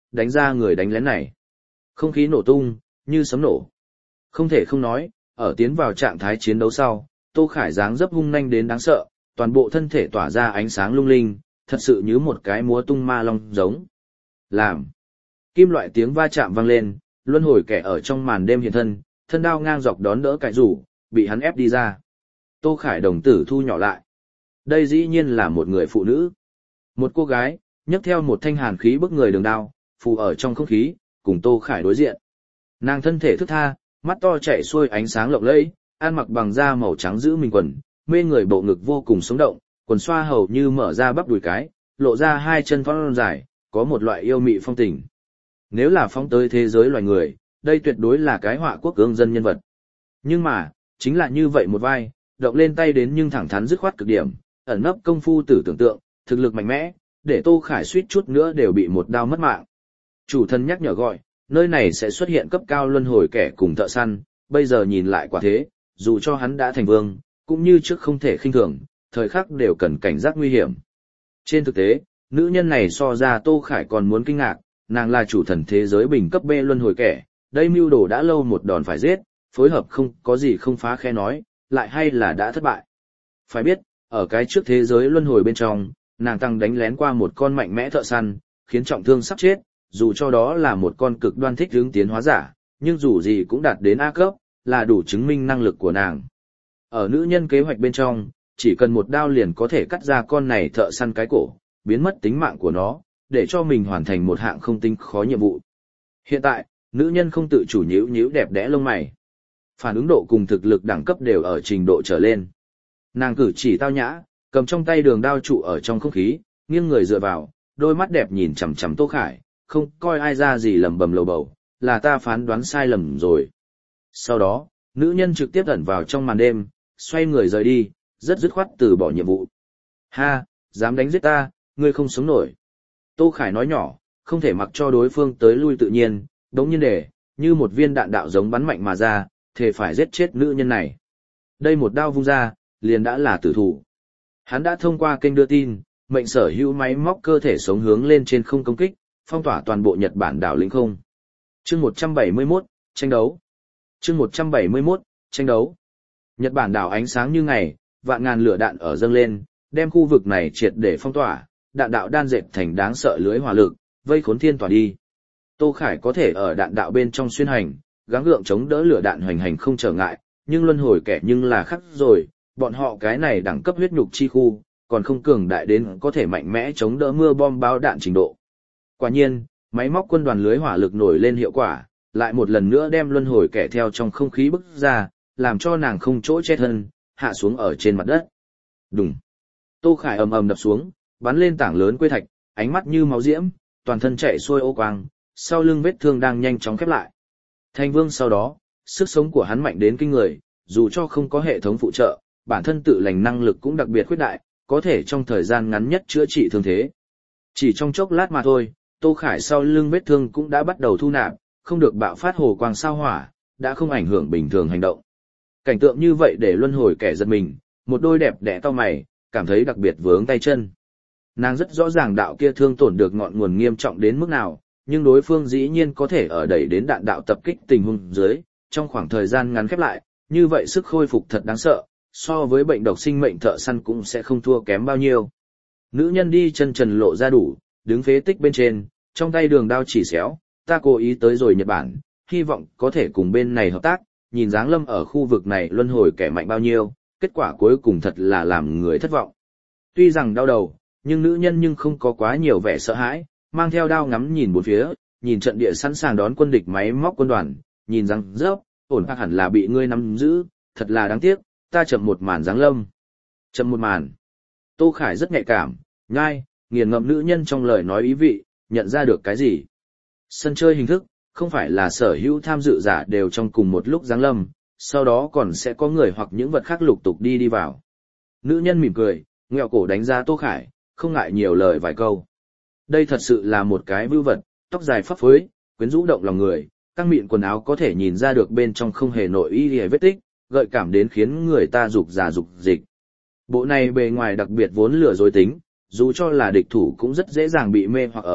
[SPEAKER 1] đánh ra người đánh lén này. Không khí nổ tung, như sấm nổ. Không thể không nói, ở tiến vào trạng thái chiến đấu sau, Tô Khải dáng dấp hung nhanh đến đáng sợ, toàn bộ thân thể tỏa ra ánh sáng lung linh, thật sự như một cái múa tung ma long giống. Làm. Kim loại tiếng va chạm vang lên, luân hồi kẻ ở trong màn đêm hiện thân, thân đao ngang dọc đón đỡ cải rủ, bị hắn ép đi ra. Tô Khải đồng tử thu nhỏ lại. Đây dĩ nhiên là một người phụ nữ. Một cô gái, nhấc theo một thanh hàn khí bức người đường đao, phù ở trong không khí, cùng Tô Khải đối diện. Nàng thân thể thức tha, mắt to chạy xuôi ánh sáng lộng lẫy, ăn mặc bằng da màu trắng giữ mình quần, mê người bộ ngực vô cùng sống động, quần xoa hầu như mở ra bắp đùi cái, lộ ra hai chân thon dài, có một loại yêu mị phong tình. Nếu là phóng tới thế giới loài người, đây tuyệt đối là cái họa quốc cương dân nhân vật. Nhưng mà, chính là như vậy một vai, động lên tay đến nhưng thẳng thắn dứt khoát cực điểm, ẩn nấp công phu tử tưởng tượng, thực lực mạnh mẽ, để Tô Khải suýt chút nữa đều bị một đao mất mạng. Chủ thân nhắc nhở gọi, nơi này sẽ xuất hiện cấp cao luân hồi kẻ cùng thợ săn, bây giờ nhìn lại quả thế, dù cho hắn đã thành vương, cũng như trước không thể khinh thường, thời khắc đều cần cảnh giác nguy hiểm. Trên thực tế, nữ nhân này so ra Tô Khải còn muốn kinh ngạc, nàng là chủ thần thế giới bình cấp B luân hồi kẻ, đây mưu đồ đã lâu một đòn phải giết, phối hợp không có gì không phá khe nói, lại hay là đã thất bại. Phải biết, ở cái trước thế giới luân hồi bên trong, nàng tăng đánh lén qua một con mạnh mẽ thợ săn, khiến trọng thương sắp chết, dù cho đó là một con cực đoan thích hướng tiến hóa giả, nhưng dù gì cũng đạt đến A cấp, là đủ chứng minh năng lực của nàng. Ở nữ nhân kế hoạch bên trong, chỉ cần một đao liền có thể cắt ra con này thợ săn cái cổ, biến mất tính mạng của nó, để cho mình hoàn thành một hạng không tinh khó nhiệm vụ. Hiện tại, nữ nhân không tự chủ nhíu nhíu đẹp đẽ lông mày. Phản ứng độ cùng thực lực đẳng cấp đều ở trình độ trở lên. Nàng cử chỉ tao nhã, cầm trong tay đường đao trụ ở trong không khí, nghiêng người dựa vào, đôi mắt đẹp nhìn chằm chằm Tô Khải, không coi ai ra gì lầm bầm lầu bầu, là ta phán đoán sai lầm rồi. Sau đó, nữ nhân trực tiếp ẩn vào trong màn đêm, xoay người rời đi, rất dứt khoát từ bỏ nhiệm vụ. Ha, dám đánh giết ta, ngươi không sống nổi. Tô Khải nói nhỏ, không thể mặc cho đối phương tới lui tự nhiên, đống nhiên để, như một viên đạn đạo giống bắn mạnh mà ra, thề phải giết chết nữ nhân này. Đây một đao vung ra, liền đã là tử thủ. Hắn đã thông qua kênh đưa tin, mệnh sở hữu máy móc cơ thể sống hướng lên trên không công kích, phong tỏa toàn bộ Nhật Bản đảo lĩnh không. Chương một trăm bảy mươi mốt, tranh đấu. Chương một trăm bảy mươi mốt, tranh đấu. Nhật Bản đảo ánh sáng như ngày, vạn ngàn lửa đạn ở dâng lên, đem khu vực này triệt để phong tỏa, đạn đạo đan dệt thành đáng sợ lưới hỏa lực, vây khốn thiên tỏa đi. Tô Khải có thể ở đạn đạo bên trong xuyên hành, gắng gượng chống đỡ lửa đạn hoành hành không trở ngại, nhưng luân hồi kẻ nhưng là khắc rồi, bọn họ cái này đẳng cấp huyết nhục chi khu, còn không cường đại đến có thể mạnh mẽ chống đỡ mưa bom bao đạn trình độ. Quả nhiên, máy móc quân đoàn lưới hỏa lực nổi lên hiệu quả, lại một lần nữa đem luân hồi kẻ theo trong không khí bức ra, làm cho nàng không chỗ che thân, hạ xuống ở trên mặt đất. Đùng. Tô Khải ầm ầm đập xuống, bắn lên tảng lớn quê thạch, ánh mắt như máu diễm, toàn thân chạy xuôi ô quang, sau lưng vết thương đang nhanh chóng khép lại. Thành vương sau đó, sức sống của hắn mạnh đến kinh người, dù cho không có hệ thống phụ trợ, bản thân tự lành năng lực cũng đặc biệt khuyết đại, có thể trong thời gian ngắn nhất chữa trị thương thế. Chỉ trong chốc lát mà thôi, Tô Khải sau lưng vết thương cũng đã bắt đầu thu nạp, không được bạo phát hồ quang sao hỏa, đã không ảnh hưởng bình thường hành động. Cảnh tượng như vậy để luân hồi kẻ giật mình, một đôi đẹp đẽ to mày, cảm thấy đặc biệt vướng tay chân. Nàng rất rõ ràng đạo kia thương tổn được ngọn nguồn nghiêm trọng đến mức nào, nhưng đối phương dĩ nhiên có thể ở đẩy đến đạn đạo tập kích tình huống dưới, trong khoảng thời gian ngắn khép lại, như vậy sức khôi phục thật đáng sợ, so với bệnh độc sinh mệnh thợ săn cũng sẽ không thua kém bao nhiêu. Nữ nhân đi chân trần lộ ra đủ, đứng phế tích bên trên, trong tay đường đao chỉ xéo, ta cố ý tới rồi Nhật Bản, hy vọng có thể cùng bên này hợp tác, nhìn dáng lâm ở khu vực này luân hồi kẻ mạnh bao nhiêu, kết quả cuối cùng thật là làm người thất vọng. Tuy rằng đau đầu, nhưng nữ nhân nhưng không có quá nhiều vẻ sợ hãi, mang theo đao ngắm nhìn bốn phía, nhìn trận địa sẵn sàng đón quân địch máy móc quân đoàn, nhìn rằng rớp, ổn khác hẳn là bị ngươi nắm giữ, thật là đáng tiếc, ta chậm một màn giáng lâm. Chậm một màn. Tô Khải rất nhạy cảm, nhai, nghiền ngẫm nữ nhân trong lời nói ý vị, nhận ra được cái gì. Sân chơi hình thức, không phải là sở hữu tham dự giả đều trong cùng một lúc giáng lâm, sau đó còn sẽ có người hoặc những vật khác lục tục đi đi vào. Nữ nhân mỉm cười, ngẹo cổ đánh giá Tô Khải, không ngại nhiều lời vài câu. Đây thật sự là một cái vưu vật, tóc dài phấp phới, quyến rũ động lòng người, căng mịn quần áo có thể nhìn ra được bên trong không hề nội y hề vết tích, gợi cảm đến khiến người ta dục già dục dịch. Bộ này bề ngoài đặc biệt vốn lừa dối tính, dù cho là địch thủ cũng rất dễ dàng bị mê hoặc ở,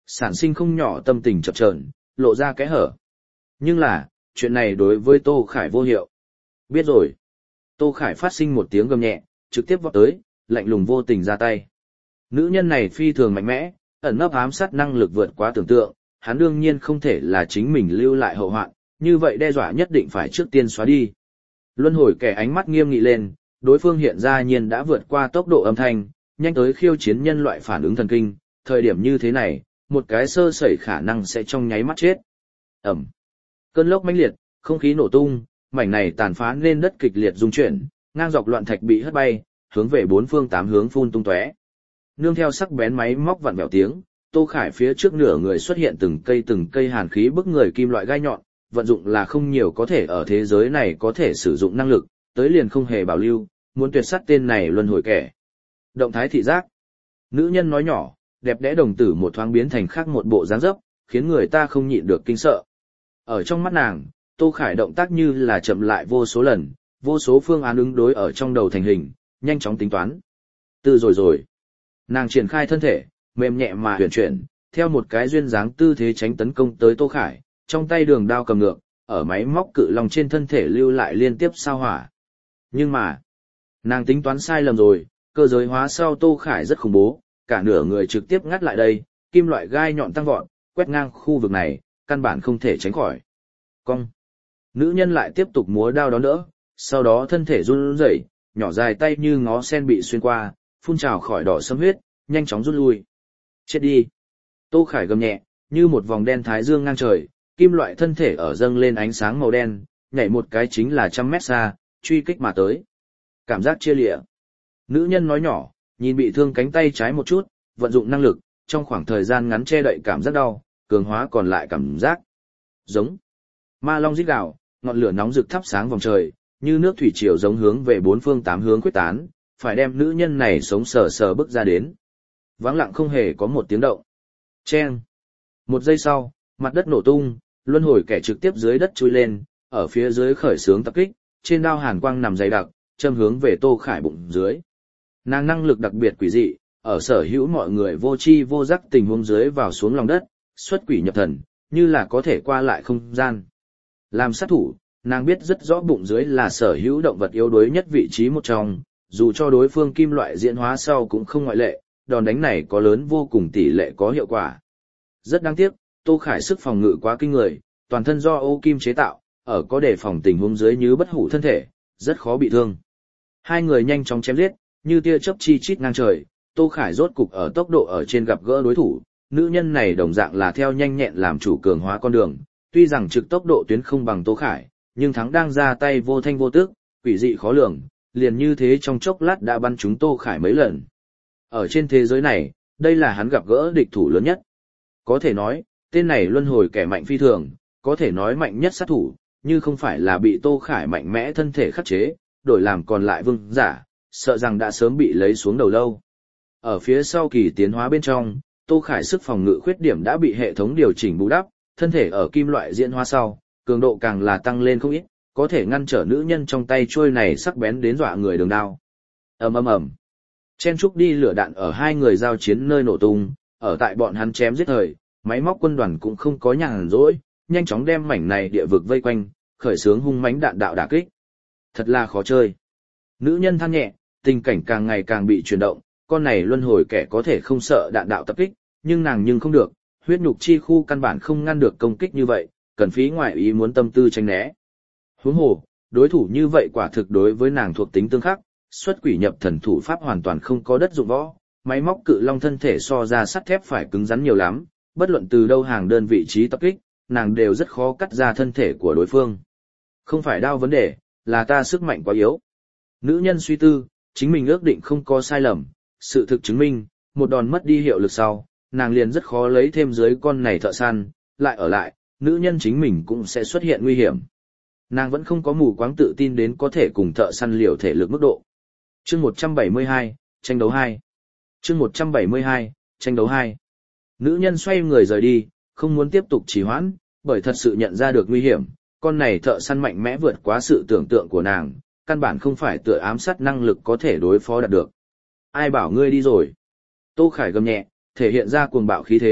[SPEAKER 1] sản sinh không nhỏ tâm tình chập chờn, lộ ra kẽ hở. Nhưng là, chuyện này đối với Tô Khải vô hiệu. Biết rồi. Tô Khải phát sinh một tiếng gầm nhẹ, trực tiếp vọt tới, lạnh lùng vô tình ra tay. Nữ nhân này phi thường mạnh mẽ, ẩn nấp ám sát năng lực vượt quá tưởng tượng, hắn đương nhiên không thể là chính mình lưu lại hậu hoạn, như vậy đe dọa nhất định phải trước tiên xóa đi. Luân hồi kẻ ánh mắt nghiêm nghị lên, đối phương hiện ra nhiên đã vượt qua tốc độ âm thanh, nhanh tới khiêu chiến nhân loại phản ứng thần kinh, thời điểm như thế này, một cái sơ sẩy khả năng sẽ trong nháy mắt chết. Ẩm. Cơn lốc mãnh liệt, không khí nổ tung, mảnh này tàn phá nên đất kịch liệt rung chuyển, ngang dọc loạn thạch bị hất bay, hướng về bốn phương tám hướng phun tung tóe. Nương theo sắc bén máy móc vặn vẹo tiếng, Tô Khải phía trước nửa người xuất hiện từng cây từng cây hàn khí bức người kim loại gai nhọn, vận dụng là không nhiều có thể ở thế giới này có thể sử dụng năng lực, tới liền không hề bảo lưu, muốn tuyệt sát tên này luân hồi kẻ. Động thái thị giác. Nữ nhân nói nhỏ, đẹp đẽ đồng tử một thoáng biến thành khác một bộ dáng dấp, khiến người ta không nhịn được kinh sợ. Ở trong mắt nàng, Tô Khải động tác như là chậm lại vô số lần, vô số phương án ứng đối ở trong đầu thành hình, nhanh chóng tính toán. Từ rồi rồi. Nàng triển khai thân thể, mềm nhẹ mà huyền chuyển, theo một cái duyên dáng tư thế tránh tấn công tới Tô Khải, trong tay đường đao cầm ngược, ở máy móc cự long trên thân thể lưu lại liên tiếp sao hỏa. Nhưng mà, nàng tính toán sai lầm rồi, cơ giới hóa sau Tô Khải rất khủng bố, cả nửa người trực tiếp ngắt lại đây, kim loại gai nhọn tăng vọt, quét ngang khu vực này, căn bản không thể tránh khỏi. Cong. Nữ nhân lại tiếp tục múa đao đón đỡ, sau đó thân thể run rẩy, nhỏ dài tay như ngó sen bị xuyên qua, phun trào khỏi đỏ sẫm huyết, nhanh chóng rút lui. Chết đi. Tô Khải gầm nhẹ, như một vòng đen thái dương ngang trời, kim loại thân thể ở dâng lên ánh sáng màu đen, nhảy một cái chính là trăm mét xa, truy kích mà tới. Cảm giác chia lịa. Nữ nhân nói nhỏ, nhìn bị thương cánh tay trái một chút, vận dụng năng lực, trong khoảng thời gian ngắn che đậy cảm giác đau, cường hóa còn lại cảm giác. Giống. Ma long rít gào, ngọn lửa nóng rực thắp sáng vòng trời, như nước thủy triều giống hướng về bốn phương tám hướng quyết tán, phải đem nữ nhân này sống sờ sờ bước ra đến. Vắng lặng không hề có một tiếng động. Chen. Một giây sau, mặt đất nổ tung, luân hồi kẻ trực tiếp dưới đất chui lên, ở phía dưới khởi xướng tập kích, trên đao hàn quang nằm dày đặc, châm hướng về Tô Khải bụng dưới. Nàng năng lực đặc biệt quỷ dị, ở sở hữu mọi người vô tri vô giác tình huống dưới vào xuống lòng đất, xuất quỷ nhập thần, như là có thể qua lại không gian. Làm sát thủ, nàng biết rất rõ bụng dưới là sở hữu động vật yếu đuối nhất vị trí một trong, dù cho đối phương kim loại diễn hóa sau cũng không ngoại lệ, đòn đánh này có lớn vô cùng tỷ lệ có hiệu quả. Rất đáng tiếc, Tô Khải sức phòng ngự quá kinh người, toàn thân do ô kim chế tạo, ở có đề phòng tình huống dưới như bất hủ thân thể, rất khó bị thương. Hai người nhanh chóng chém giết, như tia chớp chi chít ngang trời, Tô Khải rốt cục ở tốc độ ở trên gặp gỡ đối thủ, nữ nhân này đồng dạng là theo nhanh nhẹn làm chủ cường hóa con đường, tuy rằng trực tốc độ tuyến không bằng Tô Khải, nhưng thắng đang ra tay vô thanh vô tức, quỷ dị khó lường, liền như thế trong chốc lát đã bắn trúng Tô Khải mấy lần. Ở trên thế giới này, đây là hắn gặp gỡ địch thủ lớn nhất. Có thể nói, tên này luân hồi kẻ mạnh phi thường, có thể nói mạnh nhất sát thủ, như không phải là bị Tô Khải mạnh mẽ thân thể khắc chế, đổi làm còn lại vương giả, sợ rằng đã sớm bị lấy xuống đầu lâu. Ở phía sau kỳ tiến hóa bên trong, Tô Khải sức phòng ngự khuyết điểm đã bị hệ thống điều chỉnh bù đắp, thân thể ở kim loại diễn hóa sau, cường độ càng là tăng lên không ít, có thể ngăn trở nữ nhân trong tay trôi này sắc bén đến dọa người đường đao. Ầm ầm ầm. Chen trúc đi lửa đạn ở hai người giao chiến nơi nổ tung, ở tại bọn hắn chém giết thời, máy móc quân đoàn cũng không có nhàn rỗi, nhanh chóng đem mảnh này địa vực vây quanh, khởi xướng hung mãnh đạn đạo đả kích. Thật là khó chơi. Nữ nhân than nhẹ, tình cảnh càng ngày càng bị chuyển động, con này luân hồi kẻ có thể không sợ đạn đạo tập kích, nhưng nàng nhưng không được, huyết nhục chi khu căn bản không ngăn được công kích như vậy, cần phí ngoại ý muốn tâm tư tránh né. Huống hồ, đối thủ như vậy quả thực đối với nàng thuộc tính tương khắc, xuất quỷ nhập thần thủ pháp hoàn toàn không có đất dụng võ, máy móc cự long thân thể so ra sắt thép phải cứng rắn nhiều lắm, bất luận từ đâu hàng đơn vị trí tập kích, nàng đều rất khó cắt ra thân thể của đối phương. Không phải đau vấn đề, là ta sức mạnh quá yếu. Nữ nhân suy tư, chính mình ước định không có sai lầm, sự thực chứng minh, một đòn mất đi hiệu lực sau, nàng liền rất khó lấy thêm dưới con này thợ săn, lại ở lại, nữ nhân chính mình cũng sẽ xuất hiện nguy hiểm. Nàng vẫn không có mù quáng tự tin đến có thể cùng thợ săn liều thể lực mức độ. Chương một trăm bảy mươi hai, tranh đấu hai. Chương một trăm bảy mươi hai, tranh đấu hai. Nữ nhân xoay người rời đi, không muốn tiếp tục trì hoãn, bởi thật sự nhận ra được nguy hiểm, con này thợ săn mạnh mẽ vượt quá sự tưởng tượng của nàng, căn bản không phải tựa ám sát năng lực có thể đối phó đạt được. Ai bảo ngươi đi rồi? Tô Khải gầm nhẹ, thể hiện ra cuồng bạo khí thế,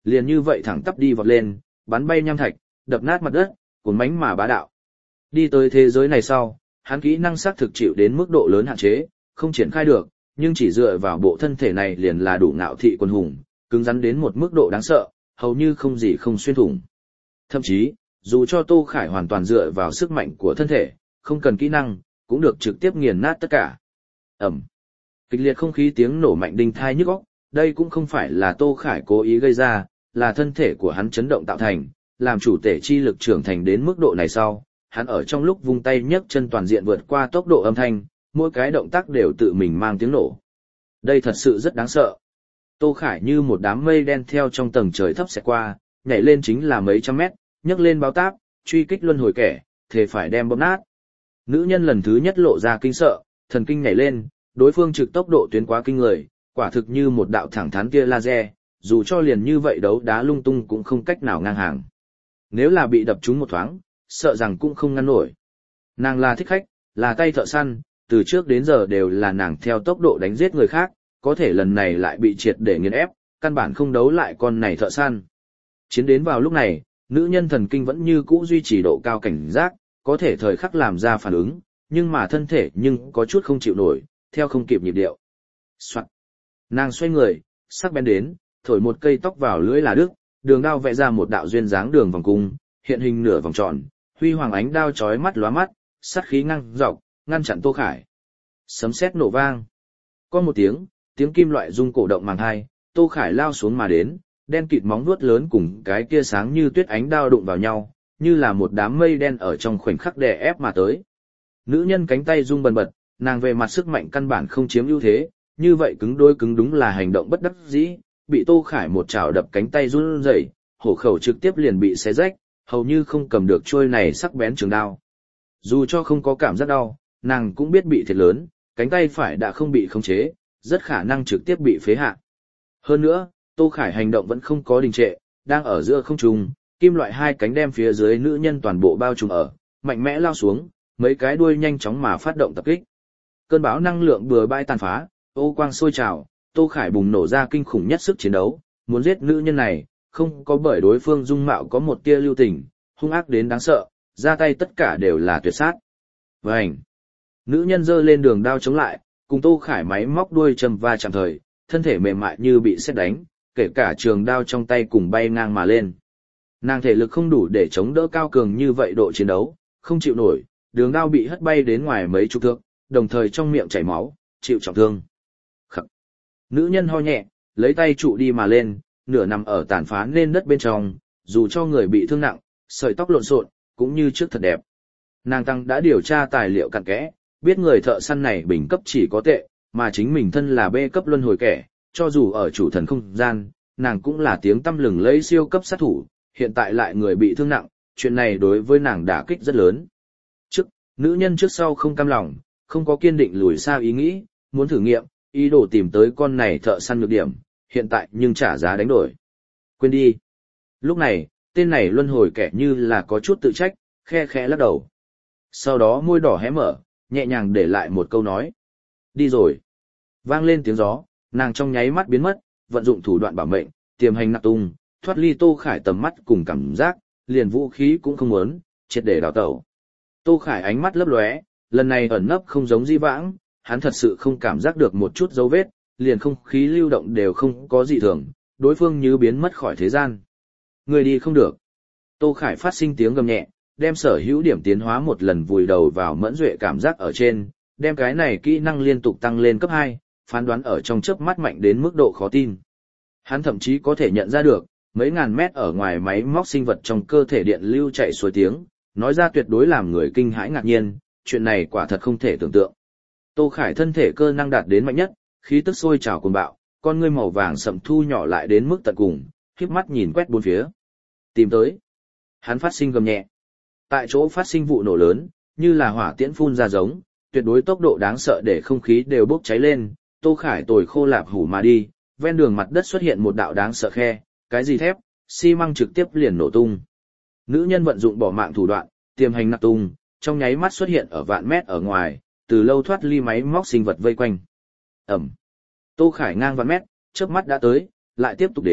[SPEAKER 1] liền như vậy thẳng tắp đi vọt lên, bắn bay nham thạch, đập nát mặt đất, cuốn mánh mà bá đạo. Đi tới thế giới này sau, hắn kỹ năng xác thực chịu đến mức độ lớn hạn chế, không triển khai được, nhưng chỉ dựa vào bộ thân thể này liền là đủ ngạo thị quân hùng, cứng rắn đến một mức độ đáng sợ, hầu như không gì không xuyên thủng. Thậm chí, dù cho Tô Khải hoàn toàn dựa vào sức mạnh của thân thể, không cần kỹ năng, cũng được trực tiếp nghiền nát tất cả. Ẩm. Kịch liệt không khí tiếng nổ mạnh đinh thai nhức óc, đây cũng không phải là Tô Khải cố ý gây ra, là thân thể của hắn chấn động tạo thành, làm chủ thể chi lực trưởng thành đến mức độ này sau, hắn ở trong lúc vung tay nhấc chân toàn diện vượt qua tốc độ âm thanh, mỗi cái động tác đều tự mình mang tiếng nổ. Đây thật sự rất đáng sợ. Tô Khải như một đám mây đen theo trong tầng trời thấp xẹt qua, nhảy lên chính là mấy trăm mét, nhấc lên báo táp, truy kích luân hồi kẻ, thề phải đem bóp nát. Nữ nhân lần thứ nhất lộ ra kinh sợ, thần kinh nhảy lên, đối phương trực tốc độ tuyến quá kinh người, quả thực như một đạo thẳng thắn tia laser, dù cho liền như vậy đấu đá lung tung cũng không cách nào ngang hàng. Nếu là bị đập trúng một thoáng, sợ rằng cũng không ngăn nổi. Nàng là thích khách, là tay thợ săn, từ trước đến giờ đều là nàng theo tốc độ đánh giết người khác, có thể lần này lại bị triệt để nghiền ép, căn bản không đấu lại con này thợ săn. Chiến đến vào lúc này, nữ nhân thần kinh vẫn như cũ duy trì độ cao cảnh giác, có thể thời khắc làm ra phản ứng, nhưng mà thân thể nhưng có chút không chịu nổi, theo không kịp nhịp điệu. Soạn. Nàng xoay người, sắc bén đến, thổi một cây tóc vào lưỡi là đứt, đường đao vẽ ra một đạo duyên dáng đường vòng cung, hiện hình nửa vòng tròn, huy hoàng ánh đao chói mắt lóa mắt, sát khí ngăng dọc, ngăn chặn Tô Khải. Sấm sét nổ vang. Có một tiếng, tiếng kim loại rung cổ động màng hai, Tô Khải lao xuống mà đến, đen kịt móng vuốt lớn cùng cái kia sáng như tuyết ánh đao đụng vào nhau, như là một đám mây đen ở trong khoảnh khắc đè ép mà tới. Nữ nhân cánh tay rung bần bật, nàng về mặt sức mạnh căn bản không chiếm ưu thế, như vậy cứng đôi cứng đúng là hành động bất đắc dĩ, bị Tô Khải một chảo đập cánh tay run rẩy, hổ khẩu trực tiếp liền bị xé rách, hầu như không cầm được trôi này sắc bén trường đao. Dù cho không có cảm giác đau, nàng cũng biết bị thiệt lớn, cánh tay phải đã không bị khống chế, rất khả năng trực tiếp bị phế hạ. Hơn nữa, Tô Khải hành động vẫn không có đình trệ, đang ở giữa không trung, kim loại hai cánh đem phía dưới nữ nhân toàn bộ bao trùm ở, mạnh mẽ lao xuống, mấy cái đuôi nhanh chóng mà phát động tập kích. Cơn bão năng lượng bừa bãi tàn phá, ô quang sôi trào, Tô Khải bùng nổ ra kinh khủng nhất sức chiến đấu, muốn giết nữ nhân này, không có bởi đối phương dung mạo có một tia lưu tình, hung ác đến đáng sợ, ra tay tất cả đều là tuyệt sát. Vành! Nữ nhân giơ lên đường đao chống lại, cùng Tô Khải máy móc đuôi châm va chạm thời, thân thể mềm mại như bị sét đánh, kể cả trường đao trong tay cùng bay ngang mà lên. Nàng thể lực không đủ để chống đỡ cao cường như vậy độ chiến đấu, không chịu nổi, đường đao bị hất bay đến ngoài mấy chục thước, đồng thời trong miệng chảy máu, chịu trọng thương. Khắc. Nữ nhân ho nhẹ, lấy tay trụ đi mà lên, nửa nằm ở tàn phá nên đất bên trong, dù cho người bị thương nặng, sợi tóc lộn xộn, cũng như trước thật đẹp. Nàng tăng đã điều tra tài liệu cặn kẽ, biết người thợ săn này bình cấp chỉ có tệ, mà chính mình thân là B cấp luân hồi kẻ, cho dù ở chủ thần không gian, nàng cũng là tiếng tăm lừng lấy siêu cấp sát thủ, hiện tại lại người bị thương nặng, chuyện này đối với nàng đả kích rất lớn. Trước, nữ nhân trước sau không cam lòng, không có kiên định lùi xa ý nghĩ, muốn thử nghiệm, ý đồ tìm tới con này thợ săn nhược điểm, hiện tại nhưng trả giá đánh đổi. Quên đi. Lúc này, tên này luân hồi kẻ như là có chút tự trách, khe khẽ lắc đầu. Sau đó môi đỏ hé mở, nhẹ nhàng để lại một câu nói. Đi rồi. Vang lên tiếng gió, nàng trong nháy mắt biến mất, vận dụng thủ đoạn bảo mệnh, tiềm hành nạp tung, thoát ly Tô Khải tầm mắt cùng cảm giác, liền vũ khí cũng không muốn, triệt để đào tẩu. Tô Khải ánh mắt lấp lóe, lần này ẩn nấp không giống di vãng, hắn thật sự không cảm giác được một chút dấu vết, liền không khí lưu động đều không có dị thường, đối phương như biến mất khỏi thế gian. Người đi không được. Tô Khải phát sinh tiếng gầm nhẹ, đem sở hữu điểm tiến hóa một lần vùi đầu vào mẫn duệ cảm giác ở trên, đem cái này kỹ năng liên tục tăng lên cấp hai, phán đoán ở trong chớp mắt mạnh đến mức độ khó tin. Hắn thậm chí có thể nhận ra được, mấy ngàn mét ở ngoài máy móc sinh vật trong cơ thể điện lưu chạy xuôi tiếng, nói ra tuyệt đối làm người kinh hãi ngạc nhiên, chuyện này quả thật không thể tưởng tượng. Tô Khải thân thể cơ năng đạt đến mạnh nhất, khí tức sôi trào cuồng bạo, con ngươi màu vàng sậm thu nhỏ lại đến mức tận cùng, khép mắt nhìn quét bốn phía. Tìm tới. Hắn phát sinh gầm nhẹ. Tại chỗ phát sinh vụ nổ lớn, như là hỏa tiễn phun ra giống, tuyệt đối tốc độ đáng sợ để không khí đều bốc cháy lên, Tô Khải tồi khô lạp hủ mà đi, ven đường mặt đất xuất hiện một đạo đáng sợ khe, cái gì thép, xi măng trực tiếp liền nổ tung. Nữ nhân vận dụng bỏ mạng thủ đoạn, tiềm hành nạp tung, trong nháy mắt xuất hiện ở vạn mét ở ngoài, từ lâu thoát ly máy móc sinh vật vây quanh. Ẩm. Tô Khải ngang vạn mét, chớp mắt đã tới, lại tiếp tục đến,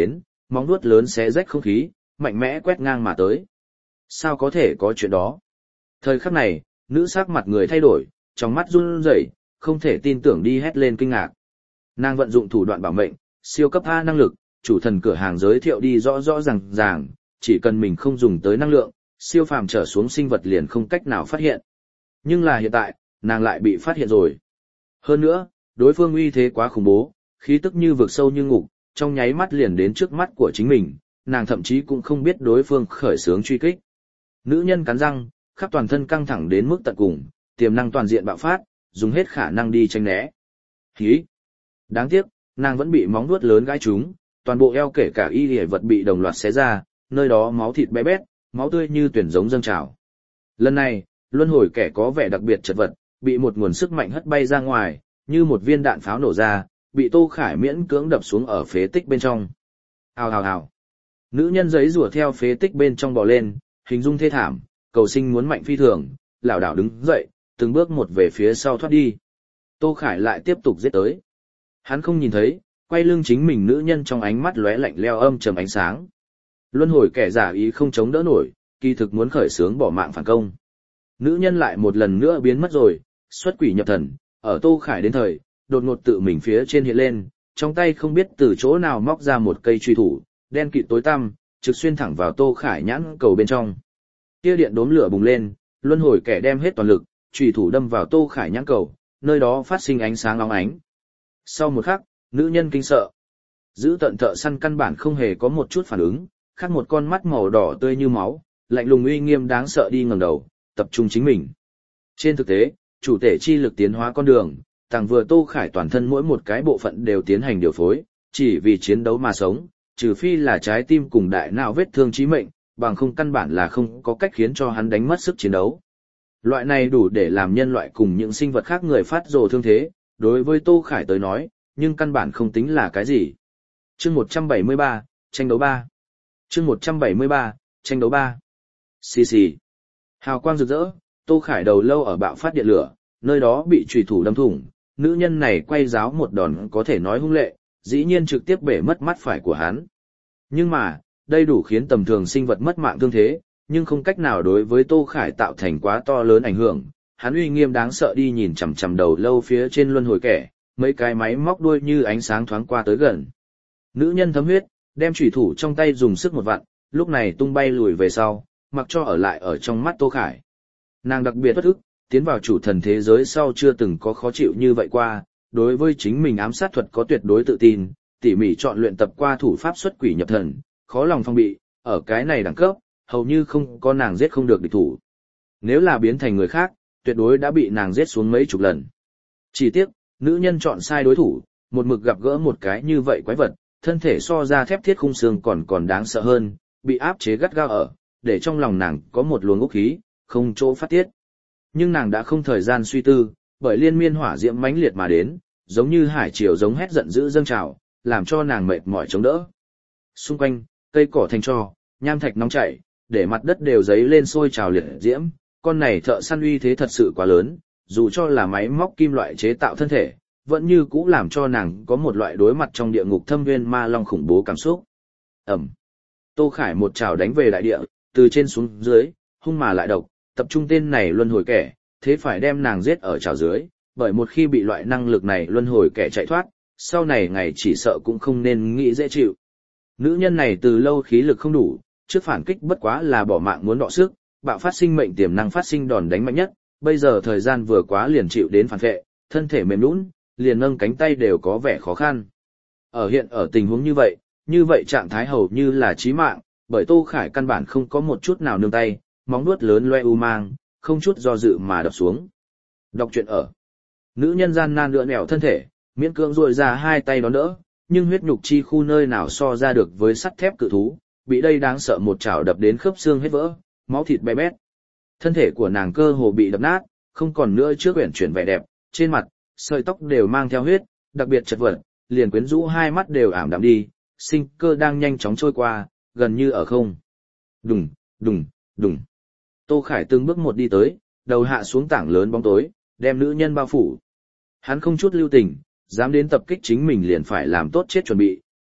[SPEAKER 1] móng vuốt lớn xé rách không khí, mạnh mẽ quét ngang mà tới. Sao có thể có chuyện đó? Thời khắc này, nữ sắc mặt người thay đổi, trong mắt run rẩy, không thể tin tưởng đi hét lên kinh ngạc. Nàng vận dụng thủ đoạn bảo mệnh, siêu cấp A năng lực, chủ thần cửa hàng giới thiệu đi rõ rõ ràng ràng, chỉ cần mình không dùng tới năng lượng, siêu phàm trở xuống sinh vật liền không cách nào phát hiện. Nhưng là hiện tại, nàng lại bị phát hiện rồi. Hơn nữa, đối phương uy thế quá khủng bố, khí tức như vực sâu như ngục, trong nháy mắt liền đến trước mắt của chính mình, nàng thậm chí cũng không biết đối phương khởi xướng truy kích. Nữ nhân cắn răng, khắp toàn thân căng thẳng đến mức tận cùng, tiềm năng toàn diện bạo phát, dùng hết khả năng đi tránh né. Hí! Đáng tiếc, nàng vẫn bị móng vuốt lớn gãi trúng, toàn bộ eo kể cả y liễu vật bị đồng loạt xé ra, nơi đó máu thịt bé bét, máu tươi như tuyển giống dâng trào. Lần này, luân hồi kẻ có vẻ đặc biệt chật vật, bị một nguồn sức mạnh hất bay ra ngoài, như một viên đạn pháo nổ ra, bị Tô Khải miễn cưỡng đập xuống ở phế tích bên trong. Hào hào hào. Nữ nhân giấy rùa theo phế tích bên trong bò lên, hình dung thê thảm, cầu sinh muốn mạnh phi thường, lảo đảo đứng dậy, từng bước một về phía sau thoát đi. Tô Khải lại tiếp tục giết tới. Hắn không nhìn thấy, quay lưng chính mình nữ nhân trong ánh mắt lóe lạnh leo âm trầm ánh sáng. Luân hồi kẻ giả ý không chống đỡ nổi, kỳ thực muốn khởi xướng bỏ mạng phản công. Nữ nhân lại một lần nữa biến mất rồi, xuất quỷ nhập thần, ở Tô Khải đến thời, đột ngột tự mình phía trên hiện lên, trong tay không biết từ chỗ nào móc ra một cây truy thủ, đen kịt tối tăm, trực xuyên thẳng vào Tô Khải nhãn cầu bên trong. Tia điện đốm lửa bùng lên, luân hồi kẻ đem hết toàn lực, truy thủ đâm vào Tô Khải nhãn cầu, nơi đó phát sinh ánh sáng óng ánh. Sau một khắc, nữ nhân kinh sợ. Giữ tận thợ săn căn bản không hề có một chút phản ứng, khác một con mắt màu đỏ tươi như máu, lạnh lùng uy nghiêm đáng sợ đi ngẩng đầu, tập trung chính mình. Trên thực tế, chủ thể chi lực tiến hóa con đường, thằng vừa Tô Khải toàn thân mỗi một cái bộ phận đều tiến hành điều phối, chỉ vì chiến đấu mà sống, trừ phi là trái tim cùng đại não vết thương chí mệnh, bằng không căn bản là không có cách khiến cho hắn đánh mất sức chiến đấu. Loại này đủ để làm nhân loại cùng những sinh vật khác người phát rồ thương thế, đối với Tô Khải tới nói, nhưng căn bản không tính là cái gì. Chương một trăm bảy mươi ba, tranh đấu ba. Chương một trăm bảy mươi ba, tranh đấu ba. Xì xì. Hào quang rực rỡ, Tô Khải đầu lâu ở bạo phát điện lửa, nơi đó bị chùy thủ đâm thủng, nữ nhân này quay giáo một đòn có thể nói hung lệ, dĩ nhiên trực tiếp bể mất mắt phải của hắn. Nhưng mà, đây đủ khiến tầm thường sinh vật mất mạng thương thế, nhưng không cách nào đối với Tô Khải tạo thành quá to lớn ảnh hưởng. Hắn uy nghiêm đáng sợ đi nhìn chằm chằm đầu lâu phía trên luân hồi kẻ, mấy cái máy móc đuôi như ánh sáng thoáng qua tới gần. Nữ nhân thấm huyết, đem chủy thủ trong tay dùng sức một vặn, lúc này tung bay lùi về sau, mặc cho ở lại ở trong mắt Tô Khải. Nàng đặc biệt bất ức, tiến vào chủ thần thế giới sau chưa từng có khó chịu như vậy qua, đối với chính mình ám sát thuật có tuyệt đối tự tin, tỉ mỉ chọn luyện tập qua thủ pháp xuất quỷ nhập thần, khó lòng phong bị, ở cái này đẳng cấp, hầu như không có nàng giết không được địch thủ. Nếu là biến thành người khác, tuyệt đối đã bị nàng giết xuống mấy chục lần. Chỉ tiếc, nữ nhân chọn sai đối thủ, một mực gặp gỡ một cái như vậy quái vật, thân thể so ra thép thiết khung xương còn còn đáng sợ hơn, bị áp chế gắt gao ở, để trong lòng nàng có một luồng ốc khí, không chỗ phát tiết. Nhưng nàng đã không thời gian suy tư, bởi liên miên hỏa diễm mãnh liệt mà đến, giống như hải triều giống hét giận dữ dâng trào, làm cho nàng mệt mỏi chống đỡ. Xung quanh, cây cỏ thành tro, nham thạch nóng chảy, để mặt đất đều dấy lên sôi trào liệt diễm, con này thợ săn uy thế thật sự quá lớn, dù cho là máy móc kim loại chế tạo thân thể, vẫn như cũ làm cho nàng có một loại đối mặt trong địa ngục thâm nguyên ma long khủng bố cảm xúc. Ẩm. Tô Khải một trào đánh về đại địa, từ trên xuống dưới, hung mà lại độc, tập trung tên này luân hồi kẻ, thế phải đem nàng giết ở trào dưới, bởi một khi bị loại năng lực này luân hồi kẻ chạy thoát, sau này ngày chỉ sợ cũng không nên nghĩ dễ chịu. Nữ nhân này từ lâu khí lực không đủ, trước phản kích bất quá là bỏ mạng muốn đọ sức, bạo phát sinh mệnh tiềm năng phát sinh đòn đánh mạnh nhất, bây giờ thời gian vừa quá liền chịu đến phản vệ, thân thể mềm nhũn, liền nâng cánh tay đều có vẻ khó khăn. Ở hiện ở tình huống như vậy, như vậy trạng thái hầu như là chí mạng, bởi Tô Khải căn bản không có một chút nào nương tay, móng vuốt lớn loe u mang, không chút do dự mà đập xuống. Đọc truyện ở. Nữ nhân gian nan lựa nẻo thân thể, miễn cưỡng duỗi ra hai tay đón đỡ, nhưng huyết nhục chi khu nơi nào so ra được với sắt thép cự thú, bị đây đáng sợ một chảo đập đến khớp xương hết vỡ, máu thịt bé bét. Thân thể của nàng cơ hồ bị đập nát, không còn nữa trước uyển chuyển vẻ đẹp, trên mặt, sợi tóc đều mang theo huyết, đặc biệt chật vật, liền quyến rũ hai mắt đều ảm đạm đi, sinh cơ đang nhanh chóng trôi qua, gần như ở không. Đùng, đùng, đùng. Tô Khải từng bước một đi tới, đầu hạ xuống tảng lớn bóng tối, đem nữ nhân bao phủ. Hắn không chút lưu tình, dám đến tập kích chính mình liền phải làm tốt chết chuẩn bị,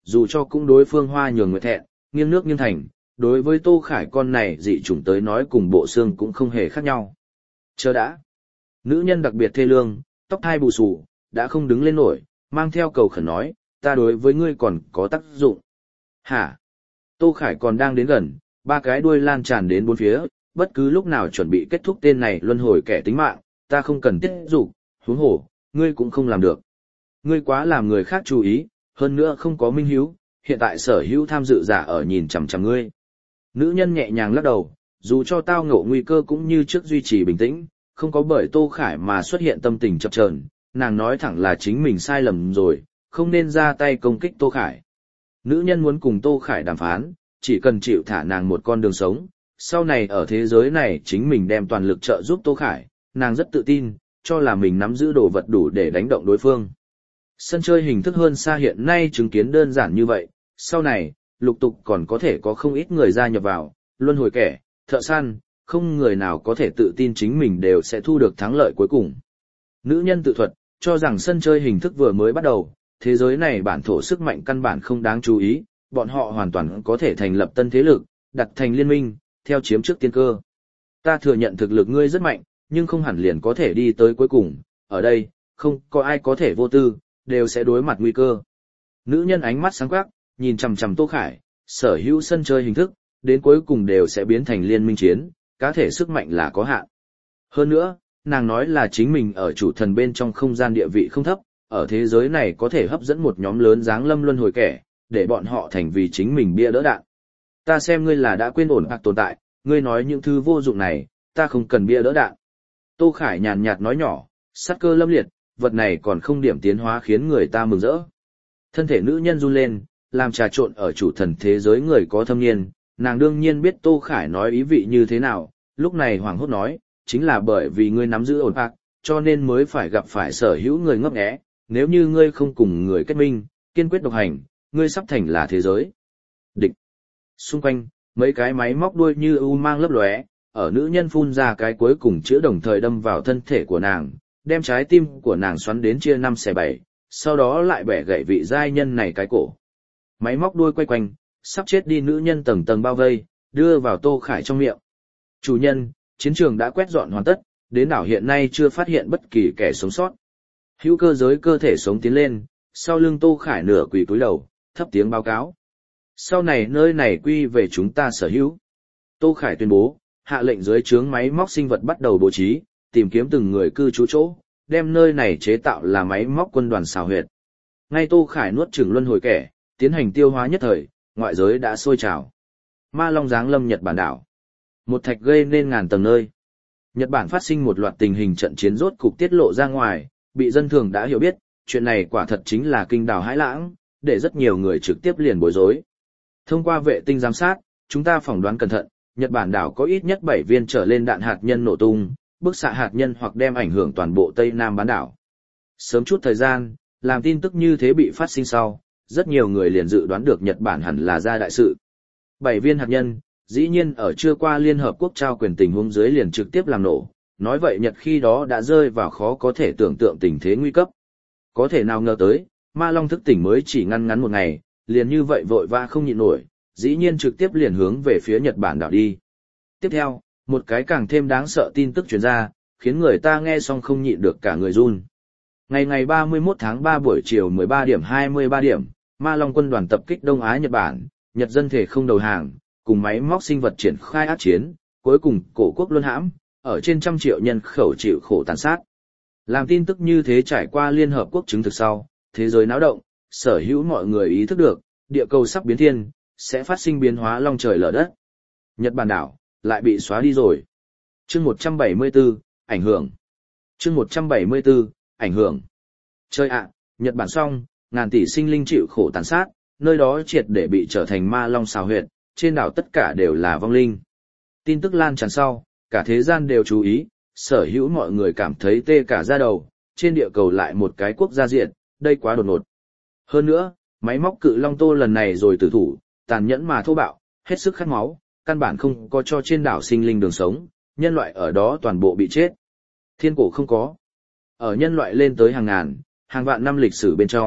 [SPEAKER 1] dù cho cũng đối phương Hoa Nhường Nguyệt thẹn, nghiêng nước nghiêng thành, đối với Tô Khải con này dị chủng tới nói cùng bộ xương cũng không hề khác nhau. Chờ đã. Nữ nhân đặc biệt thê lương, tóc thai bù xù, đã không đứng lên nổi, mang theo cầu khẩn nói, ta đối với ngươi còn có tác dụng. Hả? Tô Khải còn đang đến gần, ba cái đuôi lan tràn đến bốn phía, bất cứ lúc nào chuẩn bị kết thúc tên này luân hồi kẻ tính mạng, ta không cần tiết dục, huống hổ, ngươi cũng không làm được. Ngươi quá làm người khác chú ý, hơn nữa không có minh hiếu, hiện tại sở hữu tham dự giả ở nhìn chằm chằm ngươi. Nữ nhân nhẹ nhàng lắc đầu, dù cho tao ngộ nguy cơ cũng như trước duy trì bình tĩnh, không có bởi Tô Khải mà xuất hiện tâm tình chập chờn, nàng nói thẳng là chính mình sai lầm rồi, không nên ra tay công kích Tô Khải. Nữ nhân muốn cùng Tô Khải đàm phán, chỉ cần chịu thả nàng một con đường sống, sau này ở thế giới này chính mình đem toàn lực trợ giúp Tô Khải, nàng rất tự tin, cho là mình nắm giữ đồ vật đủ để đánh động đối phương. Sân chơi hình thức hơn xa hiện nay chứng kiến đơn giản như vậy, sau này, lục tục còn có thể có không ít người gia nhập vào, luân hồi kẻ, thợ săn, không người nào có thể tự tin chính mình đều sẽ thu được thắng lợi cuối cùng. Nữ nhân tự thuật, cho rằng sân chơi hình thức vừa mới bắt đầu, thế giới này bản thổ sức mạnh căn bản không đáng chú ý, bọn họ hoàn toàn có thể thành lập tân thế lực, đặt thành liên minh, theo chiếm trước tiên cơ. Ta thừa nhận thực lực ngươi rất mạnh, nhưng không hẳn liền có thể đi tới cuối cùng, ở đây, không có ai có thể vô tư, đều sẽ đối mặt nguy cơ. Nữ nhân ánh mắt sáng quắc, nhìn chằm chằm Tô Khải, sở hữu sân chơi hình thức, đến cuối cùng đều sẽ biến thành liên minh chiến, cá thể sức mạnh là có hạn. Hơn nữa, nàng nói là chính mình ở chủ thần bên trong không gian địa vị không thấp, ở thế giới này có thể hấp dẫn một nhóm lớn dáng lâm luân hồi kẻ, để bọn họ thành vì chính mình bia đỡ đạn. Ta xem ngươi là đã quên ổn hoặc tồn tại, ngươi nói những thứ vô dụng này, ta không cần bia đỡ đạn. Tô Khải nhàn nhạt nói nhỏ, sát cơ lâm liệt, vật này còn không điểm tiến hóa khiến người ta mừng rỡ. Thân thể nữ nhân run lên, làm trà trộn ở chủ thần thế giới người có thâm niên, nàng đương nhiên biết Tô Khải nói ý vị như thế nào, lúc này hoảng hốt nói, chính là bởi vì ngươi nắm giữ ổn hoặc, cho nên mới phải gặp phải sở hữu người ngấp nghé, nếu như ngươi không cùng người kết minh, kiên quyết độc hành, ngươi sắp thành là thế giới địch. Xung quanh, mấy cái máy móc đuôi như u mang lấp lóe, ở nữ nhân phun ra cái cuối cùng chữa đồng thời đâm vào thân thể của nàng, đem trái tim của nàng xoắn đến chia năm xẻ bảy, sau đó lại bẻ gãy vị giai nhân này cái cổ. Máy móc đuôi quay quanh, sắp chết đi nữ nhân tầng tầng bao vây, đưa vào Tô Khải trong miệng. Chủ nhân, chiến trường đã quét dọn hoàn tất, đến đảo hiện nay chưa phát hiện bất kỳ kẻ sống sót. Hữu cơ giới cơ thể sống tiến lên, sau lưng Tô Khải nửa quỳ cúi đầu, thấp tiếng báo cáo. Sau này nơi này quy về chúng ta sở hữu. Tô Khải tuyên bố, hạ lệnh dưới trướng máy móc sinh vật bắt đầu bố trí, tìm kiếm từng người cư trú chỗ, đem nơi này chế tạo là máy móc quân đoàn xào huyệt. Ngay Tô Khải nuốt chửng luân hồi kẻ, tiến hành tiêu hóa nhất thời, ngoại giới đã sôi trào. Ma Long giáng lâm Nhật Bản đảo. Một thạch gây nên ngàn tầng nơi. Nhật Bản phát sinh một loạt tình hình trận chiến rốt cục tiết lộ ra ngoài, bị dân thường đã hiểu biết, chuyện này quả thật chính là kinh đào hãi lãng, để rất nhiều người trực tiếp liền bối rối. Thông qua vệ tinh giám sát, chúng ta phỏng đoán cẩn thận, Nhật Bản đảo có ít nhất bảy viên trở lên đạn hạt nhân nổ tung, bức xạ hạt nhân hoặc đem ảnh hưởng toàn bộ Tây Nam bán đảo. Sớm chút thời gian, làm tin tức như thế bị phát sinh sau, rất nhiều người liền dự đoán được Nhật Bản hẳn là ra đại sự. Bảy viên hạt nhân, dĩ nhiên ở chưa qua Liên Hợp Quốc trao quyền tình huống dưới liền trực tiếp làm nổ, nói vậy Nhật khi đó đã rơi vào khó có thể tưởng tượng tình thế nguy cấp. Có thể nào ngờ tới, Ma Long thức tỉnh mới chỉ ngăn ngắn một ngày, liền như vậy vội vã không nhịn nổi, dĩ nhiên trực tiếp liền hướng về phía Nhật Bản đảo đi. Tiếp theo, một cái càng thêm đáng sợ tin tức truyền ra, khiến người ta nghe xong không nhịn được cả người run. Ngày ngày ba mươi mốt tháng ba buổi chiều mười ba điểm hai mươi ba điểm, Ma Long quân đoàn tập kích Đông Á Nhật Bản, Nhật dân thể không đầu hàng, cùng máy móc sinh vật triển khai ác chiến, cuối cùng cổ quốc luân hãm, ở trên trăm triệu nhân khẩu chịu khổ tàn sát. Làm tin tức như thế trải qua Liên Hợp Quốc chứng thực sau, thế giới náo động, sở hữu mọi người ý thức được, địa cầu sắp biến thiên, sẽ phát sinh biến hóa long trời lở đất. Nhật Bản đảo, lại bị xóa đi rồi. Chương một trăm bảy mươi tư, ảnh hưởng. Chương một trăm bảy mươi tư, ảnh hưởng. Chơi ạ, Nhật Bản xong, ngàn tỷ sinh linh chịu khổ tàn sát, nơi đó triệt để bị trở thành ma long xào huyệt, trên đảo tất cả đều là vong linh. Tin tức lan tràn sau, cả thế gian đều chú ý, sở hữu mọi người cảm thấy tê cả da đầu, trên địa cầu lại một cái quốc gia diện, đây quá đột ngột. Hơn nữa, máy móc cự long tô lần này rồi tử thủ, tàn nhẫn mà thô bạo, hết sức khát máu, căn bản không có cho trên đảo sinh linh đường sống, nhân loại ở đó toàn bộ bị chết. Thiên cổ không có. Ở nhân loại lên tới hàng ngàn, hàng vạn năm lịch sử bên trong,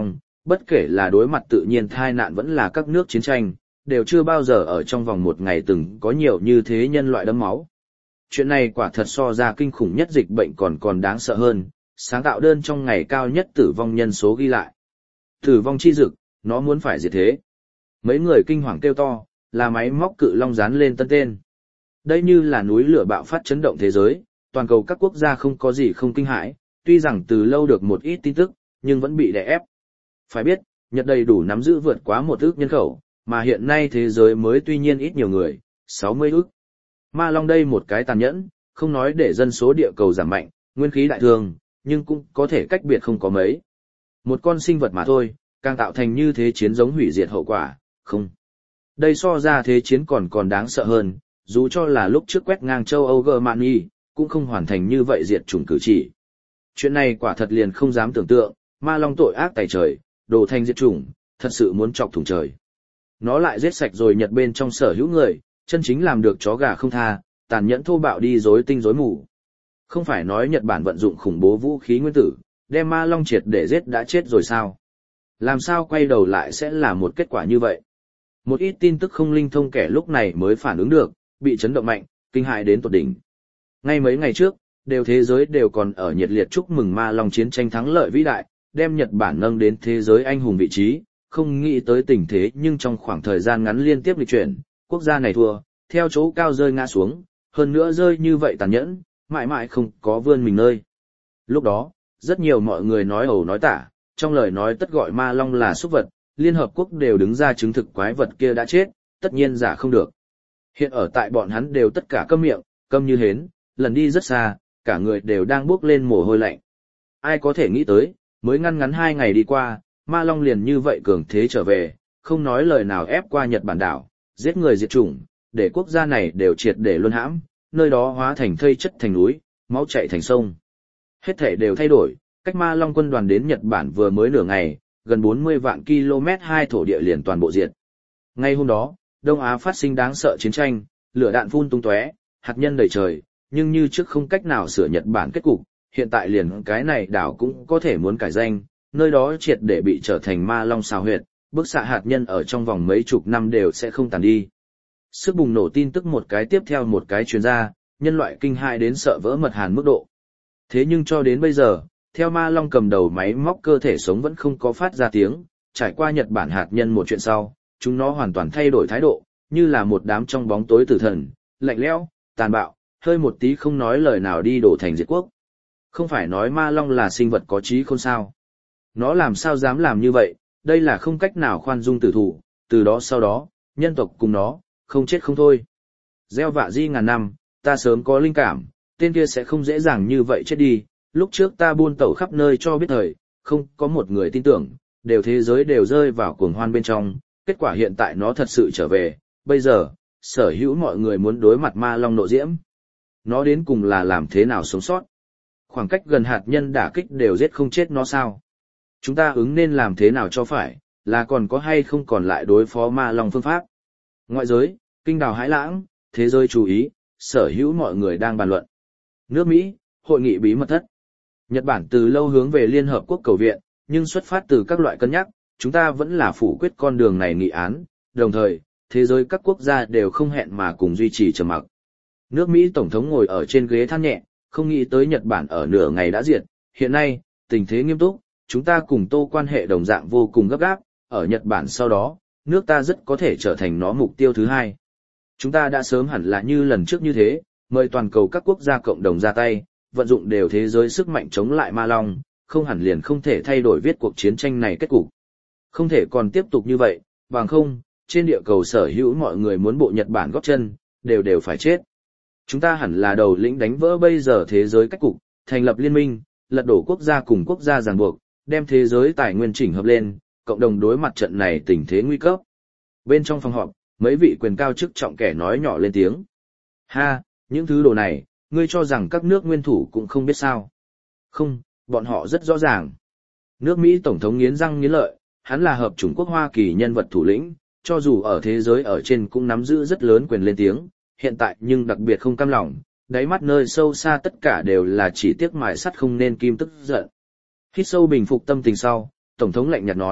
[SPEAKER 1] bất kể là đối mặt tự nhiên tai nạn vẫn là các nước chiến tranh, đều chưa bao giờ ở trong vòng một ngày từng có nhiều như thế nhân loại đẫm máu. Chuyện này quả thật so ra kinh khủng nhất dịch bệnh còn còn đáng sợ hơn, sáng tạo đơn trong ngày cao nhất tử vong nhân số ghi lại. Tử vong chi dực, nó muốn phải diệt thế. Mấy người kinh hoàng kêu to, là máy móc cự long dán lên tân tên. Đây như là núi lửa bạo phát chấn động thế giới, toàn cầu các quốc gia không có gì không kinh hãi, tuy rằng từ lâu được một ít tin tức, nhưng vẫn bị đè ép. Phải biết, Nhật đầy đủ nắm giữ vượt quá một ước nhân khẩu, mà hiện nay thế giới mới tuy nhiên ít nhiều người, sáu mươi ước. Ma Long đây một cái tàn nhẫn, không nói để dân số địa cầu giảm mạnh, nguyên khí đại thương, nhưng cũng có thể cách biệt không có mấy. Một con sinh vật mà thôi, càng tạo thành như thế chiến giống hủy diệt hậu quả, không. Đây so ra thế chiến còn còn đáng sợ hơn, dù cho là lúc trước quét ngang châu Âu Germany, cũng không hoàn thành như vậy diệt chủng cử chỉ. Chuyện này quả thật liền không dám tưởng tượng, Ma Long tội ác tày trời, đồ thành diệt chủng, thật sự muốn chọc thủng trời. Nó lại giết sạch rồi Nhật bên trong sở hữu người, chân chính làm được chó gà không tha, tàn nhẫn thô bạo đi rối tinh rối mù. Không phải nói Nhật Bản vận dụng khủng bố vũ khí nguyên tử, đem Ma Long triệt để giết đã chết rồi sao? Làm sao quay đầu lại sẽ là một kết quả như vậy? Một ít tin tức không linh thông kẻ lúc này mới phản ứng được, bị chấn động mạnh, kinh hại đến tột đỉnh. Ngay mấy ngày trước, đều thế giới đều còn ở nhiệt liệt chúc mừng Ma Long chiến tranh thắng lợi vĩ đại, đem Nhật Bản nâng đến thế giới anh hùng vị trí, không nghĩ tới tình thế nhưng trong khoảng thời gian ngắn liên tiếp lịch chuyển, quốc gia này thua, theo chỗ cao rơi ngã xuống, hơn nữa rơi như vậy tàn nhẫn, mãi mãi không có vươn mình nơi. Lúc đó, rất nhiều mọi người nói ẩu nói tả, trong lời nói tất gọi Ma Long là súc vật, Liên Hợp Quốc đều đứng ra chứng thực quái vật kia đã chết, tất nhiên giả không được. Hiện ở tại bọn hắn đều tất cả câm miệng, câm như hến, lần đi rất xa, cả người đều đang bước lên mồ hôi lạnh. Ai có thể nghĩ tới, mới ngăn ngắn hai ngày đi qua, Ma Long liền như vậy cường thế trở về, không nói lời nào ép qua Nhật Bản đảo, giết người diệt chủng, để quốc gia này đều triệt để luân hãm, nơi đó hóa thành thây chất thành núi, máu chảy thành sông. Hết thể đều thay đổi, cách Ma Long quân đoàn đến Nhật Bản vừa mới nửa ngày, gần bốn mươi vạn km hai thổ địa liền toàn bộ diệt. Ngay hôm đó, Đông Á phát sinh đáng sợ chiến tranh, lửa đạn phun tung tóe, hạt nhân đầy trời, nhưng như trước không cách nào sửa Nhật Bản kết cục, hiện tại liền cái này đảo cũng có thể muốn cải danh, nơi đó triệt để bị trở thành Ma Long xào huyệt, bức xạ hạt nhân ở trong vòng mấy chục năm đều sẽ không tàn đi. Sức bùng nổ tin tức một cái tiếp theo một cái truyền ra, nhân loại kinh hãi đến sợ vỡ mật hàn mức độ. Thế nhưng cho đến bây giờ, theo Ma Long cầm đầu máy móc cơ thể sống vẫn không có phát ra tiếng, trải qua Nhật Bản hạt nhân một chuyện sau, chúng nó hoàn toàn thay đổi thái độ, như là một đám trong bóng tối tử thần, lạnh lẽo, tàn bạo, hơi một tí không nói lời nào đi đổ thành diệt quốc. Không phải nói Ma Long là sinh vật có trí khôn sao? Nó làm sao dám làm như vậy, đây là không cách nào khoan dung tử thủ, từ đó sau đó, nhân tộc cùng nó, không chết không thôi. Gieo vạ di ngàn năm, ta sớm có linh cảm, tên kia sẽ không dễ dàng như vậy chết đi, lúc trước ta buôn tẩu khắp nơi cho biết thời, không có một người tin tưởng, đều thế giới đều rơi vào cuồng hoan bên trong, kết quả hiện tại nó thật sự trở về, bây giờ, sở hữu mọi người muốn đối mặt Ma Long nộ diễm. Nó đến cùng là làm thế nào sống sót? Khoảng cách gần hạt nhân đả kích đều giết không chết nó sao? Chúng ta ứng nên làm thế nào cho phải, là còn có hay không còn lại đối phó Ma Long phương pháp? Ngoại giới, kinh đào hãi lãng, thế giới chú ý, sở hữu mọi người đang bàn luận. Nước Mỹ, hội nghị bí mật thất. Nhật Bản từ lâu hướng về Liên Hợp Quốc cầu viện, nhưng xuất phát từ các loại cân nhắc, chúng ta vẫn là phủ quyết con đường này nghị án, đồng thời, thế giới các quốc gia đều không hẹn mà cùng duy trì trầm mặc. Nước Mỹ Tổng thống ngồi ở trên ghế than nhẹ, không nghĩ tới Nhật Bản ở nửa ngày đã diệt, hiện nay, tình thế nghiêm túc, chúng ta cùng Tô quan hệ đồng dạng vô cùng gấp gáp, ở Nhật Bản sau đó, nước ta rất có thể trở thành nó mục tiêu thứ hai. Chúng ta đã sớm hẳn là như lần trước như thế, mời toàn cầu các quốc gia cộng đồng ra tay, vận dụng đều thế giới sức mạnh chống lại Ma Long, không hẳn liền không thể thay đổi viết cuộc chiến tranh này kết cục. Không thể còn tiếp tục như vậy, bằng không, trên địa cầu sở hữu mọi người muốn bộ Nhật Bản góp chân, đều đều phải chết. Chúng ta hẳn là đầu lĩnh đánh vỡ bây giờ thế giới cách cục, thành lập liên minh, lật đổ quốc gia cùng quốc gia ràng buộc, đem thế giới tài nguyên chỉnh hợp lên, cộng đồng đối mặt trận này tình thế nguy cấp. Bên trong phòng họp, mấy vị quyền cao chức trọng kẻ nói nhỏ lên tiếng. Ha, những thứ đồ này, ngươi cho rằng các nước nguyên thủ cũng không biết sao. Không, bọn họ rất rõ ràng. Nước Mỹ Tổng thống nghiến răng nghiến lợi, hắn là hợp chủng quốc Hoa Kỳ nhân vật thủ lĩnh, cho dù ở thế giới ở trên cũng nắm giữ rất lớn quyền lên tiếng, hiện tại nhưng đặc biệt không cam lòng, đáy mắt nơi sâu xa tất cả đều là chỉ tiếc mài sắt không nên kim tức giận. Hít sâu bình phục tâm tình sau, Tổng thống lạnh nhạt nói,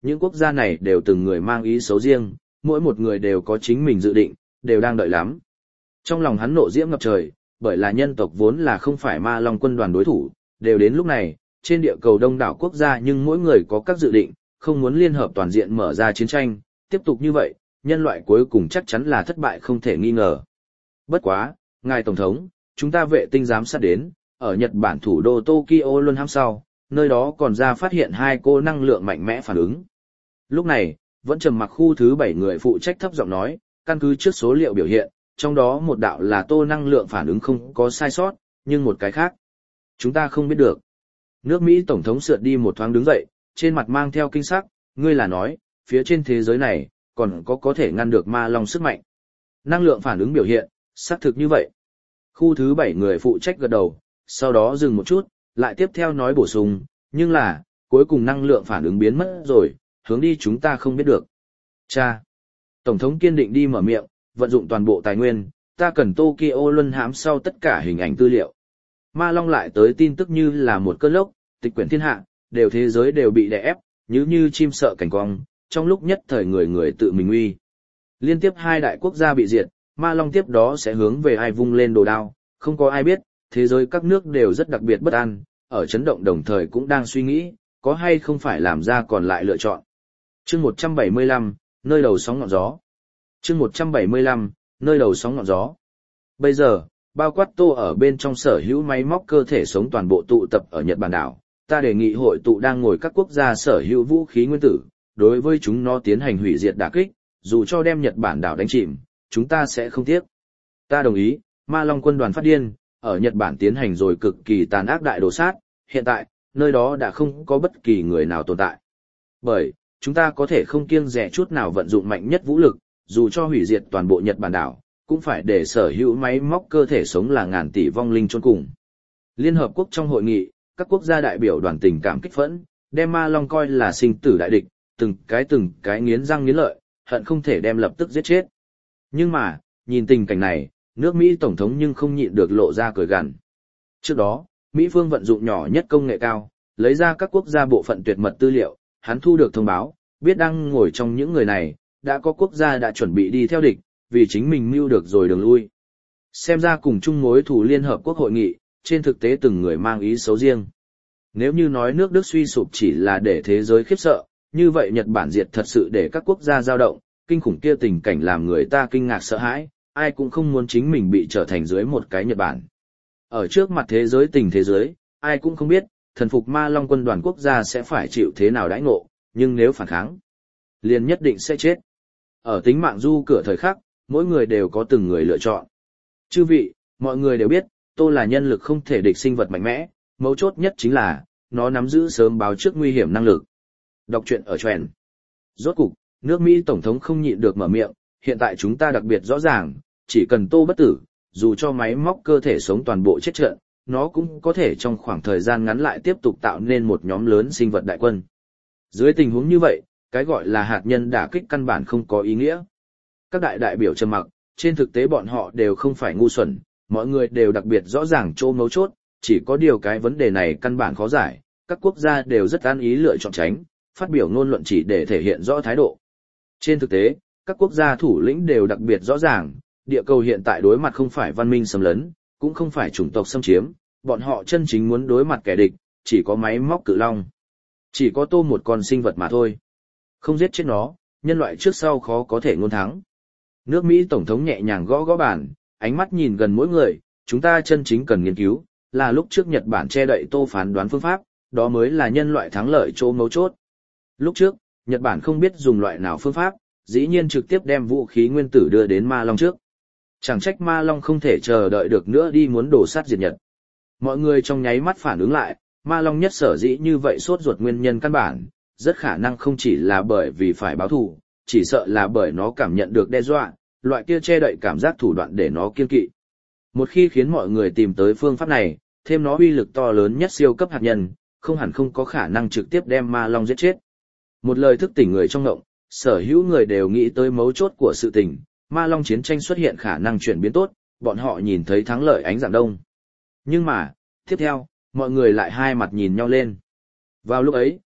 [SPEAKER 1] Những quốc gia này đều từng người mang ý xấu riêng, mỗi một người đều có chính mình dự định, đều đang đợi lắm. Trong lòng hắn nộ diễm ngập trời, bởi là nhân tộc vốn là không phải Ma Long quân đoàn đối thủ, đều đến lúc này, trên địa cầu đông đảo quốc gia nhưng mỗi người có các dự định, không muốn liên hợp toàn diện mở ra chiến tranh, tiếp tục như vậy, nhân loại cuối cùng chắc chắn là thất bại không thể nghi ngờ. Bất quá, ngài Tổng thống, chúng ta vệ tinh giám sát đến, ở Nhật Bản thủ đô Tokyo luôn hăm sau, nơi đó còn ra phát hiện hai cô năng lượng mạnh mẽ phản ứng. Lúc này, vẫn trầm mặc khu thứ bảy người phụ trách thấp giọng nói, căn cứ trước số liệu biểu hiện, trong đó một đạo là tô năng lượng phản ứng không có sai sót, nhưng một cái khác, chúng ta không biết được. Nước Mỹ Tổng thống sượt đi một thoáng đứng dậy, trên mặt mang theo kinh sắc, ngươi là nói, phía trên thế giới này, còn có có thể ngăn được ma long sức mạnh. Năng lượng phản ứng biểu hiện, xác thực như vậy. Khu thứ bảy người phụ trách gật đầu, sau đó dừng một chút, lại tiếp theo nói bổ sung, nhưng là, cuối cùng năng lượng phản ứng biến mất rồi, hướng đi chúng ta không biết được. Cha! Tổng thống kiên định đi mở miệng, vận dụng toàn bộ tài nguyên, ta cần Tokyo luân hãm sau tất cả hình ảnh tư liệu. Ma Long lại tới tin tức như là một cơn lốc, tịch quyển thiên hạ, đều thế giới đều bị đè ép, như như chim sợ cảnh quang, trong lúc nhất thời người người tự mình uy. Liên tiếp hai đại quốc gia bị diệt, Ma Long tiếp đó sẽ hướng về ai vung lên đồ đao, không có ai biết, thế giới các nước đều rất đặc biệt bất an, ở chấn động đồng thời cũng đang suy nghĩ, có hay không phải làm ra còn lại lựa chọn. Chương một trăm bảy mươi lăm, nơi đầu sóng ngọn gió. Chương một trăm bảy mươi lăm, nơi đầu sóng ngọn gió. Bây giờ, bao quát Tô ở bên trong sở hữu máy móc cơ thể sống toàn bộ tụ tập ở Nhật Bản đảo, ta đề nghị hội tụ đang ngồi các quốc gia sở hữu vũ khí nguyên tử, đối với chúng nó tiến hành hủy diệt đả kích, dù cho đem Nhật Bản đảo đánh chìm, chúng ta sẽ không tiếc. Ta đồng ý, Ma Long quân đoàn phát điên, ở Nhật Bản tiến hành rồi cực kỳ tàn ác đại đồ sát, hiện tại, nơi đó đã không có bất kỳ người nào tồn tại. Bởi, chúng ta có thể không kiêng dè chút nào vận dụng mạnh nhất vũ lực, dù cho hủy diệt toàn bộ Nhật Bản đảo, cũng phải để sở hữu máy móc cơ thể sống là ngàn tỷ vong linh chôn cùng. Liên Hợp Quốc trong hội nghị, các quốc gia đại biểu đoàn tình cảm kích phẫn, đem Ma Long coi là sinh tử đại địch, từng cái từng cái nghiến răng nghiến lợi, hận không thể đem lập tức giết chết. Nhưng mà, nhìn tình cảnh này, nước Mỹ Tổng thống nhưng không nhịn được lộ ra cười gằn. Trước đó, Mỹ phương vận dụng nhỏ nhất công nghệ cao, lấy ra các quốc gia bộ phận tuyệt mật tư liệu, hắn thu được thông báo, biết đang ngồi trong những người này, đã có quốc gia đã chuẩn bị đi theo địch, vì chính mình mưu được rồi đường lui. Xem ra cùng chung mối thù Liên Hợp Quốc hội nghị, trên thực tế từng người mang ý xấu riêng. Nếu như nói nước Đức suy sụp chỉ là để thế giới khiếp sợ, như vậy Nhật Bản diệt thật sự để các quốc gia dao động, kinh khủng kia tình cảnh làm người ta kinh ngạc sợ hãi, ai cũng không muốn chính mình bị trở thành dưới một cái Nhật Bản. Ở trước mặt thế giới tình thế giới, ai cũng không biết, thần phục Ma Long quân đoàn quốc gia sẽ phải chịu thế nào đãi ngộ, nhưng nếu phản kháng, liền nhất định sẽ chết. Ở tính mạng du cửa thời khắc, mỗi người đều có từng người lựa chọn. Chư vị, mọi người đều biết, Tô là nhân lực không thể địch sinh vật mạnh mẽ, mấu chốt nhất chính là, nó nắm giữ sớm báo trước nguy hiểm năng lực. Đọc truyện ở truyện. Rốt cục, nước Mỹ Tổng thống không nhịn được mở miệng, hiện tại chúng ta đặc biệt rõ ràng, chỉ cần Tô bất tử, dù cho máy móc cơ thể sống toàn bộ chết trận, nó cũng có thể trong khoảng thời gian ngắn lại tiếp tục tạo nên một nhóm lớn sinh vật đại quân. Dưới tình huống như vậy, cái gọi là hạt nhân đả kích căn bản không có ý nghĩa. Các đại đại biểu trầm mặc, trên thực tế bọn họ đều không phải ngu xuẩn, mọi người đều đặc biệt rõ ràng chỗ mấu chốt, chỉ có điều cái vấn đề này căn bản khó giải, các quốc gia đều rất an ý lựa chọn tránh, phát biểu ngôn luận chỉ để thể hiện rõ thái độ. Trên thực tế, các quốc gia thủ lĩnh đều đặc biệt rõ ràng, địa cầu hiện tại đối mặt không phải văn minh xâm lấn, cũng không phải chủng tộc xâm chiếm, bọn họ chân chính muốn đối mặt kẻ địch, chỉ có máy móc cự long. Chỉ có Tô một con sinh vật mà thôi. Không giết chết nó, nhân loại trước sau khó có thể ngôn thắng. Nước Mỹ Tổng thống nhẹ nhàng gõ gõ bàn, ánh mắt nhìn gần mỗi người, chúng ta chân chính cần nghiên cứu, là lúc trước Nhật Bản che đậy Tô phán đoán phương pháp, đó mới là nhân loại thắng lợi chỗ mấu chốt. Lúc trước, Nhật Bản không biết dùng loại nào phương pháp, dĩ nhiên trực tiếp đem vũ khí nguyên tử đưa đến Ma Long trước. Chẳng trách Ma Long không thể chờ đợi được nữa đi muốn đổ sát diệt Nhật. Mọi người trong nháy mắt phản ứng lại, Ma Long nhất sở dĩ như vậy sốt ruột nguyên nhân căn bản, rất khả năng không chỉ là bởi vì phải báo thù, chỉ sợ là bởi nó cảm nhận được đe dọa, loại kia che đậy cảm giác thủ đoạn để nó kiêng kỵ. Một khi khiến mọi người tìm tới phương pháp này, thêm nó uy lực to lớn nhất siêu cấp hạt nhân, không hẳn không có khả năng trực tiếp đem Ma Long giết chết. Một lời thức tỉnh người trong ngộng, sở hữu người đều nghĩ tới mấu chốt của sự tình, Ma Long chiến tranh xuất hiện khả năng chuyển biến tốt, bọn họ nhìn thấy thắng lợi ánh dạng đông. Nhưng mà, tiếp theo, mọi người lại hai mặt nhìn nhau lên. Vào lúc ấy,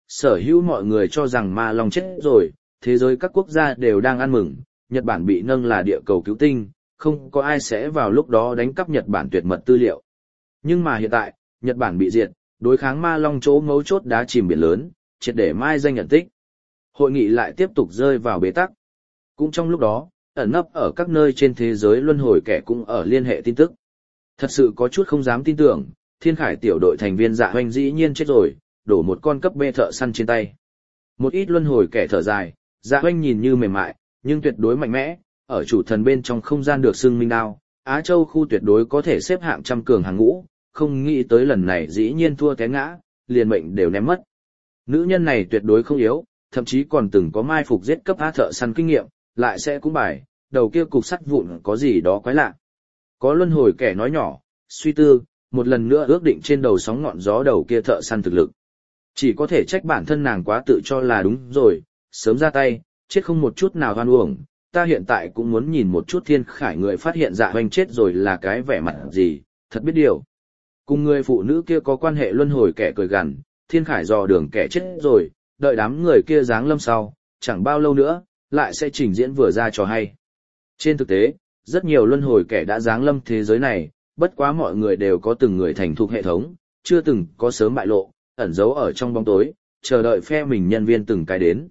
[SPEAKER 1] Sở hữu mọi người cho rằng Ma Long chết rồi, thế giới các quốc gia đều đang ăn mừng, Nhật Bản bị nâng là địa cầu cứu tinh, không có ai sẽ vào lúc đó đánh cắp Nhật Bản tuyệt mật tư liệu. Nhưng mà hiện tại, Nhật Bản bị diệt, đối kháng Ma Long chỗ ngấu chốt đá chìm biển lớn, triệt để mai danh nhận tích. Hội nghị lại tiếp tục rơi vào bế tắc. Cũng trong lúc đó, ẩn nấp ở các nơi trên thế giới luân hồi kẻ cũng ở liên hệ tin tức. Thật sự có chút không dám tin tưởng, Thiên Khải tiểu đội thành viên Dạ Hoành dĩ nhiên chết rồi, đổ một con cấp B thợ săn trên tay. Một ít luân hồi kẻ thở dài, Dạ Hoành nhìn như mềm mại, nhưng tuyệt đối mạnh mẽ, ở chủ thần bên trong không gian được xưng minh đao, Á Châu khu tuyệt đối có thể xếp hạng trăm cường hàng ngũ, không nghĩ tới lần này dĩ nhiên thua té ngã, liền mệnh đều ném mất. Nữ nhân này tuyệt đối không yếu, thậm chí còn từng có mai phục giết cấp A thợ săn kinh nghiệm, lại sẽ cũng bài, đầu kia cục sắt vụn có gì đó quái lạ. Có luân hồi kẻ nói nhỏ, suy tư, một lần nữa ước định trên đầu sóng ngọn gió đầu kia thợ săn thực lực. Chỉ có thể trách bản thân nàng quá tự cho là đúng rồi, sớm ra tay, chết không một chút nào hoan uổng. Ta hiện tại cũng muốn nhìn một chút Thiên Khải người phát hiện Dạ Hoành chết rồi là cái vẻ mặt gì, thật biết điều. Cùng người phụ nữ kia có quan hệ luân hồi kẻ cười gằn, Thiên Khải dò đường kẻ chết rồi, đợi đám người kia giáng lâm sau, chẳng bao lâu nữa, lại sẽ trình diễn vừa ra trò hay. Trên thực tế, rất nhiều luân hồi kẻ đã giáng lâm thế giới này, bất quá mọi người đều có từng người thành thục hệ thống, chưa từng có sớm bại lộ, ẩn giấu ở trong bóng tối, chờ đợi phe mình nhân viên từng cái đến.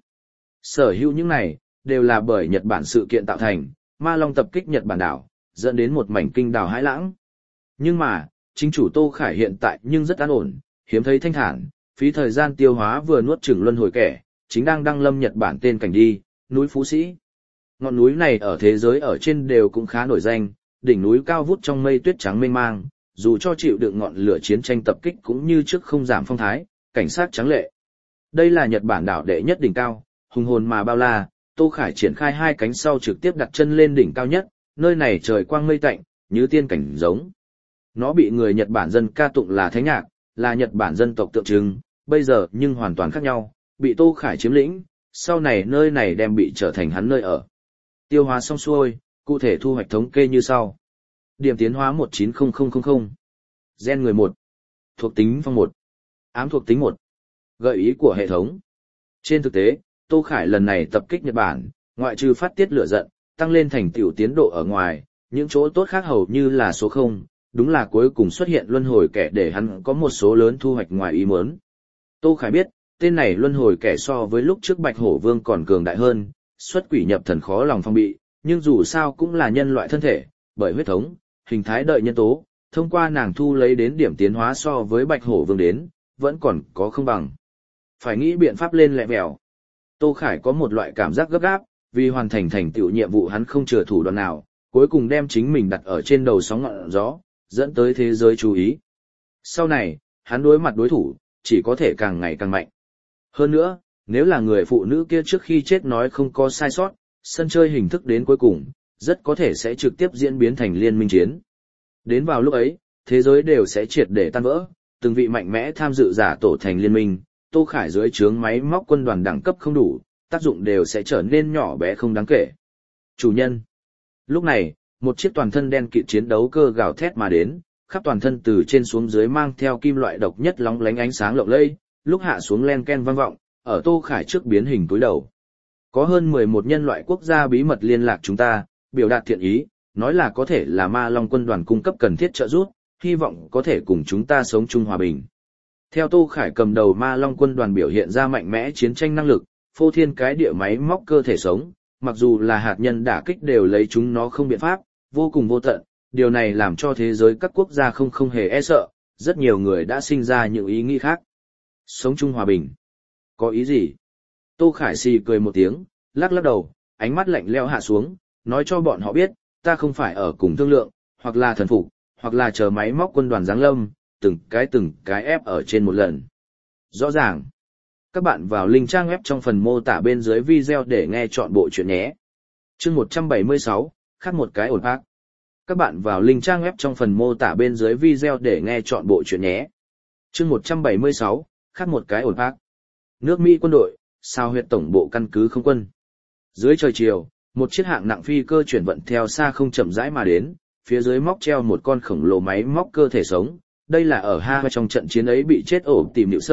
[SPEAKER 1] Sở hữu những này, đều là bởi Nhật Bản sự kiện tạo thành, Ma Long tập kích Nhật Bản đảo, dẫn đến một mảnh kinh đảo hãi lãng. Nhưng mà, chính chủ Tô Khải hiện tại nhưng rất an ổn, hiếm thấy thanh thản, phí thời gian tiêu hóa vừa nuốt chửng luân hồi kẻ, chính đang đăng lâm Nhật Bản tên cảnh đi, núi Phú Sĩ. Ngọn núi này ở thế giới ở trên đều cũng khá nổi danh, đỉnh núi cao vút trong mây tuyết trắng mênh mang, dù cho chịu đựng ngọn lửa chiến tranh tập kích cũng như trước không giảm phong thái, cảnh sát trắng lệ. Đây là Nhật Bản đảo đệ nhất đỉnh cao, hùng hồn mà bao la, Tô Khải triển khai hai cánh sau trực tiếp đặt chân lên đỉnh cao nhất, nơi này trời quang mây tạnh, như tiên cảnh giống. Nó bị người Nhật Bản dân ca tụng là thánh nhạc, là Nhật Bản dân tộc tượng trưng, bây giờ nhưng hoàn toàn khác nhau, bị Tô Khải chiếm lĩnh, sau này nơi này đem bị trở thành hắn nơi ở. Tiêu hóa xong xuôi, cụ thể thu hoạch thống kê như sau. Điểm tiến hóa một chín không không không không. Gen người một. Thuộc tính phong một. Ám thuộc tính một. Gợi ý của hệ thống. Trên thực tế, Tô Khải lần này tập kích Nhật Bản, ngoại trừ phát tiết lửa giận, tăng lên thành tựu tiến độ ở ngoài, những chỗ tốt khác hầu như là số không, đúng là cuối cùng xuất hiện luân hồi kẻ để hắn có một số lớn thu hoạch ngoài ý muốn. Tô Khải biết, tên này luân hồi kẻ so với lúc trước Bạch Hổ Vương còn cường đại hơn, xuất quỷ nhập thần khó lòng phong bị, nhưng dù sao cũng là nhân loại thân thể, bởi huyết thống, hình thái đợi nhân tố, thông qua nàng thu lấy đến điểm tiến hóa so với Bạch Hổ Vương đến, vẫn còn có không bằng. Phải nghĩ biện pháp lên lẹ mèo. Tô Khải có một loại cảm giác gấp gáp, vì hoàn thành thành tựu nhiệm vụ hắn không chừa thủ đoạn nào, cuối cùng đem chính mình đặt ở trên đầu sóng ngọn gió, dẫn tới thế giới chú ý. Sau này, hắn đối mặt đối thủ, chỉ có thể càng ngày càng mạnh. Hơn nữa, nếu là người phụ nữ kia trước khi chết nói không có sai sót, sân chơi hình thức đến cuối cùng, rất có thể sẽ trực tiếp diễn biến thành liên minh chiến. Đến vào lúc ấy, thế giới đều sẽ triệt để tan vỡ, từng vị mạnh mẽ tham dự giả tổ thành liên minh, Tô Khải dưới trướng máy móc quân đoàn đẳng cấp không đủ, tác dụng đều sẽ trở nên nhỏ bé không đáng kể. Chủ nhân. Lúc này, một chiếc toàn thân đen kịt chiến đấu cơ gào thét mà đến, khắp toàn thân từ trên xuống dưới mang theo kim loại độc nhất lóng lánh ánh sáng lộng lẫy, lúc hạ xuống len ken vang vọng, ở Tô Khải trước biến hình túi đầu. Có hơn mười một nhân loại quốc gia bí mật liên lạc chúng ta, biểu đạt thiện ý, nói là có thể là Ma Long quân đoàn cung cấp cần thiết trợ giúp, hy vọng có thể cùng chúng ta sống chung hòa bình. Theo Tô Khải cầm đầu Ma Long quân đoàn biểu hiện ra mạnh mẽ chiến tranh năng lực, phô thiên cái địa máy móc cơ thể sống, mặc dù là hạt nhân đả kích đều lấy chúng nó không biện pháp, vô cùng vô tận, điều này làm cho thế giới các quốc gia không không hề e sợ, rất nhiều người đã sinh ra những ý nghĩ khác. Sống chung hòa bình. Có ý gì? Tô Khải xì cười một tiếng, lắc lắc đầu, ánh mắt lạnh lẽo hạ xuống, nói cho bọn họ biết, ta không phải ở cùng thương lượng, hoặc là thần phục, hoặc là chờ máy móc quân đoàn giáng lâm, từng cái từng cái ép ở trên một lần. Rõ ràng. Các bạn vào link trang web trong phần mô tả bên dưới video để nghe chọn bộ chuyện nhé. Chương một trăm bảy mươi sáu, khác một cái ổn ác. Các bạn vào link trang web trong phần mô tả bên dưới video để nghe chọn bộ chuyện nhé. Chương một trăm bảy mươi sáu, khác một cái ổn ác. Nước Mỹ quân đội, sao huyệt tổng bộ căn cứ không quân. Dưới trời chiều, một chiếc hạng nặng phi cơ chuyển vận theo xa không chậm rãi mà đến, phía dưới móc treo một con khổng lồ máy móc cơ thể sống. Đây là ở Ha trong trận chiến ấy bị chết ổ tìm Niệu Sơ,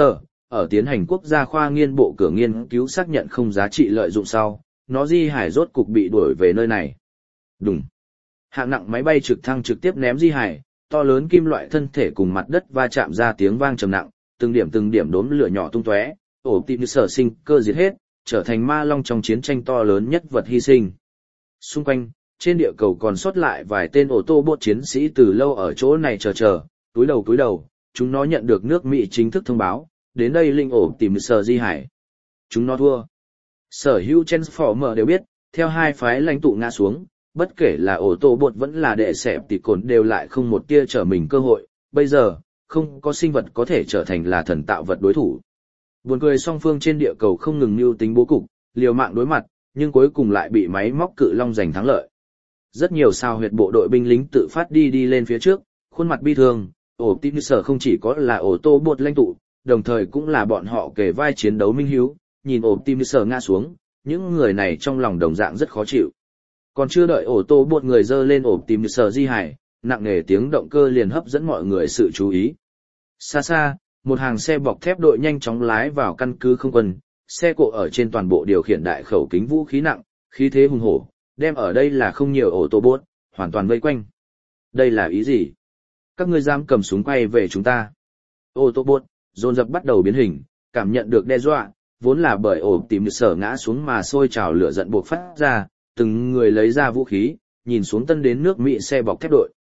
[SPEAKER 1] ở tiến hành quốc gia khoa nghiên bộ cửa nghiên cứu xác nhận không giá trị lợi dụng sau, nó di hải rốt cục bị đuổi về nơi này. Đùng. Hạng nặng máy bay trực thăng trực tiếp ném di hải, to lớn kim loại thân thể cùng mặt đất va chạm ra tiếng vang trầm nặng, từng điểm từng điểm đốm lửa nhỏ tung tóe, Optimus sinh cơ diệt hết, trở thành ma long trong chiến tranh to lớn nhất vật hy sinh. Xung quanh, trên địa cầu còn sót lại vài tên ô tô bốt chiến sĩ từ lâu ở chỗ này chờ chờ, túi đầu túi đầu, chúng nó nhận được nước Mỹ chính thức thông báo, đến đây linh Optimus di hải. Chúng nó thua. Sở hữu Transformer đều biết, theo hai phái lãnh tụ ngã xuống, bất kể là ô tô bột vẫn là đệ sẹp thì cồn đều lại không một tia trở mình cơ hội, bây giờ, không có sinh vật có thể trở thành là thần tạo vật đối thủ. Buồn cười song phương trên địa cầu không ngừng mưu tính bố cục, liều mạng đối mặt, nhưng cuối cùng lại bị máy móc cự long giành thắng lợi. Rất nhiều sao huyệt bộ đội binh lính tự phát đi đi lên phía trước, khuôn mặt bi thương, Optimus không chỉ có là ô tô bột lãnh tụ, đồng thời cũng là bọn họ kề vai chiến đấu minh hiếu, nhìn Optimus ngã xuống, những người này trong lòng đồng dạng rất khó chịu. Còn chưa đợi ô tô bột người dơ lên Optimus di hải, nặng nề tiếng động cơ liền hấp dẫn mọi người sự chú ý. Xa xa, một hàng xe bọc thép đội nhanh chóng lái vào căn cứ không quân, xe cộ ở trên toàn bộ điều khiển đại khẩu kính vũ khí nặng, khí thế hùng hổ, đem ở đây là không nhiều ô tô bốt, hoàn toàn vây quanh. Đây là ý gì? Các ngươi dám cầm súng quay về chúng ta. Ô tô bốt, dồn dập bắt đầu biến hình, cảm nhận được đe dọa, vốn là bởi ổ tìm sở ngã xuống mà sôi trào lửa giận buộc phát ra, từng người lấy ra vũ khí, nhìn xuống tân đến nước Mỹ xe bọc thép đội.